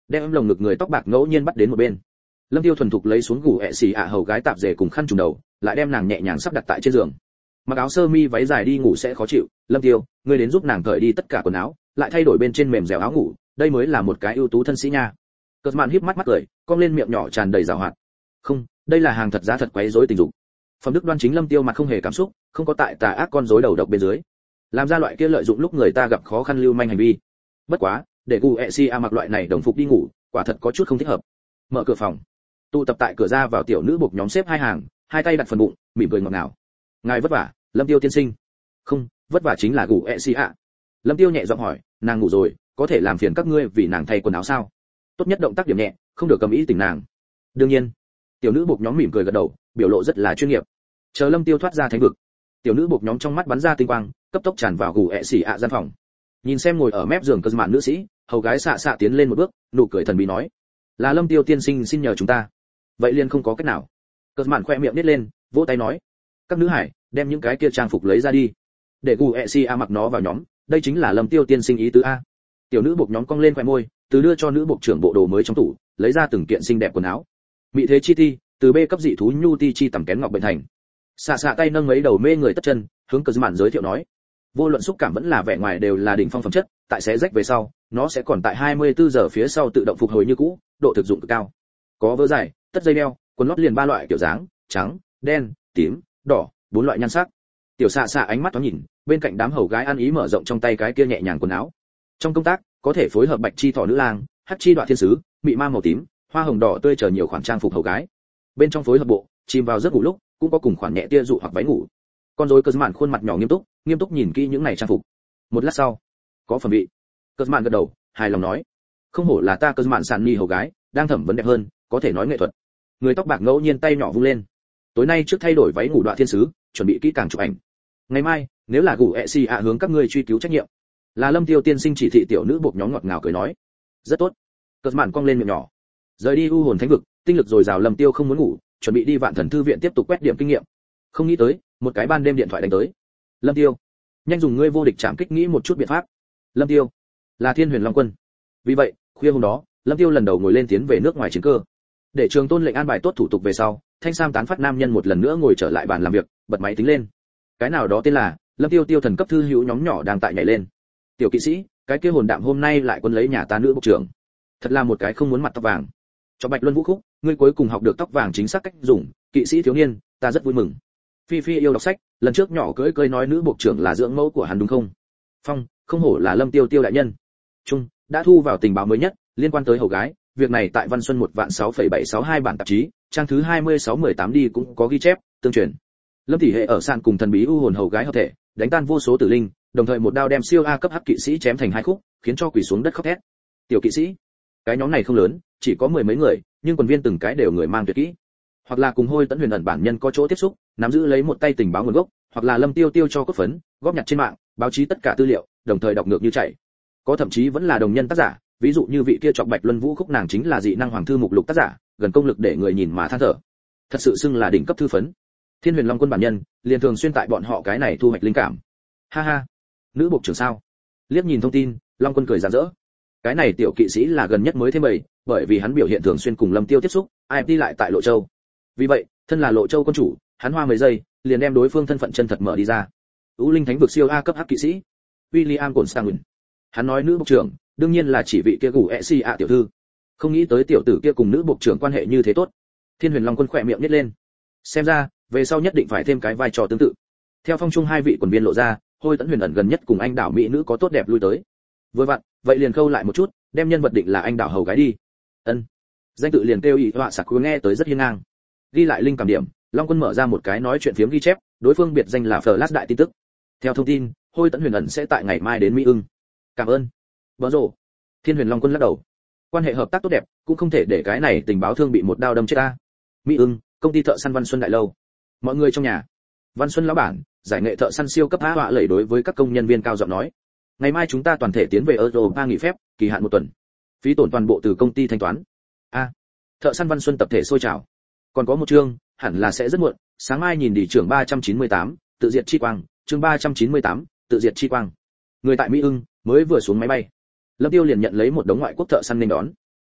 đem lồng ngực người tóc bạc ngẫu nhiên bắt đến một bên. Lâm Tiêu thuần thục lấy xuống gù ẹ xì ạ hầu gái tạp dề cùng khăn trùm đầu, lại đem nàng nhẹ nhàng sắp đặt tại trên giường. Mặc áo sơ mi váy dài đi ngủ sẽ khó chịu, Lâm Tiêu, ngươi đến giúp nàng cởi đi tất cả quần áo, lại thay đổi bên trên mềm dẻo áo ngủ, đây mới là một cái ưu tú thân sĩ nha. Cật mạn híp mắt mắt cười, cong lên miệng nhỏ tràn đầy giảo hoạt. Không, đây là hàng thật giá thật quấy rối tình dục. Phẩm đức đoan chính Lâm Tiêu mặt không hề cảm xúc, không có tại tà ác con rối đầu độc bên dưới, làm ra loại kia lợi dụng lúc người ta gặp khó khăn lưu manh hành vi. Bất quá, để gu e si a mặc loại này đồng phục đi ngủ, quả thật có chút không thích hợp. Mở cửa phòng, tụ tập tại cửa ra vào tiểu nữ buộc nhóm xếp hai hàng, hai tay đặt phần bụng, mỉm cười ngọt ngào. Ngài vất vả, Lâm Tiêu tiên sinh. Không, vất vả chính là gu e si a. Lâm Tiêu nhẹ giọng hỏi, nàng ngủ rồi, có thể làm phiền các ngươi vì nàng thay quần áo sao? Tốt nhất động tác điểm nhẹ, không được cầm ý tỉnh nàng. Đương nhiên. Tiểu nữ buộc nhóm mỉm cười gật đầu, biểu lộ rất là chuyên nghiệp. Chờ Lâm Tiêu thoát ra thánh vực, tiểu nữ buộc nhóm trong mắt bắn ra tinh quang, cấp tốc tràn vào gù ẹ xỉ ạ gian phòng. Nhìn xem ngồi ở mép giường cơ mạn nữ sĩ, hầu gái xạ xạ tiến lên một bước, nụ cười thần bí nói, là Lâm Tiêu tiên sinh xin nhờ chúng ta. Vậy liền không có cách nào. Cơ mạn khoe miệng nít lên, vỗ tay nói, các nữ hải, đem những cái kia trang phục lấy ra đi, để gù ẹ xỉ ạ mặc nó vào nhóm, đây chính là Lâm Tiêu tiên sinh ý tứ a. Tiểu nữ buộc nhóm cong lên khoe môi, từ đưa cho nữ buộc trưởng bộ đồ mới trong tủ, lấy ra từng kiện xinh đẹp quần áo. Mỹ thế chi ti, từ B cấp dị thú nhu ti chi tầm kén ngọc bệnh thành. Xạ xạ tay nâng mấy đầu mê người tất chân, hướng cơ mạn giới thiệu nói, vô luận xúc cảm vẫn là vẻ ngoài đều là đỉnh phong phẩm chất, tại xé rách về sau, nó sẽ còn tại 24 giờ phía sau tự động phục hồi như cũ, độ thực dụng cực cao. Có vớ dài, tất dây đeo, quần lót liền ba loại kiểu dáng, trắng, đen, tím, đỏ, bốn loại nhan sắc. Tiểu xạ xạ ánh mắt thoáng nhìn, bên cạnh đám hầu gái ăn ý mở rộng trong tay cái kia nhẹ nhàng quần áo. Trong công tác, có thể phối hợp bạch chi thỏ nữ lang, hắc chi đoạ thiên sứ, mị ma màu tím, hoa hồng đỏ tươi chờ nhiều khoản trang phục hầu gái. Bên trong phối hợp bộ, chìm vào giấc ngủ lúc, cũng có cùng khoản nhẹ tia dụ hoặc váy ngủ. Con rối cơ mạn khuôn mặt nhỏ nghiêm túc nhìn kỹ những này trang phục. Một lát sau, có phẩm vị. Cơ mạn gật đầu, hài lòng nói, không hổ là ta cơ mạn sàn ni hầu gái, đang thẩm vấn đẹp hơn, có thể nói nghệ thuật. Người tóc bạc ngẫu nhiên tay nhỏ vung lên. Tối nay trước thay đổi váy ngủ đoạ thiên sứ, chuẩn bị kỹ càng chụp ảnh. Ngày mai, nếu là gù ẹ xì ạ hướng các ngươi truy cứu trách nhiệm. Là Lâm Tiêu tiên sinh chỉ thị tiểu nữ buộc nhóm ngọt ngào cười nói, rất tốt. Cơ mạn cong lên miệng nhỏ. Rời đi u hồn thánh vực, tinh lực dồi dào Lâm Tiêu không muốn ngủ, chuẩn bị đi Vạn Thần thư viện tiếp tục quét điểm kinh nghiệm. Không nghĩ tới, một cái ban đêm điện thoại đánh tới. Lâm Tiêu, nhanh dùng ngươi vô địch chạm kích nghĩ một chút biện pháp. Lâm Tiêu, là Thiên Huyền Long Quân. Vì vậy, khuya hôm đó, Lâm Tiêu lần đầu ngồi lên tiến về nước ngoài chiến cơ. Để Trường Tôn lệnh an bài tốt thủ tục về sau, thanh sam tán phát nam nhân một lần nữa ngồi trở lại bàn làm việc, bật máy tính lên. Cái nào đó tên là Lâm Tiêu tiêu thần cấp thư hữu nhóm nhỏ đang tại nhảy lên. Tiểu kỵ sĩ, cái kia hồn đạm hôm nay lại quân lấy nhà ta nữ bộ trưởng. Thật là một cái không muốn mặt tóc vàng. Cho Bạch Luân Vũ Khúc, ngươi cuối cùng học được tóc vàng chính xác cách dùng, kỵ sĩ thiếu niên, ta rất vui mừng. Phi Phi yêu đọc sách, lần trước nhỏ cưỡi cưỡi nói nữ bộ trưởng là dưỡng mẫu của hắn đúng không? Phong, không hổ là Lâm Tiêu Tiêu đại nhân. Trung, đã thu vào tình báo mới nhất, liên quan tới hầu gái, việc này tại Văn Xuân 1.6.762 bản tạp chí, trang thứ 26-18 đi cũng có ghi chép, tương truyền. Lâm Thị Hệ ở sàn cùng thần bí u hồn hầu gái hợp thể, đánh tan vô số tử linh, đồng thời một đao đem siêu A cấp hắc kỵ sĩ chém thành hai khúc, khiến cho quỳ xuống đất khóc thét. Tiểu kỵ sĩ, cái nhóm này không lớn, chỉ có mười mấy người, nhưng quần viên từng cái đều người mang tuyệt kỹ, hoặc là cùng Hôi Tẫn Huyền ẩn bản nhân có chỗ tiếp xúc, nắm giữ lấy một tay tình báo nguồn gốc, hoặc là Lâm Tiêu Tiêu cho cốt phấn, góp nhặt trên mạng, báo chí tất cả tư liệu, đồng thời đọc ngược như chảy. Có thậm chí vẫn là đồng nhân tác giả, ví dụ như vị kia Trọc Bạch Luân Vũ Khúc nàng chính là dị năng hoàng thư mục lục tác giả, gần công lực để người nhìn mà than thở. Thật sự xưng là đỉnh cấp thư phấn. Thiên Huyền Long Quân bản nhân, liền thường xuyên tại bọn họ cái này thu hoạch linh cảm. Ha ha, nữ bộ trưởng sao? Liếc nhìn thông tin, Long Quân cười rạng rỡ. Cái này tiểu kỵ sĩ là gần nhất mới thêm 7, bởi vì hắn biểu hiện thường xuyên cùng Lâm Tiêu tiếp xúc, IP lại tại Lộ Châu. Vì vậy, thân là Lộ Châu quân chủ, hắn hoa mấy giây, liền đem đối phương thân phận chân thật mở đi ra. U Linh Thánh vực siêu A cấp hắc kỵ sĩ, William Constantin. Hắn nói nữ bộ trưởng, đương nhiên là chỉ vị kia gù Esi ạ tiểu thư. Không nghĩ tới tiểu tử kia cùng nữ bộ trưởng quan hệ như thế tốt. Thiên Huyền Long Quân khỏe miệng nhếch lên. Xem ra, về sau nhất định phải thêm cái vai trò tương tự. Theo phong trung hai vị quần viên lộ ra, Hôi Tẫn Huyền ẩn gần nhất cùng anh đảo mỹ nữ có tốt đẹp lui tới. Vừa vặn, vậy liền khâu lại một chút, đem nhân vật định là anh đảo hầu gái đi. Ân. Danh tự liền kêu ý họa sặc nghe tới rất hiên ngang. Ghi lại linh cảm điểm, Long Quân mở ra một cái nói chuyện phiếm ghi chép, đối phương biệt danh là Flash đại tin tức. Theo thông tin, Hôi Tẫn Huyền ẩn sẽ tại ngày mai đến Mỹ Ưng. Cảm ơn. Bỡ rồ. Thiên Huyền Long Quân lắc đầu. Quan hệ hợp tác tốt đẹp, cũng không thể để cái này tình báo thương bị một đao đâm chết ta. Mỹ Ưng, công ty thợ săn Văn Xuân đại lâu. Mọi người trong nhà. Văn Xuân lão bản, giải nghệ thợ săn siêu cấp há họa lẩy đối với các công nhân viên cao giọng nói, ngày mai chúng ta toàn thể tiến về Europa nghỉ phép, kỳ hạn một tuần. Phí tổn toàn bộ từ công ty thanh toán. A. Thợ săn Văn Xuân tập thể sôi trào. Còn có một chương, hẳn là sẽ rất muộn, sáng mai nhìn đi trưởng 398, tự diệt chi quang, chương 398, tự diệt chi quang. Người tại Mỹ Ưng mới vừa xuống máy bay, Lâm Tiêu liền nhận lấy một đống ngoại quốc thợ săn nên đón.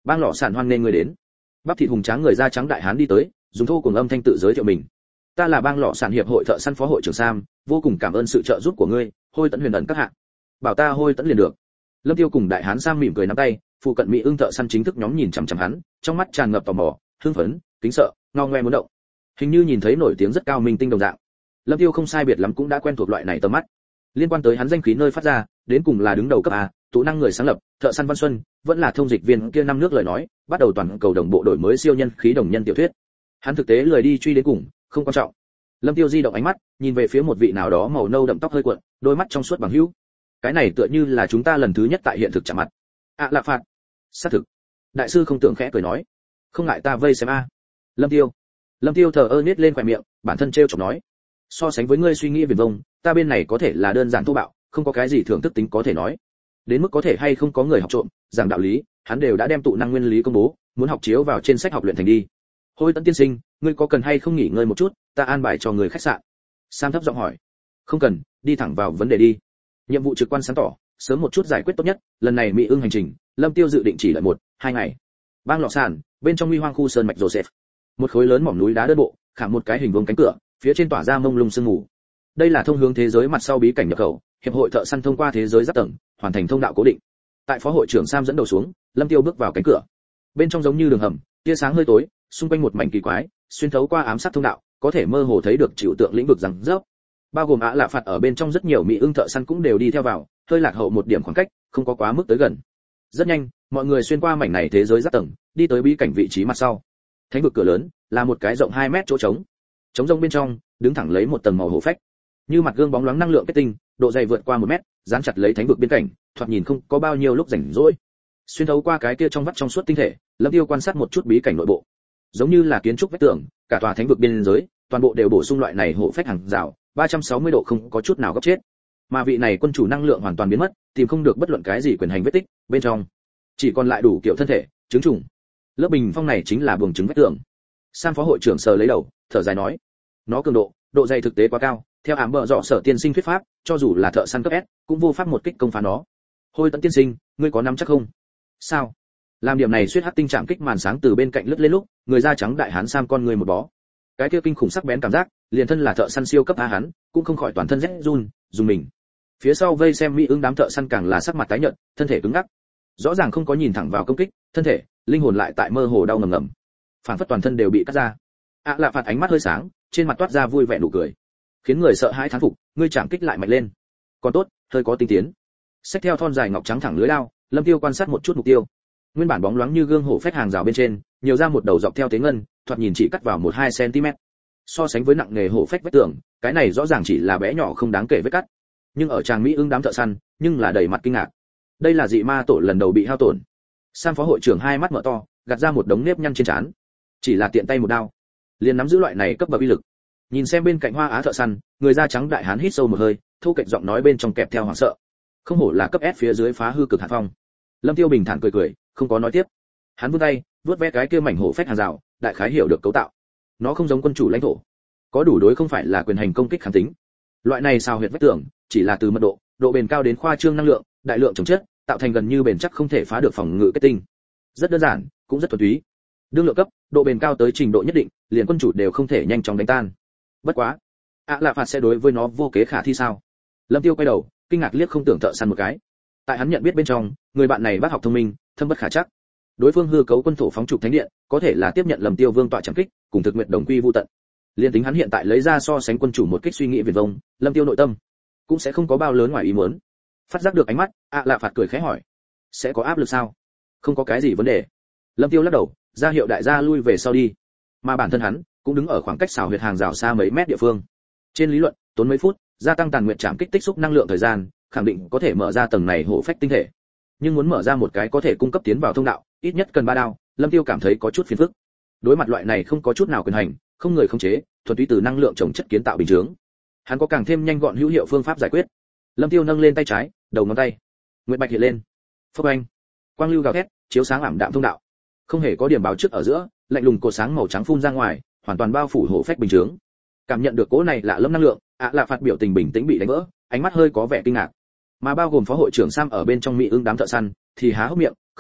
Bang Lọ Sản hoan nghênh người đến. Bắp thịt hùng tráng người da trắng đại hán đi tới, dùng thô cùng âm thanh tự giới thiệu mình. Ta là Bang Lọ Sản hiệp hội thợ săn phó hội trưởng Sam, vô cùng cảm ơn sự trợ giúp của ngươi, Hôi Tẫn Huyền ẩn các hạ. Bảo ta Hôi Tẫn liền được. Lâm Tiêu cùng đại hán Sam mỉm cười nắm tay, phụ cận mỹ ưng thợ săn chính thức nhóm nhìn chằm chằm hắn, trong mắt tràn ngập tò mò, hưng phấn, kính sợ, ngao ngoe muốn động. Hình như nhìn thấy nổi tiếng rất cao minh tinh đồng dạng. Lâm Tiêu không sai biệt lắm cũng đã quen thuộc loại này tầm mắt. Liên quan tới hắn danh khí nơi phát ra, đến cùng là đứng đầu cấp A, tụ năng người sáng lập, thợ săn Văn Xuân, vẫn là thông dịch viên kia năm nước lời nói, bắt đầu toàn cầu đồng bộ đổi mới siêu nhân khí đồng nhân tiểu thuyết. Hắn thực tế lười đi truy đến cùng, không quan trọng. Lâm Tiêu di động ánh mắt, nhìn về phía một vị nào đó màu nâu đậm tóc hơi cuộn, đôi mắt trong suốt bằng hữu. Cái này tựa như là chúng ta lần thứ nhất tại hiện thực chạm mặt. Lạ phạt. Xác thực. Đại sư không tưởng khẽ cười nói, không ngại ta vây xem a. Lâm Tiêu thờ ơ nhếch lên khóe miệng, bản thân trêu chọc nói, so sánh với ngươi suy nghĩ viển vông, ta bên này có thể là đơn giản thô bạo, không có cái gì thưởng thức tính có thể nói. Đến mức có thể hay không có người học trộm, giảng đạo lý, hắn đều đã đem tụ năng nguyên lý công bố, muốn học chiếu vào trên sách học luyện thành đi. Hôi Tẫn tiên sinh, ngươi có cần hay không nghỉ ngơi một chút, ta an bài cho người khách sạn. Sam thấp giọng hỏi. Không cần, đi thẳng vào vấn đề đi. Nhiệm vụ trực quan sáng tỏ, sớm một chút giải quyết tốt nhất, lần này mỹ ưng hành trình, Lâm Tiêu dự định chỉ đợi 1-2 ngày. Bang Lọ Sản, bên trong nguy hoang khu sơn mạch Joseph. Một khối lớn mỏm núi đá đơn bộ, khảm một cái hình vuông cánh cửa, phía trên tỏa ra mông lung sương mù. Đây là thông hướng thế giới mặt sau bí cảnh nhập khẩu, hiệp hội thợ săn thông qua thế giới giáp tầng, hoàn thành thông đạo cố định. Tại phó hội trưởng Sam dẫn đầu xuống, Lâm Tiêu bước vào cánh cửa. Bên trong giống như đường hầm, tia sáng hơi tối, xung quanh một mảnh kỳ quái, xuyên thấu qua ám sát thông đạo, có thể mơ hồ thấy được chịu tượng lĩnh vực rằng rớp. Bao gồm lạ phạt ở bên trong rất nhiều mỹ ưng thợ săn cũng đều đi theo vào, hơi lạc hậu một điểm khoảng cách, không có quá mức tới gần. Rất nhanh, mọi người xuyên qua mảnh này thế giới giáp tầng, đi tới bí cảnh vị trí mặt sau. Thánh vực cửa lớn là một cái rộng 2 mét chỗ trống. Trống rông bên trong, đứng thẳng lấy một tầng màu hổ phách. Như mặt gương bóng loáng năng lượng kết tinh, độ dày vượt qua 1 mét, dán chặt lấy thánh vực biên cảnh, thoạt nhìn không có bao nhiêu lúc rảnh rỗi. Xuyên thấu qua cái kia trong vắt trong suốt tinh thể, Lâm Tiêu quan sát một chút bí cảnh nội bộ. Giống như là kiến trúc vách tường, cả tòa thánh vực biên giới, toàn bộ đều bổ sung loại này hổ phách hàng rào, 360 độ không có chút nào góc chết. Mà vị này quân chủ năng lượng hoàn toàn biến mất, tìm không được bất luận cái gì quyền hành vết tích, bên trong chỉ còn lại đủ kiểu thân thể, trứng trùng. Lớp bình phong này chính là buồng trứng vách tường. Sam phó hội trưởng sờ lấy đầu, thở dài nói, nó cường độ dày thực tế quá cao, theo ám bợ dọ sở tiên sinh thuyết pháp, cho dù là thợ săn cấp S, cũng vô pháp một kích công phá nó. Hôi Tẫn tiên sinh, ngươi có nắm chắc không? Sao? Làm điểm này xuyên hắc tinh chạm kích màn sáng từ bên cạnh lướt lên lúc, người da trắng đại hán Sam con người một bó. Cái kia kinh khủng sắc bén cảm giác, liền thân là thợ săn siêu cấp hắn, cũng không khỏi toàn thân rét run, dùng mình. Phía sau vây xem mỹ ứng đám thợ săn càng là sắc mặt tái nhợt, thân thể cứng ngắc. Rõ ràng không có nhìn thẳng vào công kích, thân thể, linh hồn lại tại mơ hồ đau ngầm ngầm. Phản phất toàn thân đều bị cắt ra. Lạ phạt ánh mắt hơi sáng, trên mặt toát ra vui vẻ nụ cười, khiến người sợ hãi thán phục, ngươi chạm kích lại mạnh lên. Còn tốt, hơi có tinh tiến. Xách theo thon dài ngọc trắng thẳng lưới đao, Lâm Tiêu quan sát một chút mục tiêu. Nguyên bản bóng loáng như gương hổ phách hàng rào bên trên, nhiều ra một đầu dọc theo tế ngân, thoạt nhìn chỉ cắt vào 1-2 cm. So sánh với nặng nghề hổ phách vách tường, cái này rõ ràng chỉ là bé nhỏ không đáng kể vết cắt. Nhưng ở tràng mỹ ưng đám thợ săn, nhưng là đầy mặt kinh ngạc. Đây là dị ma tổ lần đầu bị hao tổn. Sam phó hội trưởng hai mắt mở to, gạt ra một đống nếp nhăn trên trán. Chỉ là tiện tay một đao, liền nắm giữ loại này cấp bậc uy lực. Nhìn xem bên cạnh hoa á thợ săn, người da trắng đại hán hít sâu một hơi, thu kệch giọng nói bên trong kẹp theo hoảng sợ. Không hổ là cấp S phía dưới phá hư cực hạ phong. Lâm Tiêu bình thản cười cười, không có nói tiếp. Hắn vươn tay, vuốt ve cái kia mảnh hổ phách hàng rào, đại khái hiểu được cấu tạo. Nó không giống quân chủ lãnh thổ, có đủ đối không phải là quyền hành công kích kháng tính. Loại này sao huyệt vách tường, chỉ là từ mật độ bền cao đến khoa trương năng lượng, đại lượng chống chất, tạo thành gần như bền chắc không thể phá được phòng ngự kết tinh. Rất đơn giản, cũng rất thuần túy. Đương lượng cấp, độ bền cao tới trình độ nhất định, liền quân chủ đều không thể nhanh chóng đánh tan. Bất quá, lạ phạt sẽ đối với nó vô kế khả thi sao? Lâm Tiêu quay đầu, kinh ngạc liếc không tưởng thợ săn một cái. Tại hắn nhận biết bên trong, người bạn này bác học thông minh, thâm bất khả chắc. Đối phương hư cấu quân thổ phóng trục thánh điện, có thể là tiếp nhận Lâm Tiêu vương tọa chẳng kích, cùng thực nguyện đồng quy vu tận. Liên tính hắn hiện tại lấy ra so sánh quân chủ một kích suy nghĩ viển vông, Lâm Tiêu nội tâm cũng sẽ không có bao lớn ngoài ý muốn. Phát giác được ánh mắt, lạ phạt cười khẽ hỏi, sẽ có áp lực sao? Không có cái gì vấn đề. Lâm Tiêu lắc đầu, ra hiệu đại gia lui về sau đi. Mà bản thân hắn cũng đứng ở khoảng cách xào huyệt hàng rào xa mấy mét địa phương. Trên lý luận, tốn mấy phút, gia tăng tàn nguyện chạm kích tích xúc năng lượng thời gian, khẳng định có thể mở ra tầng này hổ phách tinh thể. Nhưng muốn mở ra một cái có thể cung cấp tiến vào thông đạo, ít nhất cần 3 đao, Lâm Tiêu cảm thấy có chút phiền phức. Đối mặt loại này không có chút nào quyền hành, không người khống chế, thuần túy từ năng lượng trồng chất kiến tạo bình chứng. Hắn có càng thêm nhanh gọn hữu hiệu phương pháp giải quyết. Lâm Tiêu nâng lên tay trái, đầu ngón tay, nguyệt bạch hiện lên. Phốc anh, quang lưu gào thét, chiếu sáng ảm đạm thông đạo. Không hề có điểm báo trước ở giữa, lạnh lùng cột sáng màu trắng phun ra ngoài, hoàn toàn bao phủ hổ phách bình chứng. Cảm nhận được cỗ này lạ lẫm năng lượng, lạ phạt biểu tình bình tĩnh bị đánh vỡ, ánh mắt hơi có vẻ kinh ngạc. Mà bao gồm phó hội trưởng Sam ở bên trong mỹ ưng đám thợ săn, thì há hốc miệng,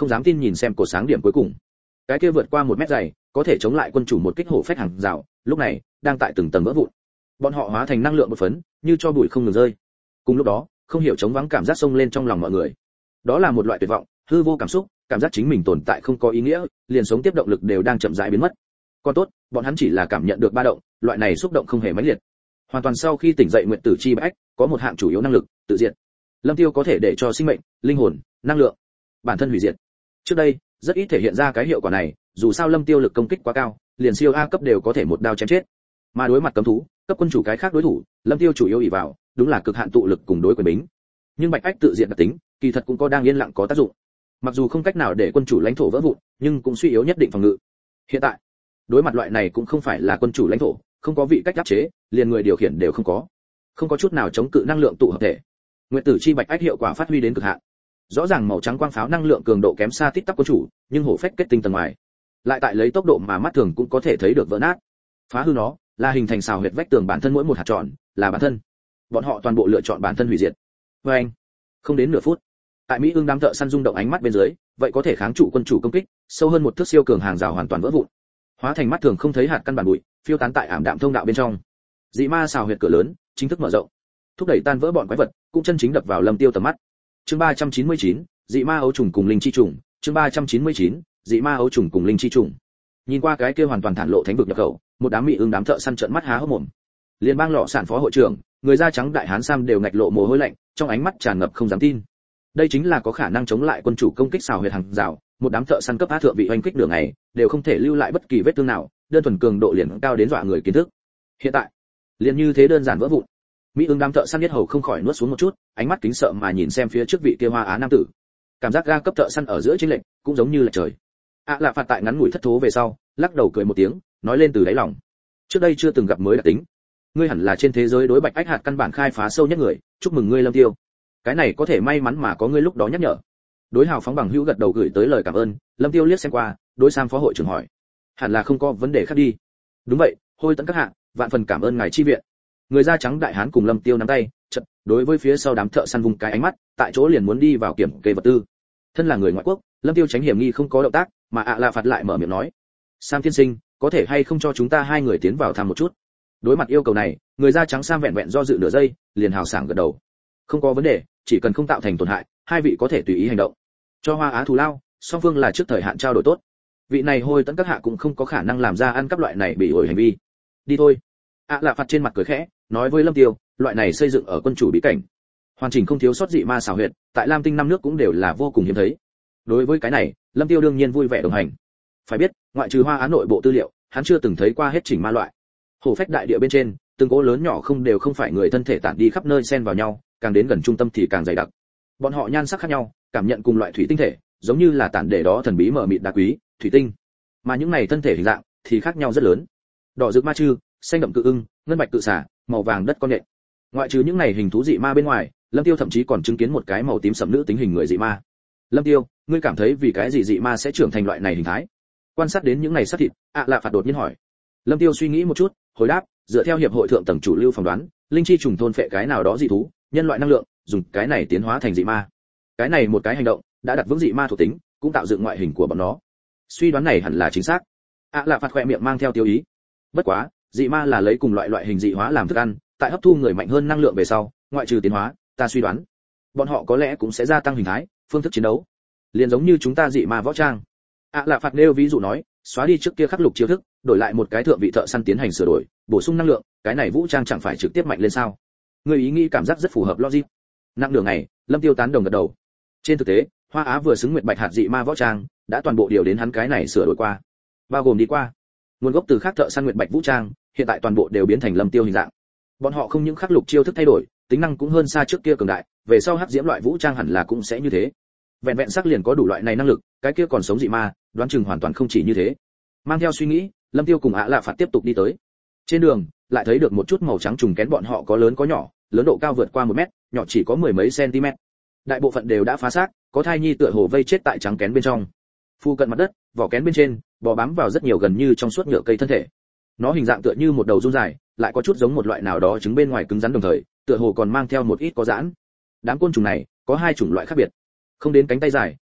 không dám tin nhìn xem cột sáng điểm cuối cùng. Cái kia vượt qua 1 mét dày, có thể chống lại quân chủ một kích hổ phách hàng rào, lúc này đang tại từng tầng vỡ vụn. Bọn họ hóa thành năng lượng một phấn, như cho bụi không ngừng rơi. Cùng lúc đó, không hiểu trống vắng cảm giác xông lên trong lòng mọi người. Đó là một loại tuyệt vọng, hư vô cảm xúc, cảm giác chính mình tồn tại không có ý nghĩa, liền sống tiếp động lực đều đang chậm rãi biến mất. Còn tốt, bọn hắn chỉ là cảm nhận được ba động, loại này xúc động không hề mãnh liệt. Hoàn toàn sau khi tỉnh dậy nguyện tử chi bách, có một hạng chủ yếu năng lực, tự diệt. Lâm Tiêu có thể để cho sinh mệnh, linh hồn, năng lượng, bản thân hủy diệt. Trước đây, rất ít thể hiện ra cái hiệu quả này, dù sao Lâm Tiêu lực công kích quá cao, liền siêu A cấp đều có thể một đao chém chết. Mà đối mặt cấm thú, cấp quân chủ cái khác đối thủ, Lâm Tiêu chủ yếu ỷ vào, đúng là cực hạn tụ lực cùng đối quyền bính. Nhưng bạch ách tự diệt đặc tính, kỳ thật cũng có đang yên lặng có tác dụng. Mặc dù không cách nào để quân chủ lãnh thổ vỡ vụn, nhưng cũng suy yếu nhất định phòng ngự. Hiện tại, đối mặt loại này cũng không phải là quân chủ lãnh thổ, không có vị cách áp chế, liền người điều khiển đều không có chút nào chống cự năng lượng tụ hợp thể. Nguyệt tử chi bạch ách hiệu quả phát huy đến cực hạn. Rõ ràng màu trắng quang pháo năng lượng cường độ kém xa tít tắp quân chủ, nhưng hổ phách kết tinh tầng ngoài, lại tại lấy tốc độ mà mắt thường cũng có thể thấy được vỡ nát. Phá hư nó, là hình thành xào huyệt vách tường bản thân mỗi một hạt tròn, là bản thân. Bọn họ toàn bộ lựa chọn bản thân hủy diệt. Và anh, không đến nửa phút, tại Mỹ ương đám thợ săn rung động ánh mắt bên dưới, vậy có thể kháng trụ quân chủ công kích, sâu hơn một thước siêu cường hàng rào hoàn toàn vỡ vụn, hóa thành mắt thường không thấy hạt căn bản bụi, phiêu tán tại ảm đạm thông đạo bên trong. Dị ma xào huyệt cửa lớn chính thức mở rộng, thúc đẩy tan vỡ bọn quái vật, cũng chân chính đập vào Lâm Tiêu tầm mắt. Chương 399, dị ma ấu trùng cùng linh chi trùng, chương 399, dị ma ấu trùng cùng linh chi trùng. Nhìn qua cái kia hoàn toàn thản lộ thánh vực nhập khẩu, một đám Mỹ ương đám thợ săn trợn mắt há hốc mồm. Liên bang lọ sản phó hội trưởng, người da trắng đại hán Sam đều ngạch lộ mồ hôi lạnh, trong ánh mắt tràn ngập không dám tin. Đây chính là có khả năng chống lại quân chủ công kích xào huyệt hàng rào, một đám thợ săn cấp á thượng vị oanh kích đường này, đều không thể lưu lại bất kỳ vết thương nào, đơn thuần cường độ liền cao đến dọa người kiến thức. Hiện tại, liền như thế đơn giản vỡ vụn. Mỹ ương đám thợ săn biết hầu không khỏi nuốt xuống một chút, ánh mắt kính sợ mà nhìn xem phía trước vị kia hoa á nam tử. Cảm giác ga cấp thợ săn ở giữa chính lệnh, cũng giống như là trời. Lạ phạt tại ngắn ngủi thất thố về sau, lắc đầu cười một tiếng, nói lên từ đáy lòng. Trước đây chưa từng gặp mới đặc tính. Ngươi hẳn là trên thế giới đối bạch ách hạt căn bản khai phá sâu nhất người, chúc mừng ngươi Lâm Tiêu. Cái này có thể may mắn mà có ngươi lúc đó nhắc nhở. Đối hào phóng bằng hữu gật đầu gửi tới lời cảm ơn, Lâm Tiêu liếc xem qua, đối Sam phó hội trưởng hỏi. Hẳn là không có vấn đề khác đi. Đúng vậy, hôi tận các hạ, vạn phần cảm ơn ngài chi viện. Người da trắng đại hán cùng Lâm Tiêu nắm tay, chợt đối với phía sau đám thợ săn vùng cái ánh mắt, tại chỗ liền muốn đi vào kiểm kê vật tư. Thân là người ngoại quốc, Lâm Tiêu tránh hiểm nghi không có động tác, mà Lạ phạt lại mở miệng nói: "Sam tiên sinh, có thể hay không cho chúng ta hai người tiến vào thăm một chút?" Đối mặt yêu cầu này, người da trắng Sam vẹn vẹn do dự nửa giây, liền hào sảng gật đầu. Không có vấn đề, chỉ cần không tạo thành tổn hại, hai vị có thể tùy ý hành động. Cho Hoa Á thù lao, song phương là trước thời hạn trao đổi tốt. Vị này hôi tận các hạ cũng không có khả năng làm ra ăn cắp loại này bị ổi hành vi. Đi thôi. Lạ phạt trên mặt cười khẽ, nói với Lâm Tiêu, loại này xây dựng ở quân chủ bí cảnh, hoàn chỉnh không thiếu sót dị ma xảo huyệt, tại Lam Tinh năm nước cũng đều là vô cùng hiếm thấy. Đối với cái này, Lâm Tiêu đương nhiên vui vẻ đồng hành. Phải biết, ngoại trừ Hoa Á nội bộ tư liệu, hắn chưa từng thấy qua hết chỉnh ma loại. Hổ phách đại địa bên trên, từng cỗ lớn nhỏ không đều không phải người thân thể tản đi khắp nơi xen vào nhau, càng đến gần trung tâm thì càng dày đặc. Bọn họ nhan sắc khác nhau, cảm nhận cùng loại thủy tinh thể, giống như là tản để đó thần bí mờ mịt đá quý, thủy tinh. Mà những này thân thể hình dạng thì khác nhau rất lớn. Đỏ rực ma chư, xanh đậm cự ưng, ngân bạch cự xà, màu vàng đất con nhện. Ngoại trừ những này hình thú dị ma bên ngoài, Lâm Tiêu thậm chí còn chứng kiến một cái màu tím sẫm nữ tính hình người dị ma. Lâm Tiêu, ngươi cảm thấy vì cái gì dị ma sẽ trưởng thành loại này hình thái? Quan sát đến những này xác thịt, Lạ phạt đột nhiên hỏi. Lâm Tiêu suy nghĩ một chút, hồi đáp, dựa theo hiệp hội thượng tầng chủ lưu phỏng đoán, linh chi trùng thôn phệ cái nào đó dị thú, nhân loại năng lượng, dùng cái này tiến hóa thành dị ma. Cái này một cái hành động, đã đặt vững dị ma thuộc tính, cũng tạo dựng ngoại hình của bọn nó. Suy đoán này hẳn là chính xác. Lạ phạt khỏe miệng mang theo tiêu ý. Bất quá, dị ma là lấy cùng loại hình dị hóa làm thức ăn, tại hấp thu người mạnh hơn năng lượng về sau, ngoại trừ tiến hóa, ta suy đoán, bọn họ có lẽ cũng sẽ gia tăng hình thái, phương thức chiến đấu. Liền giống như chúng ta dị ma võ trang. Lạ phạt nêu ví dụ nói, xóa đi trước kia khắc lục chiêu thức, đổi lại một cái thượng vị thợ săn tiến hành sửa đổi, bổ sung năng lượng, cái này vũ trang chẳng phải trực tiếp mạnh lên sao? Người ý nghĩ cảm giác rất phù hợp logic. Nặng đường này, Lâm Tiêu tán đồng gật đầu. Trên thực tế, Hoa Á vừa xứng nguyệt bạch hạt dị ma võ trang, đã toàn bộ điều đến hắn cái này sửa đổi qua, bao gồm đi qua nguồn gốc từ khác thợ săn nguyệt bạch vũ trang, hiện tại toàn bộ đều biến thành Lâm Tiêu hình dạng. Bọn họ không những khắc lục chiêu thức thay đổi, tính năng cũng hơn xa trước kia cường đại, về sau hắc diễm loại vũ trang hẳn là cũng sẽ như thế. Vẹn vẹn sắc liền có đủ loại này năng lực, cái kia còn sống dị ma, đoán chừng hoàn toàn không chỉ như thế. Mang theo suy nghĩ, Lâm Tiêu cùng Lạ phạt tiếp tục đi tới. Trên đường, lại thấy được một chút màu trắng trùng kén, bọn họ có lớn có nhỏ, lớn độ cao vượt qua 1 mét, nhỏ chỉ có mười mấy cm. Đại bộ phận đều đã phá xác, có thai nhi tựa hồ vây chết tại trắng kén bên trong. Phu cận mặt đất, vỏ kén bên trên, bò bám vào rất nhiều gần như trong suốt nhựa cây thân thể. Nó hình dạng tựa như một đầu run dài, lại có chút giống một loại nào đó trứng bên ngoài cứng rắn đồng thời, tựa hồ còn mang theo một ít có giãn. Đám côn trùng này có hai chủng loại khác biệt. Không đến cánh tay dài,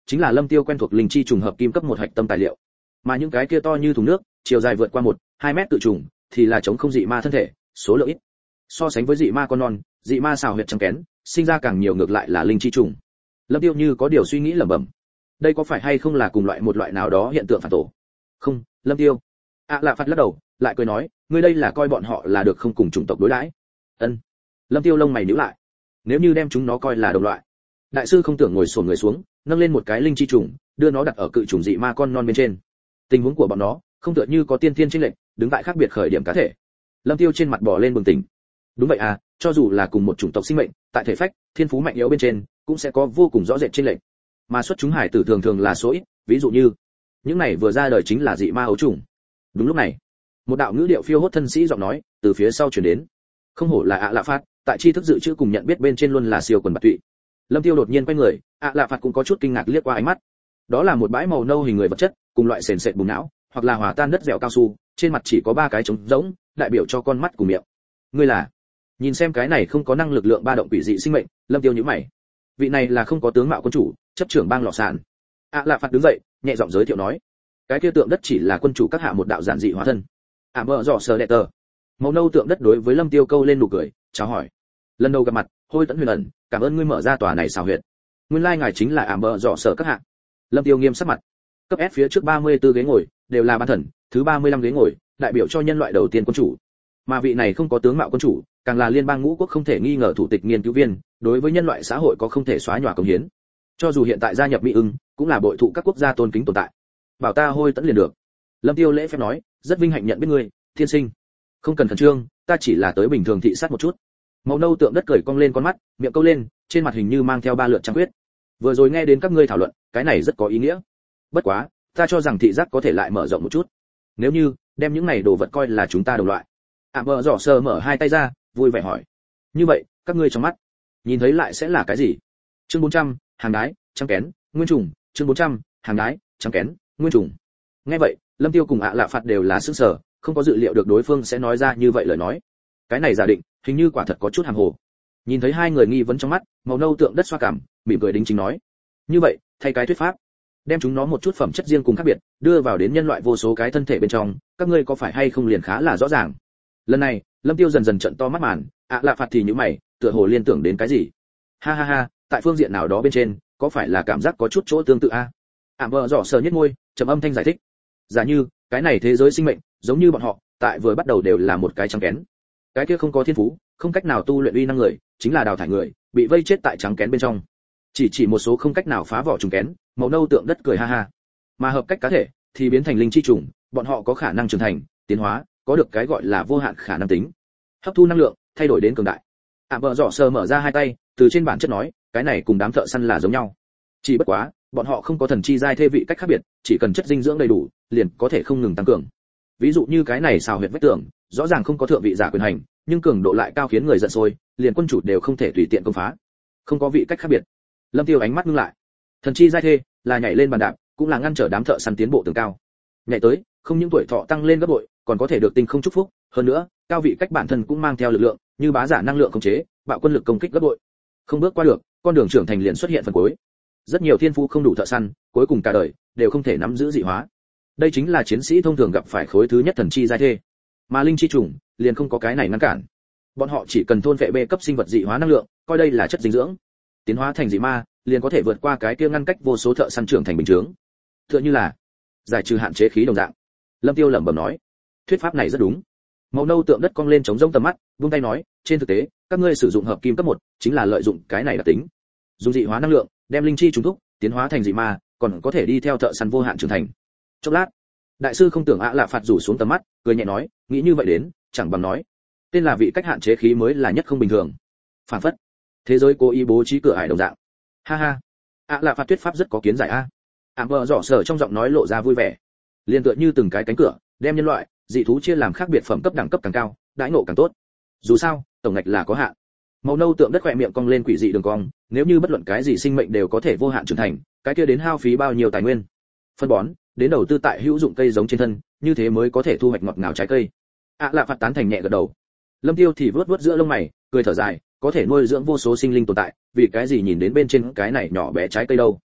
chính là Lâm Tiêu quen thuộc linh chi trùng hợp kim cấp một hạch tâm tài liệu. Mà những cái kia to như thùng nước, chiều dài vượt qua 2 mét tự trùng, thì là chống không dị ma thân thể, số lượng ít. So sánh với dị ma con non, dị ma xào huyệt trắng kén, sinh ra càng nhiều ngược lại là linh chi trùng. Lâm Tiêu như có điều suy nghĩ lẩm bẩm. Đây có phải hay không là cùng một loại nào đó hiện tượng phản tổ? Không, Lâm Tiêu. Lạ Phạt lắc đầu, lại cười nói, ngươi đây là coi bọn họ là được không cùng chủng tộc đối đãi. Ân. Lâm Tiêu lông mày nhíu lại. Nếu như đem chúng nó coi là đồng loại. Đại sư không tưởng ngồi xổm người xuống, nâng lên một cái linh chi trùng, đưa nó đặt ở cự trùng dị ma con non bên trên. Tình huống của bọn nó, không tựa như có tiên thiên chênh lệch, đứng tại khác biệt khởi điểm cá thể. Lâm Tiêu trên mặt bò lên bừng tỉnh. Đúng vậy à, cho dù là cùng một chủng tộc sinh mệnh, tại thể phách, thiên phú mạnh yếu bên trên, cũng sẽ có vô cùng rõ rệt chênh lệch. Mà xuất chúng hải tử thường thường là số ít, ví dụ như những này vừa ra đời chính là dị ma ấu trùng. Đúng lúc này, một đạo ngữ điệu phiêu hốt thân sĩ giọng nói từ phía sau truyền đến. Không hổ là Lạ Phạt, tại tri thức dự trữ cùng nhận biết bên trên luôn là siêu quần bạc tụy. Lâm Tiêu đột nhiên quay người, Lạ Phạt cũng có chút kinh ngạc liếc qua ánh mắt. Đó là một bãi màu nâu hình người vật chất, cùng loại sền sệt bùn não, hoặc là hòa tan đất dẻo cao su, trên mặt chỉ có 3 cái trống rỗng, đại biểu cho con mắt cùng miệng. Ngươi là? Nhìn xem cái này không có năng lực lượng ba động quỷ dị sinh mệnh, Lâm Tiêu nhíu mày. Vị này là không có tướng mạo quân chủ, chấp trưởng bang lọ sàn. Lạ Phạt đứng dậy, nhẹ giọng giới thiệu nói, cái kia tượng đất chỉ là quân chủ các hạ một đạo giản dị hóa thân. Bợ rọ sờ đệ tờ. Màu nâu tượng đất đối với Lâm Tiêu câu lên nụ cười, chào hỏi. Lần đầu gặp mặt, Hôi Tẫn Huyền ẩn, cảm ơn ngươi mở ra tòa này xào huyệt. Nguyên lai ngài chính là Bợ rọ sờ các hạ. Lâm Tiêu nghiêm sắc mặt. Cấp S phía trước 34 ghế ngồi đều là ban thần, thứ 35 ghế ngồi đại biểu cho nhân loại đầu tiên quân chủ. Mà vị này không có tướng mạo quân chủ, càng là liên bang ngũ quốc không thể nghi ngờ thủ tịch nghiên cứu viên, đối với nhân loại xã hội có không thể xóa nhòa công hiến. Cho dù hiện tại gia nhập Mỹ ưng, cũng là bội thụ các quốc gia tôn kính tồn tại. Bảo ta Hôi Tẫn liền được. Lâm Tiêu lễ phép nói, rất vinh hạnh nhận biết ngươi, thiên sinh. Không cần khẩn trương, ta chỉ là tới bình thường thị sát một chút. Màu nâu tượng đất cười cong lên con mắt, miệng câu lên, trên mặt hình như mang theo 3 lượt trăng huyết. Vừa rồi nghe đến các ngươi thảo luận, cái này rất có ý nghĩa. Bất quá, ta cho rằng thị giác có thể lại mở rộng một chút. Nếu như đem những này đồ vật coi là chúng ta đồng loại. Bợ rọ sờ mở 2 tay ra, vui vẻ hỏi. Như vậy, các ngươi trong mắt, nhìn thấy lại sẽ là cái gì? Chương 400, hàng đái, trắng kén, nguyên trùng. Chương 400, hàng đái, trắng kén, nguyên trùng. Nghe vậy, Lâm Tiêu cùng Lạ Phạt đều là sửng sở, không có dự liệu được đối phương sẽ nói ra như vậy lời nói. Cái này giả định, hình như quả thật có chút hàng hồ. Nhìn thấy hai người nghi vấn trong mắt, màu nâu tượng đất xoa cảm, mỉm cười đính chính nói. Như vậy, thay cái thuyết pháp, đem chúng nó một chút phẩm chất riêng cùng khác biệt, đưa vào đến nhân loại vô số cái thân thể bên trong, các ngươi có phải hay không liền khá là rõ ràng. Lần này, Lâm Tiêu dần dần trợn to mắt màn, Lạ Phạt thì nhíu mày, tựa hồ liên tưởng đến cái gì. Ha ha ha, tại phương diện nào đó bên trên, có phải là cảm giác có chút chỗ tương tự a? Bợ rọ sờ nhếch môi, trầm âm thanh giải thích. Giả như, cái này thế giới sinh mệnh, giống như bọn họ, tại vừa bắt đầu đều là một cái trắng kén. Cái kia không có thiên phú, không cách nào tu luyện uy năng người, chính là đào thải người, bị vây chết tại trắng kén bên trong. Chỉ một số không cách nào phá vỏ trùng kén, màu nâu tượng đất cười ha ha. Mà hợp cách cá thể thì biến thành linh chi trùng, bọn họ có khả năng trưởng thành, tiến hóa, có được cái gọi là vô hạn khả năng tính. Hấp thu năng lượng, thay đổi đến cường đại. Bợ rọ sờ mở ra 2 tay, từ trên bản chất nói, cái này cùng đám thợ săn là giống nhau. Chỉ bất quá, bọn họ không có thần chi giai thê vị cách khác biệt, chỉ cần chất dinh dưỡng đầy đủ, liền có thể không ngừng tăng cường. Ví dụ như cái này xào huyệt vách tường, rõ ràng không có thượng vị giả quyền hành, nhưng cường độ lại cao khiến người giận sôi, liền quân chủ đều không thể tùy tiện công phá. Không có vị cách khác biệt. Lâm Tiêu ánh mắt ngưng lại. Thần chi giai thê là nhảy lên bàn đạp, cũng là ngăn trở đám thợ săn tiến bộ tường cao. Nhảy tới, không những tuổi thọ tăng lên gấp bội, còn có thể được tinh không chúc phúc, hơn nữa, cao vị cách bản thân cũng mang theo lực lượng, như bá giả năng lượng khống chế, bạo quân lực công kích gấp bội. Không bước qua được, con đường trưởng thành liền xuất hiện phần cuối. Rất nhiều thiên phú không đủ thợ săn, cuối cùng cả đời đều không thể nắm giữ dị hóa. Đây chính là chiến sĩ thông thường gặp phải khối thứ nhất thần chi giai thê. Mà linh chi trùng liền không có cái này ngăn cản. Bọn họ chỉ cần thôn vệ B cấp sinh vật dị hóa năng lượng, coi đây là chất dinh dưỡng. Tiến hóa thành dị ma, liền có thể vượt qua cái kia ngăn cách vô số thợ săn trưởng thành bình thường. Tựa như là giải trừ hạn chế khí đồng dạng. Lâm Tiêu lẩm bẩm nói, thuyết pháp này rất đúng. Màu nâu tượng đất cong lên chống rông tầm mắt, buông tay nói, trên thực tế, các ngươi sử dụng hợp kim cấp 1, chính là lợi dụng cái này đặc tính. Dùng dị hóa năng lượng, đem linh chi trùng thúc, tiến hóa thành dị ma, còn có thể đi theo thợ săn vô hạn trưởng thành. Chốc lát, đại sư không tưởng Lạ Phạt rủ xuống tầm mắt, cười nhẹ nói, nghĩ như vậy đến, chẳng bằng nói, tên là vị cách hạn chế khí mới là nhất không bình thường. Phản phất, thế giới cố ý bố trí cửa ải đồng dạng. Ha ha, Lạ Phạt thuyết pháp rất có kiến giải a. Bợ rọ sờ trong giọng nói lộ ra vui vẻ. Liên tựa như từng cái cánh cửa, đem nhân loại, dị thú chia làm khác biệt phẩm cấp đẳng cấp càng cao, đãi ngộ càng tốt. Dù sao, tổng ngạch là có hạn. Màu nâu tượng đất khỏe miệng cong lên quỷ dị đường cong, nếu như bất luận cái gì sinh mệnh đều có thể vô hạn trưởng thành, cái kia đến hao phí bao nhiêu tài nguyên, phân bón, đến đầu tư tại hữu dụng cây giống trên thân, như thế mới có thể thu hoạch ngọt ngào trái cây. Lạ Phạt tán thành nhẹ gật đầu. Lâm Tiêu thì vớt vớt giữa lông mày, cười thở dài, có thể nuôi dưỡng vô số sinh linh tồn tại, vì cái gì nhìn đến bên trên cái này nhỏ bé trái cây đâu?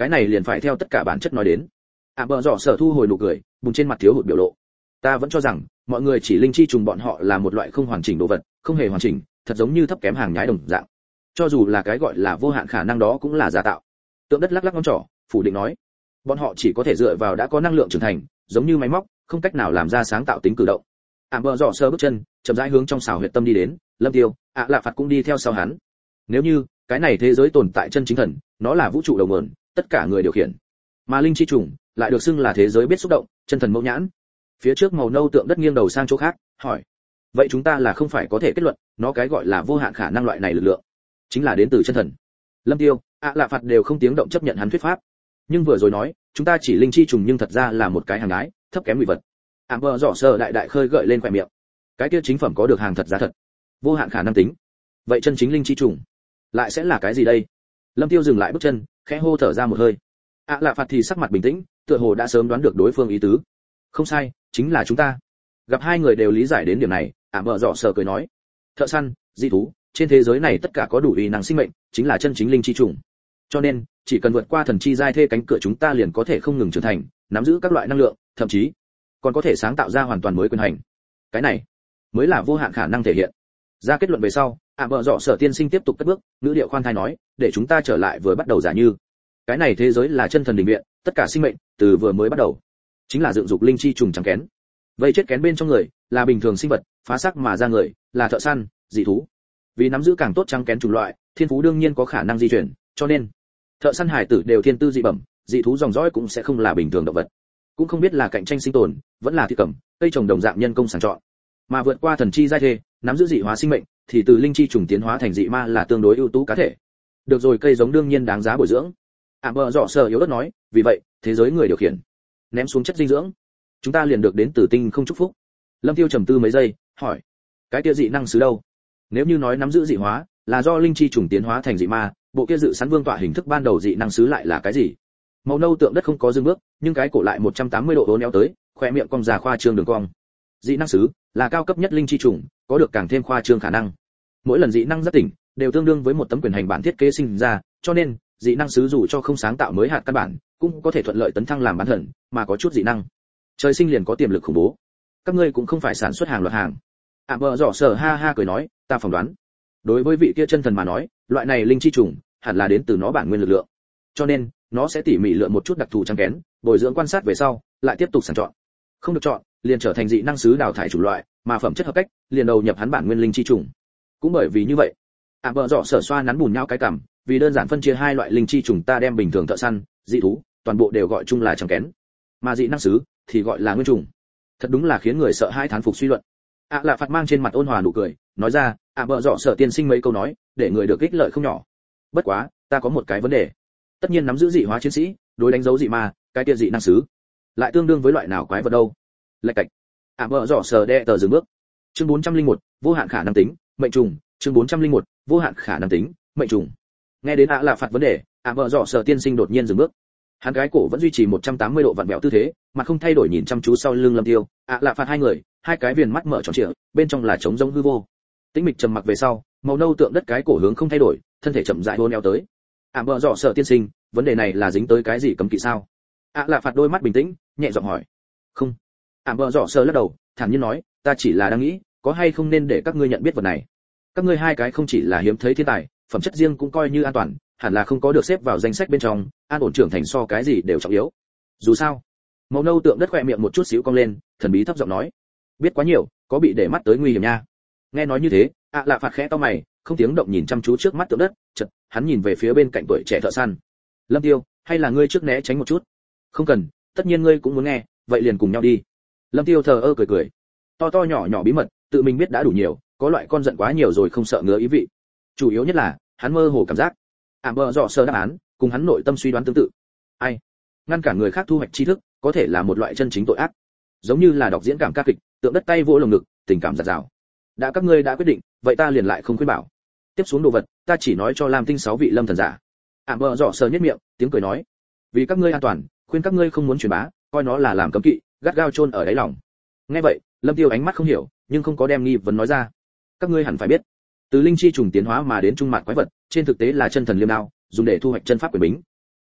cái này liền phải theo tất cả bản chất nói đến. Bờ rọ sở thu hồi nụ cười, bùng trên mặt thiếu hụt biểu lộ. Ta vẫn cho rằng mọi người chỉ linh chi trùng bọn họ là một loại không hoàn chỉnh đồ vật, không hề hoàn chỉnh, thật giống như thấp kém hàng nhái đồng dạng. Cho dù là cái gọi là vô hạn khả năng đó cũng là giả tạo. Tượng đất lắc lắc ngón trỏ, phủ định nói, bọn họ chỉ có thể dựa vào đã có năng lượng trưởng thành, giống như máy móc, không cách nào làm ra sáng tạo tính cử động. Bờ rọ sở bước chân, chậm rãi hướng trong xào huyệt tâm đi đến, Lâm Tiêu, Lạ Phạt cũng đi theo sau hắn. Nếu như cái này thế giới tồn tại chân chính thần, nó là vũ trụ đầu nguồn, tất cả người điều khiển. Mà linh chi trùng lại được xưng là thế giới biết xúc động, chân thần mẫu nhãn. Phía trước màu nâu tượng đất nghiêng đầu sang chỗ khác, hỏi, vậy chúng ta là không phải có thể kết luận, nó cái gọi là vô hạn khả năng loại này lực lượng, chính là đến từ chân thần. Lâm Tiêu, Lạ Phạt đều không tiếng động chấp nhận hắn thuyết pháp. Nhưng vừa rồi nói, chúng ta chỉ linh chi trùng nhưng thật ra là một cái hàng ái, thấp kém ngụy vật. Bờ rọ sở đại đại khơi gợi lên khóe miệng. Cái kia chính phẩm có được hàng thật giá thật, vô hạn khả năng tính. Vậy chân chính linh chi trùng lại sẽ là cái gì đây? Lâm Tiêu dừng lại bước chân, khẽ hô thở ra một hơi. Lạ Phạt thì sắc mặt bình tĩnh, tựa hồ đã sớm đoán được đối phương ý tứ. Không sai, chính là chúng ta. Gặp hai người đều lý giải đến điểm này, Bờ rọ sở cười nói, thợ săn, dị thú, trên thế giới này tất cả có đủ uy năng sinh mệnh, chính là chân chính linh chi trùng. Cho nên, chỉ cần vượt qua thần chi giai thê cánh cửa chúng ta liền có thể không ngừng trưởng thành, nắm giữ các loại năng lượng, thậm chí còn có thể sáng tạo ra hoàn toàn mới quyền hành. Cái này mới là vô hạn khả năng thể hiện. Ra kết luận về sau, Bờ rọ sở tiên sinh tiếp tục cất bước, ngữ điệu khoan thai nói, để chúng ta trở lại vừa bắt đầu giả như. Cái này thế giới là chân thần đình viện, tất cả sinh mệnh từ vừa mới bắt đầu chính là dựng dục linh chi trùng trắng kén. Vây chết kén bên trong người là bình thường sinh vật, phá xác mà ra người là thợ săn, dị thú. Vì nắm giữ càng tốt trắng kén chủng loại, thiên phú đương nhiên có khả năng di chuyển, cho nên thợ săn hải tử đều thiên tư dị bẩm, dị thú dòng dõi cũng sẽ không là bình thường động vật. Cũng không biết là cạnh tranh sinh tồn, vẫn là thị cẩm, cây trồng đồng dạng nhân công sàng chọn. Mà vượt qua thần chi giai thê, nắm giữ dị hóa sinh mệnh, thì từ linh chi trùng tiến hóa thành dị ma là tương đối ưu tú cá thể. Được rồi, cây giống đương nhiên đáng giá bồi dưỡng. Bờ rọ sở yếu ớt nói, vì vậy, thế giới người điều khiển ném xuống chất dinh dưỡng, chúng ta liền được đến từ tinh không chúc phúc. Lâm Tiêu trầm tư mấy giây, hỏi, cái kia dị năng sứ đâu? Nếu như nói nắm giữ dị hóa là do linh chi trùng tiến hóa thành dị ma, bộ kia dự sẵn vương tọa hình thức ban đầu dị năng sứ lại là cái gì? Màu nâu tượng đất không có dừng bước, nhưng cái cổ lại 180 độ uốn éo tới, khóe miệng cong già khoa trương đường cong. Dị năng sứ là cao cấp nhất linh chi trùng, có được càng thêm khoa trương khả năng. Mỗi lần dị năng giác tỉnh đều tương đương với một tấm quyền hành bản thiết kế sinh ra, cho nên dị năng sứ dù cho không sáng tạo mới hạt căn bản, cũng có thể thuận lợi tấn thăng làm bán thần, mà có chút dị năng trời sinh liền có tiềm lực khủng bố. Các ngươi cũng không phải sản xuất hàng loạt hàng. Bờ rọ sở ha ha cười nói, ta phỏng đoán, đối với vị kia chân thần mà nói, loại này linh chi trùng hẳn là đến từ nó bản nguyên lực lượng, cho nên nó sẽ tỉ mỉ lựa một chút đặc thù trắng kén, bồi dưỡng quan sát về sau, lại tiếp tục sàng chọn. Không được chọn, liền trở thành dị năng sứ đào thải chủng loại, mà phẩm chất hợp cách, liền đầu nhập hắn bản nguyên linh chi trùng. Cũng bởi vì như vậy, Bờ rọ sở xoa nắn bùn nhau cái cằm, vì đơn giản phân chia hai loại linh chi trùng ta đem bình thường thợ săn, dị thú, toàn bộ đều gọi chung là trắng kén, mà dị năng sứ thì gọi là nguyên trùng. Thật đúng là khiến người sợ hãi thán phục suy luận. Lạ Phạt mang trên mặt ôn hòa nụ cười, nói ra, Bờ rọ sở tiên sinh mấy câu nói, để người được ích lợi không nhỏ. Bất quá, ta có một cái vấn đề. Tất nhiên nắm giữ dị hóa chiến sĩ, đối đánh dấu dị ma, cái kia dị năng sứ lại tương đương với loại nào quái vật đâu? Lạch cạch. Bờ rọ sở đe tờ dừng bước. Chương 401, vô hạn khả năng tính, mệnh trùng, chương 401, vô hạn khả năng tính, mệnh trùng. Nghe đến Lạ Phạt vấn đề, Bờ rọ sở tiên sinh đột nhiên dừng bước. Hắn cái cổ vẫn duy trì 180 độ vặn vẹo tư thế, mặt không thay đổi nhìn chăm chú sau lưng Lâm Tiêu. Lạ Phạt hai người, hai cái viền mắt mở tròn trịa, bên trong là trống rỗng hư vô. Tĩnh mịch trầm mặc về sau, màu nâu tượng đất cái cổ hướng không thay đổi, thân thể chậm rãi uốn éo tới. Bờ rọ sở tiên sinh, vấn đề này là dính tới cái gì cấm kỵ sao? Lạ Phạt đôi mắt bình tĩnh, nhẹ giọng hỏi. Không. Bờ rọ sở lắc đầu, thản nhiên nói, ta chỉ là đang nghĩ, có hay không nên để các ngươi nhận biết vật này. Các ngươi hai cái không chỉ là hiếm thấy thiên tài, phẩm chất riêng cũng coi như an toàn, hẳn là không có được xếp vào danh sách bên trong, an ổn trưởng thành so cái gì đều trọng yếu. Dù sao, màu nâu tượng đất khỏe miệng một chút xíu cong lên, thần bí thấp giọng nói, biết quá nhiều, có bị để mắt tới nguy hiểm nha. Nghe nói như thế, Lạ Phạt khẽ cau mày, không tiếng động nhìn chăm chú trước mắt tượng đất, chợt hắn nhìn về phía bên cạnh tuổi trẻ thợ săn. Lâm Tiêu, hay là ngươi trước né tránh một chút? Không cần, tất nhiên ngươi cũng muốn nghe, vậy liền cùng nhau đi. Lâm Tiêu thờ ơ cười cười, to to nhỏ nhỏ bí mật, tự mình biết đã đủ nhiều, có loại con giận quá nhiều rồi không sợ ngứa ý vị. Chủ yếu nhất là, hắn mơ hồ cảm giác, Bờ rọ sở đáp án cùng hắn nội tâm suy đoán tương tự. Ai ngăn cản người khác thu hoạch tri thức, có thể là một loại chân chính tội ác. Giống như là đọc diễn cảm ca kịch, tượng đất tay vỗ lồng ngực, tình cảm giạt rào. Đã các ngươi đã quyết định, vậy ta liền lại không khuyên bảo. Tiếp xuống đồ vật, ta chỉ nói cho Lam Tinh 6 vị lâm thần giả. Bờ rọ sở nhếch miệng, tiếng cười nói, vì các ngươi an toàn, khuyên các ngươi không muốn truyền bá, coi nó là làm cấm kỵ, gắt gao chôn ở đáy lòng. Nghe vậy, Lâm Tiêu ánh mắt không hiểu, nhưng không có đem nghi vấn nói ra. Các ngươi hẳn phải biết, từ linh chi trùng tiến hóa mà đến trung mạn quái vật, trên thực tế là chân thần liêm đao, dùng để thu hoạch chân pháp quyền bính.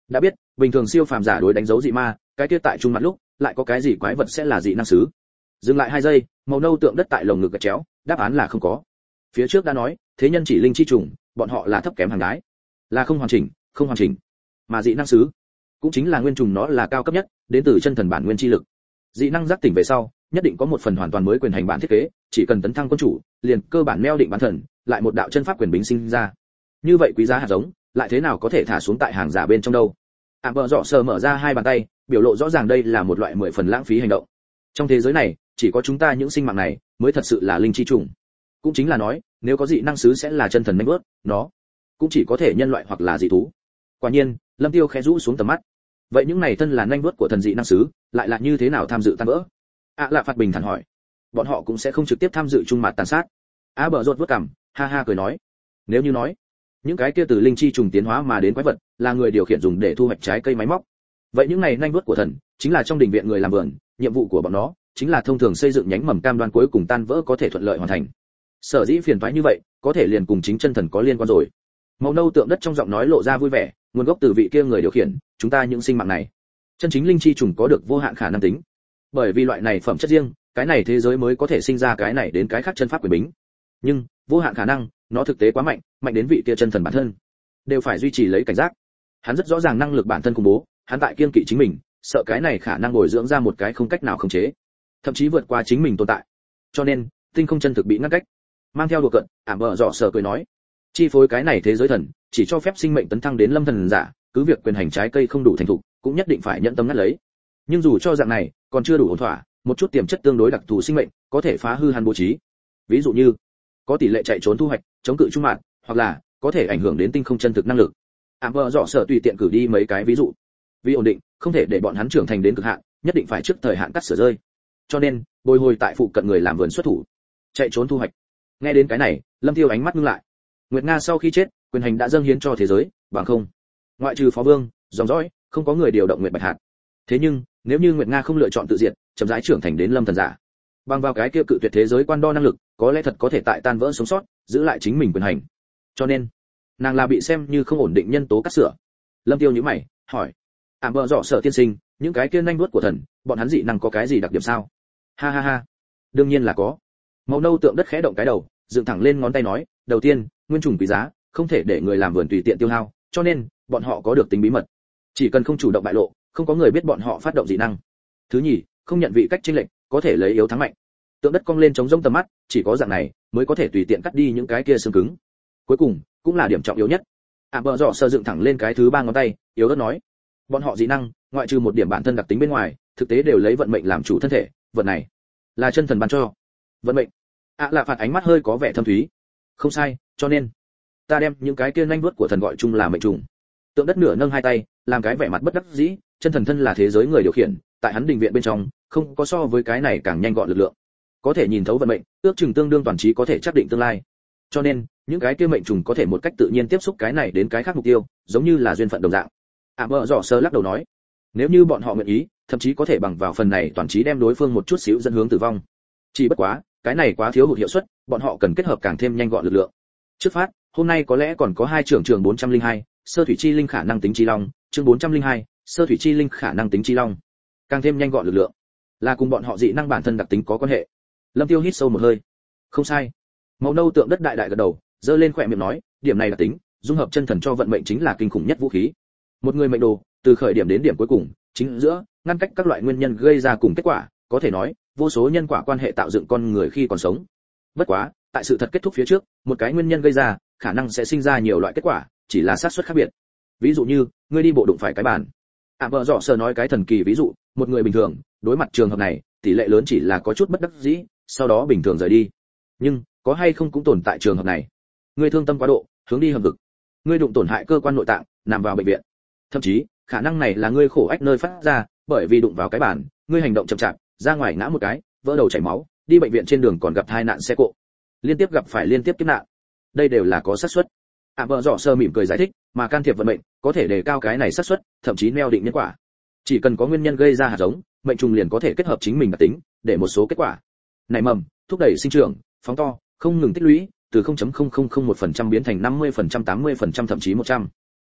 đã biết bình thường siêu phàm giả đối đánh dấu dị ma, cái kia tại trung mặt lúc lại có cái gì quái vật sẽ là dị năng sứ. Dừng lại 2 giây, màu nâu tượng đất tại lồng ngực gật chéo, đáp án là không có. Phía trước đã nói thế nhân chỉ linh chi trùng, bọn họ là thấp kém hàng đái, là không hoàn chỉnh, mà dị năng sứ cũng chính là nguyên trùng, nó là cao cấp nhất, đến từ chân thần bản nguyên chi lực. Dị năng giác tỉnh về sau nhất định có một phần hoàn toàn mới quyền hành bản thiết kế, chỉ cần tấn thăng quân chủ liền cơ bản neo định bản thần, lại một đạo chân pháp quyền bính sinh ra. Như vậy quý giá hạt giống lại thế nào có thể thả xuống tại hàng giả bên trong đâu. Bờ Rọ Sờ mở ra 2 bàn tay, biểu lộ rõ ràng đây là một loại 10 phần lãng phí hành động. Trong thế giới này chỉ có chúng ta những sinh mạng này mới thật sự là linh chi trùng, cũng chính là nói nếu có dị năng sứ sẽ là chân thần nhanh bước, nó cũng chỉ có thể nhân loại hoặc là dị thú. Quả nhiên Lâm Tiêu khẽ rũ xuống tầm mắt. Vậy những này thân là nhanh bước của thần dị năng sứ lại là như thế nào tham dự tan vỡ? Lạ Phạt bình thản hỏi. Bọn họ cũng sẽ không trực tiếp tham dự chung mặt tàn sát. Bờ Rột vuốt cằm, ha ha cười nói. Nếu như nói những cái kia từ linh chi trùng tiến hóa mà đến quái vật là người điều khiển dùng để thu hoạch trái cây máy móc, vậy những này nhanh bước của thần chính là trong đình viện người làm vườn, nhiệm vụ của bọn nó chính là thông thường xây dựng nhánh mầm cam đoan cuối cùng tan vỡ có thể thuận lợi hoàn thành. Sở dĩ phiền toái như vậy có thể liền cùng chính chân thần có liên quan rồi. Màu nâu tượng đất trong giọng nói lộ ra vui vẻ, nguồn gốc từ vị kia người điều khiển, chúng ta những sinh mạng này chân chính linh chi trùng có được vô hạn khả năng tính, bởi vì loại này phẩm chất riêng, cái này thế giới mới có thể sinh ra cái này đến cái khác chân pháp quyền bính. Nhưng vô hạn khả năng nó thực tế quá mạnh, mạnh đến vị kia chân thần bản thân đều phải duy trì lấy cảnh giác. Hắn rất rõ ràng năng lực bản thân khủng bố, hắn tại kiêng kỵ chính mình, sợ cái này khả năng bồi dưỡng ra một cái không cách nào khống chế, thậm chí vượt qua chính mình tồn tại. Cho nên tinh không chân thực bị ngăn cách. Mang theo đùa cợt, Bờ Rọ Sờ cười nói, chi phối cái này thế giới thần chỉ cho phép sinh mệnh tấn thăng đến lâm thần giả, cứ việc quyền hành trái cây không đủ thành thục cũng nhất định phải nhận tâm ngắt lấy. Nhưng dù cho dạng này còn chưa đủ ổn thỏa, một chút tiềm chất tương đối đặc thù sinh mệnh có thể phá hư hắn bố trí. Ví dụ như có tỷ lệ chạy trốn thu hoạch, chống cự trung mạng, hoặc là có thể ảnh hưởng đến tinh không chân thực năng lực. Bờ Rọ Sờ tùy tiện cử đi mấy cái ví dụ. Vì ổn định, không thể để bọn hắn trưởng thành đến cực hạn, nhất định phải trước thời hạn cắt sửa rơi. Cho nên bồi hồi tại phụ cận người làm vườn xuất thủ, chạy trốn thu hoạch. Nghe đến cái này, Lâm Tiêu ánh mắt ngưng lại. Nguyệt Nga sau khi chết, quyền hành đã dâng hiến cho thế giới, bằng không ngoại trừ phó vương dòng dõi không có người điều động Nguyệt Bạch Hạt. Thế nhưng nếu như Nguyệt Nga không lựa chọn tự diệt, chậm rãi trưởng thành đến lâm thần giả, bằng vào cái kia cự tuyệt thế giới quan đo năng lực, có lẽ thật có thể tại tan vỡ sống sót, giữ lại chính mình quyền hành. Cho nên nàng là bị xem như không ổn định nhân tố cắt sửa. Lâm Tiêu nhíu mày hỏi, Bờ Rọ Sờ tiên sinh, những cái kia nhanh vuốt của thần bọn hắn dị năng có cái gì đặc điểm sao? Ha ha ha, đương nhiên là có. Màu nâu tượng đất khẽ động cái đầu, dựng thẳng lên ngón tay nói, đầu tiên nguyên trùng quý giá, không thể để người làm vườn tùy tiện tiêu hao, cho nên bọn họ có được tính bí mật, chỉ cần không chủ động bại lộ, không có người biết bọn họ phát động dị năng. Thứ nhì, không nhận vị cách chênh lệch, có thể lấy yếu thắng mạnh. Tượng đất cong lên chống rông tầm mắt, chỉ có dạng này mới có thể tùy tiện cắt đi những cái kia xương cứng. Cuối cùng cũng là điểm trọng yếu nhất. Bờ Rọ Sờ dựng thẳng lên cái thứ 3 ngón tay, yếu ớt nói, bọn họ dị năng ngoại trừ một điểm bản thân đặc tính bên ngoài, thực tế đều lấy vận mệnh làm chủ thân thể, vật này là chân thần ban cho. Vận mệnh. Lạ Phạt ánh mắt hơi có vẻ thâm thúy. Không sai, cho nên ta đem những cái kia nhanh vuốt của thần gọi chung là mệnh trùng. Tượng đất nửa nâng 2 tay, làm cái vẻ mặt bất đắc dĩ, chân thần thân là thế giới người điều khiển, tại hắn đình viện bên trong, không có so với cái này càng nhanh gọn lực lượng. Có thể nhìn thấu vận mệnh, ước chừng tương đương toàn trí có thể xác định tương lai. Cho nên, những cái kia mệnh trùng có thể một cách tự nhiên tiếp xúc cái này đến cái khác mục tiêu, giống như là duyên phận đồng dạng. Bờ Rọ Sờ lắc đầu nói, nếu như bọn họ nguyện ý, thậm chí có thể bằng vào phần này toàn trí đem đối phương một chút xíu dẫn hướng tử vong. Chỉ bất quá, cái này quá thiếu hụt hiệu suất, bọn họ cần kết hợp càng thêm nhanh gọn lực lượng. Trước phát, hôm nay có lẽ còn có 2 trường 402, sơ thủy chi linh khả năng tính chi long, chương 402, sơ thủy chi linh khả năng tính chi long. Càng thêm nhanh gọn lực lượng, là cùng bọn họ dị năng bản thân đặc tính có quan hệ. Lâm Tiêu hít sâu một hơi. Không sai. Màu nâu tượng đất đại đại gật đầu, giơ lên khóe miệng nói, điểm này là tính, dung hợp chân thần cho vận mệnh chính là kinh khủng nhất vũ khí. Một người mệnh đồ, từ khởi điểm đến điểm cuối cùng, chính giữa, ngăn cách các loại nguyên nhân gây ra cùng kết quả, có thể nói, vô số nhân quả quan hệ tạo dựng con người khi còn sống. Bất quá, tại sự thật kết thúc phía trước, một cái nguyên nhân gây ra, khả năng sẽ sinh ra nhiều loại kết quả, chỉ là xác suất khác biệt. Ví dụ như, ngươi đi bộ đụng phải cái bàn. Bờ Rọ Sờ nói cái thần kỳ ví dụ, một người bình thường, đối mặt trường hợp này, tỷ lệ lớn chỉ là có chút bất đắc dĩ, sau đó bình thường rời đi. Nhưng, có hay không cũng tồn tại trường hợp này. Ngươi thương tâm quá độ, hướng đi hầm vực. Ngươi đụng tổn hại cơ quan nội tạng, nằm vào bệnh viện. Thậm chí, khả năng này là ngươi khổ ách nơi phát ra, bởi vì đụng vào cái bàn, ngươi hành động chậm chạp, ra ngoài ngã một cái, vỡ đầu chảy máu, đi bệnh viện trên đường còn gặp tai nạn xe cộ. Liên tiếp gặp phải liên tiếp kiếp nạn. Đây đều là có xác suất. Bờ Rọ Sờ mỉm cười giải thích, mà can thiệp vận mệnh, có thể đề cao cái này xác suất, thậm chí neo định nhân quả. Chỉ cần có nguyên nhân gây ra hạt giống, mệnh trùng liền có thể kết hợp chính mình đặc tính, để một số kết quả nảy mầm, thúc đẩy sinh trưởng, phóng to, không ngừng tích lũy, từ 0.0001% biến thành 50%, 80%, thậm chí 100.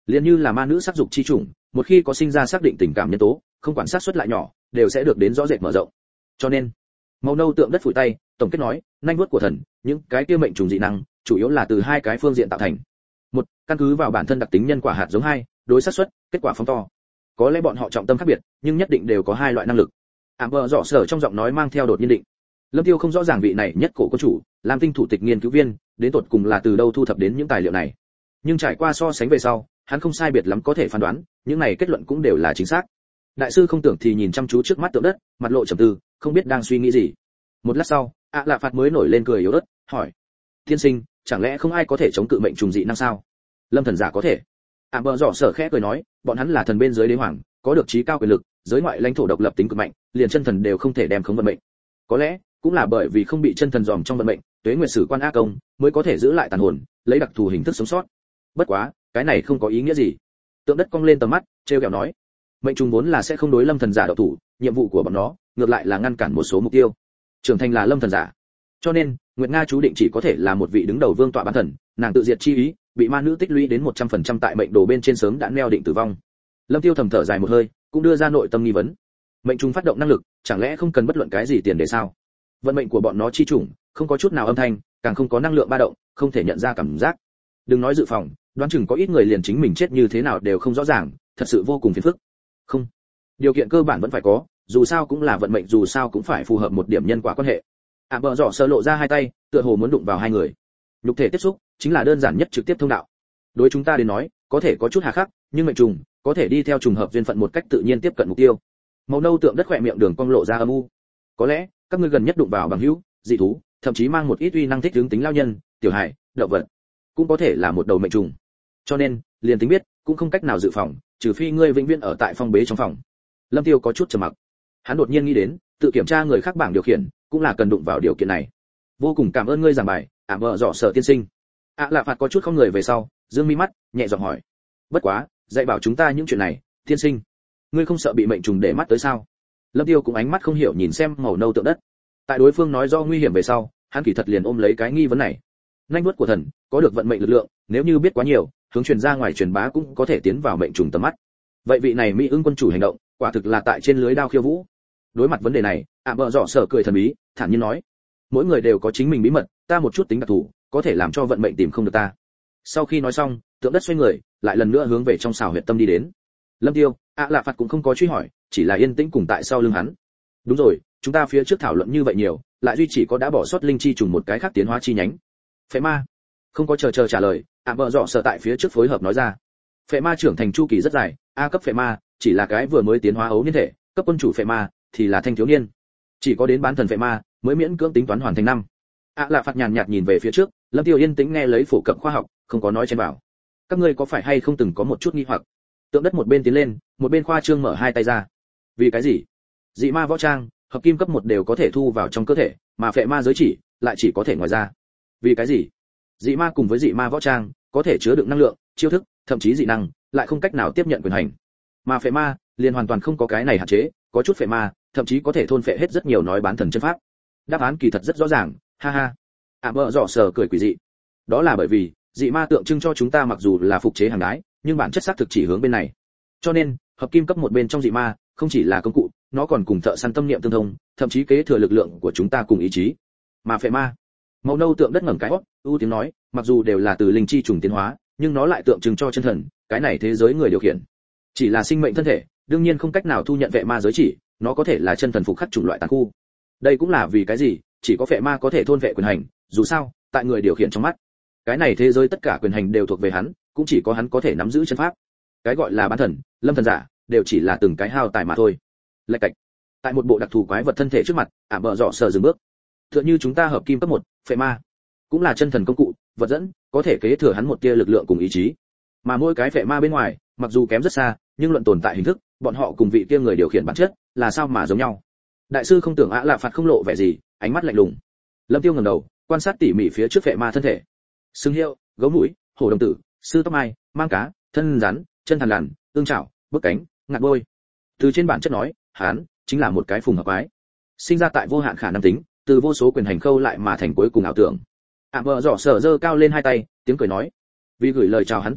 Liên như là ma nữ sắc dục chi chủng, một khi có sinh ra xác định tình cảm nhân tố, không quản xác suất lại nhỏ, đều sẽ được đến rõ rệt mở rộng. Cho nên, màu nâu tượng đất phủi tay, tổng kết nói, nhanh vuốt của thần, những cái kia mệnh trùng dị năng, chủ yếu là từ hai cái phương diện tạo thành. Một, căn cứ vào bản thân đặc tính nhân quả hạt giống. Hai, đối xác suất, kết quả phóng to. Có lẽ bọn họ trọng tâm khác biệt, nhưng nhất định đều có hai loại năng lực. Bờ rõ sở trong giọng nói mang theo đột nhiên định. Lâm Tiêu không rõ ràng vị này nhất cổ quân chủ, làm tinh thủ tịch nghiên cứu viên, đến tột cùng là từ đâu thu thập đến những tài liệu này. Nhưng trải qua so sánh về sau, hắn không sai biệt lắm có thể phán đoán, những này kết luận cũng đều là chính xác. Đại sư không tưởng thì nhìn chăm chú trước mắt tượng đất, mặt lộ trầm tư, không biết đang suy nghĩ gì. Một lát sau, Lạ Phạt mới nổi lên cười yếu ớt, hỏi: "Tiên sinh, chẳng lẽ không ai có thể chống cự mệnh trùng dị năng sao?" Lâm thần giả có thể. Bờ rõ sở khẽ cười nói, bọn hắn là thần bên dưới đế hoàng, có được trí cao quyền lực, giới ngoại lãnh thổ độc lập tính cực mạnh, liền chân thần đều không thể đem khống vận mệnh. Có lẽ cũng là bởi vì không bị chân thần dòm trong vận mệnh, tuế nguyệt sử quan ác công mới có thể giữ lại tàn hồn, lấy đặc thù hình thức sống sót. Bất quá, cái này không có ý nghĩa gì. Tượng đất cong lên tầm mắt, trêu ghẹo nói: "Mệnh trùng vốn là sẽ không đối Lâm thần giả độc thủ, nhiệm vụ của bọn nó, ngược lại là ngăn cản một số mục tiêu. Trưởng thành là Lâm thần giả. Cho nên, Nguyệt Nga chú định chỉ có thể là một vị đứng đầu vương tọa bán thần, nàng tự diệt chi ý, bị ma nữ tích lũy đến 100% tại mệnh đồ bên trên sớm đã neo định tử vong." Lâm Tiêu thầm thở dài một hơi, cũng đưa ra nội tâm nghi vấn. Mệnh trùng phát động năng lực, chẳng lẽ không cần bất luận cái gì tiền để sao? Vận mệnh của bọn nó chi chủng, không có chút nào âm thanh, càng không có năng lượng ba động, không thể nhận ra cảm giác. Đừng nói dự phòng, đoán chừng có ít người liền chính mình chết như thế nào đều không rõ ràng, thật sự vô cùng phiền phức. Không, điều kiện cơ bản vẫn phải có, dù sao cũng là vận mệnh, dù sao cũng phải phù hợp một điểm nhân quả quan hệ. Bờ rõ sơ lộ ra hai tay, tựa hồ muốn đụng vào hai người. Nhục thể tiếp xúc chính là đơn giản nhất trực tiếp thông đạo. Đối chúng ta đến nói, có thể có chút hà khắc, nhưng mệnh trùng có thể đi theo trùng hợp duyên phận một cách tự nhiên tiếp cận mục tiêu. Màu nâu tượng đất khỏe miệng đường cong lộ ra âm u. Có lẽ các ngươi gần nhất đụng vào bằng hữu, dị thú, thậm chí mang một ít uy năng thích hướng tính lao nhân, tiểu hài, động vật, cũng có thể là một đầu mệnh trùng. Cho nên, liền tính biết, cũng không cách nào dự phòng, trừ phi ngươi vĩnh viễn ở tại phong bế trong phòng. Lâm Tiêu có chút trầm mặc. Hắn đột nhiên nghĩ đến, tự kiểm tra người khác bảng điều khiển, cũng là cần đụng vào điều kiện này. Vô cùng cảm ơn ngươi giảng bài, Bờ rõ sở tiên sinh. Lạ Phạt có chút không người về sau, dương mi mắt, nhẹ giọng hỏi: "Bất quá, dạy bảo chúng ta những chuyện này, tiên sinh, ngươi không sợ bị mệnh trùng để mắt tới sao?" Lâm Tiêu cũng ánh mắt không hiểu nhìn xem màu nâu tượng đất. Tại đối phương nói do nguy hiểm về sau, hắn kỳ thật liền ôm lấy cái nghi vấn này. Nhanh vuốt của thần, có được vận mệnh lực lượng, nếu như biết quá nhiều, hướng truyền ra ngoài truyền bá cũng có thể tiến vào mệnh trùng tầm mắt. Vậy vị này Mỹ Ưng quân chủ hành động, quả thực là tại trên lưới đao khiêu vũ. Đối mặt vấn đề này, Bờ rõ sở cười thần bí, thản nhiên nói: "Mỗi người đều có chính mình bí mật, ta một chút tính đặc thù, có thể làm cho vận mệnh tìm không được ta." Sau khi nói xong, tượng đất xoay người, lại lần nữa hướng về trong xào huyệt tâm đi đến. Lâm Tiêu, Lạ Phạt cũng không có truy hỏi, chỉ là yên tĩnh cùng tại sau lưng hắn. Đúng rồi, chúng ta phía trước thảo luận như vậy nhiều, lại duy chỉ có đã bỏ sót linh chi trùng một cái khác tiến hóa chi nhánh. Phệ ma. Không có chờ trả lời, Bờ rõ sở tại phía trước phối hợp nói ra. Phệ ma trưởng thành chu kỳ rất dài, A cấp phệ ma chỉ là cái vừa mới tiến hóa ấu niên thể, cấp quân chủ phệ ma thì là thanh thiếu niên. Chỉ có đến bán thần phệ ma mới miễn cưỡng tính toán hoàn thành năm. Lạ Phạt nhàn nhạt nhìn về phía trước, Lâm Tiêu yên tĩnh nghe lấy phổ cập khoa học, không có nói chen vào. Các ngươi có phải hay không từng có một chút nghi hoặc? Tượng đất một bên tiến lên, một bên khoa trương mở hai tay ra. Vì cái gì? Dị ma võ trang, hợp kim cấp 1 đều có thể thu vào trong cơ thể, mà phệ ma giới chỉ lại chỉ có thể ngoài ra. Vì cái gì? Dị ma cùng với dị ma võ trang có thể chứa đựng năng lượng, chiêu thức, thậm chí dị năng, lại không cách nào tiếp nhận quyền hành. Mà phệ ma liền hoàn toàn không có cái này hạn chế, có chút phệ ma thậm chí có thể thôn phệ hết rất nhiều nói bán thần chân pháp. Đáp án kỳ thật rất rõ ràng, ha ha. Bờ rõ sở cười quỷ dị. Đó là bởi vì dị ma tượng trưng cho chúng ta mặc dù là phục chế hàng đái, nhưng bản chất xác thực chỉ hướng bên này. Cho nên, hợp kim cấp 1 bên trong dị ma không chỉ là công cụ, nó còn cùng thợ săn tâm niệm tương thông, thậm chí kế thừa lực lượng của chúng ta cùng ý chí. Mà phệ ma, màu nâu tượng đất ngẩng cái hốc, ưu tiếng nói, mặc dù đều là từ linh chi trùng tiến hóa, nhưng nó lại tượng trưng cho chân thần, cái này thế giới người điều khiển. Chỉ là sinh mệnh thân thể, đương nhiên không cách nào thu nhận phệ ma giới chỉ, nó có thể là chân thần phục khắc chủng loại tàn khu. Đây cũng là vì cái gì, chỉ có phệ ma có thể thôn vệ quyền hành, dù sao, tại người điều khiển trong mắt, cái này thế giới tất cả quyền hành đều thuộc về hắn, cũng chỉ có hắn có thể nắm giữ chân pháp. Cái gọi là bán thần, lâm thần giả, đều chỉ là từng cái hao tài mà thôi. Lệch cạch. Tại một bộ đặc thù quái vật thân thể trước mặt, Bờ rõ sở dừng bước. Tựa như chúng ta hợp kim cấp 1, phệ ma, cũng là chân thần công cụ, vật dẫn, có thể kế thừa hắn một tia lực lượng cùng ý chí. Mà mỗi cái phệ ma bên ngoài, mặc dù kém rất xa, nhưng luận tồn tại hình thức, bọn họ cùng vị kia người điều khiển bản chất, là sao mà giống nhau. Đại sư không tưởng Lạ Phạt không lộ vẻ gì, ánh mắt lạnh lùng. Lâm Tiêu ngẩng đầu, quan sát tỉ mỉ phía trước phệ ma thân thể. Xương hiệu, gấu mũi, hổ đồng tử, sư tóc mai, mang cá, thân rắn, chân thằn lằn, ương chảo, bước cánh, ngạc bôi. Từ trên bản chất nói, hắn chính là một cái phùng hợp quái, sinh ra tại vô hạn khả năng tính, từ vô số quyền hành khâu lại mà thành cuối cùng ảo tưởng. Bờ rõ sở giơ cao lên hai tay, tiếng cười nói: vì gửi lời chào hắn tồn tại,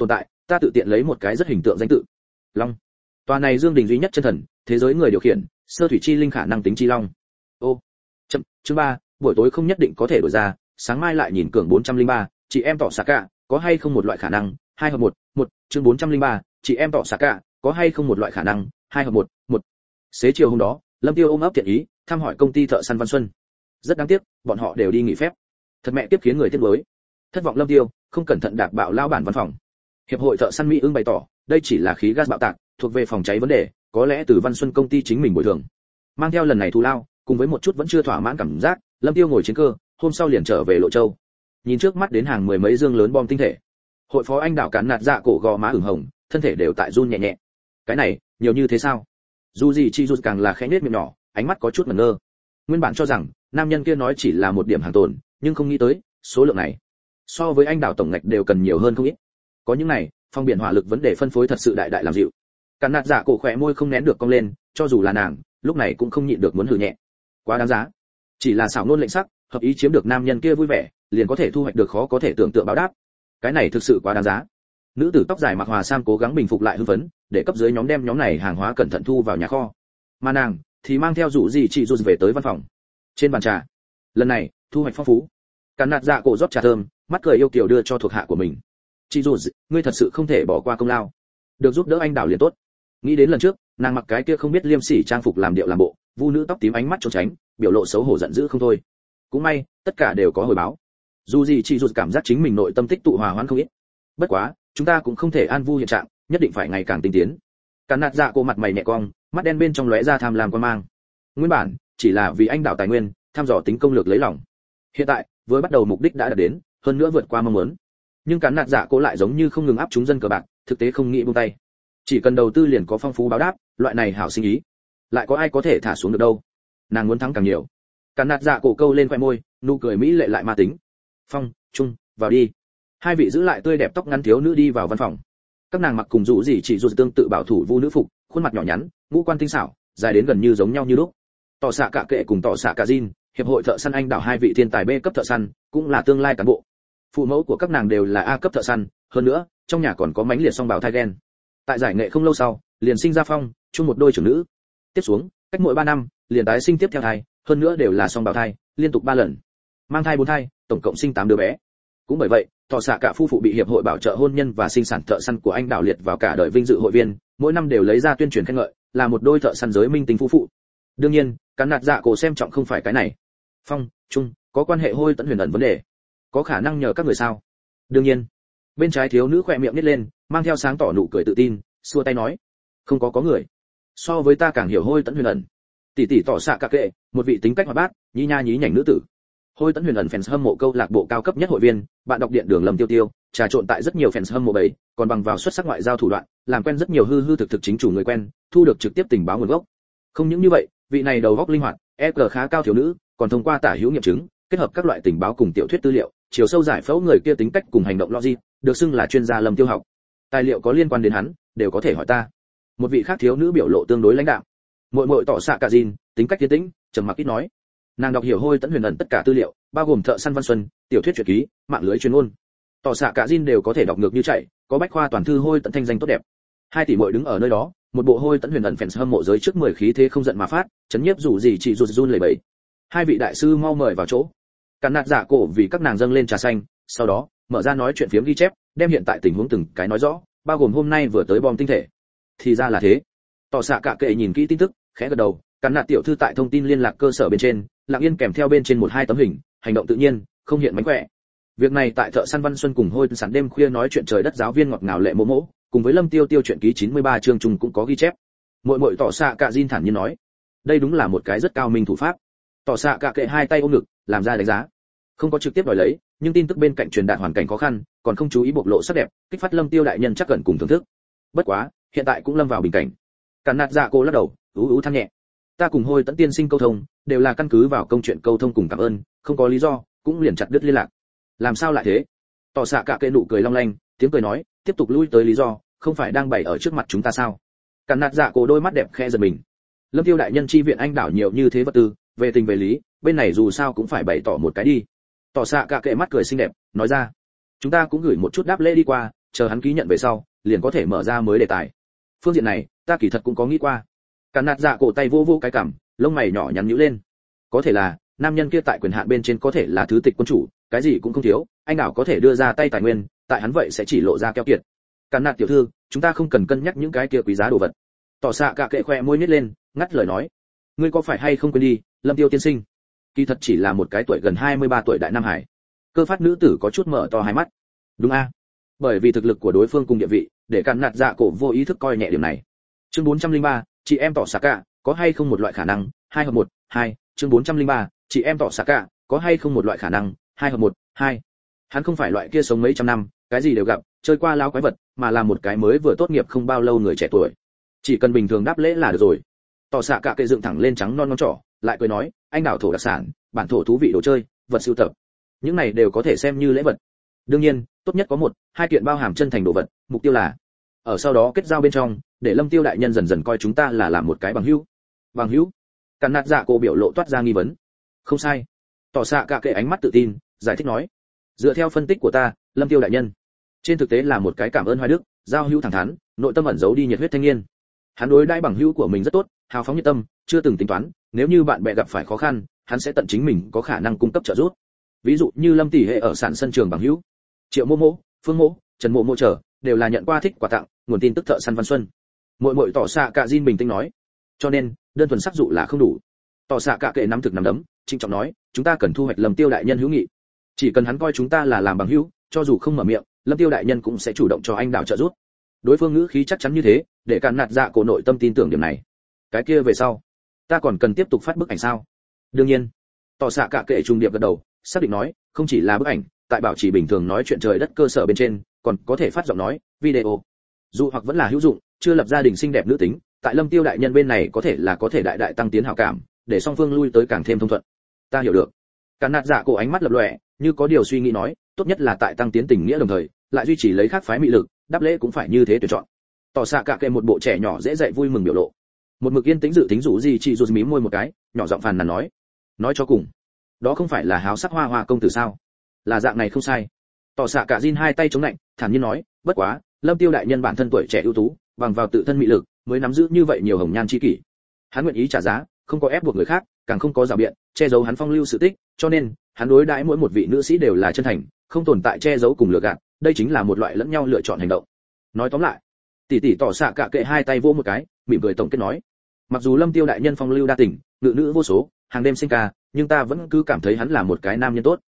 ta tự tiện lấy một cái rất hình tượng danh tự, long. Tòa này dương đình duy nhất chân thần, thế giới người điều khiển, sơ thủy chi linh khả năng tính chi long. Ô, chậm, chương 3, buổi tối không nhất định có thể đổi ra, sáng mai lại nhìn cường 403, chị em tỏ xạ cả, có hay không một loại khả năng, 2 hợp 1, chương 403, chị em tỏ xạ cả, có hay không một loại khả năng, 2 hợp 1. Xế chiều hôm đó, Lâm Tiêu ôm ấp thiện ý, thăm hỏi công ty thợ săn Văn Xuân. Rất đáng tiếc, bọn họ đều đi nghỉ phép. Thật mẹ tiếp khiến người tiếc nuối. Thất vọng Lâm Tiêu, không cẩn thận đạp bạo lao bản văn phòng. Hiệp hội thợ săn Mỹ ưng bày tỏ, đây chỉ là khí gas bạo tạc, thuộc về phòng cháy vấn đề, có lẽ từ Văn Xuân công ty chính mình bồi thường. Mang theo lần này thù lao, cùng với một chút vẫn chưa thỏa mãn cảm giác, Lâm Tiêu ngồi chiến cơ, hôm sau liền trở về Lộ Châu. Nhìn trước mắt đến hàng mười mấy dương lớn bom tinh thể. Hội phó anh đảo cản nạt dạ cổ gò má ửng hồng, thân thể đều tại run nhẹ nhẹ. Cái này, nhiều như thế sao? Dù gì chi rụt càng là khẽ nhếch miệng nhỏ, ánh mắt có chút ngẩn ngơ. Nguyên bản cho rằng nam nhân kia nói chỉ là một điểm hàng tồn, nhưng không nghĩ tới số lượng này so với anh đảo tổng ngạch đều cần nhiều hơn không ít. Có những này, phong biển hỏa lực vấn đề phân phối thật sự đại đại làm dịu. Cản nạt dạ cổ khỏe môi không nén được cong lên, cho dù là nàng, lúc này cũng không nhịn được muốn hừ nhẹ. Quá đáng giá. Chỉ là xảo ngôn lệnh sắc, hợp ý chiếm được nam nhân kia vui vẻ, liền có thể thu hoạch được khó có thể tưởng tượng báo đáp. Cái này thực sự quá đáng giá. Nữ tử tóc dài mặc hòa sam cố gắng bình phục lại hưng phấn, để cấp dưới nhóm đem nhóm này hàng hóa cẩn thận thu vào nhà kho. Mà nàng thì mang theo rủ gì chị rút về tới văn phòng. Trên bàn trà, lần này thu hoạch phong phú. Cản nạt dạ cổ rót trà thơm, mắt cười yêu kiều đưa cho thuộc hạ của mình. Chị rút, ngươi thật sự không thể bỏ qua công lao. Được giúp đỡ anh đảo liền tốt. Nghĩ đến lần trước, nàng mặc cái kia không biết liêm sỉ trang phục làm điệu làm bộ, vu nữ tóc tím ánh mắt trốn tránh, biểu lộ xấu hổ giận dữ không thôi. Cũng may, tất cả đều có hồi báo. Dù gì chị rút cảm giác chính mình nội tâm tích tụ hòa hoãn không ít. Bất quá, chúng ta cũng không thể an vui hiện trạng, nhất định phải ngày càng tinh tiến. Cản nạt dạ cổ mặt mày nhẹ cong, mắt đen bên trong lóe ra tham lam quan mang. Nguyên bản chỉ là vì anh đảo tài nguyên, thăm dò tính công lược lấy lòng. Hiện tại, với bắt đầu mục đích đã đạt đến, hơn nữa vượt qua mong muốn. Nhưng cản nạt dạ cổ lại giống như không ngừng áp chúng dân cờ bạc, thực tế không nghĩ buông tay. Chỉ cần đầu tư liền có phong phú báo đáp, loại này hảo sinh ý, lại có ai có thể thả xuống được đâu. Nàng muốn thắng càng nhiều. Cản nạt dạ cổ câu lên khoe môi, nụ cười mỹ lệ lại ma tính. Phong, Trung, vào đi. Hai vị giữ lại tươi đẹp tóc ngắn thiếu nữ đi vào văn phòng. Các nàng mặc cùng dụ gì chỉ dù tương tự bảo thủ vu nữ phục, khuôn mặt nhỏ nhắn, ngũ quan tinh xảo, dài đến gần như giống nhau như lúc. Tỏ xạ cả kệ cùng tỏ xạ cả Jin, hiệp hội thợ săn anh đảo hai vị thiên tài B cấp thợ săn, cũng là tương lai cán bộ. Phụ mẫu của các nàng đều là A cấp thợ săn, hơn nữa, trong nhà còn có mánh liệt song bào thai gen. Tại giải nghệ không lâu sau, liền sinh ra Phong, chung một đôi trưởng nữ. Tiếp xuống, cách mỗi 3 năm, liền tái sinh tiếp theo thai, hơn nữa đều là song bào thai, liên tục 3 lần. Mang thai 4 thai, tổng cộng sinh 8 đứa bé. Cũng bởi vậy, tỏ xạ cả phu phụ bị hiệp hội bảo trợ hôn nhân và sinh sản thợ săn của anh đảo liệt vào cả đời vinh dự hội viên, mỗi năm đều lấy ra tuyên truyền khen ngợi, là một đôi thợ săn giới minh tinh phu phụ. Đương nhiên, cán nạt dạ cổ xem trọng không phải cái này. Phong, Trung, có quan hệ hôi tận huyền ẩn vấn đề, có khả năng nhờ các người sao? Đương nhiên. Bên trái thiếu nữ khỏe miệng nít lên, mang theo sáng tỏ nụ cười tự tin, xua tay nói, không có người. So với ta càng hiểu hôi tận huyền ẩn. Tỷ tỷ tỏ xạ cả kệ, một vị tính cách hoạt bát, nhí nha nhí nhảnh nữ tử. Hôi tận huyền ẩn fans hâm mộ câu lạc bộ cao cấp nhất hội viên, bạn đọc điện đường Lâm Tiêu Tiêu, trà trộn tại rất nhiều fans hâm mộ bầy, còn bằng vào xuất sắc ngoại giao thủ đoạn, làm quen rất nhiều hư thực chính chủ người quen, thu được trực tiếp tình báo nguồn gốc. Không những như vậy, vị này đầu óc linh hoạt, EQ khá cao thiếu nữ, còn thông qua tả hữu nghiệm chứng, kết hợp các loại tình báo cùng tiểu thuyết tư liệu, chiều sâu giải phẫu người kia tính cách cùng hành động logic, được xưng là chuyên gia Lâm Tiêu học. Tài liệu có liên quan đến hắn, đều có thể hỏi ta. Một vị khác thiếu nữ biểu lộ tương đối lãnh đạm. Muội tỏ xạ cả Jin, tính cách tiến tĩnh, trầm mặc ít nói. Nàng đọc hiểu hôi tận huyền ẩn tất cả tư liệu, bao gồm thợ săn Văn Xuân, tiểu thuyết truyện ký, mạng lưới chuyên môn. Tỏ xạ cả Jin đều có thể đọc ngược như chạy, có bách khoa toàn thư hôi tận thanh danh tốt đẹp. Hai tỷ muội đứng ở nơi đó, một bộ hôi tận huyền ẩn fans hâm mộ giới trước 10 khí thế không giận mà phát, chấn nhiếp dù gì chỉ rụt run lẩy bẩy. Hai vị đại sư mau mời vào chỗ. Cản nạt dạ cổ vì các nàng dâng lên trà xanh, sau đó mở ra nói chuyện phiếm ghi chép, đem hiện tại tình huống từng cái nói rõ, bao gồm hôm nay vừa tới bom tinh thể. Thì ra là thế. Tỏ xạ cả kệ nhìn kỹ tin tức, khẽ gật đầu, cản nạt tiểu thư tại thông tin liên lạc cơ sở bên trên, lặng yên kèm theo bên trên 1-2 tấm hình, hành động tự nhiên, không hiện mánh khỏe. Việc này tại thợ săn Văn Xuân cùng hôi sẵn đêm khuya nói chuyện trời đất giáo viên ngọt ngào lệ mỗ mỗ, cùng với Lâm Tiêu Tiêu chuyện ký 93 chương trùng cũng có ghi chép. Muội tỏ xạ cả Jin thản nhiên nói, đây đúng là một cái rất cao minh thủ pháp. Tỏ xạ cả kệ hai tay ôm ngực, làm ra đánh giá. Không có trực tiếp đòi lấy, nhưng tin tức bên cạnh truyền đạt hoàn cảnh khó khăn, còn không chú ý bộc lộ sắc đẹp, kích phát Lâm Tiêu đại nhân chắc gần cùng thưởng thức. Bất quá, hiện tại cũng lâm vào bình cảnh. Cản nạt dạ cô lắc đầu, ú than nhẹ. Ta cùng hôi tận tiên sinh câu thông, đều là căn cứ vào công chuyện câu thông cùng cảm ơn, không có lý do, cũng liền chặt đứt liên lạc. Làm sao lại thế? Tỏ xạ cả kệ nụ cười long lanh, tiếng cười nói, tiếp tục lui tới lý do, không phải đang bày ở trước mặt chúng ta sao? Cản nạt dạ cô đôi mắt đẹp khẽ giật mình. Lâm Tiêu đại nhân chi viện anh đảo nhiều như thế vật tư, về tình về lý, bên này dù sao cũng phải bày tỏ một cái đi. Tỏ xạ cả kệ mắt cười xinh đẹp, nói ra, chúng ta cũng gửi một chút đáp lễ đi qua, chờ hắn ký nhận về sau, liền có thể mở ra mới đề tài. Phương diện này ta kỳ thật cũng có nghĩ qua. Càn nạt dạ cổ tay vô vô cái cằm, lông mày nhỏ nhắn nhíu lên. Có thể là nam nhân kia tại quyền hạn bên trên có thể là thứ tịch quân chủ, cái gì cũng không thiếu, anh nào có thể đưa ra tay tài nguyên, tại hắn vậy sẽ chỉ lộ ra keo kiệt. Càn nạt tiểu thư, chúng ta không cần cân nhắc những cái kia quý giá đồ vật. Tỏ xạ cả kệ khoe môi nhếch lên, ngắt lời nói, ngươi có phải hay không quên đi, Lâm Tiêu tiên sinh kỳ thật chỉ là một cái tuổi gần 23 tuổi đại nam hải. Cơ phát nữ tử có chút mở to hai mắt. Đúng a? Bởi vì thực lực của đối phương cùng địa vị, để Càn nạt dạ cổ vô ý thức coi nhẹ điểm này. Chương 403, chị em tỏ xạ cả, có hay không một loại khả năng, 2 hợp 1, 2, chương 403, chị em tỏ xạ cả, có hay không một loại khả năng, 2 hợp 1, 2. Hắn không phải loại kia sống mấy trăm năm, cái gì đều gặp, chơi qua lao quái vật, mà là một cái mới vừa tốt nghiệp không bao lâu người trẻ tuổi. Chỉ cần bình thường đáp lễ là được rồi. Tỏ xạ cả cây dựng thẳng lên trắng non ngón trỏ, lại cười nói, anh đảo thổ đặc sản, bản thổ thú vị đồ chơi, vật sưu tập. Những này đều có thể xem như lễ vật. Đương nhiên, tốt nhất có 1, 2 kiện bao hàm chân thành đồ vật, mục tiêu là ở sau đó kết giao bên trong, để Lâm Tiêu đại nhân dần dần coi chúng ta là làm một cái bằng hữu. Bằng hữu? Càn nạt dạ cổ biểu lộ toát ra nghi vấn. Không sai. Tỏ xạ cả kệ ánh mắt tự tin, giải thích nói, dựa theo phân tích của ta, Lâm Tiêu đại nhân trên thực tế là một cái cảm ơn hoài đức, giao hữu thẳng thắn, nội tâm ẩn giấu đi nhiệt huyết thanh niên. Hắn đối đãi bằng hữu của mình rất tốt, hào phóng nhiệt tâm, chưa từng tính toán, nếu như bạn bè gặp phải khó khăn, hắn sẽ tận chính mình có khả năng cung cấp trợ giúp. Ví dụ như Lâm tỷ hệ ở sàn sân trường bằng hữu, Triệu Mô Mô, Phương Mô, Trần Mộ Mô trở, đều là nhận qua thích quà tặng, nguồn tin tức thợ săn Văn Xuân. Muội tỏ xạ cả Jin bình tĩnh nói, cho nên đơn thuần sắc dụ là không đủ. Tỏ xạ cả kệ nắm thực nắm đấm, trịnh trọng nói, chúng ta cần thu hoạch Lâm Tiêu đại nhân hữu nghị. Chỉ cần hắn coi chúng ta là làm bằng hữu, cho dù không mở miệng, Lâm Tiêu đại nhân cũng sẽ chủ động cho anh đảo trợ giúp. Đối phương ngữ khí chắc chắn như thế, để Càn nạt dạ cổ nội tâm tin tưởng điểm này. Cái kia về sau, ta còn cần tiếp tục phát bức ảnh sao? Đương nhiên. Tỏ xạ cả kệ trùng điệp gật đầu, xác định nói, không chỉ là bức ảnh, tại bảo trì bình thường nói chuyện trời đất cơ sở bên trên, còn có thể phát giọng nói, video. Dù hoặc vẫn là hữu dụng, chưa lập gia đình xinh đẹp nữ tính, tại Lâm Tiêu đại nhân bên này có thể đại đại tăng tiến hảo cảm, để song phương lui tới càng thêm thông thuận. Ta hiểu được. Càn nạt dạ cổ ánh mắt lập lòe, như có điều suy nghĩ nói, tốt nhất là tại tăng tiến tình nghĩa đồng thời, lại duy trì lấy khác phái mị lực, đáp lễ cũng phải như thế tuyển chọn. Tỏ xạ cả kệ một bộ trẻ nhỏ dễ dạy vui mừng biểu lộ. Một mực yên tĩnh dự tính rủ gì chị rụt mím môi một cái, nhỏ giọng phàn nàn nói cho cùng, đó không phải là háo sắc hoa hoa công tử sao? Là dạng này không sai. Tỏ xạ cả Jin hai tay chống lạnh, thản nhiên nói, bất quá, Lâm Tiêu đại nhân bản thân tuổi trẻ ưu tú, bằng vào tự thân mị lực, mới nắm giữ như vậy nhiều hồng nhan chi kỷ. Hắn nguyện ý trả giá, không có ép buộc người khác, càng không có rào biện, che giấu hắn phong lưu sự tích, cho nên, hắn đối đãi mỗi một vị nữ sĩ đều là chân thành, không tồn tại che giấu cùng lừa gạt, đây chính là một loại lẫn nhau lựa chọn hành động. Nói tóm lại, tỷ tỷ tỏ xạ cả kệ hai tay vỗ một cái, mỉm cười tổng kết nói, mặc dù Lâm Tiêu đại nhân phong lưu đa tình, ngự nữ vô số, hàng đêm sinh ca, nhưng ta vẫn cứ cảm thấy hắn là một cái nam nhân tốt.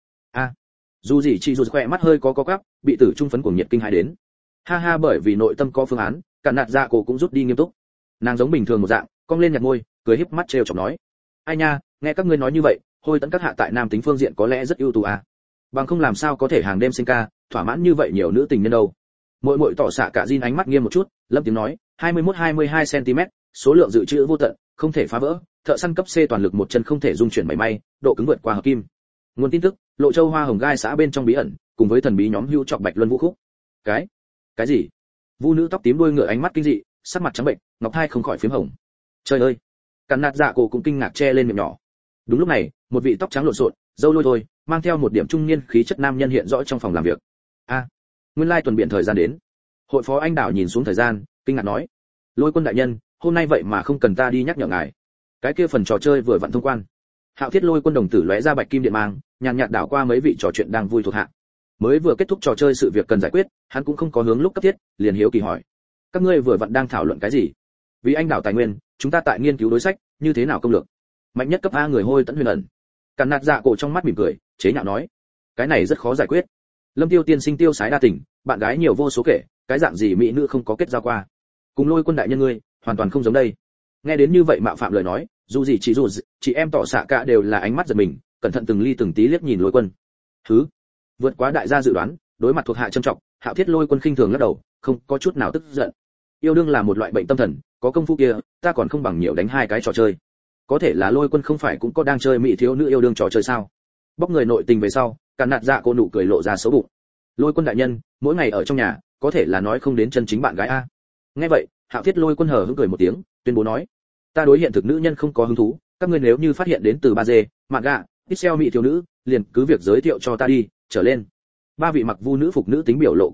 Dù gì chị dù khỏe mắt hơi có quắp, bị tử trung phấn cuồng nhiệt kinh hãi đến. Ha ha, bởi vì nội tâm có phương án, Càn nạt dạ cổ cũng rút đi nghiêm túc. Nàng giống bình thường một dạng, cong lên nhạt môi, cười híp mắt trêu chọc nói, ai nha, nghe các ngươi nói như vậy, hôi tấn các hạ tại nam tính phương diện có lẽ rất ưu tú à. Bằng không làm sao có thể hàng đêm sinh ca, thỏa mãn như vậy nhiều nữ tình nhân đâu. Muội tỏ xạ cả Jin ánh mắt nghiêm một chút, lâm tiếng nói, 21-22 cm, số lượng dự trữ vô tận, không thể phá vỡ, thợ săn cấp C toàn lực một chân không thể dung chuyển mảy may, độ cứng vượt qua hợp kim. Nguồn tin tức, Lộ Châu Hoa Hồng Gai xã bên trong bí ẩn, cùng với thần bí nhóm hưu trọc Bạch Luân Vũ Khúc. Cái gì? Vu nữ tóc tím đuôi ngựa ánh mắt kinh dị, sắc mặt trắng bệnh, ngọc thai không khỏi phím hồng. Trời ơi! Càn nạt dạ cổ cũng kinh ngạc che lên miệng nhỏ. Đúng lúc này, một vị tóc trắng lộn xộn, râu lôi thôi, mang theo một điểm trung niên khí chất nam nhân hiện rõ trong phòng làm việc. Nguyên lai tuần biện thời gian đến. Hội phó anh đảo nhìn xuống thời gian, kinh ngạc nói, Lôi Quân đại nhân, hôm nay vậy mà không cần ta đi nhắc nhở ngài. Cái kia phần trò chơi vừa vặn thông quan. Hạo Thiết Lôi Quân đồng tử lóe ra bạch kim điện mang, nhàn nhạt đảo qua mấy vị trò chuyện đang vui thuộc hạ. Mới vừa kết thúc trò chơi sự việc cần giải quyết, hắn cũng không có hướng lúc cấp thiết, liền hiếu kỳ hỏi, các ngươi vừa vặn đang thảo luận cái gì? Vì anh đảo tài nguyên, chúng ta tại nghiên cứu đối sách, như thế nào công lược? Mạnh nhất cấp A người hôi tận huyền ẩn. Càn nạt dạ cổ trong mắt mỉm cười, chế nhạo nói, cái này rất khó giải quyết. Lâm Tiêu tiên sinh tiêu sái đa tình, bạn gái nhiều vô số kể, cái dạng gì mỹ nữ không có kết giao qua. Cùng Lôi Quân đại nhân ngươi, hoàn toàn không giống đây. Nghe đến như vậy mạo phạm lời nói, dù chị em tỏ xạ cả đều là ánh mắt giật mình, cẩn thận từng ly từng tí liếc nhìn Lôi Quân. Vượt quá đại gia dự đoán, đối mặt thuộc hạ trầm trọng, Hạo Thiết Lôi Quân khinh thường lắc đầu, không có chút nào tức giận. Yêu đương là một loại bệnh tâm thần, có công phu kia, ta còn không bằng nhiều đánh hai cái trò chơi. Có thể là Lôi Quân không phải cũng có đang chơi mỹ thiếu nữ yêu đương trò chơi sao? Bóc người nội tình về sau, Càn nạt dạ cô nụ cười lộ ra xấu bụng. Lôi Quân đại nhân, mỗi ngày ở trong nhà, có thể là nói không đến chân chính bạn gái a. Nghe vậy, Hạo Thiết Lôi Quân hờ hững cười một tiếng, tuyên bố nói, ta đối hiện thực nữ nhân không có hứng thú, các ngươi nếu như phát hiện đến từ 3D, manga, pixel mỹ thiếu nữ, liền cứ việc giới thiệu cho ta đi, trở lên. Ba vị mặc vu nữ phục nữ tính biểu lộ cái gì,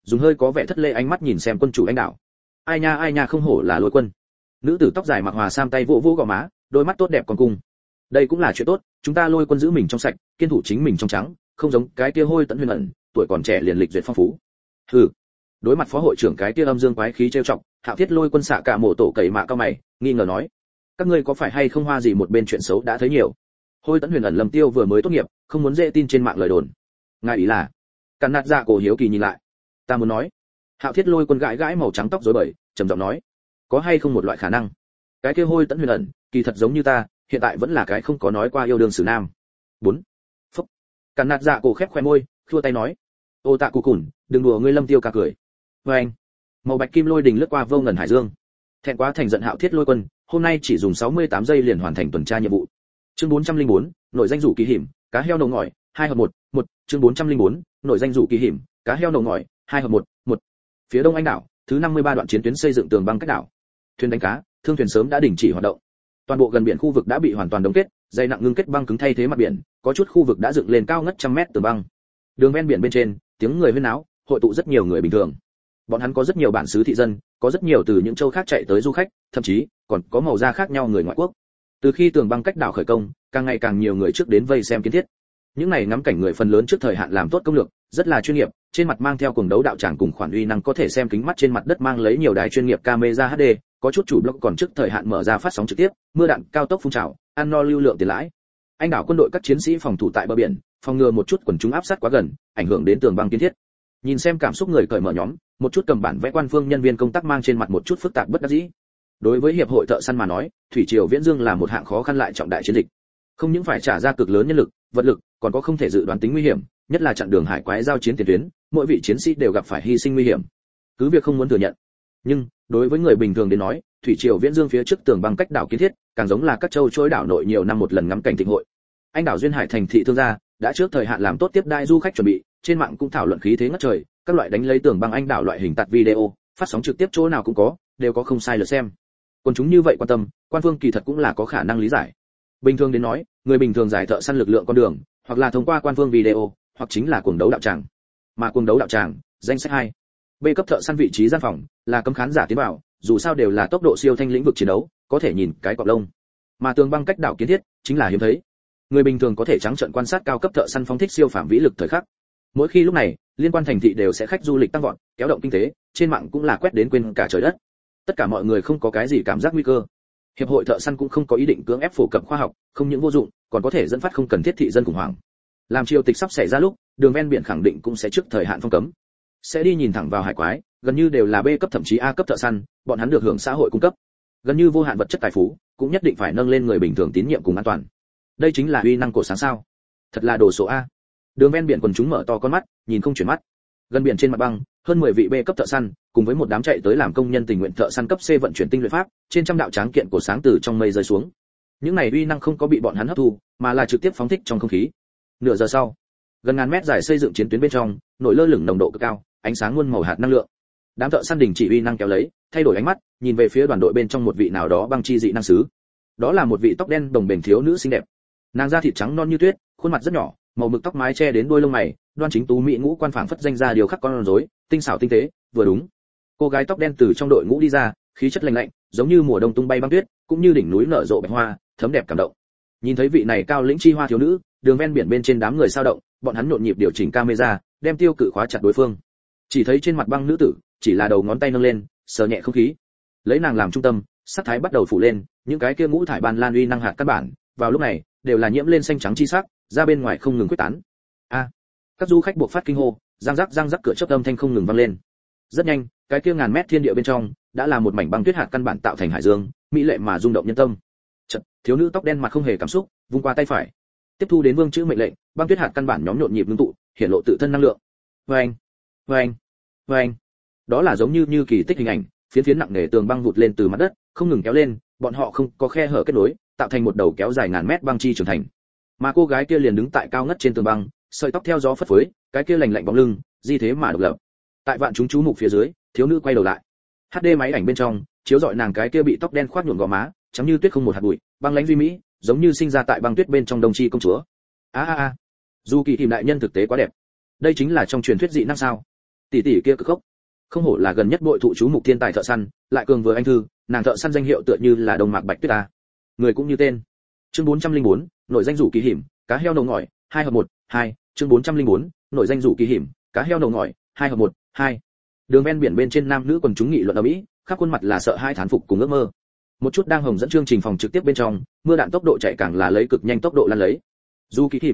dùng hơi có vẻ thất lễ ánh mắt nhìn xem quân chủ anh đảo. Ai nha không hổ là Lôi Quân. Nữ tử tóc dài mặc hòa sam tay vỗ vỗ gò má, đôi mắt tốt đẹp còn cung. Đây cũng là chuyện tốt, chúng ta Lôi Quân giữ mình trong sạch, kiên thủ chính mình trong trắng, không giống cái kia Hôi Tẫn Huyền ẩn, tuổi còn trẻ liền lịch duyệt phong phú. Hừ. Đối mặt phó hội trưởng cái kia âm dương quái khí trêu chọc, Hạo Thiết Lôi Quân xạ cả mộ tổ cậy mạ cao mày, nghi ngờ nói: các ngươi có phải hay không hoa gì một bên chuyện xấu đã thấy nhiều. Hôi Tẫn Huyền ẩn Lâm Tiêu vừa mới tốt nghiệp, không muốn dễ tin trên mạng lời đồn. Ngài ý là? Càn Nạt Dạ cổ hiếu kỳ nhìn lại. Ta muốn nói. Hạo Thiết Lôi Quân gãi gãi màu trắng tóc rối bời, trầm giọng nói: có hay không một loại khả năng, cái kia Hôi Tẫn Huyền ẩn kỳ thật giống như ta, hiện tại vẫn là cái không có nói qua yêu đương xử nam. 4. Phúc. Càn Nạt Dạ cổ khép khoe môi, khua tay nói: ô tạ cụ cùn, đừng đùa ngươi. Lâm Tiêu ca cười. Với anh. Màu bạch kim lôi đình lướt qua vô ngần hải dương. Thẹn quá thành giận Hạo Thiết Lôi Quân, hôm nay chỉ dùng 68 giây liền hoàn thành tuần tra nhiệm vụ. Chương 404, nội danh rủ kỳ hiểm, cá heo nổ ngỏi, 2 hợp 1, chương 404, nội danh rủ kỳ hiểm, cá heo nổ ngỏi, 2 hợp 1. Phía đông Anh đảo, thứ 53 đoạn chiến tuyến xây dựng tường băng cách đảo. Thuyền đánh cá, thương thuyền sớm đã đình chỉ hoạt động. Toàn bộ gần biển khu vực đã bị hoàn toàn đóng kết, dày nặng ngưng kết băng cứng thay thế mặt biển, có chút khu vực đã dựng lên cao ngất trăm mét tường băng. Đường ven biển bên trên, tiếng người huyên náo, hội tụ rất nhiều người bình thường. Bọn hắn có rất nhiều bản xứ thị dân, có rất nhiều từ những châu khác chạy tới du khách, thậm chí còn có màu da khác nhau người ngoại quốc. Từ khi tường băng cách đảo khởi công, càng ngày càng nhiều người trước đến vây xem kiến thiết. Những này ngắm cảnh người phần lớn trước thời hạn làm tốt công lược, rất là chuyên nghiệp, trên mặt mang theo cuồng đấu đạo tràng cùng khoản uy năng có thể xem kính mắt trên mặt đất mang lấy nhiều đài chuyên nghiệp camera HD, có chút chủ blog còn trước thời hạn mở ra phát sóng trực tiếp, mưa đạn cao tốc phun trào, ăn no lưu lượng tiền lãi. Anh đảo quân đội các chiến sĩ phòng thủ tại bờ biển, phòng ngừa một chút quần chúng áp sát quá gần, ảnh hưởng đến tường băng kiến thiết. Nhìn xem cảm xúc người cởi mở nhóm, một chút cầm bản vẽ quan phương nhân viên công tác mang trên mặt một chút phức tạp bất đắc dĩ. Đối với hiệp hội thợ săn mà nói, thủy triều viễn dương là một hạng khó khăn lại trọng đại chiến dịch. Không những phải trả ra cực lớn nhân lực, vật lực, còn có không thể dự đoán tính nguy hiểm, nhất là chặn đường hải quái giao chiến tiền tuyến, mỗi vị chiến sĩ đều gặp phải hy sinh nguy hiểm. Cứ việc không muốn thừa nhận, nhưng đối với người bình thường đến nói, thủy triều viễn dương phía trước tường băng cách đảo kiến thiết, càng giống là các châu chối đảo nội nhiều năm một lần ngắm cảnh thịnh hội. Anh đảo duyên hải thành thị thương gia đã trước thời hạn làm tốt tiếp đai du khách chuẩn bị, trên mạng cũng thảo luận khí thế ngất trời, các loại đánh lấy tường băng anh đảo loại hình tạt video, phát sóng trực tiếp chỗ nào cũng có, đều có không sai lượt xem. Còn chúng như vậy quan tâm, quan phương kỳ thật cũng là có khả năng lý giải. Bình thường đến nói, người bình thường giải thợ săn lực lượng con đường, hoặc là thông qua quan phương video, hoặc chính là cuồng đấu đạo tràng. Mà cuồng đấu đạo tràng, danh sách 2. B cấp thợ săn vị trí gian phòng, là cấm khán giả tiến vào, dù sao đều là tốc độ siêu thanh lĩnh vực chiến đấu, có thể nhìn cái cọp lông. Mà tường băng cách đảo kiến thiết, chính là hiếm thấy. Người bình thường có thể trắng trợn quan sát cao cấp thợ săn phóng thích siêu phạm vĩ lực thời khắc. Mỗi khi lúc này, liên quan thành thị đều sẽ khách du lịch tăng vọt, kéo động kinh tế, trên mạng cũng là quét đến quên cả trời đất. Tất cả mọi người không có cái gì cảm giác nguy cơ. Hiệp hội thợ săn cũng không có ý định cưỡng ép phổ cập khoa học, không những vô dụng, còn có thể dẫn phát không cần thiết thị dân khủng hoảng. Làm triều tịch sắp xảy ra lúc, đường ven biển khẳng định cũng sẽ trước thời hạn phong cấm. Sẽ đi nhìn thẳng vào hải quái, gần như đều là B cấp thậm chí A cấp thợ săn, bọn hắn được hưởng xã hội cung cấp. Gần như vô hạn vật chất tài phú, cũng nhất định phải nâng lên người bình thường tín nhiệm cùng an toàn. Đây chính là uy năng của sáng sao. Thật là đồ số A. Đường ven biển quần chúng mở to con mắt, nhìn không chuyển mắt. Gần biển trên mặt băng, hơn 10 vị B cấp thợ săn, cùng với một đám chạy tới làm công nhân tình nguyện thợ săn cấp C vận chuyển tinh luyện pháp, trên trăm đạo tráng kiện của sáng từ trong mây rơi xuống. Những này uy năng không có bị bọn hắn hấp thu, mà là trực tiếp phóng thích trong không khí. Nửa giờ sau, gần ngàn mét dài xây dựng chiến tuyến bên trong, nổi lơ lửng nồng độ cực cao, ánh sáng muôn màu hạt năng lượng. Đám thợ săn đình chỉ uy năng kéo lấy, thay đổi ánh mắt, nhìn về phía đoàn đội bên trong một vị nào đó băng chi dị năng sứ. Đó là một vị tóc đen đồng bền thiếu nữ xinh đẹp. Nàng da thịt trắng non như tuyết, khuôn mặt rất nhỏ, màu mực tóc mái che đến đuôi lông mày, đoan chính tú mỹ ngũ quan phảng phất danh ra điều khắc con rối, tinh xảo tinh tế, vừa đúng. Cô gái tóc đen từ trong đội ngũ đi ra, khí chất lạnh lạnh, giống như mùa đông tung bay băng tuyết, cũng như đỉnh núi nở rộ bạch hoa, thấm đẹp cảm động. Nhìn thấy vị này cao lĩnh chi hoa thiếu nữ, đường ven biển bên trên đám người sao động, bọn hắn nhộn nhịp điều chỉnh camera, đem tiêu cự khóa chặt đối phương. Chỉ thấy trên mặt băng nữ tử, chỉ là đầu ngón tay nâng lên, sờ nhẹ không khí. Lấy nàng làm trung tâm, sắc thái bắt đầu phủ lên, những cái kia ngũ thải ban lan uy năng hạt căn bản, vào lúc này, đều là nhiễm lên xanh trắng chi sắc, ra bên ngoài không ngừng quyết tán. A! Các du khách buộc phát kinh hô, răng rắc cửa chớp âm thanh không ngừng vang lên. Rất nhanh, cái kia ngàn mét thiên địa bên trong, đã là một mảnh băng tuyết hạt căn bản tạo thành hải dương, mỹ lệ mà rung động nhân tâm. Chợt, thiếu nữ tóc đen mặt không hề cảm xúc, vung qua tay phải. Tiếp thu đến vương chữ mệnh lệnh, băng tuyết hạt căn bản nhóm nhộn nhịp ngưng tụ, hiện lộ tự thân năng lượng. Oeng, oeng, oeng. Đó là giống như kỳ tích hình ảnh, phiến nặng nề tường băng vụt lên từ mặt đất, không ngừng kéo lên, bọn họ không có khe hở kết nối, tạo thành một đầu kéo dài ngàn mét băng chi trưởng thành. Mà cô gái kia liền đứng tại cao ngất trên tường băng, sợi tóc theo gió phất phới, cái kia lạnh lạnh bóng lưng, di thế mà độc lập. Tại vạn chúng chú mục phía dưới, thiếu nữ quay đầu lại. HD máy ảnh bên trong, chiếu rọi nàng cái kia bị tóc đen khoác nhuộm gò má, trắng như tuyết không một hạt bụi, băng lãnh duy mỹ, giống như sinh ra tại băng tuyết bên trong đông chi công chúa. Dù kỳ tìm đại nhân thực tế quá đẹp. Đây chính là trong truyền thuyết dị năng sao? tỷ tỷ kia cực khốc, không hổ là gần nhất bội thụ chú mục thiên tài thợ săn, lại cường vừa anh thư, nàng thợ săn danh hiệu tựa như là Đông Mạc Bạch Tuyết ta. Người cũng như tên. Chương 404, nội danh rủ kỳ hiểm, cá heo nấu ngỏi, 2 hợp 1, 2, chương 404, nội danh rủ kỳ hiểm, cá heo nấu ngỏi, 2 hợp 1, 2. Đường ven biển bên trên nam nữ quần chúng nghị luận ở mỹ, khắp khuôn mặt là sợ hai thán phục cùng ước mơ. Một chút đang hồng dẫn chương trình phòng trực tiếp bên trong, mưa đạn tốc độ chạy càng là lấy cực nhanh tốc độ lan lấy. Du kỳ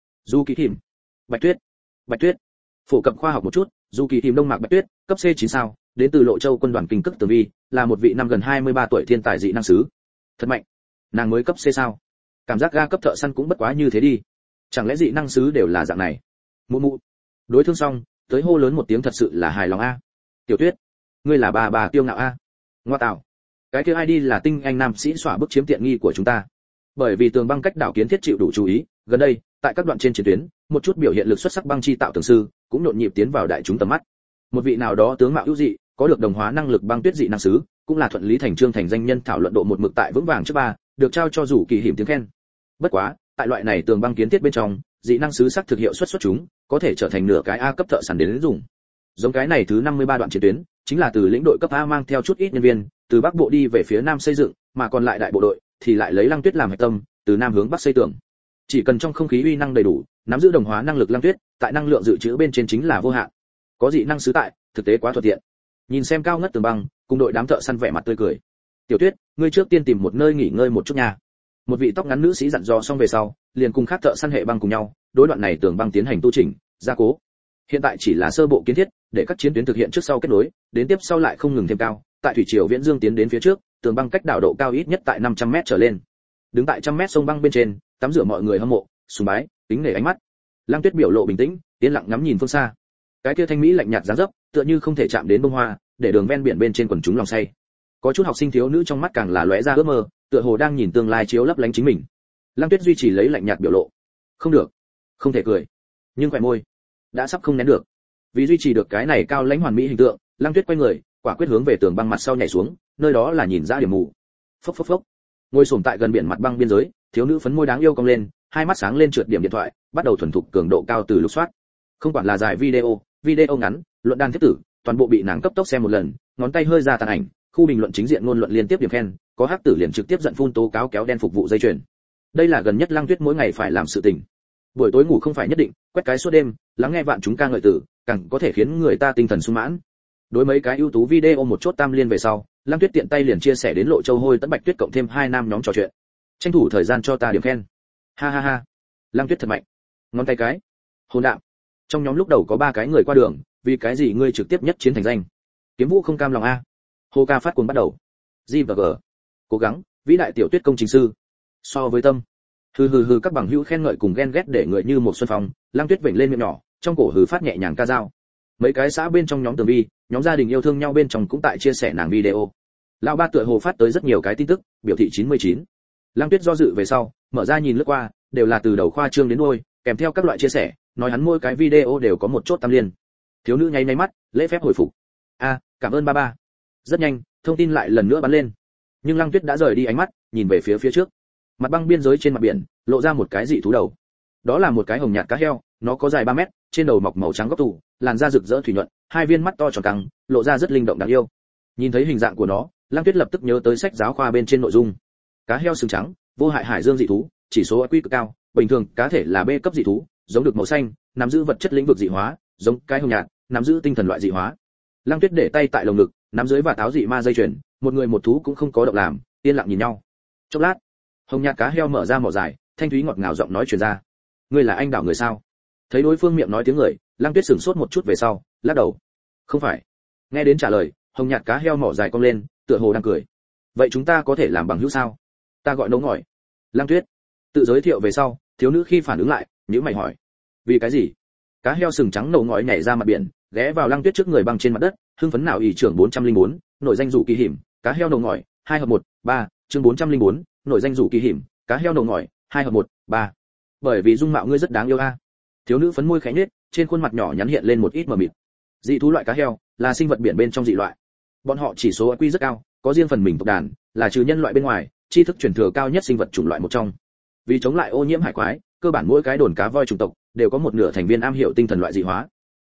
hiểm, Bạch Tuyết, Bạch Tuyết. Phổ cập khoa học một chút, Du kỳ hiểm Đông Mạc Bạch Tuyết, cấp C9 sao, đến từ Lộ Châu quân đoàn kinh cức tường vi, là một vị năm gần 23 tuổi thiên tài dị năng sứ. Thật mạnh. Nàng mới cấp C sao? Cảm giác ga cấp thợ săn cũng bất quá như thế đi. Chẳng lẽ dị năng sứ đều là dạng này? Mụ mụ. Đối thương xong, tới hô lớn một tiếng thật sự là hài lòng a. Tiểu Tuyết, ngươi là bà tiêu ngạo a. Ngoa tạo. Cái kia ID là tinh anh nam sĩ xỏa bức chiếm tiện nghi của chúng ta. Bởi vì tường băng cách đảo kiến thiết chịu đủ chú ý, gần đây, tại các đoạn trên chiến tuyến, một chút biểu hiện lực xuất sắc băng chi tạo tường sư, cũng nhộn nhịp tiến vào đại chúng tầm mắt. Một vị nào đó tướng mạo ưu dị, có được đồng hóa năng lực băng tuyết dị năng sứ, cũng là thuận lý thành trương thành danh nhân thảo luận độ một mực tại vững vàng trước ba, được trao cho rủ kỳ hiểm tiếng khen. Bất quá, tại loại này tường băng kiến thiết bên trong, dị năng sứ sắc thực hiệu suất xuất chúng, có thể trở thành nửa cái A cấp thợ săn đến dùng. Giống cái này thứ 53 đoạn chiến tuyến, chính là từ lĩnh đội cấp A mang theo chút ít nhân viên, từ bắc bộ đi về phía nam xây dựng, mà còn lại đại bộ đội thì lại lấy Lăng Tuyết làm hạch tâm, từ nam hướng bắc xây tường. Chỉ cần trong không khí uy năng đầy đủ, nắm giữ đồng hóa năng lực Lăng Tuyết, tại năng lượng dự trữ bên trên chính là vô hạn. Có dị năng sứ tại, thực tế quá thuận tiện. Nhìn xem cao ngất tường băng, cùng đội đám thợ săn vẻ mặt tươi cười. Tiểu Tuyết, ngươi trước tiên tìm một nơi nghỉ ngơi một chút nha. Một vị tóc ngắn nữ sĩ dặn dò xong về sau, liền cùng khác thợ săn hệ băng cùng nhau, đối đoạn này tường băng tiến hành tu chỉnh, gia cố. Hiện tại chỉ là sơ bộ kiến thiết, để các chiến tuyến thực hiện trước sau kết nối, đến tiếp sau lại không ngừng thêm cao. Tại thủy triều Viễn Dương tiến đến phía trước, tường băng cách đảo độ cao ít nhất tại 500m trở lên. Đứng tại 100m sông băng bên trên, tắm rửa mọi người hâm mộ, sùng bái, kính nể ánh mắt. Lăng Tuyết biểu lộ bình tĩnh, yên lặng ngắm nhìn phương xa. Cái kia thanh mỹ lạnh nhạt dáng dấp, tựa như không thể chạm đến bông hoa, để đường ven biển bên trên quần chúng lòng say. Có chút học sinh thiếu nữ trong mắt càng là lóe ra ước mơ, tựa hồ đang nhìn tương lai chiếu lấp lánh chính mình. Lăng Tuyết duy trì lấy lạnh nhạt biểu lộ. Không được, không thể cười, nhưng khỏe môi đã sắp không nén được. Vì duy trì được cái này cao lãnh hoàn mỹ hình tượng, Lăng Tuyết quay người, quả quyết hướng về tường băng mặt sau nhảy xuống, nơi đó là nhìn ra điểm mù. Phốc phốc phốc. Ngồi xổm tại gần biển mặt băng biên giới, thiếu nữ phấn môi đáng yêu cong lên, hai mắt sáng lên trượt điểm điện thoại, bắt đầu thuần thục cường độ cao từ lục soát. Không quản là dài video ngắn, luận đan thiết tử, toàn bộ bị nàng cấp tốc xem một lần, ngón tay hơi ra tàn ảnh, khu bình luận chính diện ngôn luận liên tiếp điểm khen, có hắc tử liền trực tiếp giận phun tố cáo kéo đen phục vụ dây chuyền. Đây là gần nhất Lăng Tuyết mỗi ngày phải làm sự tình. Buổi tối ngủ không phải nhất định, quét cái suốt đêm, lắng nghe vạn chúng ca ngợi tử, càng có thể khiến người ta tinh thần sung mãn. Đối mấy cái ưu tú video một chốt tam liên về sau, Lăng Tuyết tiện tay liền chia sẻ đến Lộ Châu Hôi Tấn Bạch Tuyết cộng thêm hai nam nhóm trò chuyện. Tranh thủ thời gian cho ta điểm khen. Ha ha ha. Lăng Tuyết thật mạnh. Ngón tay cái. Hồn đạm. Trong nhóm lúc đầu có 3 cái người qua đường, vì cái gì ngươi trực tiếp nhất chiến thành danh? Kiếm Vũ không cam lòng a. Hô ca phát cuồng bắt đầu. G và G. Cố gắng, vĩ đại tiểu Tuyết công trình sư. So với tâm. Hừ các bằng hữu khen ngợi cùng ghen ghét để người như một xuân phong, Lăng Tuyết vểnh lên miệng nhỏ, trong cổ hừ phát nhẹ nhàng ca dao. Mấy cái xã bên trong nhóm tường vi, nhóm gia đình yêu thương nhau bên trong cũng tại chia sẻ nàng video. Lão ba tựa hồ phát tới rất nhiều cái tin tức, biểu thị 99. Lăng Tuyết do dự về sau, mở ra nhìn lướt qua, đều là từ đầu khoa trương đến đuôi, kèm theo các loại chia sẻ, nói hắn mỗi cái video đều có một chốt tam liên. Thiếu nữ nháy mắt, lễ phép hồi phục. Cảm ơn ba. Rất nhanh, thông tin lại lần nữa bắn lên. Nhưng Lăng Tuyết đã rời đi ánh mắt, nhìn về phía trước. Mặt băng biên giới trên mặt biển, lộ ra một cái dị thú đầu. Đó là một cái hồng nhạt cá heo, nó có dài 3 mét, trên đầu mọc màu trắng góc tủ, làn da rực rỡ thủy nhuận, hai viên mắt to tròn căng, lộ ra rất linh động đáng yêu. Nhìn thấy hình dạng của nó, Lăng Tuyết lập tức nhớ tới sách giáo khoa bên trên nội dung. Cá heo sừng trắng, vô hại hải dương dị thú, chỉ số IQ cực cao, bình thường cá thể là B cấp dị thú, giống được màu xanh, nắm giữ vật chất lĩnh vực dị hóa, giống cái hồng nhạt, nắm giữ tinh thần loại dị hóa. Lăng Tuyết để tay tại lồng ngực, nắm dưới và táo dị ma dây chuyền, một người một thú cũng không có động làm, yên lặng nhìn nhau. Chốc lát, hồng nhạt cá heo mở ra mỏ dài, thanh thúy ngọt ngào giọng nói truyền ra. Ngươi là anh đảo người sao? Thấy đối phương miệng nói tiếng người, Lăng Tuyết sửng sốt một chút về sau, lắc đầu. Không phải. Nghe đến trả lời, hồng nhạt cá heo mỏ dài cong lên, tựa hồ đang cười. Vậy chúng ta có thể làm bằng hữu sao? Ta gọi nấu ngỏi. Lăng Tuyết tự giới thiệu về sau, thiếu nữ khi phản ứng lại, nhíu mày hỏi. Vì cái gì? Cá heo sừng trắng nổ ngỏi nhảy ra mặt biển, ghé vào Lăng Tuyết trước người băng trên mặt đất, hưng phấn nào ỷ trưởng 404, nội danh rủ kỳ hiểm, cá heo nổ ngỏi, 2 hợp 1, 3, chương 404, nội danh rủ kỳ hiểm, cá heo nổ ngỏi, 2 hợp 1, 3. Bởi vì dung mạo ngươi rất đáng yêu a. Thiếu nữ phấn môi khẽ nhếch, trên khuôn mặt nhỏ nhắn hiện lên một ít mờ mịt. Dị thú loại cá heo là sinh vật biển bên trong dị loại. Bọn họ chỉ số IQ rất cao, có riêng phần mình tộc đàn, là trừ nhân loại bên ngoài, tri thức truyền thừa cao nhất sinh vật chủng loại một trong. Vì chống lại ô nhiễm hải quái, cơ bản mỗi cái đồn cá voi chủng tộc đều có một nửa thành viên am hiểu tinh thần loại dị hóa.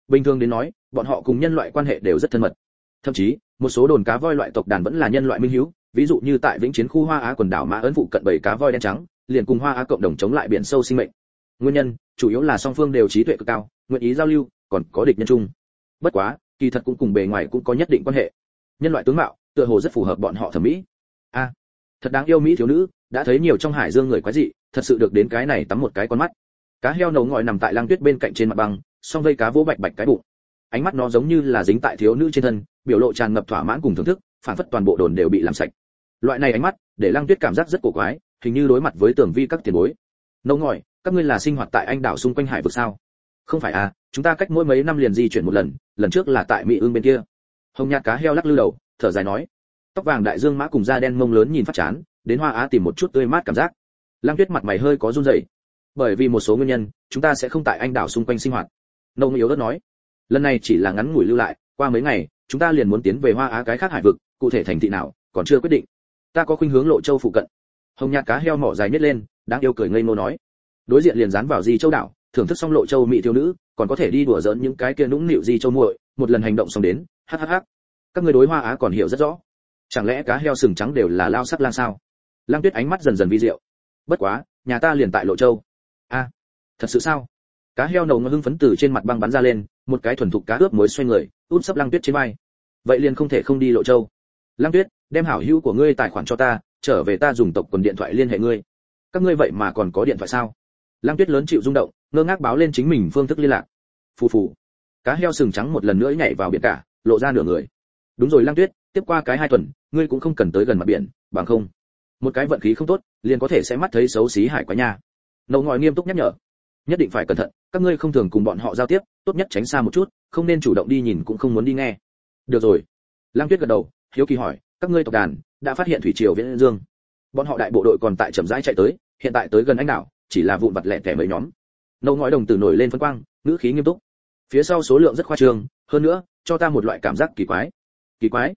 Bình thường đến nói, bọn họ cùng nhân loại quan hệ đều rất thân mật. Thậm chí, một số đồn cá voi loại tộc đàn vẫn là nhân loại minh hiếu, ví dụ như tại Vĩnh Chiến khu Hoa Á quần đảo Mã Ấn phụ cận bầy cá voi đen trắng, liền cùng Hoa Á cộng đồng chống lại biển sâu sinh mệnh. Nguyên nhân, chủ yếu là song phương đều trí tuệ cực cao, nguyện ý giao lưu, còn có địch nhân chung. Bất quá, kỳ thật cũng cùng bề ngoài cũng có nhất định quan hệ. Nhân loại tướng mạo, tựa hồ rất phù hợp bọn họ thẩm mỹ. A, thật đáng yêu mỹ thiếu nữ, đã thấy nhiều trong hải dương người quái dị, thật sự được đến cái này tắm một cái con mắt. Cá heo nấu ngòi nằm tại Lang Tuyết bên cạnh trên mặt băng, song vây cá vỗ bạch bạch cái bụng. Ánh mắt nó giống như là dính tại thiếu nữ trên thân, biểu lộ tràn ngập thỏa mãn cùng thưởng thức, phản phất toàn bộ đồn đều bị làm sạch. Loại này ánh mắt, để Lang Tuyết cảm giác rất cổ quái, hình như đối mặt với tưởng vi các tiền bối. Nấu ngòi, các ngươi là sinh hoạt tại anh đảo xung quanh hải vực sao? Không phải à, chúng ta cách mỗi mấy năm liền di chuyển một lần, lần trước là tại Mỹ Ương bên kia. Hồng nhạt cá heo lắc lư đầu, thở dài nói. Tóc vàng đại dương mã cùng da đen mông lớn nhìn phát chán, đến Hoa Á tìm một chút tươi mát cảm giác. Lang Tuyết mặt mày hơi có run rẩy. Bởi vì một số nguyên nhân, chúng ta sẽ không tại anh đảo xung quanh sinh hoạt. Nông yếu đất nói. Lần này chỉ là ngắn ngủi lưu lại, qua mấy ngày, chúng ta liền muốn tiến về Hoa Á cái khác hải vực, cụ thể thành thị nào, còn chưa quyết định. Ta có khuynh hướng Lộ Châu phụ cận. Hồng nhạt cá heo mỏ dài nhếch lên, đang yêu cười ngây ngô nói. Đối diện liền dán vào Di Châu đảo, thưởng thức xong Lộ Châu mỹ thiếu nữ, còn có thể đi đùa giỡn những cái kia nũng nịu Di Châu muội, một lần hành động xong đến, hắc. Các người đối Hoa Á còn hiểu rất rõ. Chẳng lẽ cá heo sừng trắng đều là lao sắc lang sao? Lang Tuyết ánh mắt dần dần vi diệu. Bất quá, nhà ta liền tại Lộ Châu. A, thật sự sao? Cá heo nồng hưng phấn từ trên mặt băng bắn ra lên, một cái thuần thục cá ướp muối xoay người, út sấp Lang Tuyết trên vai. Vậy liền không thể không đi Lộ Châu. Lang Tuyết, đem hảo hữu của ngươi tài khoản cho ta, trở về ta dùng tộc quần điện thoại liên hệ ngươi. Các ngươi vậy mà còn có điện thoại sao? Lang Tuyết lớn chịu rung động, ngơ ngác báo lên chính mình phương thức liên lạc. Phù phù. Cá heo sừng trắng một lần nữa nhảy vào biển cả, lộ ra nửa người. Đúng rồi Lang Tuyết, tiếp qua cái 2 tuần, ngươi cũng không cần tới gần mặt biển, bằng không, một cái vận khí không tốt, liền có thể sẽ mắt thấy xấu xí hải quái nha. Nậu ngòi nghiêm túc nhắc nhở, nhất định phải cẩn thận, các ngươi không thường cùng bọn họ giao tiếp, tốt nhất tránh xa một chút, không nên chủ động đi nhìn cũng không muốn đi nghe. Được rồi. Lang Tuyết gật đầu, hiếu kỳ hỏi, các ngươi tộc đàn đã phát hiện thủy triều Viễn Dương. Bọn họ đại bộ đội còn tại chậm rãi chạy tới, hiện tại tới gần anh đảo, chỉ là vụn vặt lẻ tẻ mấy nhóm. Nậu ngòi đồng tử nổi lên phân quang, ngữ khí nghiêm túc. Phía sau số lượng rất khoa trương, hơn nữa, cho ta một loại cảm giác kỳ quái. Kỳ quái?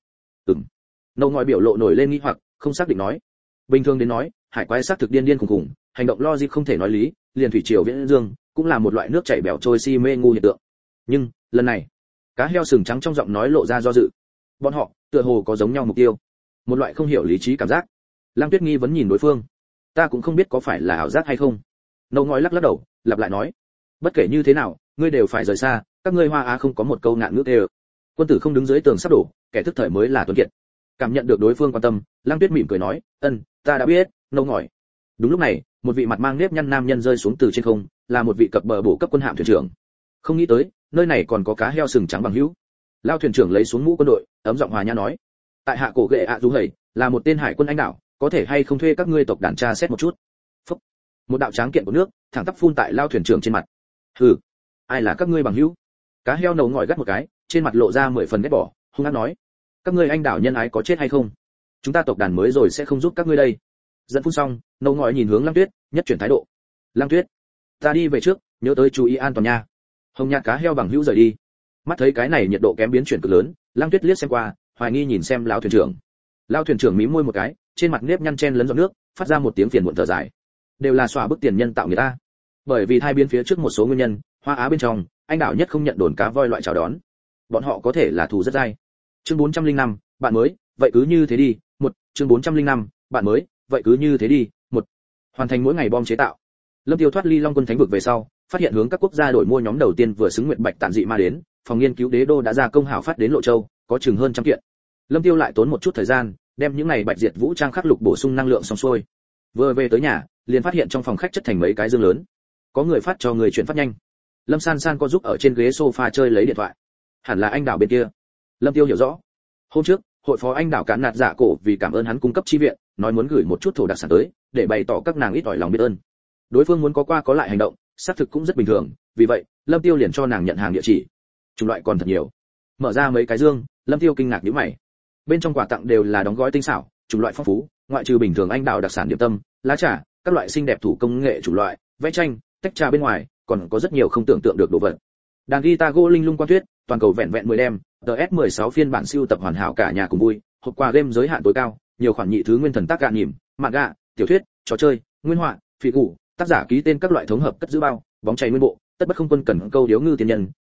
Nậu ngòi biểu lộ nổi lên nghi hoặc, không xác định nói. Bình thường đến nói, hải quái xác thực điên điên khủng khủng, hành động logic không thể nói lý, liền thủy triều Viễn Dương cũng là một loại nước chảy bèo trôi si mê ngu hiện tượng. Nhưng, lần này, cá heo sừng trắng trong giọng nói lộ ra do dự. Bọn họ, tựa hồ có giống nhau mục tiêu, một loại không hiểu lý trí cảm giác. Lang Tuyết nghi vấn nhìn đối phương. Ta cũng không biết có phải là ảo giác hay không. Nậu ngòi lắc lắc đầu, lặp lại nói. Bất kể như thế nào, ngươi đều phải rời xa, các ngươi Hoa Á không có một câu ngạn ngữ tê. Quân tử không đứng dưới tường sắp đổ, kẻ thức thời mới là tuấn kiệt. Cảm nhận được đối phương quan tâm, Lang Tuyết mỉm cười nói, ta đã biết. Nậu ngòi. Đúng lúc này, một vị mặt mang nếp nhăn nam nhân rơi xuống từ trên không, là một vị cập bờ bổ cấp quân hạm thuyền trưởng. Không nghĩ tới, nơi này còn có cá heo sừng trắng bằng hữu. Lao thuyền trưởng lấy xuống mũ quân đội, ấm giọng hòa nhã nói, tại hạ cổ ghệ ạ du hầy, là một tên hải quân anh đảo, có thể hay không thuê các ngươi tộc đàn tra xét một chút. Phúc. Một đạo tráng kiện của nước, thẳng tắp phun tại Lao thuyền trưởng trên mặt. Hừ, ai là các ngươi bằng hữu? Cá heo nấu ngòi gắt một cái, trên mặt lộ ra 10 phần ghét bỏ, hung hăng nói, các ngươi anh đảo nhân ái có chết hay không? Chúng ta tộc đàn mới rồi sẽ không giúp các ngươi đây. Dẫn phun xong, nấu ngòi nhìn hướng Lang Tuyết, nhất chuyển thái độ. Lang Tuyết, ta đi về trước, nhớ tới chú ý an toàn nha. Hồng nhạt cá heo bằng hữu rời đi. Mắt thấy cái này nhiệt độ kém biến chuyển cực lớn, Lang Tuyết liếc xem qua, hoài nghi nhìn xem lão thuyền trưởng. Lão thuyền trưởng mím môi một cái, trên mặt nếp nhăn chen lấn giọt nước, phát ra một tiếng phiền muộn thở dài. Đều là xóa bức tiền nhân tạo người ta. Bởi vì hai biên phía trước một số nguyên nhân, Hoa Á bên trong, anh đảo nhất không nhận đồn cá voi loại chào đón. Bọn họ có thể là thù rất dai. Chương 405, bạn mới, vậy cứ như thế đi. Chương 405, bạn mới, vậy cứ như thế đi. Hoàn thành mỗi ngày bom chế tạo. Lâm Tiêu thoát ly Long Quân Thánh vực về sau, phát hiện hướng các quốc gia đổi mua nhóm đầu tiên vừa xứng nguyện bạch tản dị ma đến, phòng nghiên cứu đế đô đã ra công hảo phát đến Lộ Châu, có chừng hơn 100 kiện. Lâm Tiêu lại tốn một chút thời gian, đem những này bạch diệt vũ trang khắc lục bổ sung năng lượng xong xuôi. Vừa về tới nhà, liền phát hiện trong phòng khách chất thành mấy cái dương lớn. Có người phát cho người chuyển phát nhanh. Lâm San San có giúp ở trên ghế sofa chơi lấy điện thoại. Hẳn là anh đảo bên kia. Lâm Tiêu hiểu rõ. Hôm trước, hội phó anh đảo cán nạt dạ cổ vì cảm ơn hắn cung cấp chi viện, nói muốn gửi một chút thổ đặc sản tới, để bày tỏ các nàng ít ỏi lòng biết ơn. Đối phương muốn có qua có lại hành động, xác thực cũng rất bình thường, vì vậy, Lâm Tiêu liền cho nàng nhận hàng địa chỉ. Chủng loại còn thật nhiều. Mở ra mấy cái dương, Lâm Tiêu kinh ngạc nhíu mày. Bên trong quà tặng đều là đóng gói tinh xảo, chủng loại phong phú, ngoại trừ bình thường anh đào đặc sản điểm tâm, lá trà, các loại xinh đẹp thủ công nghệ chủng loại, vẽ tranh, tách trà bên ngoài, còn có rất nhiều không tưởng tượng được đồ vật. Đàn guitar gỗ linh lung quan tuyết, toàn cầu vẹn vẹn 10 đem, DS16 phiên bản siêu tập hoàn hảo cả nhà cùng vui, hộp quà game giới hạn tối cao, nhiều khoản nhị thứ nguyên thần tác gạ nhìm, manga, tiểu thuyết, trò chơi, nguyên họa, phỉ cụ, tác giả ký tên các loại thống hợp cất giữ bao, bóng chày nguyên bộ, tất bất không quân cần câu điếu ngư tiền nhân,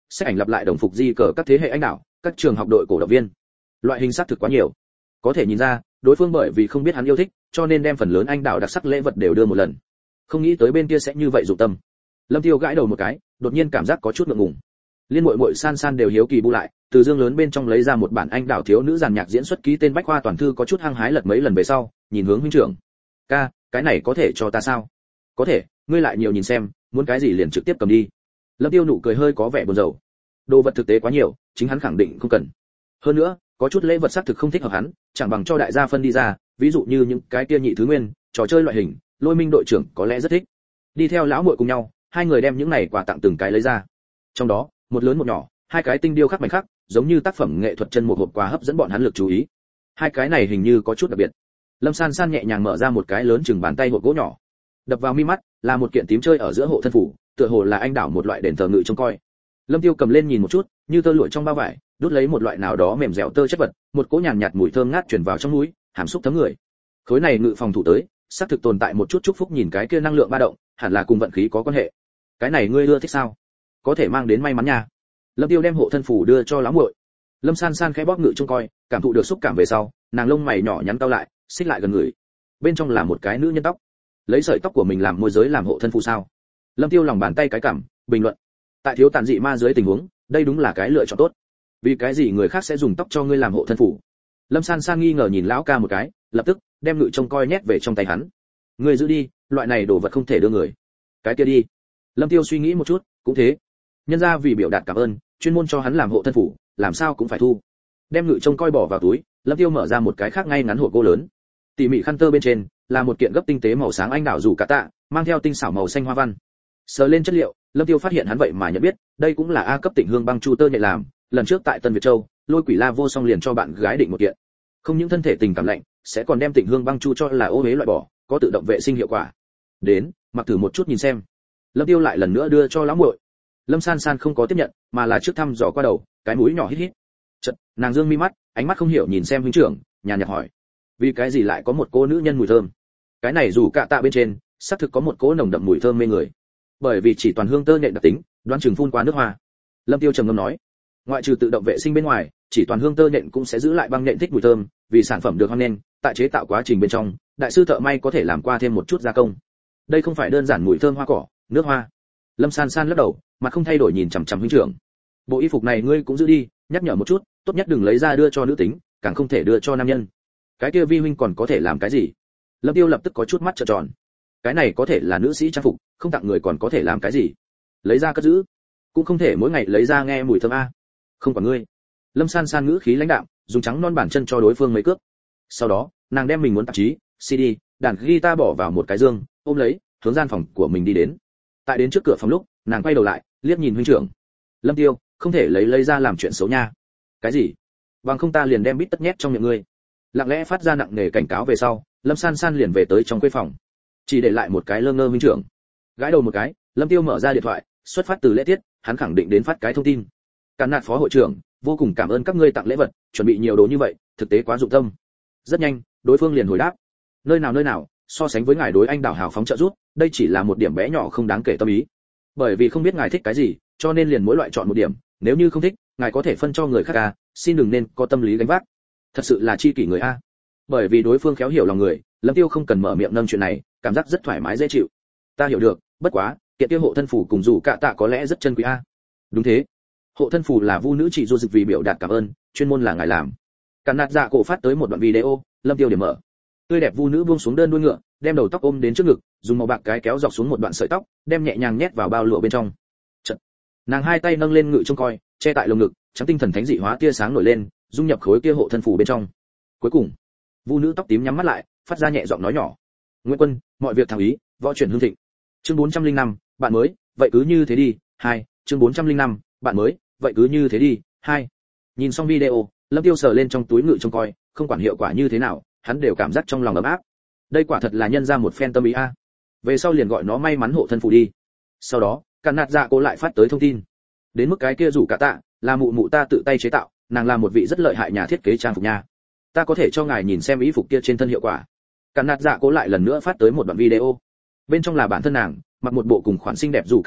sách ảnh lặp lại đồng phục di cờ các thế hệ anh đảo, các trường học đội cổ động viên. Loại hình xác thực quá nhiều. Có thể nhìn ra, đối phương bởi vì không biết hắn yêu thích, cho nên đem phần lớn anh đảo đặc sắc lễ vật đều đưa một lần. Không nghĩ tới bên kia sẽ như vậy dụng tâm. Lâm Tiêu gãi đầu một cái, đột nhiên cảm giác có chút ngượng ngùng. Liên muội muội San San đều hiếu kỳ bu lại, từ dương lớn bên trong lấy ra một bản anh đảo thiếu nữ giàn nhạc diễn xuất ký tên bách khoa toàn thư, có chút hăng hái lật mấy lần về sau, nhìn hướng huynh trưởng. Ca, cái này có thể cho ta sao? Có thể, ngươi lại nhiều nhìn xem, muốn cái gì liền trực tiếp cầm đi. Lâm Tiêu nụ cười hơi có vẻ buồn rầu. Đồ vật thực tế quá nhiều, chính hắn khẳng định không cần. Hơn nữa, có chút lễ vật xác thực không thích hợp hắn, chẳng bằng cho đại gia phân đi ra, ví dụ như những cái kia nhị thứ nguyên, trò chơi loại hình, Lôi Minh đội trưởng có lẽ rất thích. Đi theo lão muội cùng nhau, hai người đem những này quà tặng từng cái lấy ra. Trong đó, một lớn một nhỏ, hai cái tinh điêu khắc mảnh khắc, giống như tác phẩm nghệ thuật chân một hộp quà hấp dẫn bọn hắn lực chú ý. Hai cái này hình như có chút đặc biệt. Lâm San San nhẹ nhàng mở ra một cái lớn chừng bàn tay hộp gỗ nhỏ. Đập vào mi mắt là một kiện tím chơi ở giữa hộ thân phủ, tựa hồ là anh đảo một loại đền thờ ngự trông coi. Lâm Tiêu cầm lên nhìn một chút, như tơ lụa trong bao vải, đút lấy một loại nào đó mềm dẻo tơ chất vật, một cỗ nhàn nhạt mùi thơm ngát truyền vào trong mũi, hàm xúc thấm người. Khối này ngự phòng thủ tới, xác thực tồn tại một chút chúc phúc, nhìn cái kia năng lượng ba động, hẳn là cùng vận khí có quan hệ. Cái này ngươi ưa thích sao? Có thể mang đến may mắn nha. Lâm Tiêu đem hộ thân phủ đưa cho lão muội. Lâm San San khẽ bóp ngự trông coi, cảm thụ được xúc cảm về sau, nàng lông mày nhỏ nhắn cau lại, xích lại gần người. Bên trong là một cái nữ nhân tóc. Lấy sợi tóc của mình làm môi giới làm hộ thân phù sao? Lâm Tiêu lòng bàn tay cái cảm, bình luận. Tại thiếu tàn dị ma dưới tình huống, đây đúng là cái lựa chọn tốt. Vì cái gì người khác sẽ dùng tóc cho ngươi làm hộ thân phù? Lâm San San nghi ngờ nhìn lão ca một cái, lập tức đem ngự trông coi nhét về trong tay hắn. Ngươi giữ đi, loại này đồ vật không thể đưa người. Cái kia đi. Lâm Tiêu suy nghĩ một chút, cũng thế. Nhân ra vì biểu đạt cảm ơn, chuyên môn cho hắn làm hộ thân phủ, làm sao cũng phải thu. Đem ngự trông coi bỏ vào túi, Lâm Tiêu mở ra một cái khác ngay ngắn hộp gỗ lớn. Tỉ mỉ khăn tơ bên trên là một kiện gấp tinh tế màu sáng anh đảo rủ cả tạ, mang theo tinh xảo màu xanh hoa văn. Sờ lên chất liệu, Lâm Tiêu phát hiện hắn vậy mà nhận biết, đây cũng là A cấp Tịnh Hương băng chu tơ nhẹ làm, lần trước tại Tân Việt Châu, Lôi Quỷ La Vô Song liền cho bạn gái định một kiện. Không những thân thể tình cảm lạnh, sẽ còn đem Tịnh Hương băng chu cho là ô uế loại bỏ, có tự động vệ sinh hiệu quả. Đến, mặc thử một chút nhìn xem. Lâm Tiêu lại lần nữa đưa cho lão muội. Lâm San San không có tiếp nhận, mà là trước thăm dò qua đầu, cái mũi nhỏ hít hít. Chợt, nàng dương mi mắt, ánh mắt không hiểu nhìn xem huynh trưởng, nhàn nhạt hỏi: vì cái gì lại có một cô nữ nhân mùi thơm? Cái này dù cạ tạ bên trên, xác thực có một cỗ nồng đậm mùi thơm mê người. Bởi vì chỉ toàn hương tơ nhện đặc tính, đoán chừng phun qua nước hoa. Lâm Tiêu trầm ngâm nói: ngoại trừ tự động vệ sinh bên ngoài, chỉ toàn hương tơ nhện cũng sẽ giữ lại băng nhện thích mùi thơm, vì sản phẩm được hoan nghênh, tại chế tạo quá trình bên trong, đại sư thợ may có thể làm qua thêm một chút gia công. Đây không phải đơn giản mùi thơm hoa cỏ, nước hoa. Lâm San San lắc đầu, mặt không thay đổi nhìn chằm chằm huynh trưởng. Bộ y phục này ngươi cũng giữ đi, nhắc nhở một chút, tốt nhất đừng lấy ra đưa cho nữ tính, càng không thể đưa cho nam nhân. Cái kia vi huynh còn có thể làm cái gì? Lâm Tiêu lập tức có chút mắt trợn tròn. Cái này có thể là nữ sĩ trang phục, không tặng người còn có thể làm cái gì? Lấy ra cất giữ, cũng không thể mỗi ngày lấy ra nghe mùi thơm a. Không quản ngươi. Lâm San San ngữ khí lãnh đạm, dùng trắng non bàn chân cho đối phương mấy cước. Sau đó, nàng đem mình muốn tạp chí, CD, đàn guitar bỏ vào một cái dương, ôm lấy, hướng gian phòng của mình đi đến. Tại đến trước cửa phòng lúc, nàng quay đầu lại, liếc nhìn huynh trưởng. Lâm Tiêu, không thể lấy ra làm chuyện xấu nha. Cái gì? Bằng không ta liền đem bít tất nhét trong miệng ngươi. Lặng lẽ phát ra nặng nề cảnh cáo về sau, Lâm San San liền về tới trong khuê phòng, chỉ để lại một cái lơ ngơ huynh trưởng. Gãi đầu một cái, Lâm Tiêu mở ra điện thoại, xuất phát từ lễ tiết, hắn khẳng định đến phát cái thông tin. Càn nạt phó hội trưởng, vô cùng cảm ơn các ngươi tặng lễ vật, chuẩn bị nhiều đồ như vậy, thực tế quá dụng tâm. Rất nhanh, đối phương liền hồi đáp: nơi nào, so sánh với ngài đối anh đảo hào phóng trợ giúp, đây chỉ là một điểm bé nhỏ không đáng kể tâm ý. Bởi vì không biết ngài thích cái gì, cho nên liền mỗi loại chọn một điểm, nếu như không thích, ngài có thể phân cho người khác à, xin đừng nên có tâm lý gánh vác. Thật sự là chi kỷ người a. Bởi vì đối phương khéo hiểu lòng người, Lâm Tiêu không cần mở miệng nâng chuyện này, cảm giác rất thoải mái dễ chịu. Ta hiểu được, bất quá, kiện tiêu hộ thân phù cùng dù cạ tạ có lẽ rất chân quý a. Đúng thế. Hộ thân phù là vu nữ chỉ du dịch vì biểu đạt cảm ơn, chuyên môn là ngài làm. Càn nạt dạ cổ phát tới một đoạn video, Lâm Tiêu điểm mở. Tươi đẹp vu nữ buông xuống đơn đuôi ngựa, đem đầu tóc ôm đến trước ngực, dùng màu bạc cái kéo dọc xuống một đoạn sợi tóc, đem nhẹ nhàng nhét vào bao lụa bên trong. Chật. Nàng hai tay nâng lên ngự trông coi, che tại lồng ngực, trắng tinh thần thánh dị hóa tia sáng nổi lên, dung nhập khối kia hộ thân phù bên trong. Cuối cùng, vu nữ tóc tím nhắm mắt lại, phát ra nhẹ giọng nói nhỏ: Nguyễn Quân, mọi việc thẳng ý, võ chuyển hương thịnh. Chương 405, bạn mới, vậy cứ như thế đi. 2, chương 405, bạn mới, vậy cứ như thế đi. 2. Nhìn xong video, Lâm Tiêu sờ lên trong túi ngự trông coi, không quản hiệu quả như thế nào, hắn đều cảm giác trong lòng ấm áp. Đây quả thật là nhân ra một phen tâm ý a. Về sau liền gọi nó may mắn hộ thân phù đi. Sau đó, Càn nạt dạ cô lại phát tới thông tin. Đến mức cái kia rủ cả tạ, là mụ mụ ta tự tay chế tạo, nàng là một vị rất lợi hại nhà thiết kế trang phục nha. Ta có thể cho ngài nhìn xem y phục kia trên thân hiệu quả. Càn nạt dạ cô lại lần nữa phát tới một đoạn video. Bên trong là bản thân nàng, mặc một bộ cùng khoản xinh đẹp rủ cả tạ,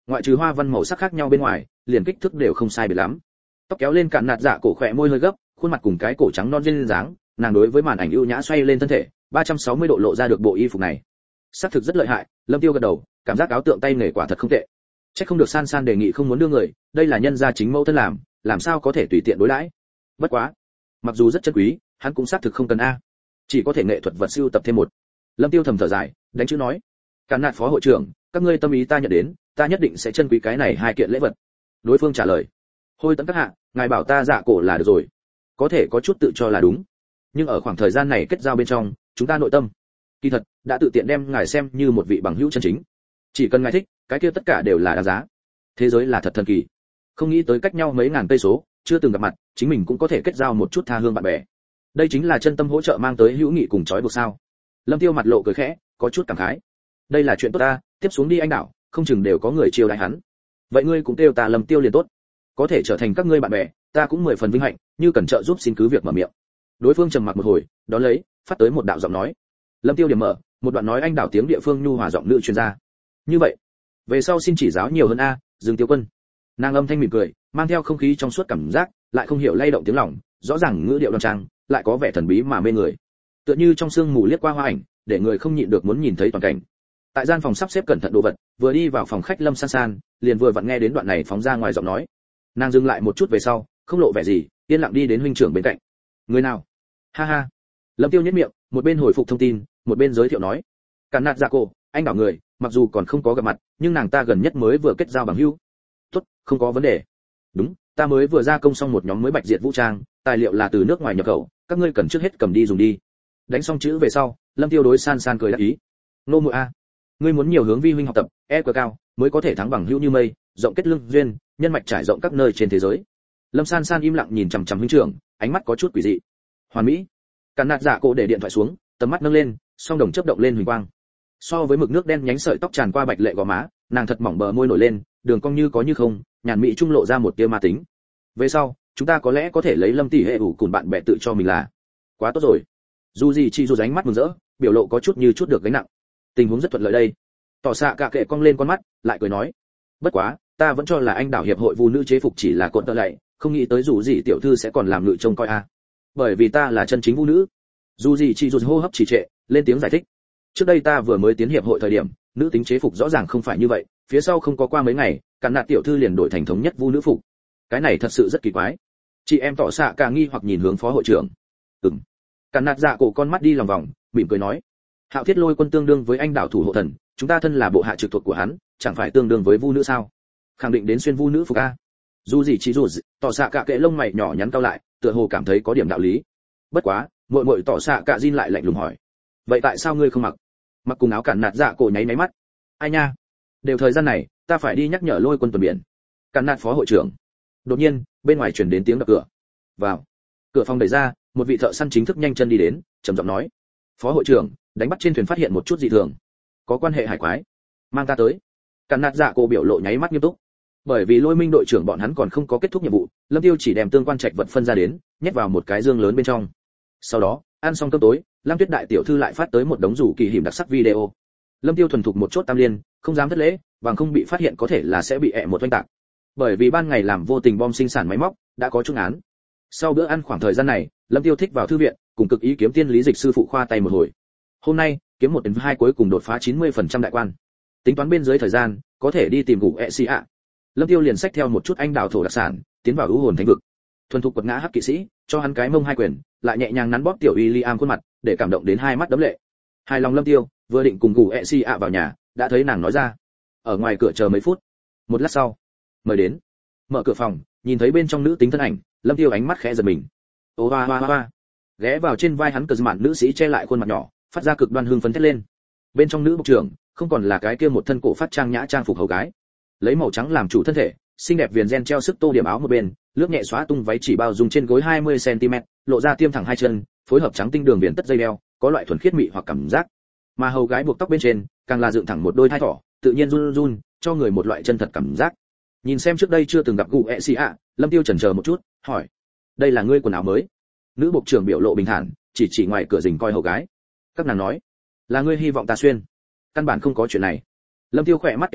ngoại trừ hoa văn màu sắc khác nhau bên ngoài liền kích thước đều không sai biệt lắm. Tóc kéo lên cạn nạt dạ cổ, khỏe môi hơi gấp, khuôn mặt cùng cái cổ trắng non duyên dáng, nàng đối với màn ảnh ưu nhã xoay lên thân thể 360 độ lộ ra được bộ y phục này, xác thực rất lợi hại. Lâm Tiêu gật đầu, cảm giác áo tượng tay nghề quả thật không tệ. Chắc không được San San đề nghị không muốn đưa người, đây là nhân gia chính mẫu thân làm sao có thể tùy tiện đối đãi. Bất quá, mặc dù rất chân quý, hắn cũng xác thực không cần a, chỉ có thể nghệ thuật vật siêu tập thêm một. Lâm Tiêu thầm thở dài, đánh chữ nói: "Càn nạt phó hội trưởng, các ngươi tâm ý ta nhận đến, ta nhất định sẽ trân quý cái này hai kiện lễ vật." Đối phương trả lời: "Hôi tấn các hạ, ngài bảo ta dạ cổ là được rồi." Có thể có chút tự cho là đúng, nhưng ở khoảng thời gian này kết giao bên trong, chúng ta nội tâm kỳ thật đã tự tiện đem ngài xem như một vị bằng hữu chân chính. Chỉ cần ngài thích, cái kia tất cả đều là đáng giá. Thế giới là thật thần kỳ, không nghĩ tới cách nhau mấy ngàn cây số, chưa từng gặp mặt, chính mình cũng có thể kết giao một chút tha hương bạn bè. Đây chính là chân tâm hỗ trợ mang tới hữu nghị cùng chói buộc sao? Lâm Tiêu mặt lộ cười khẽ, có chút cảm khái. Đây là chuyện tốt ta, tiếp xuống đi anh đảo, không chừng đều có người chiêu đãi hắn. Vậy ngươi cũng kêu ta Lâm Tiêu liền tốt, có thể trở thành các ngươi bạn bè, ta cũng 10 phần vinh hạnh, như cần trợ giúp xin cứ việc mở miệng. Đối phương trầm mặc một hồi, đón lấy, phát tới một đạo giọng nói. Lâm Tiêu điểm mở, một đoạn nói anh đảo tiếng địa phương nhu hòa giọng nữ truyền ra. Như vậy, về sau xin chỉ giáo nhiều hơn a, Dương Tiêu Quân. Nàng âm thanh mỉm cười, mang theo không khí trong suốt cảm giác, lại không hiểu lay động tiếng lòng, rõ ràng ngữ điệu đoan trang, lại có vẻ thần bí mà mê người. Tựa như trong sương mù liếc qua hoa ảnh, để người không nhịn được muốn nhìn thấy toàn cảnh. Tại gian phòng sắp xếp cẩn thận đồ vật, vừa đi vào phòng khách Lâm San San, liền vừa vặn nghe đến đoạn này phóng ra ngoài giọng nói. Nàng dừng lại một chút về sau, không lộ vẻ gì, yên lặng đi đến huynh trưởng bên cạnh. Người nào? Ha ha. Lâm Tiêu nhếch miệng, một bên hồi phục thông tin, một bên giới thiệu nói: Càn nạt dạ cổ, anh bảo người, mặc dù còn không có gặp mặt, nhưng nàng ta gần nhất mới vừa kết giao bằng hữu. Tốt, không có vấn đề. Đúng, ta mới vừa ra công xong một nhóm mới bạch diệt vũ trang, tài liệu là từ nước ngoài nhập khẩu, các ngươi cần trước hết cầm đi dùng đi. Đánh xong chữ về sau, Lâm Tiêu đối San San cười đáp ý. Nô muội a, ngươi muốn nhiều hướng vi huynh học tập, EQ cao, mới có thể thắng bằng hữu như mây, rộng kết lương duyên, nhân mạch trải rộng các nơi trên thế giới. Lâm San San im lặng nhìn chằm chằm huynh trưởng, ánh mắt có chút quỷ dị. Hoàn mỹ. Càn nạt dạ cổ để điện thoại xuống, tầm mắt nâng lên, song đồng chớp động lên huỳnh quang. So với mực nước đen nhánh sợi tóc tràn qua bạch lệ gò má, nàng thật mỏng bờ môi nổi lên, đường cong như có như không, nhàn mỹ trung lộ ra một tia ma tính. Về sau, chúng ta có lẽ có thể lấy Lâm tỷ hệ ủ cùng bạn bè tự cho mình là. Quá tốt rồi. Dù gì chỉ dù ánh mắt mừng rỡ, biểu lộ có chút như chút được gánh nặng. Tình huống rất thuận lợi đây. Tỏ xạ cả kệ cong lên con mắt, lại cười nói: bất quá, ta vẫn cho là anh đảo hiệp hội phụ nữ chế phục chỉ là cột tơ lệ, không nghĩ tới dù gì tiểu thư sẽ còn làm ngự trông coi a. Bởi vì ta là chân chính phụ nữ. Dù gì chỉ dù hô hấp trì trệ, lên tiếng giải thích. Trước đây ta vừa mới tiến hiệp hội thời điểm, nữ tính chế phục rõ ràng không phải như vậy, phía sau không có qua mấy ngày, Càn nạt tiểu thư liền đổi thành thống nhất vu nữ phục. Cái này thật sự rất kỳ quái. Chị em tỏ xạ cả nghi hoặc nhìn hướng phó hội trưởng. Càn nạt dạ cổ con mắt đi lòng vòng, mỉm cười nói: Hạo Thiết Lôi Quân tương đương với anh đảo thủ hộ thần, chúng ta thân là bộ hạ trực thuộc của hắn, chẳng phải tương đương với vu nữ sao? Khẳng định đến xuyên vu nữ phục a. Dù gì chỉ dù tỏ xạ cả kệ lông mày nhỏ nhắn cau lại, tựa hồ cảm thấy có điểm đạo lý. Bất quá, muội muội tỏ xạ cả Jin lại lạnh lùng hỏi: vậy tại sao ngươi không mặc? Mặc cùng áo Càn nạt dạ cổ nháy mắt. Ai nha, đều thời gian này, ta phải đi nhắc nhở Lôi Quân tuần biển. Càn nạt phó hội trưởng. Đột nhiên, bên ngoài truyền đến tiếng đập cửa. Vào. Cửa phòng đẩy ra, một vị thợ săn chính thức nhanh chân đi đến, trầm giọng nói: phó hội trưởng, đánh bắt trên thuyền phát hiện một chút dị thường, có quan hệ hải quái, mang ta tới. Càn nạt dạ cổ biểu lộ nháy mắt nghiêm túc. Bởi vì Lôi Minh đội trưởng bọn hắn còn không có kết thúc nhiệm vụ, Lâm Tiêu chỉ đem tương quan trạch vật phân ra đến, nhét vào một cái dương lớn bên trong. Sau đó, ăn xong cơm tối, Lam Tuyết đại tiểu thư lại phát tới một đống rủ kỳ hiểm đặc sắc video. Lâm Tiêu thuần thục một chốt tam liên, không dám thất lễ, bằng không bị phát hiện có thể là sẽ bị ẹ một oanh tạc. Bởi vì ban ngày làm vô tình bom sinh sản máy móc, đã có chung án. Sau bữa ăn khoảng thời gian này, Lâm Tiêu thích vào thư viện, cùng cực ý kiếm tiên lý dịch sư phụ khoa tay một hồi. Hôm nay, kiếm 1/2 cuối cùng đột phá 90% đại quan. Tính toán bên dưới thời gian, có thể đi tìm ngủ ẹ ạ. Lâm Tiêu liền xách theo một chút anh đào thổ đặc sản, tiến vào u hồn thánh vực. Thuần thục quật ngã hắc kỵ sĩ, cho hắn cái mông hai quyền, lại nhẹ nhàng nắn bóp tiểu William khuôn mặt, để cảm động đến hai mắt đấm lệ. Hài lòng Lâm Tiêu, vừa định cùng ngủ ẹ ạ vào nhà, đã thấy nàng nói ra: ở ngoài cửa chờ mấy phút. Một lát sau, mời đến. Mở cửa phòng, nhìn thấy bên trong nữ tính thân ảnh, Lâm Tiêu ánh mắt khẽ giật mình. Ô hoa hoa hoa. Ghé vào trên vai hắn cờ mạn nữ sĩ che lại khuôn mặt nhỏ, phát ra cực đoan hưng phấn thét lên. Bên trong nữ bộ trưởng, không còn là cái kia một thân cổ phát trang nhã trang phục hầu gái, lấy màu trắng làm chủ thân thể, xinh đẹp viền ren treo sức tô điểm áo một bên, lướt nhẹ xóa tung váy chỉ bao dùng trên gối 20 cm, lộ ra tiêm thẳng hai chân, phối hợp trắng tinh đường viền tất dây đeo, có loại thuần khiết mị hoặc cảm giác. Mà hầu gái buộc tóc bên trên, càng là dựng thẳng một đôi thai thỏ, tự nhiên run run, cho người một loại chân thật cảm giác. Nhìn xem trước đây chưa từng gặp cụ ạ, Lâm Tiêu chần chờ một chút, hỏi: đây là ngươi quần áo mới? Nữ bộ trưởng biểu lộ bình thản, chỉ ngoài cửa rình coi hầu gái. Các nàng nói: là ngươi hy vọng ta xuyên. Căn bản không có chuyện này. Lâm Tiêu khỏe mắt kéo ra,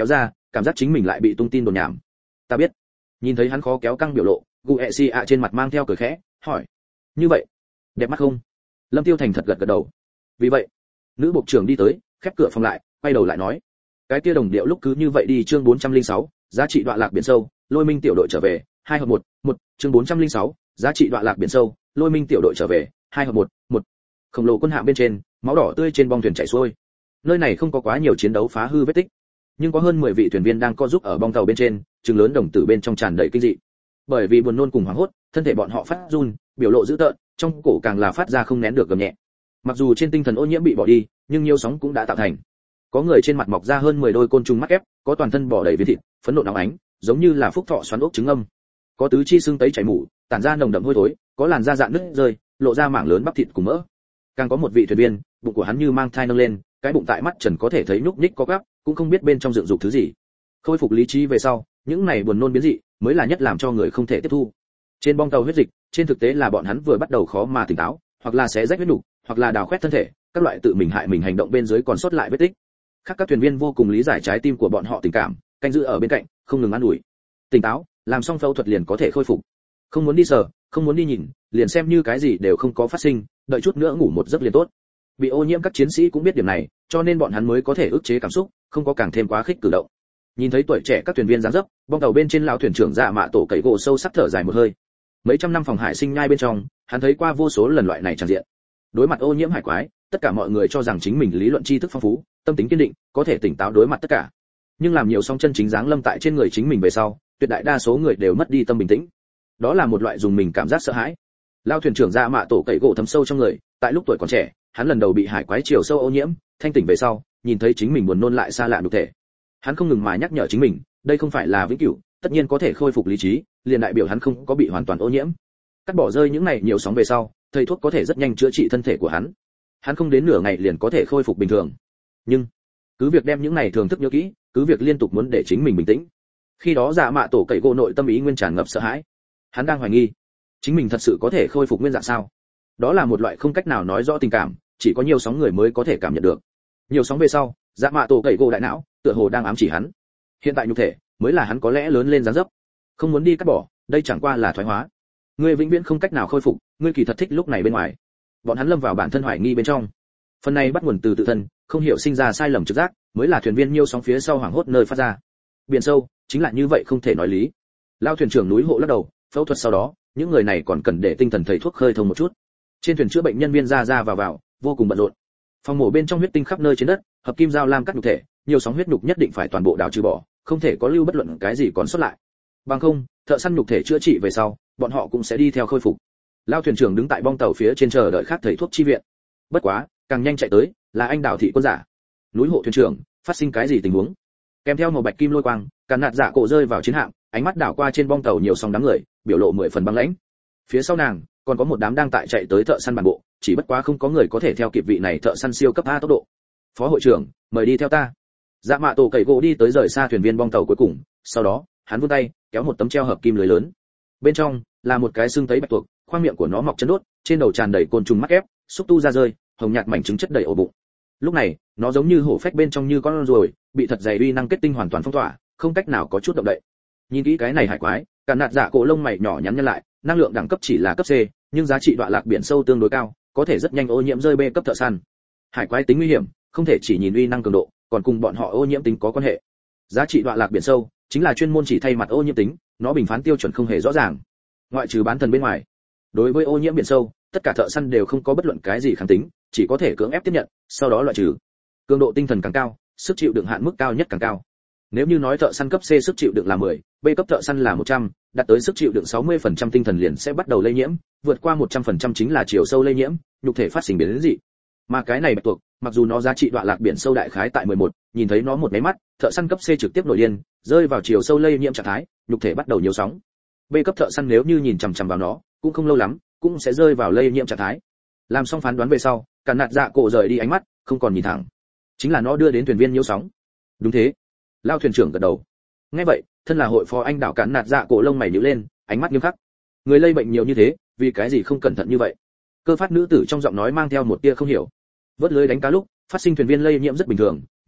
cảm giác chính mình lại bị tung tin đồn nhảm. Ta biết. Nhìn thấy hắn khó kéo căng biểu lộ, Guexia trên mặt mang theo cười khẽ, hỏi: "Như vậy, đẹp mắt không?" Lâm Tiêu Thành thật gật gật đầu. Vì vậy, nữ bộ trưởng đi tới, khép cửa phòng lại, quay đầu lại nói: "Cái kia đồng điệu lúc cứ như vậy đi." Chương 406, giá trị đọa lạc biển sâu, Lôi Minh tiểu đội trở về, 2 hợp 1, chương 406, giá trị đọa lạc biển sâu, Lôi Minh tiểu đội trở về, 2 hợp 1. Khổng lồ quân hạm bên trên, máu đỏ tươi trên bong thuyền chảy xuôi. Nơi này không có quá nhiều chiến đấu phá hư vết tích, nhưng có hơn 10 vị thuyền viên đang co giúp ở bong tàu bên trên, trừng lớn đồng tử bên trong tràn đầy kinh dị. Bởi vì buồn nôn cùng hoảng hốt, thân thể bọn họ phát run, biểu lộ dữ tợn, trong cổ càng là phát ra không nén được gầm nhẹ. Mặc dù trên tinh thần ô nhiễm bị bỏ đi, nhưng nhiều sóng cũng đã tạo thành. Có người trên mặt mọc ra hơn 10 đôi côn trùng mắt ép, có toàn thân bò đầy viên thịt, phấn nộ nóng ánh, giống như là phúc thọ xoắn ốc trứng âm. Có tứ chi xương tấy chảy mủ, tản ra nồng đậm hôi thối, có làn da rạn nứt rơi, lộ ra mảng lớn bắp thịt cùng mỡ. Càng có một vị thuyền viên, bụng của hắn như mang thai nâng lên, cái bụng tại mắt trần có thể thấy nhúc nhích có gắp, cũng không biết bên trong dựng dục thứ gì. Khôi phục lý trí về sau, những này buồn nôn biến dị mới là nhất làm cho người không thể tiếp thu. Trên bong tàu huyết dịch, trên thực tế là bọn hắn vừa bắt đầu khó mà tỉnh táo, hoặc là xé rách huyết nục, hoặc là đào khoét thân thể, các loại tự mình hại mình hành động bên dưới còn sót lại vết tích. Khác các thuyền viên vô cùng lý giải trái tim của bọn họ tình cảm, canh giữ ở bên cạnh, không ngừng an ủi. Tỉnh táo, làm xong phẫu thuật liền có thể khôi phục. Không muốn đi sờ, không muốn đi nhìn, liền xem như cái gì đều không có phát sinh, đợi chút nữa ngủ một giấc liền tốt. Bị ô nhiễm các chiến sĩ cũng biết điểm này, cho nên bọn hắn mới có thể ức chế cảm xúc, không có càng thêm quá khích cử động. Nhìn thấy tuổi trẻ các thuyền viên dáng dấp, bong tàu bên trên lão thuyền trưởng Dạ Mạ Tổ cậy gỗ sâu sắc thở dài một hơi. Mấy trăm năm phòng hải sinh nhai bên trong, hắn thấy qua vô số lần loại này tràn diện. Đối mặt ô nhiễm hải quái, tất cả mọi người cho rằng chính mình lý luận tri thức phong phú, tâm tính kiên định, có thể tỉnh táo đối mặt tất cả. Nhưng làm nhiều song chân chính giáng lâm tại trên người chính mình về sau, tuyệt đại đa số người đều mất đi tâm bình tĩnh. Đó là một loại dùng mình cảm giác sợ hãi. Lão thuyền trưởng Dạ Mạ Tổ cậy gỗ thấm sâu trong người, tại lúc tuổi còn trẻ, hắn lần đầu bị hải quái chiều sâu ô nhiễm, thanh tỉnh về sau, nhìn thấy chính mình buồn nôn lại xa lạ nhục thể. Hắn không ngừng mà nhắc nhở chính mình, đây không phải là vĩnh cửu, tất nhiên có thể khôi phục lý trí, liền đại biểu hắn không có bị hoàn toàn ô nhiễm. Cắt bỏ rơi những này nhiều sóng về sau, thầy thuốc có thể rất nhanh chữa trị thân thể của hắn. Hắn không đến nửa ngày liền có thể khôi phục bình thường. Nhưng cứ việc đem những này thường thức nhớ kỹ, cứ việc liên tục muốn để chính mình bình tĩnh. Khi đó Dạ Mạ Tổ cậy gỗ nội tâm ý nguyên tràn ngập sợ hãi. Hắn đang hoài nghi, chính mình thật sự có thể khôi phục nguyên dạng sao? Đó là một loại không cách nào nói rõ tình cảm, chỉ có nhiều sóng người mới có thể cảm nhận được. Nhiều sóng về sau, Dạ Mạ Tổ cậy gỗ đại não, tựa hồ đang ám chỉ hắn. Hiện tại nhục thể mới là hắn có lẽ lớn lên dáng dấp. Không muốn đi cắt bỏ, đây chẳng qua là thoái hóa. Ngươi vĩnh viễn không cách nào khôi phục, ngươi kỳ thật thích lúc này bên ngoài. Bọn hắn lâm vào bản thân hoài nghi bên trong. Phần này bắt nguồn từ tự thân, không hiểu sinh ra sai lầm trực giác, mới là thuyền viên nhiều sóng phía sau hoảng hốt nơi phát ra. Biển sâu, chính là như vậy không thể nói lý. Lao thuyền trưởng núi hộ lắc đầu, phẫu thuật sau đó, những người này còn cần để tinh thần thầy thuốc khơi thông một chút. Trên thuyền chữa bệnh nhân viên ra ra vào, vô cùng bận rộn. Phòng mổ bên trong huyết tinh khắp nơi trên đất, hợp kim dao lam cắt nhục thể, nhiều sóng huyết nhục nhất định phải toàn bộ đào trừ bỏ, không thể có lưu bất luận cái gì còn sót lại. Bằng không, thợ săn nhục thể chữa trị về sau, bọn họ cũng sẽ đi theo khôi phục. Lao thuyền trưởng đứng tại bong tàu phía trên chờ đợi khác thầy thuốc chi viện. Bất quá, càng nhanh chạy tới là anh Đào thị quân giả. Núi hộ thuyền trưởng, phát sinh cái gì tình huống? Kèm theo màu bạch kim lôi quang, càn nạt dạ cổ rơi vào chiến hạm, ánh mắt đảo qua trên bong tàu nhiều sóng đám người, biểu lộ 10 phần băng lãnh. Phía sau nàng, còn có một đám đang tại chạy tới thợ săn bản bộ, chỉ bất quá không có người có thể theo kịp vị này thợ săn siêu cấp A tốc độ. Phó hội trưởng, mời đi theo ta. Dạ Mạ Tổ cậy gỗ đi tới rời xa thuyền viên bong tàu cuối cùng, sau đó, hắn vươn tay, kéo một tấm treo hợp kim lưới lớn. Bên trong là một cái xương tấy bạch tuộc, khoang miệng của nó mọc chân đốt, trên đầu tràn đầy côn trùng mắc ép, xúc tu ra rơi, hồng nhạt mảnh trứng chất đầy ổ bụng. Lúc này, nó giống như hổ phách bên trong như con ruồi, bị thật dày uy năng kết tinh hoàn toàn phong tỏa, không cách nào có chút động đậy. Nhìn kỹ cái này hải quái, cả nạt dạ cổ lông mày nhỏ nhắn nhân lại, năng lượng đẳng cấp chỉ là cấp C, nhưng giá trị đọa lạc biển sâu tương đối cao, có thể rất nhanh ô nhiễm rơi B cấp thợ săn. Hải quái tính nguy hiểm, không thể chỉ nhìn uy năng cường độ, còn cùng bọn họ ô nhiễm tính có quan hệ. Giá trị đọa lạc biển sâu chính là chuyên môn chỉ thay mặt ô nhiễm tính, nó bình phán tiêu chuẩn không hề rõ ràng. Ngoại trừ bán thần bên ngoài, đối với ô nhiễm biển sâu, tất cả thợ săn đều không có bất luận cái gì kháng tính, chỉ có thể cưỡng ép tiếp nhận, sau đó loại trừ. Cường độ tinh thần càng cao, sức chịu đựng hạn mức cao nhất càng cao. Nếu như nói thợ săn cấp C sức chịu đựng là 10, B cấp thợ săn là 100, đạt tới sức chịu đựng 60% tinh thần liền sẽ bắt đầu lây nhiễm, vượt qua 100% chính là chiều sâu lây nhiễm, nhục thể phát sinh biến dị. Mà cái này bạch tuộc, mặc dù nó giá trị đọa lạc biển sâu đại khái tại 11, nhìn thấy nó một cái mắt, thợ săn cấp C trực tiếp nổi điên, rơi vào chiều sâu lây nhiễm trạng thái, nhục thể bắt đầu nhiều sóng. B cấp thợ săn nếu như nhìn chằm chằm vào nó, cũng không lâu lắm, cũng sẽ rơi vào lây nhiễm trạng thái. Làm xong phán đoán về sau, cả nạt dạ cổ rời đi ánh mắt, không còn nhìn thẳng. Chính là nó đưa đến thuyền viên nhiễu sóng. Đúng thế. Lao thuyền trưởng gật đầu. Nghe vậy, thân là hội phó anh đảo cản nạt dạ cổ lông mày nhíu lên, ánh mắt nghiêm khắc. Người lây bệnh nhiều như thế, vì cái gì không cẩn thận như vậy? Cơ phát nữ tử trong giọng nói mang theo một tia không hiểu. Vớt lưới đánh cá lúc, phát sinh thuyền viên lây nhiễm rất bình thường,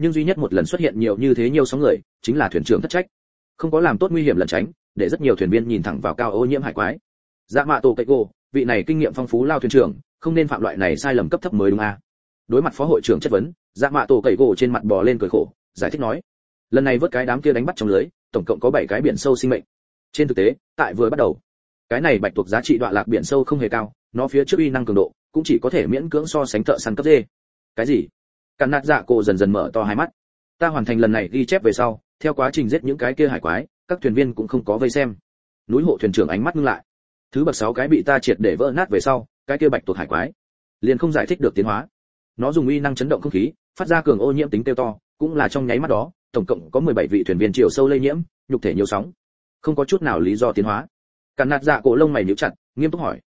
nhưng duy nhất một lần xuất hiện nhiều như thế nhiều sóng người chính là thuyền trưởng thất trách, không có làm tốt nguy hiểm lẩn tránh, để rất nhiều thuyền viên nhìn thẳng vào cao ô nhiễm hải quái. Dạ mạ tổ cậy gỗ, vị này kinh nghiệm phong phú lao thuyền trưởng, không nên phạm loại này sai lầm cấp thấp mới đúng à. Đối mặt phó hội trưởng chất vấn, dạ mạ tổ cậy gỗ trên mặt bò lên cười khổ, giải thích nói, lần này vớt cái đám kia đánh bắt trong lưới, tổng cộng có 7 cái biển sâu sinh mệnh. Trên thực tế, tại vừa bắt đầu, cái này bạch tuộc giá trị đọa lạc biển sâu không hề cao, nó phía trước uy năng cường độ cũng chỉ có thể miễn cưỡng so sánh thợ săn cấp D. Cái gì? Càn nạt dạ cổ dần dần mở to hai mắt. Ta hoàn thành lần này ghi chép về sau, theo quá trình giết những cái kia hải quái, các thuyền viên cũng không có vây xem. Núi hộ thuyền trưởng ánh mắt ngưng lại. Thứ bậc 6 cái bị ta triệt để vỡ nát về sau, cái kia bạch tuộc hải quái liền không giải thích được tiến hóa. Nó dùng uy năng chấn động không khí, phát ra cường ô nhiễm tính tiêu to, cũng là trong nháy mắt đó, tổng cộng có 17 vị thuyền viên chiều sâu lây nhiễm, nhục thể nhiều sóng, không có chút nào lý do tiến hóa. Càn nạt dạ cổ lông mày nhíu chặt, nghiêm túc hỏi,